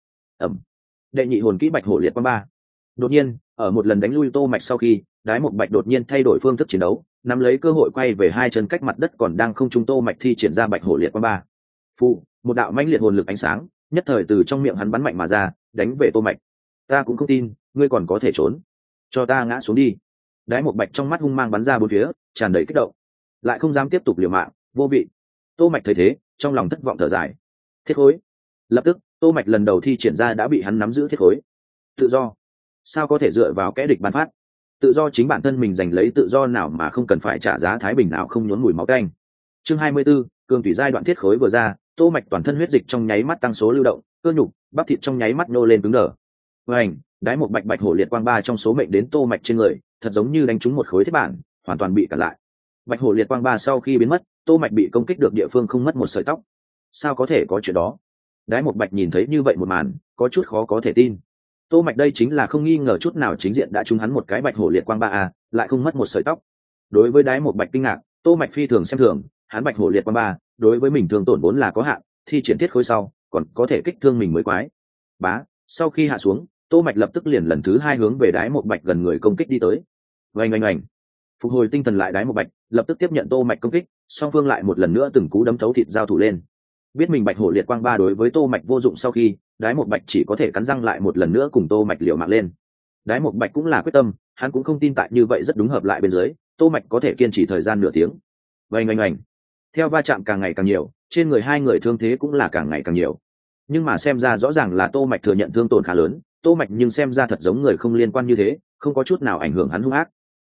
Đệ nhị hồn kỹ Bạch Hổ Liệt Quang ba. Đột nhiên, ở một lần đánh lui Tô Mạch sau khi, Đái Một Bạch đột nhiên thay đổi phương thức chiến đấu, nắm lấy cơ hội quay về hai chân cách mặt đất còn đang không trung Tô Mạch thi triển ra Bạch Hổ Liệt Quang ba. Phụ, một đạo mãnh liệt hồn lực ánh sáng, nhất thời từ trong miệng hắn bắn mạnh mà ra, đánh về Tô Mạch. Ta cũng không tin, ngươi còn có thể trốn. Cho ta ngã xuống đi. Đái Một Bạch trong mắt hung mang bắn ra bốn phía, tràn đầy kích động, lại không dám tiếp tục liều mạng, vô vị. Tô Mạch thấy thế, trong lòng thất vọng thở dài. Thiết khối. Lập tức, Tô Mạch lần đầu thi triển ra đã bị hắn nắm giữ thiết khối. Tự do. Sao có thể dựa vào kẻ địch ban phát? Tự do chính bản thân mình giành lấy tự do nào mà không cần phải trả giá thái bình nào không nhốn mùi máu tanh. Chương 24, cường thủy giai đoạn thiết khối vừa ra, Tô Mạch toàn thân huyết dịch trong nháy mắt tăng số lưu động, cơ nhục, bắp thịt trong nháy mắt nô lên cứng đờ. Hoành, Đái Một Bạch Bạch Hổ Liệt Quang ba trong số mệnh đến Tô Mạch trên người, thật giống như đánh trúng một khối thiết bản, hoàn toàn bị cản lại. Bạch Hổ Liệt Quang ba sau khi biến mất, Tô Mạch bị công kích được địa phương không mất một sợi tóc. Sao có thể có chuyện đó? Đái Một Bạch nhìn thấy như vậy một màn, có chút khó có thể tin. Tô Mạch đây chính là không nghi ngờ chút nào chính diện đã trúng hắn một cái Bạch Hổ Liệt Quang ba a, lại không mất một sợi tóc. Đối với Đái Một Bạch kinh ngạc, Tô Mạch phi thường xem thường, hắn Bạch Hổ Liệt Quang ba, đối với mình thương tổn vốn là có hạn, thi triển thiết khối sau, còn có thể kích thương mình mới quái. Bá, sau khi hạ xuống, Tô Mạch lập tức liền lần thứ hai hướng về Đái Một Bạch gần người công kích đi tới. Oanh oanh oanh. Phục hồi tinh thần lại Đái Một Bạch, lập tức tiếp nhận Tô Mạch công kích, song phương lại một lần nữa từng cú đấm thấu thịt giao thủ lên. Biết mình Bạch Hổ Liệt Quang ba đối với Tô Mạch vô dụng sau khi, Đái Một Bạch chỉ có thể cắn răng lại một lần nữa cùng Tô Mạch liều mạng lên. Đái Một Bạch cũng là quyết tâm, hắn cũng không tin tại như vậy rất đúng hợp lại bên dưới, Tô Mạch có thể kiên trì thời gian nửa tiếng. Oanh oanh oanh. Theo va chạm càng ngày càng nhiều, trên người hai người thương thế cũng là càng ngày càng nhiều. Nhưng mà xem ra rõ ràng là Tô Mạch thừa nhận thương tổn khá lớn, Tô Mạch nhưng xem ra thật giống người không liên quan như thế, không có chút nào ảnh hưởng hắn hung ác.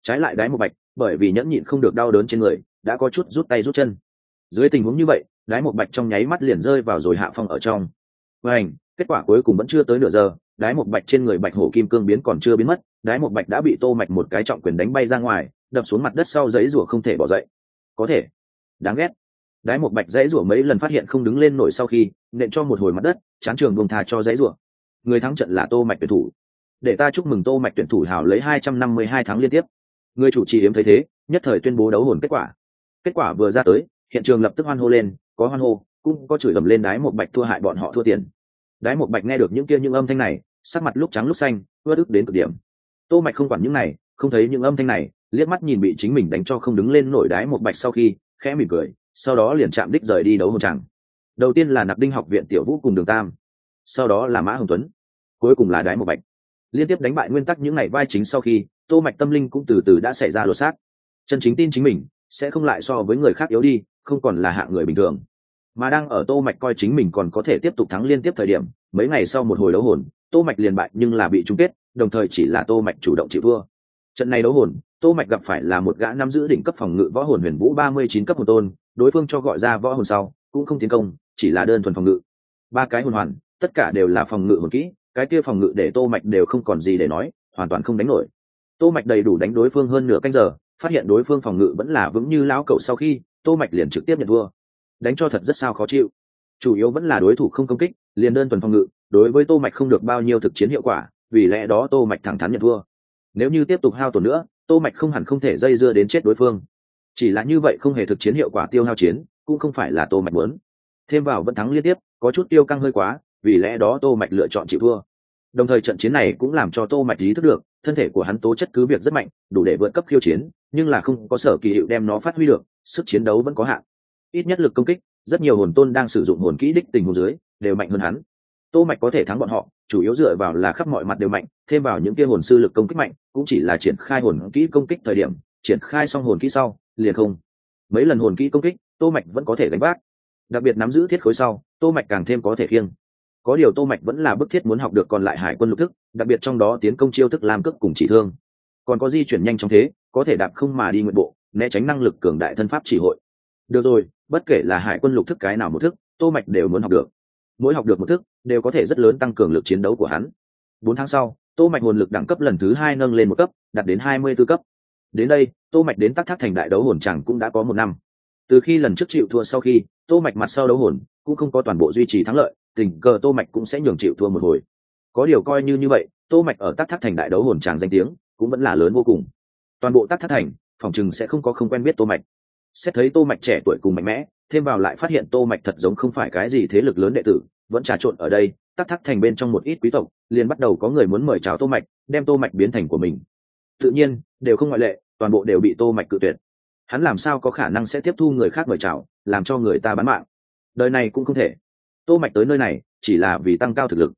Trái lại Đái Một Bạch bởi vì nhẫn nhịn không được đau đớn trên người đã có chút rút tay rút chân. Dưới tình huống như vậy Đái Một Bạch trong nháy mắt liền rơi vào rồi hạ phong ở trong. Vành, kết quả cuối cùng vẫn chưa tới nửa giờ, Đái Một Bạch trên người Bạch Hổ Kim Cương biến còn chưa biến mất, Đái Một Bạch đã bị Tô Mạch một cái trọng quyền đánh bay ra ngoài, đập xuống mặt đất sau giấy rủa không thể bỏ dậy. Có thể, đáng ghét. Đái Một Bạch giấy rủa mấy lần phát hiện không đứng lên nổi sau khi nện cho một hồi mặt đất, chán trường buông tha cho giấy rủa. Người thắng trận là Tô Mạch tuyển thủ. Để ta chúc mừng Tô Mạch tuyển thủ hào lấy 252 thắng liên tiếp. Người chủ trì yếm thấy thế, nhất thời tuyên bố đấu hồn kết quả. Kết quả vừa ra tới, hiện trường lập tức hoan hô lên, có hoan hô, cũng có chửi ầm lên Đái Một Bạch thua hại bọn họ thua tiền. Đái Một Bạch nghe được những âm thanh này, sắc mặt lúc trắng lúc xanh, ưa ức đến cực điểm. Tô Mạch không quản những này, không thấy những âm thanh này, liếc mắt nhìn bị chính mình đánh cho không đứng lên nổi Đái Một Bạch sau khi khẽ mỉm cười, sau đó liền chạm đích rời đi đấu hồn tràng. Đầu tiên là Nạp Đinh học viện Tiểu Vũ cùng Đường Tam, sau đó là Mã Hồng Tuấn, cuối cùng là Đái Một Bạch. Liên tiếp đánh bại nguyên tắc những ngày vai chính sau khi Tô Mạch tâm linh cũng từ từ đã xảy ra lột xác, chân chính tin chính mình sẽ không lại so với người khác yếu đi, không còn là hạng người bình thường. Mà đang ở Tô Mạch coi chính mình còn có thể tiếp tục thắng liên tiếp thời điểm, mấy ngày sau một hồi đấu hồn, Tô Mạch liền bại nhưng là bị chung kết, đồng thời chỉ là Tô Mạch chủ động chịu thua. Trận này đấu hồn, Tô Mạch gặp phải là một gã nắm giữ đỉnh cấp phòng ngự võ hồn Huyền Vũ 39 cấp hồn tôn, đối phương cho gọi ra võ hồn sau, cũng không tiến công, chỉ là đơn thuần phòng ngự. Ba cái hồn hoàn, tất cả đều là phòng ngự hồn kỹ, cái kia phòng ngự để Tô Mạch đều không còn gì để nói, hoàn toàn không đánh nổi. Tô Mạch đầy đủ đánh đối phương hơn nửa canh giờ, phát hiện đối phương phòng ngự vẫn là vững như lão cẩu sau khi, Tô Mạch liền trực tiếp nhận thua. Đánh cho thật rất sao khó chịu. Chủ yếu vẫn là đối thủ không công kích, liền đơn thuần phòng ngự, đối với Tô Mạch không được bao nhiêu thực chiến hiệu quả, vì lẽ đó Tô Mạch thẳng thắn nhận thua. Nếu như tiếp tục hao tổn nữa, Tô Mạch không hẳn không thể dây dưa đến chết đối phương. Chỉ là như vậy không hề thực chiến hiệu quả tiêu hao chiến, cũng không phải là Tô Mạch muốn. Thêm vào vẫn thắng liên tiếp, có chút tiêu căng hơi quá, vì lẽ đó Tô Mạch lựa chọn chịu thua. Đồng thời trận chiến này cũng làm cho Tô Mạch ý thức được, thân thể của hắn tố chất cứ việc rất mạnh, đủ để vượt cấp khiêu chiến, nhưng là không có sở kỳ hiệu đem nó phát huy được, sức chiến đấu vẫn có hạn. Ít nhất lực công kích, rất nhiều hồn tôn đang sử dụng hồn kỹ đích tình huống dưới, đều mạnh hơn hắn. Tô Mạch có thể thắng bọn họ, chủ yếu dựa vào là khắp mọi mặt đều mạnh, thêm vào những kia hồn sư lực công kích mạnh, cũng chỉ là triển khai hồn kỹ công kích thời điểm, triển khai xong hồn kỹ sau, liền không. Mấy lần hồn kỹ công kích, Tô Mạch vẫn có thể đánh vác. Đặc biệt nắm giữ thiết khối sau, Tô Mạch càng thêm có thể khiêng. Có điều Tô Mạch vẫn là bức thiết muốn học được còn lại hải quân lục thức, đặc biệt trong đó tiến công chiêu thức làm cước cùng chỉ thương. Còn có di chuyển nhanh trong thế, có thể đạp không mà đi nguyện bộ, né tránh năng lực cường đại thân pháp chỉ hội. Được rồi, bất kể là hải quân lục thức cái nào một thức, Tô Mạch đều muốn học được. Mỗi học được một thức, đều có thể rất lớn tăng cường lực chiến đấu của hắn. 4 tháng sau, Tô Mạch hồn lực đẳng cấp lần thứ 2 nâng lên một cấp, đạt đến 24 cấp. Đến đây, Tô Mạch đến Tắc Thác thành đại đấu hồn chẳng cũng đã có 1 năm. Từ khi lần trước chịu thua sau khi, Tô Mạch mặt sau đấu hồn cũng không có toàn bộ duy trì thắng lợi, tình cờ Tô Mạch cũng sẽ nhường chịu thua một hồi. Có điều coi như vậy, Tô Mạch ở Tắc Thác thành đại đấu hồn tràng danh tiếng cũng vẫn là lớn vô cùng. Toàn bộ Tắc Thác thành, phòng trừng sẽ không có không quen biết Tô Mạch. Xét thấy Tô Mạch trẻ tuổi cùng mạnh mẽ, thêm vào lại phát hiện Tô Mạch thật giống không phải cái gì thế lực lớn đệ tử, vẫn trà trộn ở đây, Tắc Thác thành bên trong một ít quý tộc, liền bắt đầu có người muốn mời chào Tô Mạch, đem Tô Mạch biến thành của mình. Tự nhiên, đều không ngoại lệ, toàn bộ đều bị Tô Mạch cự tuyệt. Hắn làm sao có khả năng sẽ tiếp thu người khác mời chào, làm cho người ta bán mạng. Đời này cũng không thể. Tô Mạch tới nơi này chỉ là vì tăng cao thực lực.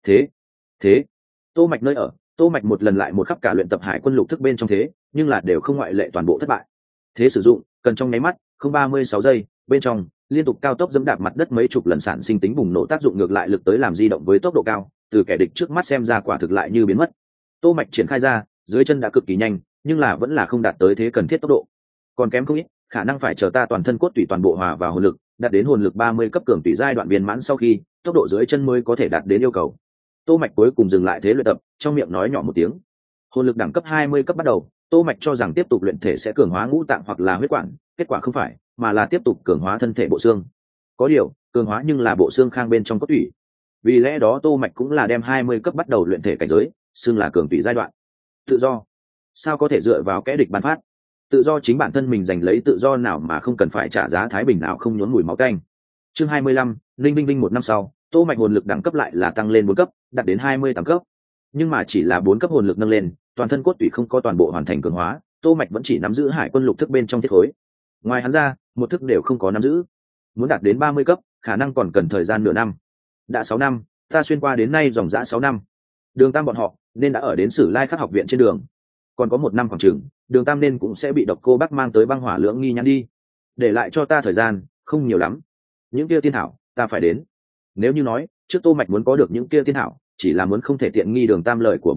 Thế, Tô Mạch nơi ở, Tô Mạch một lần lại một khắp cả luyện tập hải quân lục thức bên trong thế, nhưng là đều không ngoại lệ toàn bộ thất bại. Thế sử dụng, cần trong nháy mắt, không 36 giây, bên trong liên tục cao tốc dẫm đạp mặt đất mấy chục lần sản sinh tính bùng nổ tác dụng ngược lại lực tới làm di động với tốc độ cao, từ kẻ địch trước mắt xem ra quả thực lại như biến mất. Tô Mạch triển khai ra, dưới chân đã cực kỳ nhanh, nhưng là vẫn là không đạt tới thế cần thiết tốc độ. Còn kém không ít, khả năng phải chờ ta toàn thân cốt tủy toàn bộ hòa vào hồn lực, đạt đến hồn lực 30 cấp cường tùy giai đoạn viên mãn sau khi, tốc độ dưới chân mới có thể đạt đến yêu cầu. Tô Mạch cuối cùng dừng lại thế luyện tập, trong miệng nói nhỏ một tiếng. Hồn lực đẳng cấp 20 cấp bắt đầu, Tô Mạch cho rằng tiếp tục luyện thể sẽ cường hóa ngũ tạng hoặc là huyết quản, kết quả không phải, mà là tiếp tục cường hóa thân thể bộ xương. Có điều, cường hóa nhưng là bộ xương khang bên trong cốt tủy. Vì lẽ đó Tô Mạch cũng là đem 20 cấp bắt đầu luyện thể cảnh giới, xương là cường tùy giai đoạn. Tự do. Sao có thể dựa vào kẻ địch ban phát? Tự do chính bản thân mình giành lấy tự do nào mà không cần phải trả giá thái bình nào không nhốn mùi máu tanh. Chương 25, Linh Vinh Vinh 1 năm sau, Tô Mạch hồn lực đẳng cấp lại là tăng lên 4 cấp, đạt đến 28 cấp. Nhưng mà chỉ là 4 cấp hồn lực nâng lên, toàn thân cốt tủy không có toàn bộ hoàn thành cường hóa, Tô Mạch vẫn chỉ nắm giữ hải quân lục thức bên trong thiết khối. Ngoài hắn ra, một thức đều không có nắm giữ. Muốn đạt đến 30 cấp, khả năng còn cần thời gian nửa năm. Đã 6 năm, ta xuyên qua đến nay dòng dã 6 năm. Đường Tam bọn họ nên đã ở đến Sử Lai Khắc học viện trên đường. Còn có 1 năm khoảng chừng, Đường Tam nên cũng sẽ bị độc cô bác mang tới băng hỏa lưỡng nghi nhắn đi. Để lại cho ta thời gian, không nhiều lắm. Những kia tiên thảo, ta phải đến. Nếu như nói, trước Tô Mạch muốn có được những kia tiên thảo, chỉ là muốn không thể tiện nghi Đường Tam lời của bọn họ,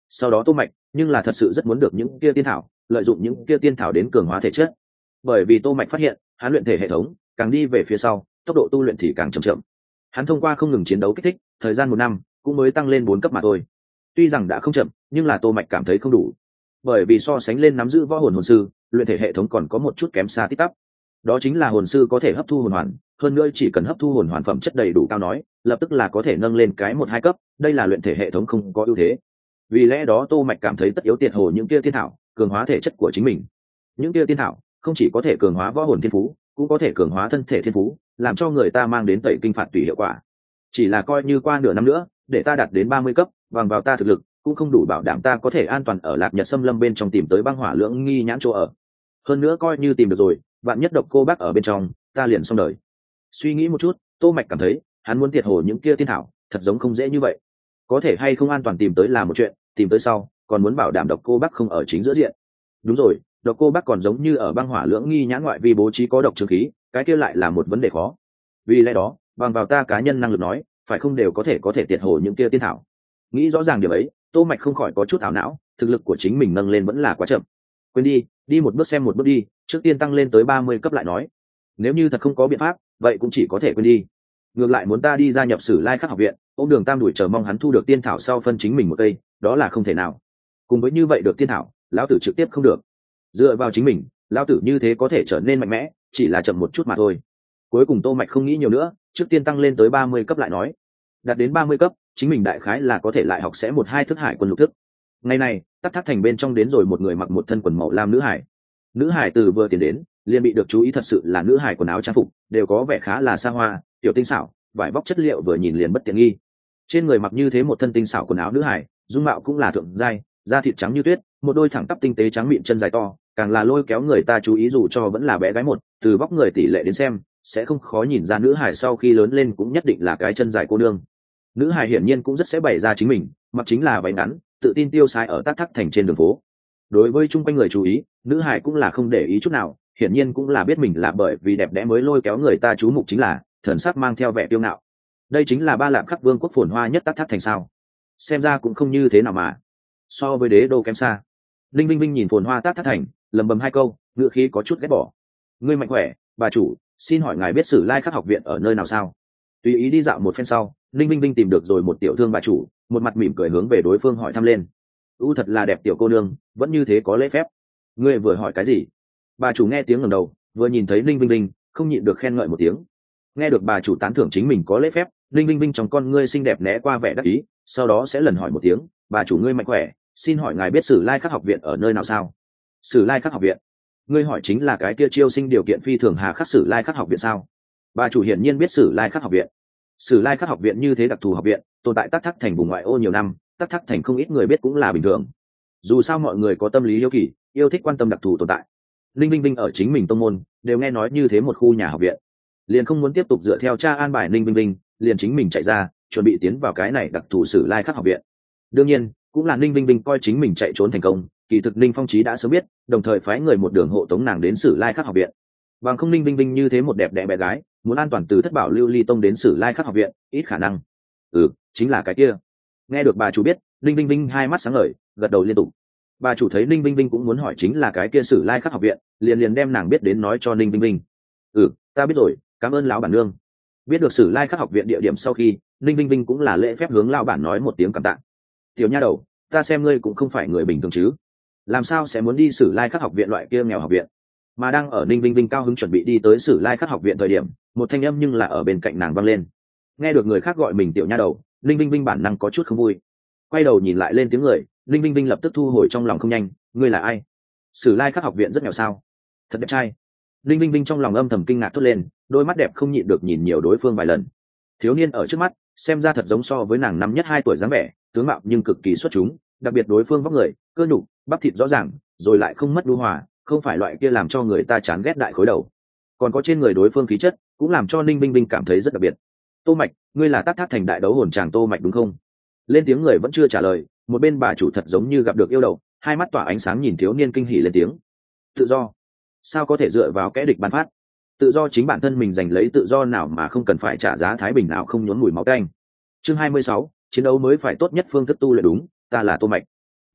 sau đó tô mạch nhưng là thật sự rất muốn được những kia tiên thảo, lợi dụng những kia tiên thảo đến cường hóa thể chất. Bởi vì tô mạch phát hiện hắn luyện thể hệ thống càng đi về phía sau, tốc độ tu luyện thì càng chậm chậm. Hắn thông qua không ngừng chiến đấu kích thích, thời gian 1 năm cũng mới tăng lên 4 cấp mà thôi. Tuy rằng đã không chậm, nhưng là tô mạch cảm thấy không đủ. Bởi vì so sánh lên nắm giữ võ hồn hồn sư, luyện thể hệ thống còn có một chút kém xa tít tắp. Đó chính là hồn sư có thể hấp thu hồn hoàn, hơn nữa chỉ cần hấp thu hồn hoàn phẩm chất đầy đủ cao nói, lập tức là có thể nâng lên cái 1-2 cấp, đây là luyện thể hệ thống không có ưu thế. Vì lẽ đó tô mạch cảm thấy tất yếu tiệt hồ những kia tiên thảo, cường hóa thể chất của chính mình. Những kia tiên thảo không chỉ có thể cường hóa võ hồn thiên phú, cũng có thể cường hóa thân thể thiên phú, làm cho người ta mang đến tẩy kinh phạt tùy hiệu quả. Chỉ là coi như qua nửa năm nữa, để ta đạt đến 30 cấp, bằng vào ta thực lực, cũng không đủ bảo đảm ta có thể an toàn ở Lạc Nhật Xâm Lâm bên trong tìm tới băng hỏa lưỡng nghi nhãn chỗ ở. Hơn nữa coi như tìm được rồi, vạn nhất độc cô bác ở bên trong, ta liền xong đời. Suy nghĩ một chút, tô mạch cảm thấy hắn muốn tiệt hồ những kia tiên thảo thật giống không dễ như vậy. Có thể hay không an toàn tìm tới là một chuyện, tìm tới sau còn muốn bảo đảm độc cô bác không ở chính giữa diện. Đúng rồi, độc cô bác còn giống như ở băng hỏa lưỡng nghi nhãn ngoại vi bố trí có độc trường khí, cái kia lại là một vấn đề khó. Vì lẽ đó bằng vào ta cá nhân năng lực nói, phải không đều có thể tiệt hồ những kia tiên thảo. Nghĩ rõ ràng điều ấy, tô mạch không khỏi có chút ảo não, thực lực của chính mình nâng lên vẫn là quá chậm. Quên đi một bước xem một bước đi, trước tiên tăng lên tới 30 cấp lại nói. Nếu như thật không có biện pháp, vậy cũng chỉ có thể quên đi. Ngược lại muốn ta đi gia nhập Sử Lai Khắc học viện, ông Đường Tam đuổi chờ mong hắn thu được tiên thảo sau phân chính mình một cây, đó là không thể nào. Cùng với như vậy được tiên thảo, lão tử trực tiếp không được. Dựa vào chính mình, lão tử như thế có thể trở nên mạnh mẽ, chỉ là chậm một chút mà thôi. Cuối cùng tô mạch không nghĩ nhiều nữa, trước tiên tăng lên tới 30 cấp lại nói. Đạt đến 30 cấp, chính mình đại khái là có thể lại học sẽ 1-2 thức hải quân lục thức. Ngày này, Tắc Thác thành bên trong đến rồi một người mặc một thân quần màu lam nữ hải. Nữ hải từ vừa tiến đến, liền bị được chú ý, thật sự là nữ hải quần áo trang phục đều có vẻ khá là xa hoa, tiểu tinh xảo, vải vóc chất liệu vừa nhìn liền bất tiện nghi. Trên người mặc như thế một thân tinh xảo quần áo nữ hải, dung mạo cũng là thượng giai, da thịt trắng như tuyết, một đôi thẳng tắp tinh tế trắng mịn chân dài to, càng là lôi kéo người ta chú ý dù cho vẫn là bé gái một, từ vóc người tỷ lệ đến xem, sẽ không khó nhìn ra nữ hải sau khi lớn lên cũng nhất định là cái chân dài cô nương. Nữ hải hiển nhiên cũng rất sẽ bày ra chính mình, mặc chính là váy ngắn, tự tin tiêu sái ở Tắc Thác thành trên đường phố. Đối với chung quanh người chú ý, nữ hải cũng là không để ý chút nào, hiển nhiên cũng là biết mình là bởi vì đẹp đẽ mới lôi kéo người ta chú mục, chính là thần sắc mang theo vẻ kiêu ngạo. Đây chính là Ba Lạp Khắc vương quốc phồn hoa nhất Tắc Thác thành sao? Xem ra cũng không như thế nào mà. So với đế đô kém xa. Linh Vinh Vinh nhìn phồn hoa Tắc Thác thành, lầm bầm hai câu, ngữ khí có chút ghét bỏ. Ngươi mạnh khỏe, bà chủ, xin hỏi ngài biết Sử Lai Khắc học viện ở nơi nào sao? Tùy ý đi dạo một phen sau, Linh Vinh Vinh tìm được rồi một tiểu thương bà chủ, một mặt mỉm cười hướng về đối phương hỏi thăm lên. Thật là đẹp tiểu cô nương, vẫn như thế có lễ phép. Ngươi vừa hỏi cái gì? Bà chủ nghe tiếng ngẩng đầu, vừa nhìn thấy Linh Vinh Vinh, không nhịn được khen ngợi một tiếng. Nghe được bà chủ tán thưởng chính mình có lễ phép, Linh Vinh Vinh trong con ngươi xinh đẹp né qua vẻ đắc ý, sau đó sẽ lần hỏi một tiếng, bà chủ ngươi mạnh khỏe, xin hỏi ngài biết Sử Lai Khắc học viện ở nơi nào sao? Sử Lai Khắc học viện? Ngươi hỏi chính là cái kia chiêu sinh điều kiện phi thường hà khắc Sử Lai Khắc học viện sao? Bà chủ hiển nhiên biết Sử Lai Khắc học viện. Sử Lai Khắc học viện như thế đặc thù học viện, tồn tại Tắc Thác thành vùng ngoại ô nhiều năm, Tắc Thác thành không ít người biết cũng là bình thường. Dù sao mọi người có tâm lý hiếu kỳ, yêu thích quan tâm đặc thù tồn tại. Linh Vinh Vinh ở chính mình tông môn đều nghe nói như thế một khu nhà học viện, liền không muốn tiếp tục dựa theo cha an bài Linh Vinh Vinh, liền chính mình chạy ra, chuẩn bị tiến vào cái này đặc thù Sử Lai Khắc học viện. Đương nhiên, cũng là Linh Vinh Vinh coi chính mình chạy trốn thành công, kỳ thực Linh Phong Chí đã sớm biết, đồng thời phái người một đường hộ tống nàng đến Sử Lai Khắc học viện. Bằng không Linh Vinh Vinh như thế một đẹp đẽ bé gái, muốn an toàn từ Thất Bảo Lưu Ly tông đến Sử Lai Khắc học viện, ít khả năng. Chính là cái kia. Nghe được bà chủ biết, Linh Vinh Vinh hai mắt sáng ngời, gật đầu liên tục. Bà chủ thấy Linh Vinh Vinh cũng muốn hỏi chính là cái kia Sử Lai Khắc học viện, liền đem nàng biết đến nói cho Linh Vinh Vinh. Ta biết rồi, cảm ơn lão bản nương. Biết được Sử Lai Khắc học viện địa điểm sau khi, Linh Vinh Vinh cũng là lễ phép hướng lão bản nói một tiếng cảm tạ. Tiểu nha đầu, ta xem ngươi cũng không phải người bình thường chứ, làm sao sẽ muốn đi Sử Lai Khắc học viện loại kia nghèo học viện? Mà đang ở Linh Vinh Vinh cao hứng chuẩn bị đi tới Sử Lai Khắc học viện thời điểm, một thanh âm nhưng là ở bên cạnh nàng vang lên. Nghe được người khác gọi mình tiểu nha đầu, Linh Vinh Vinh bản năng có chút không vui, quay đầu nhìn lại lên tiếng người, Linh Vinh Vinh lập tức thu hồi trong lòng không nhanh. Ngươi là ai? Sử Lai Khắc học viện rất nghèo sao? Thật đẹp trai. Linh Vinh Vinh trong lòng âm thầm kinh ngạc thốt lên, đôi mắt đẹp không nhịn được nhìn nhiều đối phương vài lần. Thiếu niên ở trước mắt xem ra thật giống so với nàng năm nhất 2 tuổi dáng vẻ, tướng mạo nhưng cực kỳ xuất chúng, đặc biệt đối phương vóc người, cơ nhục, bắp thịt rõ ràng, rồi lại không mất nhu hòa, không phải loại kia làm cho người ta chán ghét đại khối đầu. Còn có trên người đối phương khí chất, cũng làm cho Linh Vinh Vinh cảm thấy rất đặc biệt. Tô Mạch, ngươi là Tắc Thác thành đại đấu hồn tràng Tô Mạch đúng không? Lên tiếng người vẫn chưa trả lời, một bên bà chủ thật giống như gặp được yêu đầu, hai mắt tỏa ánh sáng nhìn thiếu niên kinh hỉ lên tiếng. Tự do? Sao có thể dựa vào kẻ địch ban phát? Tự do chính bản thân mình giành lấy tự do nào mà không cần phải trả giá thái bình nào không nhốn mùi máu tanh. Chương 26, chiến đấu mới phải tốt nhất phương thức tu luyện đúng, ta là Tô Mạch.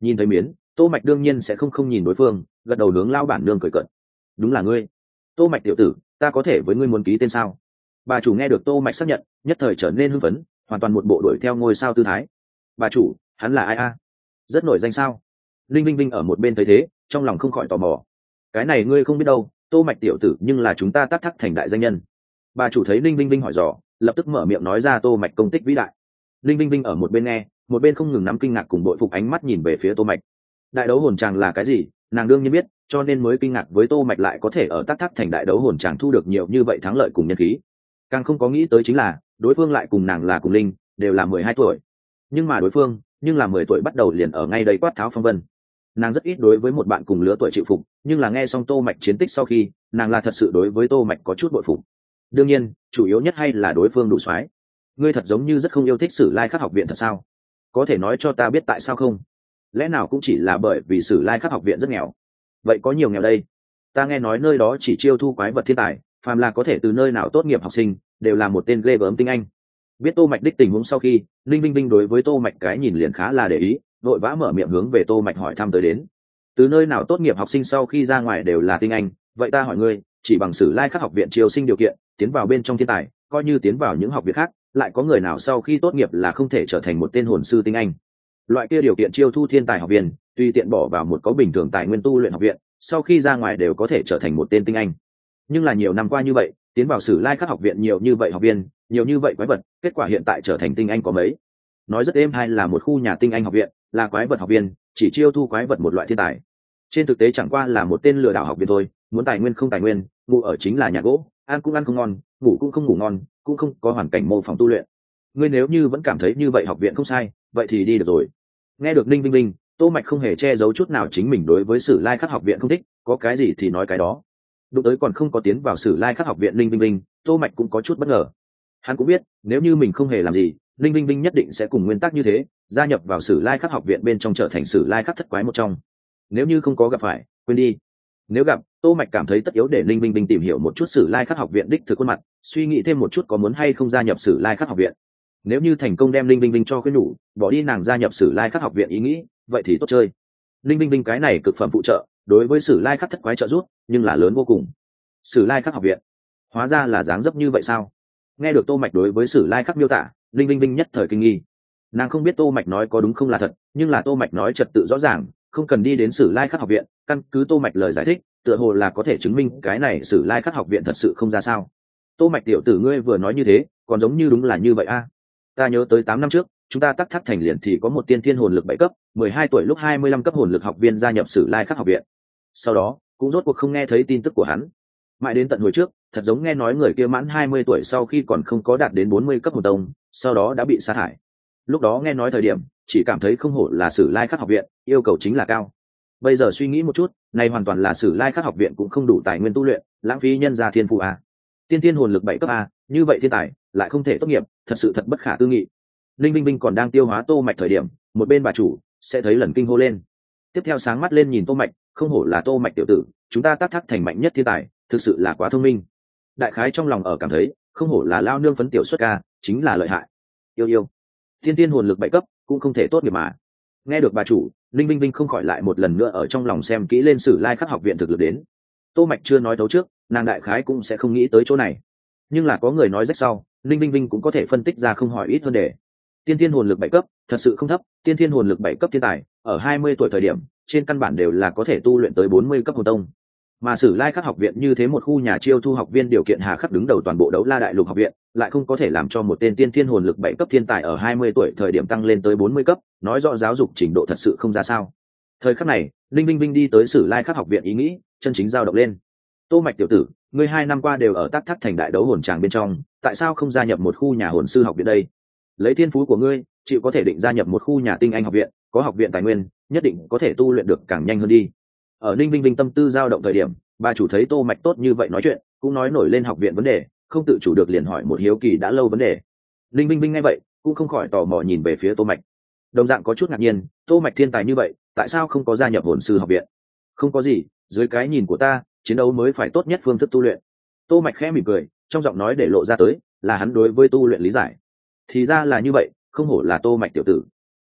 Nhìn thấy miến, Tô Mạch đương nhiên sẽ không nhìn đối phương, gật đầu hướng lao bản nương cười cợt. Đúng là ngươi. Tô Mạch tiểu tử, ta có thể với ngươi muốn ký tên sao? Bà chủ nghe được Tô Mạch xác nhận, nhất thời trở nên hưng phấn, hoàn toàn một bộ đuổi theo ngôi sao tư thái. Bà chủ, hắn là ai a? Rất nổi danh sao? Linh Vinh Vinh ở một bên thấy thế, trong lòng không khỏi tò mò. Cái này ngươi không biết đâu, Tô Mạch tiểu tử nhưng là chúng ta Tắc Thắc thành đại danh nhân. Bà chủ thấy Linh Vinh Vinh hỏi dò, lập tức mở miệng nói ra Tô Mạch công tích vĩ đại. Linh Vinh Vinh ở một bên nghe, một bên không ngừng nắm kinh ngạc cùng bội phục ánh mắt nhìn về phía Tô Mạch. Đại đấu hồn tràng là cái gì, nàng đương nhiên biết, cho nên mới kinh ngạc với Tô Mạch lại có thể ở Tắc Thắc thành đại đấu hồn tràng thu được nhiều như vậy thắng lợi cùng nhân khí. Càng không có nghĩ tới chính là, đối phương lại cùng nàng là cùng linh, đều là 12 tuổi. Nhưng mà đối phương, nhưng là 10 tuổi bắt đầu liền ở ngay đây quát tháo phong vân. Nàng rất ít đối với một bạn cùng lứa tuổi chịu phục, nhưng là nghe xong Tô Mạch chiến tích sau khi, nàng là thật sự đối với Tô Mạch có chút bội phục. Đương nhiên, chủ yếu nhất hay là đối phương đủ soái. Ngươi thật giống như rất không yêu thích Sử Lai Khắc học viện thật sao? Có thể nói cho ta biết tại sao không? Lẽ nào cũng chỉ là bởi vì Sử Lai Khắc học viện rất nghèo? Vậy có nhiều nghèo đây? Ta nghe nói nơi đó chỉ chiêu thu quái vật thiên tài, phàm là có thể từ nơi nào tốt nghiệp học sinh, đều là một tên ghê gớm tinh anh. Biết Tô Mạch đích tình huống sau khi, Linh Vinh Vinh đối với Tô Mạch cái nhìn liền khá là để ý, vội vã mở miệng hướng về Tô Mạch hỏi thăm tới đến. Từ nơi nào tốt nghiệp học sinh sau khi ra ngoài đều là tinh anh, vậy ta hỏi ngươi, chỉ bằng Sử Lai Khắc học viện chiêu sinh điều kiện, tiến vào bên trong thiên tài, coi như tiến vào những học viện khác, lại có người nào sau khi tốt nghiệp là không thể trở thành một tên hồn sư tinh anh? Loại kia điều kiện chiêu thu thiên tài học viên, tùy tiện bỏ vào một có bình thường tài nguyên tu luyện học viện, sau khi ra ngoài đều có thể trở thành một tên tinh anh. Nhưng là nhiều năm qua như vậy, tiến vào Sử Lai Khắc học viện nhiều như vậy học viên, nhiều như vậy quái vật, kết quả hiện tại trở thành tinh anh có mấy? Nói rất êm hay là một khu nhà tinh anh học viện, là quái vật học viên, chỉ chiêu thu quái vật một loại thiên tài. Trên thực tế chẳng qua là một tên lừa đảo học viên thôi, muốn tài nguyên không tài nguyên, ngủ ở chính là nhà gỗ, ăn cũng ăn không ngon, ngủ cũng không ngủ ngon, cũng không có hoàn cảnh mô phỏng tu luyện. Ngươi nếu như vẫn cảm thấy như vậy học viện không sai, vậy thì đi được rồi. Nghe được Ninh Vinh Vinh, Tô Mạch không hề che giấu chút nào chính mình đối với Sử Lai Khắc học viện không thích, có cái gì thì nói cái đó. Đụng tới còn không có tiến vào Sử Lai Khắc học viện Ninh Vinh Vinh, Tô Mạch cũng có chút bất ngờ. Hắn cũng biết, nếu như mình không hề làm gì, Ninh Vinh Vinh nhất định sẽ cùng nguyên tắc như thế, gia nhập vào Sử Lai Khắc học viện bên trong trở thành Sử Lai Khắc thất quái một trong. Nếu như không có gặp phải, quên đi. Nếu gặp, Tô Mạch cảm thấy tất yếu để Ninh Vinh Vinh tìm hiểu một chút Sử Lai Khắc học viện đích thực khuôn mặt, suy nghĩ thêm một chút có muốn hay không gia nhập Sử Lai Khắc học viện. Nếu như thành công đem Ninh Vinh Vinh cho khuyên nhủ, bỏ đi nàng gia nhập Sử Lai Khắc học viện ý nghĩ, vậy thì tốt chơi. Ninh Vinh Vinh cái này cực phẩm phụ trợ, đối với Sử Lai Khắc thất quái trợ giúp, nhưng là lớn vô cùng. Sử Lai Khắc học viện, hóa ra là dáng dấp như vậy sao? Nghe được Tô Mạch đối với Sử Lai Khắc miêu tả, Ninh Vinh Vinh nhất thời kinh nghi. Nàng không biết Tô Mạch nói có đúng không là thật, nhưng là Tô Mạch nói trật tự rõ ràng, không cần đi đến Sử Lai Khắc học viện, căn cứ Tô Mạch lời giải thích, tựa hồ là có thể chứng minh cái này Sử Lai Khắc học viện thật sự không ra sao. Tô Mạch tiểu tử ngươi vừa nói như thế, còn giống như đúng là như vậy a. Ta nhớ tới 8 năm trước, chúng ta Tắc Thác thành liền thì có một tiên thiên hồn lực 7 cấp, 12 tuổi lúc 25 cấp hồn lực học viên gia nhập Sử Lai Khắc học viện. Sau đó, cũng rốt cuộc không nghe thấy tin tức của hắn. Mãi đến tận hồi trước, thật giống nghe nói người kia mãn 20 tuổi sau khi còn không có đạt đến 40 cấp hồn tông, sau đó đã bị sa thải. Lúc đó nghe nói thời điểm, chỉ cảm thấy không hổ là Sử Lai Khắc học viện, yêu cầu chính là cao. Bây giờ suy nghĩ một chút, này hoàn toàn là Sử Lai Khắc học viện cũng không đủ tài nguyên tu luyện, lãng phí nhân gia thiên phú a. Tiên thiên hồn lực 7 cấp a, như vậy thiên tài lại không thể tốt nghiệp, thật sự thật bất khả tư nghị. Linh Vinh Vinh còn đang tiêu hóa Tô Mạch thời điểm, một bên bà chủ sẽ thấy lần kinh hô lên. Tiếp theo sáng mắt lên nhìn Tô Mạch, không hổ là Tô Mạch tiểu tử, chúng ta Tắc Thác thành mạnh nhất thiên tài, thực sự là quá thông minh. Đại khái trong lòng ở cảm thấy, không hổ là lao nương phấn tiểu xuất ca, chính là lợi hại. Yêu yêu, tiên thiên hồn lực 7 cấp, cũng không thể tốt nghiệp mà. Nghe được bà chủ, Linh Vinh Vinh không khỏi lại một lần nữa ở trong lòng xem kỹ lên Sử Lai Khắc học viện thực lực đến. Tô Mạch chưa nói thấu trước, nàng đại khái cũng sẽ không nghĩ tới chỗ này. Nhưng là có người nói rách sau, Linh Vinh Vinh cũng có thể phân tích ra không hỏi ít hơn để. Tiên thiên hồn lực 7 cấp, thật sự không thấp, tiên thiên hồn lực 7 cấp thiên tài, ở 20 tuổi thời điểm, trên căn bản đều là có thể tu luyện tới 40 cấp hồn tông. Mà Sử Lai Khắc học viện như thế một khu nhà chiêu thu học viên điều kiện hà khắc đứng đầu toàn bộ Đấu La Đại Lục học viện, lại không có thể làm cho một tên tiên thiên hồn lực 7 cấp thiên tài ở 20 tuổi thời điểm tăng lên tới 40 cấp, nói rõ giáo dục trình độ thật sự không ra sao. Thời khắc này, Linh Vinh Vinh đi tới Sử Lai Khắc học viện ý nghĩ, chân chính dao động lên. Tô Mạch tiểu tử, ngươi 2 năm qua đều ở Tắc Thác thành đại đấu hồn tràng bên trong, tại sao không gia nhập một khu nhà hồn sư học viện đây? Lấy thiên phú của ngươi, chịu có thể định gia nhập một khu nhà tinh anh học viện, có học viện tài nguyên, nhất định có thể tu luyện được càng nhanh hơn đi. Ở Ninh Vinh Vinh tâm tư dao động thời điểm, bà chủ thấy Tô Mạch tốt như vậy nói chuyện, cũng nói nổi lên học viện vấn đề, không tự chủ được liền hỏi một hiếu kỳ đã lâu vấn đề. Ninh Vinh Vinh nghe vậy, cũng không khỏi tò mò nhìn về phía Tô Mạch. Đồng dạng có chút ngạc nhiên, Tô Mạch thiên tài như vậy, tại sao không có gia nhập hồn sư học viện? Không có gì, dưới cái nhìn của ta, chiến đấu mới phải tốt nhất phương thức tu luyện. Tô Mạch khẽ mỉm cười, trong giọng nói để lộ ra tới là hắn đối với tu luyện lý giải. Thì ra là như vậy, không hổ là Tô Mạch tiểu tử.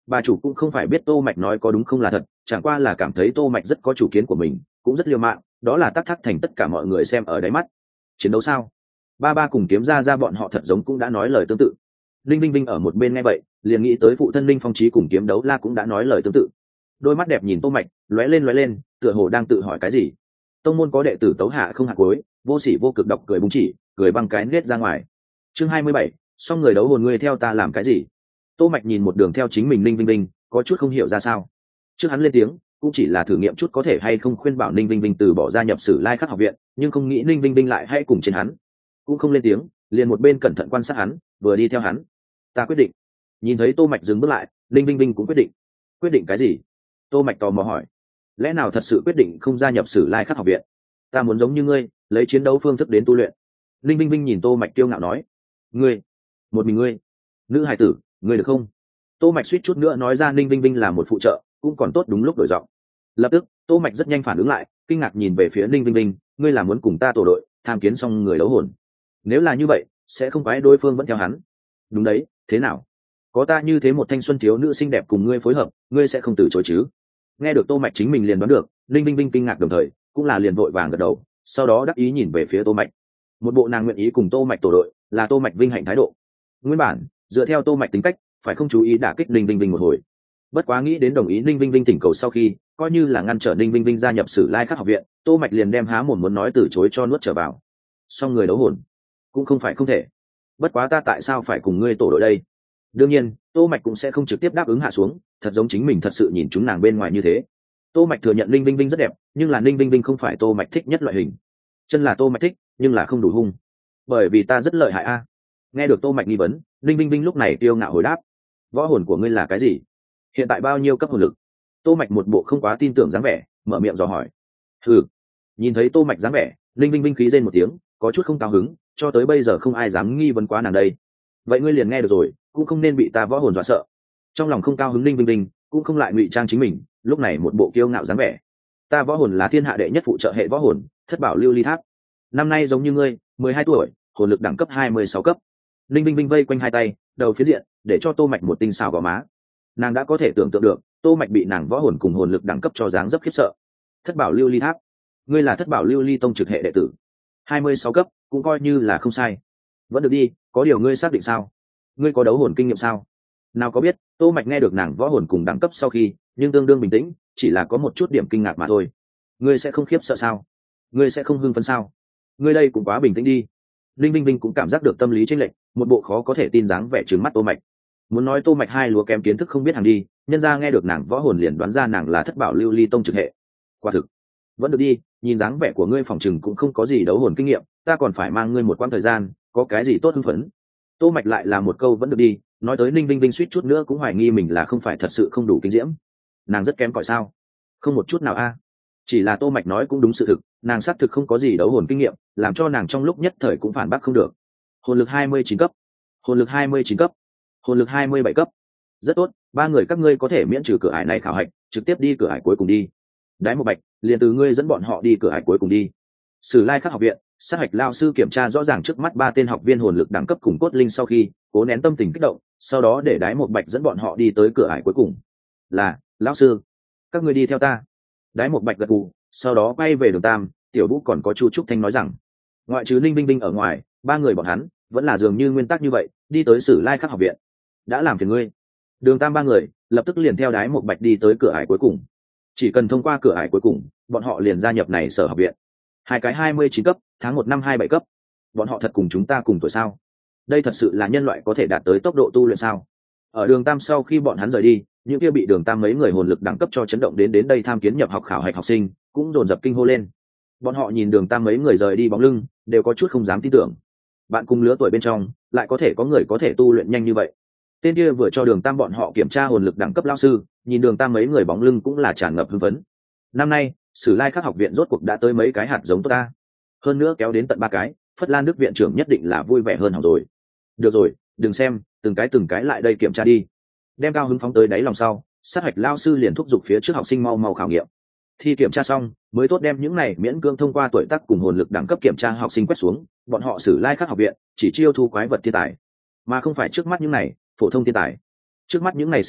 Bà chủ cũng không phải biết Tô Mạch nói có đúng không là thật, chẳng qua là cảm thấy Tô Mạch rất có chủ kiến của mình, cũng rất liều mạng, đó là tác thác thành tất cả mọi người xem ở đáy mắt. Chiến đấu sao? Ba ba cùng Kiếm ra bọn họ thật giống cũng đã nói lời tương tự. Linh Vinh Vinh ở một bên nghe vậy, liền nghĩ tới phụ thân Linh Phong Chí cùng Kiếm Đấu La cũng đã nói lời tương tự. Đôi mắt đẹp nhìn Tô Mạch, lóe lên, tựa hồ đang tự hỏi cái gì. Tông môn có đệ tử tấu hạ không hạ cuối, vô sỉ vô cực độc cười búng chỉ, cười băng cái nết ra ngoài. Chương 27, xong người đấu hồn ngươi theo ta làm cái gì? Tô Mạch nhìn một đường theo chính mình Linh Vinh Vinh, có chút không hiểu ra sao. Trước hắn lên tiếng, cũng chỉ là thử nghiệm chút có thể hay không khuyên bảo Linh Vinh Vinh từ bỏ gia nhập Sử Lai Khắc học viện, nhưng không nghĩ Linh Vinh Vinh lại hay cùng trên hắn. Cũng không lên tiếng, liền một bên cẩn thận quan sát hắn, vừa đi theo hắn. Ta quyết định. Nhìn thấy Tô Mạch dừng bước lại, Linh Vinh Vinh cũng quyết định. Quyết định cái gì? Tô Mạch tò mò hỏi. Lẽ nào thật sự quyết định không gia nhập Sử Lai Khắc học viện? Ta muốn giống như ngươi, lấy chiến đấu phương thức đến tu luyện. Linh Vinh Vinh nhìn Tô Mạch kiêu ngạo nói. Ngươi, một mình ngươi, nữ hài tử, ngươi được không? Tô Mạch suýt chút nữa nói ra Linh Vinh Vinh là một phụ trợ, cũng còn tốt đúng lúc đổi giọng. Lập tức, Tô Mạch rất nhanh phản ứng lại, kinh ngạc nhìn về phía Linh Vinh Vinh, ngươi là muốn cùng ta tổ đội, tham kiến xong người đấu hồn. Nếu là như vậy, sẽ không phải đối phương vẫn theo hắn. Đúng đấy, thế nào? Có ta như thế một thanh xuân thiếu nữ xinh đẹp cùng ngươi phối hợp, ngươi sẽ không từ chối chứ? Nghe được Tô Mạch chính mình liền đoán được, Linh Vinh Vinh kinh ngạc đồng thời, cũng là liền vội vàng gật đầu, sau đó đắc ý nhìn về phía Tô Mạch. Một bộ nàng nguyện ý cùng Tô Mạch tổ đội, là Tô Mạch vinh hạnh thái độ. Nguyên bản, dựa theo Tô Mạch tính cách, phải không chú ý đả kích Linh Vinh Vinh một hồi. Bất quá nghĩ đến đồng ý Linh Vinh Vinh thỉnh cầu sau khi, coi như là ngăn trở Linh Vinh Vinh gia nhập Sử Lai Khắc học viện, Tô Mạch liền đem há mồm muốn nói từ chối cho nuốt trở vào. Xong người đấu hồn, cũng không phải không thể. Bất quá ta tại sao phải cùng ngươi tổ đội đây? Đương nhiên, Tô Mạch cũng sẽ không trực tiếp đáp ứng hạ xuống, thật giống chính mình thật sự nhìn chúng nàng bên ngoài như thế. Tô Mạch thừa nhận Linh Vinh Vinh rất đẹp, nhưng là Linh Vinh Vinh không phải Tô Mạch thích nhất loại hình. Chân là Tô Mạch thích, nhưng là không đủ hung. Bởi vì ta rất lợi hại a. Nghe được Tô Mạch nghi vấn, Linh Vinh Vinh lúc này kiêu ngạo hồi đáp. Võ hồn của ngươi là cái gì? Hiện tại bao nhiêu cấp hồn lực? Tô Mạch một bộ không quá tin tưởng dáng vẻ, mở miệng dò hỏi. Hừ. Nhìn thấy Tô Mạch dáng vẻ, Linh Vinh Vinh khí rên một tiếng, có chút không cao hứng, cho tới bây giờ không ai dám nghi vấn quá nàng đây. Vậy ngươi liền nghe được rồi, cũng không nên bị ta võ hồn dọa sợ. Trong lòng không cao hứng Linh Vinh Vinh, cũng không lại ngụy trang chính mình, lúc này một bộ kiêu ngạo dáng vẻ. Ta võ hồn là thiên hạ đệ nhất phụ trợ hệ võ hồn, Thất Bảo Lưu Ly Tháp. Năm nay giống như ngươi, 12 tuổi, hồn lực đẳng cấp 26 cấp. Linh Vinh Vinh vây quanh hai tay, đầu phía diện, để cho Tô Mạch một tinh xào gò má. Nàng đã có thể tưởng tượng được, Tô Mạch bị nàng võ hồn cùng hồn lực đẳng cấp cho dáng dấp khiếp sợ. Thất Bảo Lưu Ly Tháp, ngươi là Thất Bảo Lưu Ly tông trực hệ đệ tử, 26 cấp, cũng coi như là không sai. Vẫn được đi, có điều ngươi xác định sao? Ngươi có đấu hồn kinh nghiệm sao? Nào có biết, Tô Mạch nghe được nàng võ hồn cùng đẳng cấp sau khi, nhưng tương đương bình tĩnh, chỉ là có một chút điểm kinh ngạc mà thôi. Ngươi sẽ không khiếp sợ sao? Ngươi sẽ không hưng phấn sao? Ngươi đây cũng quá bình tĩnh đi. Linh Vinh Vinh cũng cảm giác được tâm lý chênh lệch, một bộ khó có thể tin dáng vẻ trừng mắt Tô Mạch. Muốn nói Tô Mạch hai lúa kém kiến thức không biết hàng đi, nhân ra nghe được nàng võ hồn liền đoán ra nàng là Thất Bảo Lưu Ly tông trực hệ. Quả thực, vẫn được đi, nhìn dáng vẻ của ngươi phòng trừng cũng không có gì đấu hồn kinh nghiệm, ta còn phải mang ngươi một quãng thời gian, có cái gì tốt hưng phấn. Tô Mạch lại là một câu vẫn được đi, nói tới Ninh Vinh Vinh suýt chút nữa cũng hoài nghi mình là không phải thật sự không đủ kinh diễm. Nàng rất kém cỏi sao? Không một chút nào a. Chỉ là Tô Mạch nói cũng đúng sự thực, nàng xác thực không có gì đấu hồn kinh nghiệm, làm cho nàng trong lúc nhất thời cũng phản bác không được. Hồn lực 29 cấp, hồn lực 29 cấp, hồn lực 27 cấp. Rất tốt, ba người các ngươi có thể miễn trừ cửa ải này khảo hạch, trực tiếp đi cửa ải cuối cùng đi. Đái một bạch, liền từ ngươi dẫn bọn họ đi cửa ải cuối cùng đi. Sử Lai Khắc học viện, sát hạch lao sư kiểm tra rõ ràng trước mắt ba tên học viên hồn lực đẳng cấp cùng cốt linh sau khi cố nén tâm tình kích động, sau đó để Đái một bạch dẫn bọn họ đi tới cửa ải cuối cùng. Là, lão sư, các ngươi đi theo ta. Đái một bạch gật gù, sau đó quay về Đường Tam, Tiểu Vũ còn có Chu Trúc Thanh nói rằng, ngoại trừ Ninh Vinh Vinh ở ngoài, ba người bọn hắn vẫn là dường như nguyên tắc như vậy, đi tới Sử Lai Khắc học viện. Đã làm phiền ngươi. Đường Tam ba người lập tức liền theo Đái một bạch đi tới cửa ải cuối cùng. Chỉ cần thông qua cửa ải cuối cùng, bọn họ liền gia nhập này sở học viện. Hai cái 29 cấp, tháng 1 năm 27 cấp. Bọn họ thật cùng chúng ta cùng tuổi sao? Đây thật sự là nhân loại có thể đạt tới tốc độ tu luyện sao? Ở Đường Tam sau khi bọn hắn rời đi, những kia bị Đường Tam mấy người hồn lực đẳng cấp cho chấn động đến đây tham kiến nhập học khảo hạch học sinh, cũng dồn dập kinh hô lên. Bọn họ nhìn Đường Tam mấy người rời đi bóng lưng, đều có chút không dám tin tưởng. Bạn cùng lứa tuổi bên trong, lại có thể có người có thể tu luyện nhanh như vậy. Tên kia vừa cho Đường Tam bọn họ kiểm tra hồn lực đẳng cấp lão sư, nhìn Đường Tam mấy người bóng lưng cũng là tràn ngập hưng phấn. Năm nay, Sử Lai Khắc học viện rốt cuộc đã tới mấy cái hạt giống tốt ta. Hơn nữa kéo đến tận 3 cái, Phất Lan Đức viện trưởng nhất định là vui vẻ hơn hỏng rồi. Được rồi, đừng xem, từng cái lại đây kiểm tra đi. Đem cao hứng phóng tới đáy lòng sau, sát hạch lao sư liền thúc giục phía trước học sinh mau mau khảo nghiệm. Thi kiểm tra xong, mới tốt đem những này miễn cưỡng thông qua tuổi tác cùng hồn lực đẳng cấp kiểm tra học sinh quét xuống, bọn họ Sử Lai Khắc học viện chỉ chiêu thu quái vật thiên tài, mà không phải trước mắt những này phổ thông thiên tài. Trước mắt những này sinh nguyên,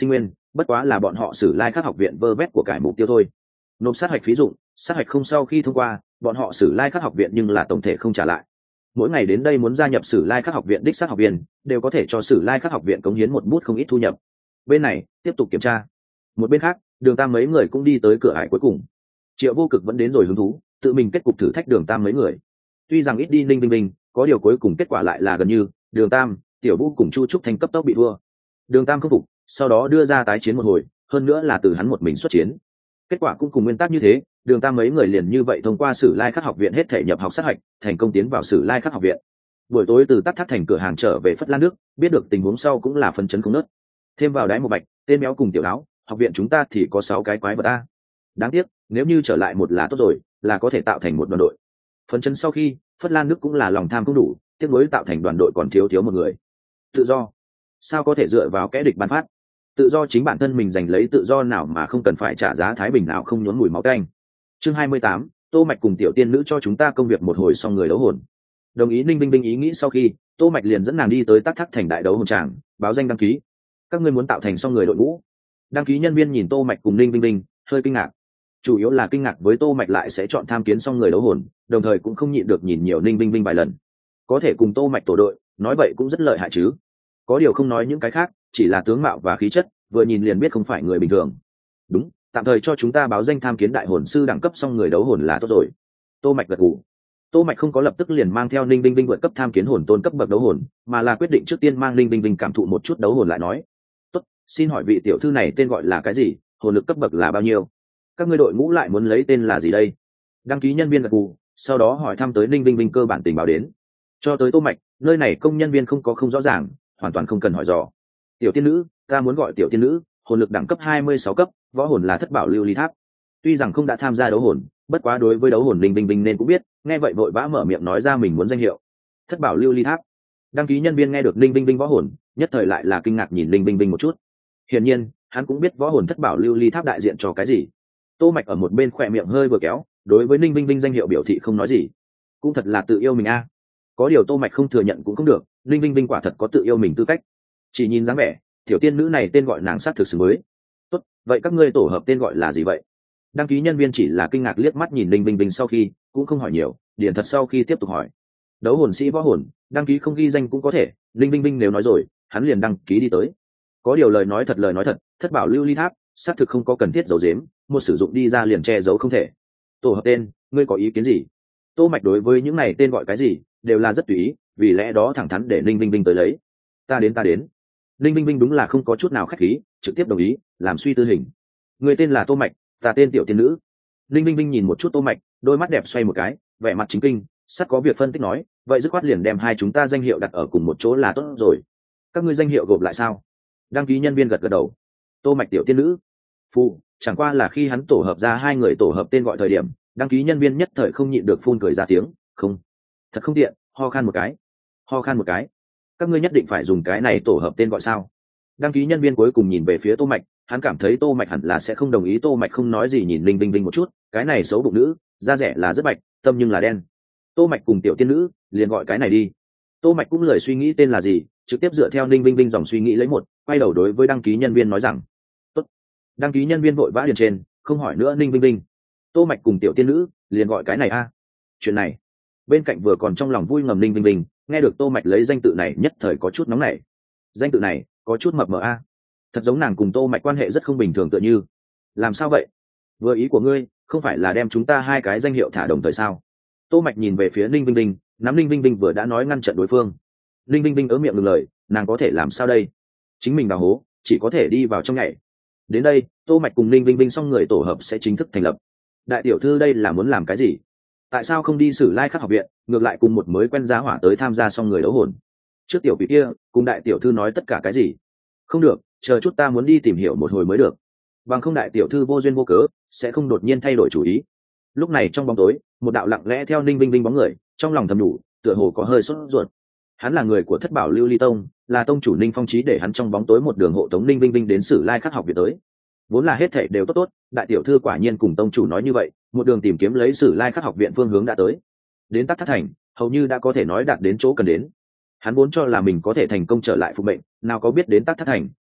bất quá là bọn họ Sử Lai Khắc học viện vơ vét của cải mục tiêu thôi. Nộp sát hạch phí dụng, sát hạch không sau khi thông qua, bọn họ Sử Lai Khắc học viện nhưng là tổng thể không trả lại. Mỗi ngày đến đây muốn gia nhập Sử Lai Khắc học viện đích xác học viên đều có thể cho Sử Lai Khắc học viện cống hiến một bút không ít thu nhập. Bên này tiếp tục kiểm tra. Một bên khác, Đường Tam mấy người cũng đi tới cửa ải cuối cùng. Triệu Vô Cực vẫn đến rồi hứng thú tự mình kết cục thử thách Đường Tam mấy người. Tuy rằng ít đi Ninh Bình Bình, có điều cuối cùng kết quả lại là gần như Đường Tam, Tiểu Vũ cùng Chu Trúc Thanh cấp tốc bị thua. Đường Tam không phục, sau đó đưa ra tái chiến một hồi, hơn nữa là từ hắn một mình xuất chiến. Kết quả cũng cùng nguyên tắc như thế, Đường Tam mấy người liền như vậy thông qua Sử Lai Khắc học viện hết thể nhập học sát hạch, thành công tiến vào Sử Lai Khắc học viện. Buổi tối từ Tắc Thác thành cửa hàng trở về Phất Lan nước, biết được tình huống sau cũng là phấn chấn không nớt. Thêm vào Đái Một Bạch, Tên Béo cùng Tiểu Áo, học viện chúng ta thì có 6 cái quái vật a. Đáng tiếc, nếu như trở lại một là tốt rồi, là có thể tạo thành một đoàn đội. Phấn chấn sau khi, Phất Lan nước cũng là lòng tham không đủ, tiếc nuối tạo thành đoàn đội còn thiếu một người. Tự do, sao có thể dựa vào kẻ địch ban phát? Tự do chính bản thân mình giành lấy tự do nào mà không cần phải trả giá thái bình nào không nhốn mùi máu tanh. Chương 28, Tô Mạch cùng Tiểu Tiên nữ cho chúng ta công việc một hồi xong người đấu hồn. Đồng ý Ninh Binh Binh ý nghĩ sau khi, Tô Mạch liền dẫn nàng đi tới Tắc Thác thành đại đấu hồn tràng, báo danh đăng ký. Các ngươi muốn tạo thành xong người đội ngũ. Đăng ký nhân viên nhìn Tô Mạch cùng Ninh Binh Binh, hơi kinh ngạc. Chủ yếu là kinh ngạc với Tô Mạch lại sẽ chọn tham kiến xong người đấu hồn, đồng thời cũng không nhịn được nhìn nhiều Ninh Binh Binh vài lần. Có thể cùng Tô Mạch tổ đội, nói vậy cũng rất lợi hại chứ. Có điều không nói những cái khác, chỉ là tướng mạo và khí chất, vừa nhìn liền biết không phải người bình thường. Đúng, tạm thời cho chúng ta báo danh tham kiến đại hồn sư đẳng cấp xong người đấu hồn là tốt rồi. Tô Mạch gật gù. Tô Mạch không có lập tức liền mang theo Ninh Binh Binh vượt cấp tham kiến hồn tôn cấp bậc đấu hồn, mà là quyết định trước tiên mang Ninh Binh Binh cảm thụ một chút đấu hồn lại nói. Tốt, xin hỏi vị tiểu thư này tên gọi là cái gì, hồn lực cấp bậc là bao nhiêu? Các ngươi đội ngũ lại muốn lấy tên là gì đây? Đăng ký nhân viên gật gù, sau đó hỏi thăm tới Ninh Binh Binh cơ bản tình báo đến. Cho tới Tô Mạch, nơi này công nhân viên không rõ ràng, hoàn toàn không cần hỏi dò. Tiểu tiên nữ, ta muốn gọi tiểu tiên nữ, hồn lực đẳng cấp 26 cấp, võ hồn là Thất Bảo Lưu Ly Tháp. Tuy rằng không đã tham gia đấu hồn, bất quá đối với đấu hồn Ninh Binh Binh nên cũng biết, nghe vậy vội vã mở miệng nói ra mình muốn danh hiệu. Thất Bảo Lưu Ly Tháp. Đăng ký nhân viên nghe được Ninh Binh Binh võ hồn, nhất thời lại là kinh ngạc nhìn Ninh Binh Binh một chút. Hiển nhiên, hắn cũng biết võ hồn Thất Bảo Lưu Ly Tháp đại diện cho cái gì. Tô Mạch ở một bên khỏe miệng hơi vừa kéo, đối với Ninh Binh Binh danh hiệu biểu thị không nói gì. Cũng thật là tự yêu mình a. Có điều Tô Mạch không thừa nhận cũng không được, Ninh Binh Binh quả thật có tự yêu mình tư cách. Chỉ nhìn dáng vẻ, tiểu tiên nữ này tên gọi nàng sát thực sự mới. Tốt, vậy các ngươi tổ hợp tên gọi là gì vậy? Đăng ký nhân viên chỉ là kinh ngạc liếc mắt nhìn Ninh Binh Binh sau khi, cũng không hỏi nhiều, điền thật sau khi tiếp tục hỏi. Đấu hồn sĩ võ hồn, đăng ký không ghi danh cũng có thể, Ninh Binh Binh nếu nói rồi, hắn liền đăng ký đi tới. Có điều lời nói thật, Thất Bảo Lưu Ly Tháp, xác thực không có cần thiết giấu giếm, một sử dụng đi ra liền che giấu không thể. Tổ hợp tên, ngươi có ý kiến gì? Tô Mạch đối với những này tên gọi cái gì, đều là rất tùy ý, vì lẽ đó thẳng thắn để Ninh Binh Binh tới lấy. Ta đến. Ninh Binh Binh đúng là không có chút nào khách khí, trực tiếp đồng ý, làm suy tư hình. Người tên là Tô Mạch, ta tên tiểu tiên nữ. Ninh Binh Binh nhìn một chút Tô Mạch, đôi mắt đẹp xoay một cái, vẻ mặt chính kinh, sắp có việc phân tích nói, vậy dứt khoát liền đem hai chúng ta danh hiệu đặt ở cùng một chỗ là tốt rồi. Các ngươi danh hiệu gộp lại sao? Đăng ký nhân viên gật đầu. Tô Mạch tiểu tiên nữ. Phụ, chẳng qua là khi hắn tổ hợp ra hai người tổ hợp tên gọi thời điểm, đăng ký nhân viên nhất thời không nhịn được phun cười ra tiếng, không, thật không tiện, ho khan một cái. Các ngươi nhất định phải dùng cái này tổ hợp tên gọi sao? Đăng ký nhân viên cuối cùng nhìn về phía Tô Mạch, hắn cảm thấy Tô Mạch hẳn là sẽ không đồng ý. Tô Mạch không nói gì nhìn Ninh Binh Binh một chút, cái này xấu bụng nữ, da rẻ là rất bạch, tâm nhưng là đen. Tô Mạch cùng tiểu tiên nữ, liền gọi cái này đi. Tô Mạch cũng lười suy nghĩ tên là gì, trực tiếp dựa theo Ninh Binh Binh dòng suy nghĩ lấy một, quay đầu đối với đăng ký nhân viên nói rằng, tốt. Đăng ký nhân viên vội vã điền trên, không hỏi nữa Ninh Binh Binh. Tô Mạch cùng tiểu tiên nữ, liền gọi cái này a. Chuyện này, bên cạnh vừa còn trong lòng vui ngầm Ninh Binh Binh, nghe được Tô Mạch lấy danh tự này nhất thời có chút nóng nảy. Danh tự này có chút mập mờ a. Thật giống nàng cùng Tô Mạch quan hệ rất không bình thường tựa như. Làm sao vậy? Vừa ý của ngươi, không phải là đem chúng ta hai cái danh hiệu thả đồng thời sao? Tô Mạch nhìn về phía Ninh Binh Binh, nắm Ninh Binh Binh vừa đã nói ngăn trận đối phương. Ninh Binh Binh ớ miệng ngừng lời, nàng có thể làm sao đây? Chính mình đào hố, chỉ có thể đi vào trong nhảy. Đến đây, Tô Mạch cùng Ninh Binh Binh xong người tổ hợp sẽ chính thức thành lập. Đại tiểu thư đây là muốn làm cái gì? Tại sao không đi Sử Lai Khắc học viện, ngược lại cùng một mới quen giá hỏa tới tham gia xong người đấu hồn? Trước tiểu vị kia, cùng đại tiểu thư nói tất cả cái gì? Không được, chờ chút ta muốn đi tìm hiểu một hồi mới được. Bằng không đại tiểu thư vô duyên vô cớ, sẽ không đột nhiên thay đổi chủ ý. Lúc này trong bóng tối, một đạo lặng lẽ theo Ninh Binh Binh bóng người, trong lòng thầm nhủ, tựa hồ có hơi sốt ruột. Hắn là người của Thất Bảo Lưu Ly Tông, là tông chủ Ninh Phong Chí để hắn trong bóng tối một đường hộ tống Ninh Binh Binh đến Sử Lai Khắc học viện tới. Vốn là hết thảy đều tốt, đại tiểu thư quả nhiên cùng tông chủ nói như vậy, một đường tìm kiếm lấy Sử Lai Khắc học viện phương hướng đã tới. Đến Tắc Thác thành, hầu như đã có thể nói đạt đến chỗ cần đến. Hắn vốn cho là mình có thể thành công trở lại phục mệnh, nào có biết đến Tắc Thác thành,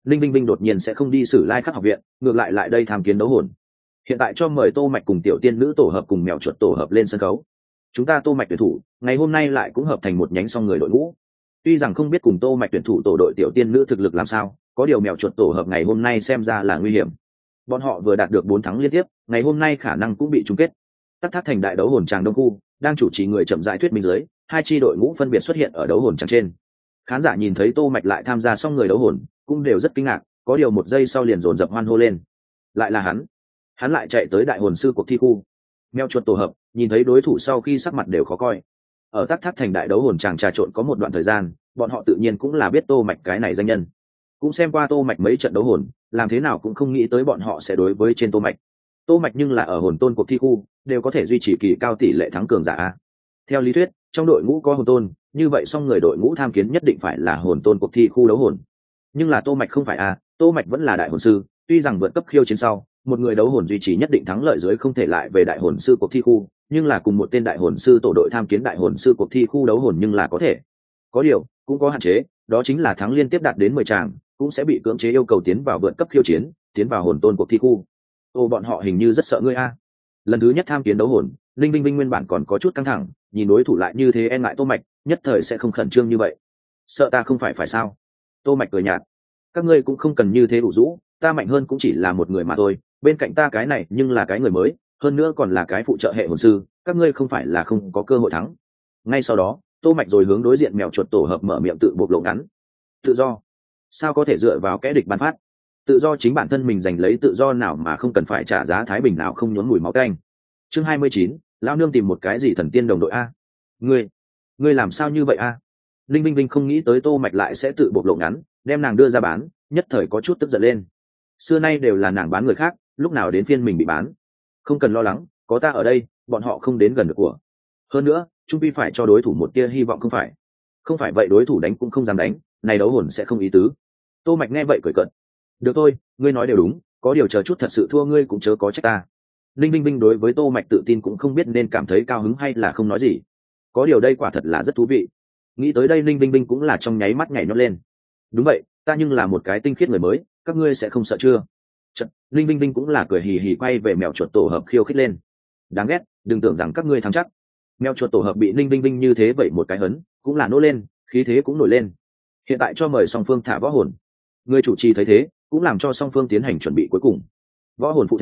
linh vinh vinh đột nhiên sẽ không đi Sử Lai Khắc học viện, ngược lại đây tham kiến đấu hồn. Hiện tại cho mời Tô Mạch cùng tiểu tiên nữ tổ hợp cùng mèo chuột tổ hợp lên sân khấu. Chúng ta Tô Mạch tuyển thủ ngày hôm nay lại cũng hợp thành một nhánh song người đội ngũ. Tuy rằng không biết cùng Tô Mạch tuyển thủ tổ đội tiểu tiên nữ thực lực làm sao, có điều mèo chuột tổ hợp ngày hôm nay xem ra là nguy hiểm. Bọn họ vừa đạt được 4 thắng liên tiếp, ngày hôm nay khả năng cũng bị chung kết. Tắc Thác thành đại đấu hồn tràng đông khu, đang chủ trì người chậm rãi thuyết minh dưới, hai chi đội ngũ phân biệt xuất hiện ở đấu hồn tràng trên. Khán giả nhìn thấy Tô Mạch lại tham gia song người đấu hồn, cũng đều rất kinh ngạc, có điều một giây sau liền dồn dập hoan hô lên. Lại là hắn lại chạy tới đại hồn sư cuộc thi khu. Mèo chuột tổ hợp nhìn thấy đối thủ sau khi sắc mặt đều khó coi. Ở Tắc Thác thành đại đấu hồn tràng trà trộn có một đoạn thời gian, bọn họ tự nhiên cũng là biết Tô Mạch cái này danh nhân, cũng xem qua Tô Mạch mấy trận đấu hồn, làm thế nào cũng không nghĩ tới bọn họ sẽ đối với trên Tô Mạch. Tô Mạch nhưng là ở hồn tôn cuộc thi khu đều có thể duy trì kỳ cao tỷ lệ thắng cường giả a. Theo lý thuyết, trong đội ngũ có hồn tôn, như vậy song người đội ngũ tham kiến nhất định phải là hồn tôn cuộc thi khu đấu hồn. Nhưng là Tô Mạch không phải a, Tô Mạch vẫn là đại hồn sư, tuy rằng vượt cấp khiêu chiến sau, một người đấu hồn duy trì nhất định thắng lợi dưới không thể lại về đại hồn sư cuộc thi khu, nhưng là cùng một tên đại hồn sư tổ đội tham kiến đại hồn sư cuộc thi khu đấu hồn nhưng là có thể. Có điều, cũng có hạn chế, đó chính là thắng liên tiếp đạt đến 10 tràng, cũng sẽ bị cưỡng chế yêu cầu tiến vào vượt cấp khiêu chiến, tiến vào hồn tôn cuộc thi khu. Bọn họ hình như rất sợ ngươi a. Lần thứ nhất tham kiến đấu hồn, linh vinh vinh nguyên bản còn có chút căng thẳng, nhìn đối thủ lại như thế e ngại Tô Mạch, nhất thời sẽ không khẩn trương như vậy. Sợ ta không phải sao? Tô Mạch cười nhạt. Các ngươi cũng không cần như thế ủ rũ, ta mạnh hơn cũng chỉ là một người mà thôi, bên cạnh ta cái này nhưng là cái người mới, hơn nữa còn là cái phụ trợ hệ hồn sư, các ngươi không phải là không có cơ hội thắng. Ngay sau đó, Tô Mạch rồi hướng đối diện mèo chuột tổ hợp mở miệng tự bộc lộ ngắn. Tự do? Sao có thể dựa vào kẻ địch ban phát? Tự do chính bản thân mình giành lấy tự do nào mà không cần phải trả giá thái bình nào không nhốn mùi máu tanh. Chương 29, lão nương tìm một cái gì thần tiên đồng đội a? Ngươi làm sao như vậy a? Linh Vinh Vinh không nghĩ tới Tô Mạch lại sẽ tự bộc lộ ngắn, đem nàng đưa ra bán, nhất thời có chút tức giận lên. Xưa nay đều là nàng bán người khác, lúc nào đến phiên mình bị bán. Không cần lo lắng, có ta ở đây, bọn họ không đến gần được của. Hơn nữa, trung quy phải cho đối thủ một tia hy vọng không phải vậy đối thủ đánh cũng không dám đánh, này đấu hồn sẽ không ý tứ. Tô Mạch nghe vậy cười cợt. Được thôi, ngươi nói đều đúng, có điều chờ chút thật sự thua ngươi cũng chớ có trách ta. Linh Vinh Vinh đối với Tô Mạch tự tin cũng không biết nên cảm thấy cao hứng hay là không nói gì. Có điều đây quả thật là rất thú vị. Nghĩ tới đây Linh Vinh Vinh cũng là trong nháy mắt nhảy nhót lên. Đúng vậy, ta nhưng là một cái tinh khiết người mới, các ngươi sẽ không sợ chưa? Chật, Linh Vinh Vinh cũng là cười hì hì quay về mèo chuột tổ hợp khiêu khích lên. Đáng ghét, đừng tưởng rằng các ngươi thắng chắc. Mèo chuột tổ hợp bị Linh Vinh Vinh như thế vậy một cái hấn, cũng là nổi lên, khí thế cũng nổi lên. Hiện tại cho mời song phương thả võ hồn. Người chủ trì thấy thế, cũng làm cho song phương tiến hành chuẩn bị cuối cùng. Võ hồn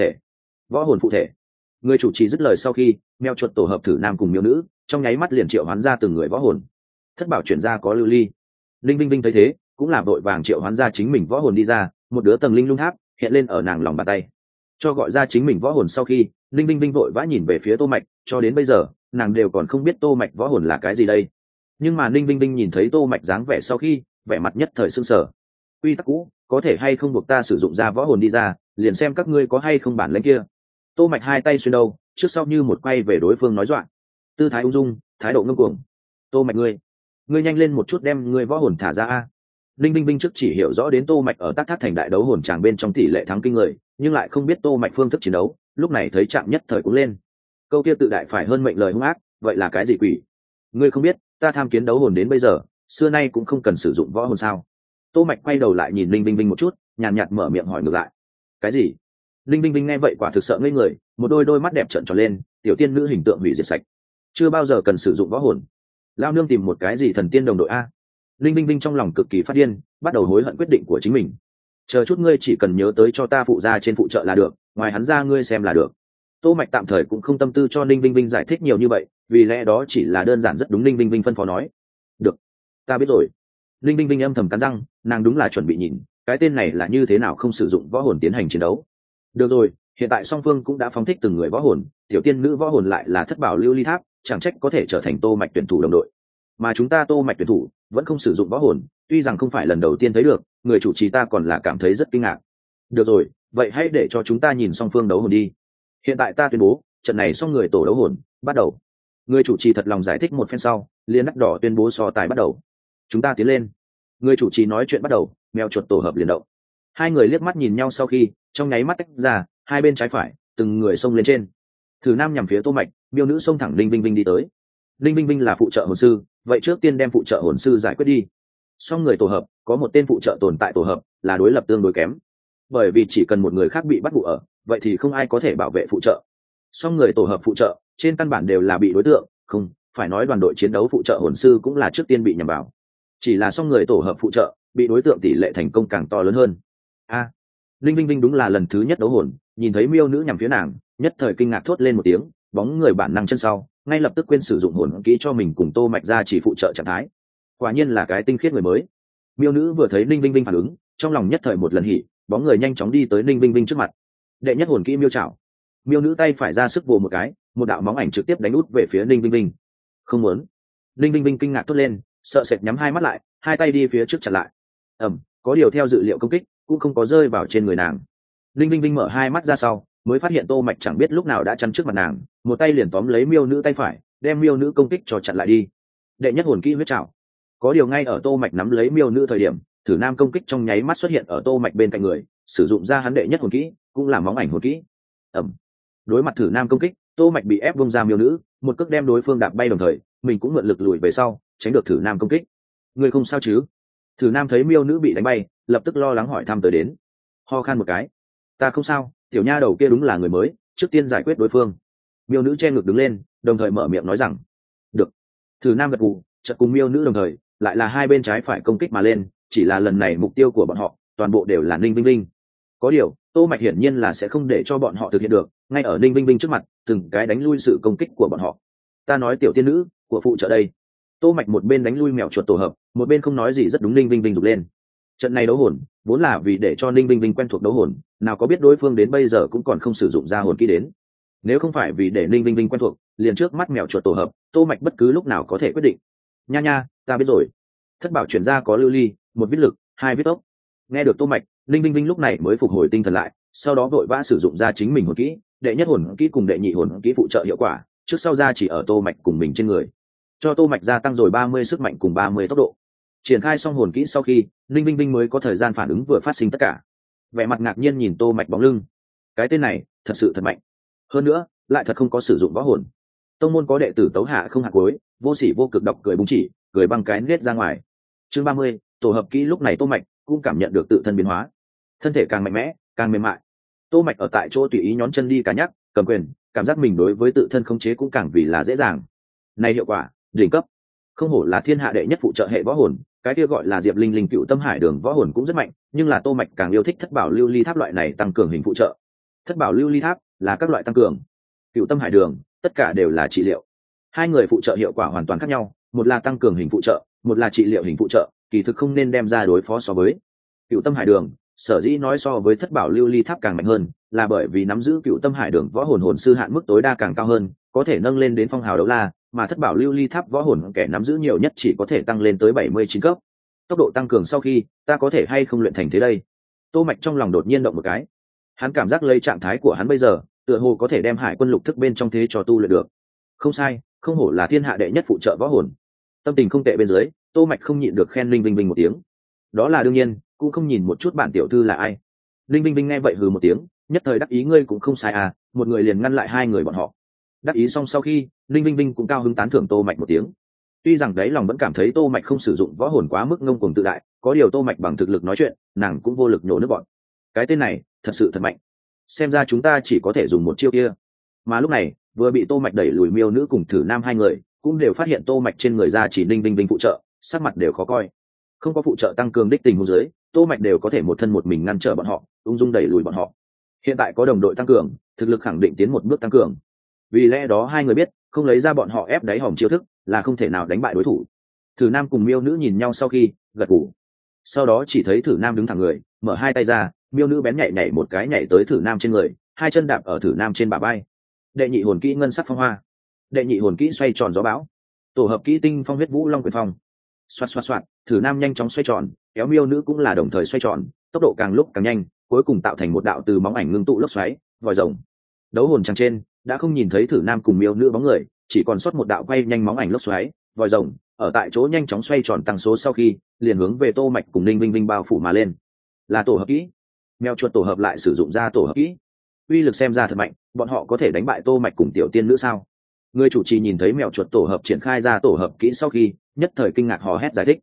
phụ thể. Người chủ trì dứt lời sau khi, mèo chuột tổ hợp thử nam cùng miêu nữ, trong nháy mắt liền triệu hoán ra từng người võ hồn. Thất bảo chuyển ra có lưu ly. Linh Vinh Vinh thấy thế, cũng là vội vàng triệu hoán ra chính mình võ hồn đi ra, một đứa tầng linh lung tháp hiện lên ở nàng lòng bàn tay. Cho gọi ra chính mình võ hồn sau khi, Linh Vinh Vinh vội vã nhìn về phía Tô Mạch, cho đến bây giờ, nàng đều còn không biết Tô Mạch võ hồn là cái gì đây. Nhưng mà Linh Vinh Vinh nhìn thấy Tô Mạch dáng vẻ sau khi, vẻ mặt nhất thời sưng sờ. Quy tắc cũ, có thể hay không buộc ta sử dụng ra võ hồn đi ra, liền xem các ngươi có hay không bản lĩnh kia. Tô Mạch hai tay xuyên đầu, trước sau như một quay về đối phương nói dọa. Tư thái ung dung, thái độ ngông cuồng. Tô Mạch ngươi nhanh lên một chút đem ngươi võ hồn thả ra a. Linh Vinh Vinh trước chỉ hiểu rõ đến Tô Mạch ở Tắc Thác thành đại đấu hồn tràng bên trong tỷ lệ thắng kinh người, nhưng lại không biết Tô Mạch phương thức chiến đấu, lúc này thấy chạm nhất thời cũng lên. Câu kia tự đại phải hơn mệnh lời hung ác, vậy là cái gì quỷ? Ngươi không biết, ta tham kiến đấu hồn đến bây giờ, xưa nay cũng không cần sử dụng võ hồn sao? Tô Mạch quay đầu lại nhìn Linh Vinh Vinh một chút, nhàn nhạt mở miệng hỏi ngược lại. Cái gì? Linh Vinh Vinh nghe vậy quả thực sợ ngây người, một đôi mắt đẹp trợn tròn lên, tiểu tiên nữ hình tượng hủy diệt sạch. Chưa bao giờ cần sử dụng võ hồn. Lao nương tìm một cái gì thần tiên đồng đội a? Linh Vinh Vinh trong lòng cực kỳ phát điên, bắt đầu hối hận quyết định của chính mình. Chờ chút ngươi chỉ cần nhớ tới cho ta phụ ra trên phụ trợ là được, ngoài hắn ra ngươi xem là được. Tô Mạch tạm thời cũng không tâm tư cho Linh Vinh Vinh giải thích nhiều như vậy, vì lẽ đó chỉ là đơn giản rất đúng Linh Vinh Vinh phân phó nói. Được, ta biết rồi. Linh Vinh Vinh âm thầm cắn răng, nàng đúng là chuẩn bị nhìn, cái tên này là như thế nào không sử dụng võ hồn tiến hành chiến đấu. Được rồi, hiện tại song phương cũng đã phóng thích từng người võ hồn, tiểu tiên nữ võ hồn lại là thất bảo lưu ly tháp, chẳng trách có thể trở thành Tô Mạch tuyển thủ đồng đội. Mà chúng ta Tô Mạch tuyển thủ vẫn không sử dụng võ hồn, tuy rằng không phải lần đầu tiên thấy được, người chủ trì ta còn là cảm thấy rất kinh ngạc. Được rồi, vậy hãy để cho chúng ta nhìn song phương đấu hồn đi. Hiện tại ta tuyên bố, trận này song người tổ đấu hồn bắt đầu. Người chủ trì thật lòng giải thích một phen sau, liền đắt đỏ tuyên bố so tài bắt đầu. Chúng ta tiến lên. Người chủ trì nói chuyện bắt đầu, mèo chuột tổ hợp liền động. Hai người liếc mắt nhìn nhau sau khi, trong nháy mắt tách ra, hai bên trái phải, từng người xông lên trên. Thử nam nhằm phía Tô Mạch, miêu nữ xông thẳng Linh Vinh Vinh đi tới. Linh Vinh Vinh là phụ trợ hồn sư, vậy trước tiên đem phụ trợ hồn sư giải quyết đi. Song người tổ hợp, có một tên phụ trợ tồn tại tổ hợp, là đối lập tương đối kém, bởi vì chỉ cần một người khác bị bắt buộc ở, vậy thì không ai có thể bảo vệ phụ trợ. Song người tổ hợp phụ trợ trên căn bản đều là bị đối tượng, không phải nói đoàn đội chiến đấu phụ trợ hồn sư cũng là trước tiên bị nhằm vào, chỉ là song người tổ hợp phụ trợ bị đối tượng tỷ lệ thành công càng to lớn hơn. Linh Vinh Vinh đúng là lần thứ nhất đấu hồn, nhìn thấy miêu nữ nhằm phía nàng, nhất thời kinh ngạc thốt lên một tiếng, bóng người bản năng chân sau, ngay lập tức quên sử dụng hồn kỹ cho mình cùng Tô Mạch ra chỉ phụ trợ trạng thái. Quả nhiên là cái tinh khiết người mới. Miêu nữ vừa thấy Linh Vinh Vinh phản ứng, trong lòng nhất thời một lần hỉ, bóng người nhanh chóng đi tới Linh Vinh Vinh trước mặt. Đệ nhất hồn kỹ miêu chảo. Miêu nữ tay phải ra sức vồ một cái, một đạo bóng ảnh trực tiếp đánh út về phía Linh Vinh Vinh. Không muốn. Linh Vinh Vinh kinh ngạc thốt lên, sợ sệt nhắm hai mắt lại, hai tay đi phía trước chặn lại. Có điều theo dự liệu công kích cũng không có rơi vào trên người nàng. Linh Vinh Vinh mở hai mắt ra sau, mới phát hiện Tô Mạch chẳng biết lúc nào đã chắn trước mặt nàng, một tay liền tóm lấy miêu nữ tay phải, đem miêu nữ công kích cho chặn lại đi. Đệ nhất hồn kỹ huyết trảo. Có điều ngay ở Tô Mạch nắm lấy miêu nữ thời điểm, Thử Nam công kích trong nháy mắt xuất hiện ở Tô Mạch bên cạnh người, sử dụng ra hắn đệ nhất hồn kỹ, cũng là móng ảnh hồn kỹ. Đối mặt Thử Nam công kích, Tô Mạch bị ép vung ra miêu nữ, một cước đem đối phương đạp bay, đồng thời mình cũng mượn lực lùi về sau, tránh được Thử Nam công kích. Người không sao chứ? Thử Nam thấy miêu nữ bị đánh bay, lập tức lo lắng hỏi thăm tới đến. Ho khan một cái. Ta không sao, tiểu nha đầu kia đúng là người mới, trước tiên giải quyết đối phương. Miêu nữ che ngực đứng lên, đồng thời mở miệng nói rằng được. Thử Nam gật gù, chợt cùng miêu nữ đồng thời lại là hai bên trái phải công kích mà lên, chỉ là lần này mục tiêu của bọn họ toàn bộ đều là Ninh Vinh Vinh. Có điều Tô Mạch hiển nhiên là sẽ không để cho bọn họ thực hiện được, ngay ở Ninh Vinh Vinh trước mặt từng cái đánh lui sự công kích của bọn họ. Ta nói tiểu tiên nữ của phụ trợ đây. Tô Mạch một bên đánh lui mèo chuột tổ hợp, một bên không nói gì rất đúng Ninh Vinh Vinh rục lên. Trận này đấu hồn vốn là vì để cho Ninh Vinh Vinh quen thuộc đấu hồn, nào có biết đối phương đến bây giờ cũng còn không sử dụng ra hồn kỹ đến. Nếu không phải vì để Ninh Vinh Vinh quen thuộc, liền trước mắt mèo chuột tổ hợp, Tô Mạch bất cứ lúc nào có thể quyết định. Nha, ta biết rồi. Thất bảo chuyển ra có lưu ly, một viết lực, hai viết tốc. Nghe được Tô Mạch, Ninh Vinh Vinh lúc này mới phục hồi tinh thần lại, sau đó vội vã sử dụng ra chính mình hồn kỹ, đệ nhất hồn kỹ cùng đệ nhị hồn kỹ phụ trợ hiệu quả, trước sau ra chỉ ở Tô Mạch cùng mình trên người, cho Tô Mạch gia tăng rồi 30 sức mạnh cùng 30 tốc độ. Triển khai xong hồn kỹ sau khi, Ninh Vinh Vinh mới có thời gian phản ứng vừa phát sinh tất cả. Vẻ mặt ngạc nhiên nhìn Tô Mạch bóng lưng. Cái tên này, thật sự thật mạnh. Hơn nữa, lại thật không có sử dụng võ hồn. Tông môn có đệ tử tấu hạ không hạt cuối, vô sỉ vô cực độc cười búng chỉ, cười băng cái nết ra ngoài. Chương 30, tổ hợp kỹ lúc này Tô Mạch cũng cảm nhận được tự thân biến hóa. Thân thể càng mạnh mẽ, càng mềm mại. Tô Mạch ở tại chỗ tùy ý nhón chân đi cả nhắc, cầm quyền, cảm giác mình đối với tự thân khống chế cũng càng vì là dễ dàng. Này hiệu quả, đỉnh cấp. Không hổ là thiên hạ đệ nhất phụ trợ hệ võ hồn, cái kia gọi là Diệp Linh Linh Cựu Tâm Hải Đường võ hồn cũng rất mạnh, nhưng là Tô Mạch càng yêu thích Thất Bảo Lưu Ly Tháp loại này tăng cường hình phụ trợ. Thất Bảo Lưu Ly Tháp là các loại tăng cường, Cựu Tâm Hải Đường tất cả đều là trị liệu. Hai người phụ trợ hiệu quả hoàn toàn khác nhau, một là tăng cường hình phụ trợ, một là trị liệu hình phụ trợ, kỳ thực không nên đem ra đối phó so với. Cựu Tâm Hải Đường sở dĩ nói so với Thất Bảo Lưu Ly Tháp càng mạnh hơn, là bởi vì nắm giữ Cựu Tâm Hải Đường võ hồn hồn sư hạn mức tối đa càng cao hơn, có thể nâng lên đến phong hào đấu la, mà Thất Bảo Lưu Ly Tháp võ hồn kẻ nắm giữ nhiều nhất chỉ có thể tăng lên tới 79 cấp. Tốc độ tăng cường sau khi, ta có thể hay không luyện thành thế đây? Tô Mạch trong lòng đột nhiên động một cái. Hắn cảm giác lấy trạng thái của hắn bây giờ, tựa hồ có thể đem Hải Quân Lục thức bên trong thế cho tu luyện được. Không sai, không hổ là thiên hạ đệ nhất phụ trợ võ hồn. Tâm tình không tệ bên dưới, Tô Mạch không nhịn được khen Linh Vinh Vinh một tiếng. Đó là đương nhiên, cũng không nhìn một chút bản tiểu thư là ai. Linh Vinh Vinh nghe vậy hừ một tiếng, nhất thời đắc ý ngươi cũng không sai à, một người liền ngăn lại hai người bọn họ. Đắc ý xong sau khi, Linh Vinh Vinh cũng cao hứng tán thưởng Tô Mạch một tiếng. Tuy rằng đấy lòng vẫn cảm thấy Tô Mạch không sử dụng võ hồn quá mức ngông cuồng tự đại, có điều Tô Mạch bằng thực lực nói chuyện, nàng cũng vô lực nhổ nước bọn. Cái tên này, thật sự thật mạnh. Xem ra chúng ta chỉ có thể dùng một chiêu kia. Mà lúc này, vừa bị Tô Mạch đẩy lùi miêu nữ cùng Thử Nam hai người, cũng đều phát hiện Tô Mạch trên người ra chỉ Linh Vinh Vinh phụ trợ, sắc mặt đều khó coi. Không có phụ trợ tăng cường đích tình huống dưới, Tô Mạch đều có thể một thân một mình ngăn trở bọn họ, ung dung đẩy lùi bọn họ. Hiện tại có đồng đội tăng cường, thực lực khẳng định tiến một bước tăng cường. Vì lẽ đó hai người biết, không lấy ra bọn họ ép đáy hòm chiêu thức, là không thể nào đánh bại đối thủ. Thử Nam cùng miêu nữ nhìn nhau sau khi gật gù. Sau đó chỉ thấy Thử Nam đứng thẳng người, mở hai tay ra, miêu nữ bén nhảy nhảy một cái nhảy tới Thử Nam trên người, hai chân đạp ở Thử Nam trên bả vai. Đệ nhị hồn kỹ ngân sắc phong hoa, đệ nhị hồn kỹ xoay tròn gió bão, tổ hợp kỹ tinh phong huyết vũ long quyền phong. Xoạt xoạt xoạt, Thử Nam nhanh chóng xoay tròn, kéo miêu nữ cũng là đồng thời xoay tròn, tốc độ càng lúc càng nhanh, cuối cùng tạo thành một đạo từ bóng ảnh ngưng tụ lốc xoáy, vòi rồng. Đấu hồn tràng trên đã không nhìn thấy Thử Nam cùng miêu nữ bóng người, chỉ còn sót một đạo quay nhanh bóng ảnh lốc xoáy, vòi rồng, ở tại chỗ nhanh chóng xoay tròn tăng số sau khi, liền hướng về Tô Mạch cùng Ninh Vinh Vinh bao phủ mà lên. Là tổ hợp kỹ. Mèo chuột tổ hợp lại sử dụng ra tổ hợp kỹ. Uy lực xem ra thật mạnh, bọn họ có thể đánh bại Tô Mạch cùng tiểu tiên nữ sao? Người chủ trì nhìn thấy mèo chuột tổ hợp triển khai ra tổ hợp kỹ sau khi, nhất thời kinh ngạc hò hét giải thích.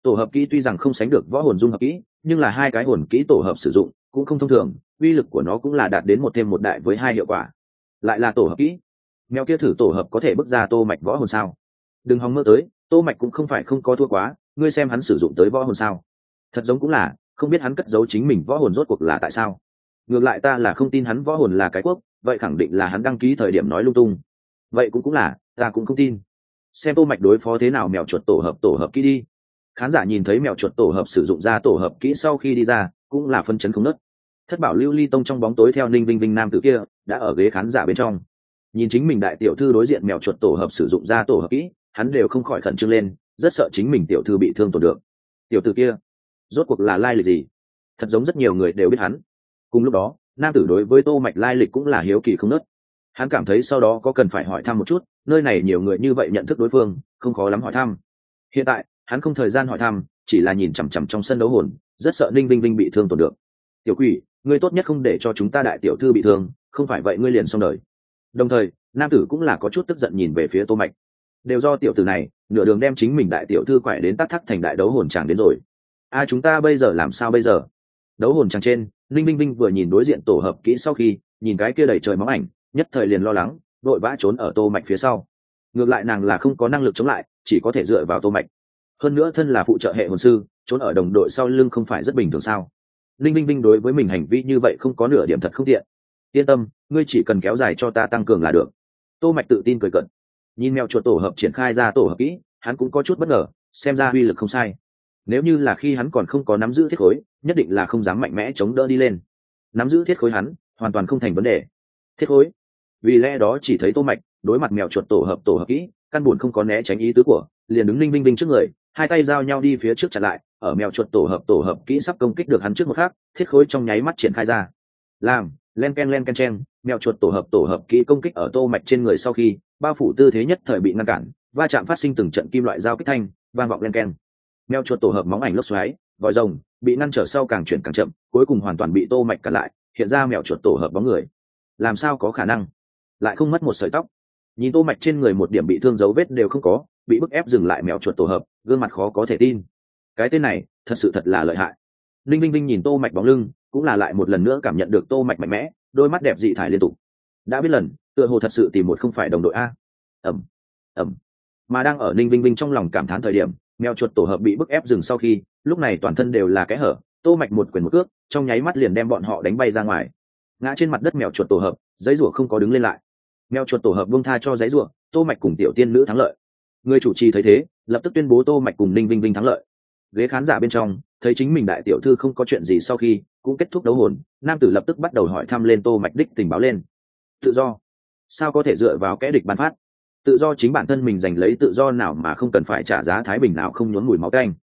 Tổ hợp kỹ tuy rằng không sánh được võ hồn dung hợp kỹ, nhưng là hai cái hồn kỹ tổ hợp sử dụng cũng không thông thường, uy lực của nó cũng là đạt đến một thêm một đại với hai hiệu quả. Lại là tổ hợp kỹ. Mèo kia thử tổ hợp có thể bước ra Tô Mạch võ hồn sao? Đừng hòng mơ tới, Tô Mạch cũng không phải không có thua quá, ngươi xem hắn sử dụng tới võ hồn sao? Thật giống cũng là, không biết hắn cất giấu chính mình võ hồn rốt cuộc là tại sao. Ngược lại ta là không tin hắn võ hồn là cái quốc, vậy khẳng định là hắn đăng ký thời điểm nói lung tung. Vậy cũng là, ta cũng không tin. Xem Tô Mạch đối phó thế nào mèo chuột tổ hợp kỹ đi. Khán giả nhìn thấy mèo chuột tổ hợp sử dụng ra tổ hợp kỹ sau khi đi ra, cũng là phân chấn không nớt. Thất bảo lưu ly tông trong bóng tối theo Ninh Vinh Vinh nam tử kia đã ở ghế khán giả bên trong, nhìn chính mình đại tiểu thư đối diện mèo chuột tổ hợp sử dụng ra tổ hợp kỹ, hắn đều không khỏi khẩn trương lên, rất sợ chính mình tiểu thư bị thương tổn được. Tiểu tử kia rốt cuộc là lai lịch gì? Thật giống rất nhiều người đều biết hắn. Cùng lúc đó, nam tử đối với Tô Mạch lai lịch cũng là hiếu kỳ không nớt. Hắn cảm thấy sau đó có cần phải hỏi thăm một chút, nơi này nhiều người như vậy nhận thức đối phương, không khó lắm hỏi thăm. Hiện tại hắn không thời gian hỏi thăm, chỉ là nhìn chằm chằm trong sân đấu hồn, rất sợ Ninh Vinh Vinh bị thương tổn được. Tiểu quỷ, ngươi tốt nhất không để cho chúng ta đại tiểu thư bị thương, không phải vậy ngươi liền xong đời. Đồng thời nam tử cũng là có chút tức giận nhìn về phía Tô Mạch, đều do tiểu tử này nửa đường đem chính mình đại tiểu thư quải đến tắc thắc thành đại đấu hồn tràng đến rồi. Chúng ta bây giờ làm sao bây giờ? Đấu hồn tràng trên, Ninh Vinh Vinh vừa nhìn đối diện tổ hợp kỹ sau khi nhìn cái kia đầy trời máu ảnh, nhất thời liền lo lắng, đội vã trốn ở Tô Mạch phía sau. Ngược lại nàng là không có năng lực chống lại, chỉ có thể dựa vào Tô Mạch. Hơn nữa thân là phụ trợ hệ hồn sư, trốn ở đồng đội sau lưng không phải rất bình thường sao? Ninh Vinh Vinh đối với mình hành vi như vậy không có nửa điểm thật không tiện. Yên tâm, ngươi chỉ cần kéo dài cho ta tăng cường là được. Tô Mạch tự tin cười cợt. Nhìn mèo chuột tổ hợp triển khai ra tổ hợp kỹ, hắn cũng có chút bất ngờ, xem ra uy lực không sai. Nếu như là khi hắn còn không có nắm giữ thiết khối, nhất định là không dám mạnh mẽ chống đỡ đi lên. Nắm giữ thiết khối hắn, hoàn toàn không thành vấn đề. Thiết khối. Vì lẽ đó chỉ thấy Tô Mạch đối mặt mèo chuột tổ hợp kỹ, căn buồn không có né tránh ý tứ của, liền đứng Ninh Vinh Vinh trước người, hai tay giao nhau đi phía trước chặn lại, ở mèo chuột tổ hợp kỹ sắp công kích được hắn trước một khắc, thiết khối trong nháy mắt triển khai ra. Làm, len ken chen, mèo chuột tổ hợp kỹ công kích ở Tô Mạch trên người sau khi bao phủ tư thế nhất thời bị ngăn cản, va chạm phát sinh từng trận kim loại giao kích thanh, vang vọng len ken. Mèo chuột tổ hợp móng ảnh lốc xoáy, vòi rồng bị ngăn trở sau càng chuyển càng chậm, cuối cùng hoàn toàn bị Tô Mạch cản lại, hiện ra mèo chuột tổ hợp bóng người. Làm sao có khả năng? Lại không mất một sợi tóc. Nhìn Tô Mạch trên người một điểm bị thương dấu vết đều không có, bị bức ép dừng lại mèo chuột tổ hợp, gương mặt khó có thể tin. Cái tên này, thật sự thật là lợi hại. Linh Vinh Vinh nhìn Tô Mạch bóng lưng, cũng là lại một lần nữa cảm nhận được Tô Mạch mạnh mẽ, đôi mắt đẹp dị thải liên tục. Đã biết lần, tựa hồ thật sự tìm một không phải đồng đội a. Ầm. Mà đang ở Ninh Vinh Vinh trong lòng cảm thán thời điểm, mèo chuột tổ hợp bị bức ép dừng sau khi, lúc này toàn thân đều là kẽ hở, Tô Mạch một quyền một cước, trong nháy mắt liền đem bọn họ đánh bay ra ngoài. Ngã trên mặt đất mèo chuột tổ hợp, giấy rủa không có đứng lên lại. Mèo chuột tổ hợp buông tha cho giấy rủa, Tô Mạch cùng tiểu tiên nữ thắng lợi. Người chủ trì thấy thế, lập tức tuyên bố Tô Mạch cùng Ninh Vinh Vinh thắng lợi. Ghế khán giả bên trong thấy chính mình đại tiểu thư không có chuyện gì sau khi cũng kết thúc đấu hồn, nam tử lập tức bắt đầu hỏi thăm lên Tô Mạch đích tình báo lên. Tự do? Sao có thể dựa vào kẻ địch ban phát? Tự do chính bản thân mình giành lấy tự do nào mà không cần phải trả giá thái bình nào không nhốn mùi máu tanh.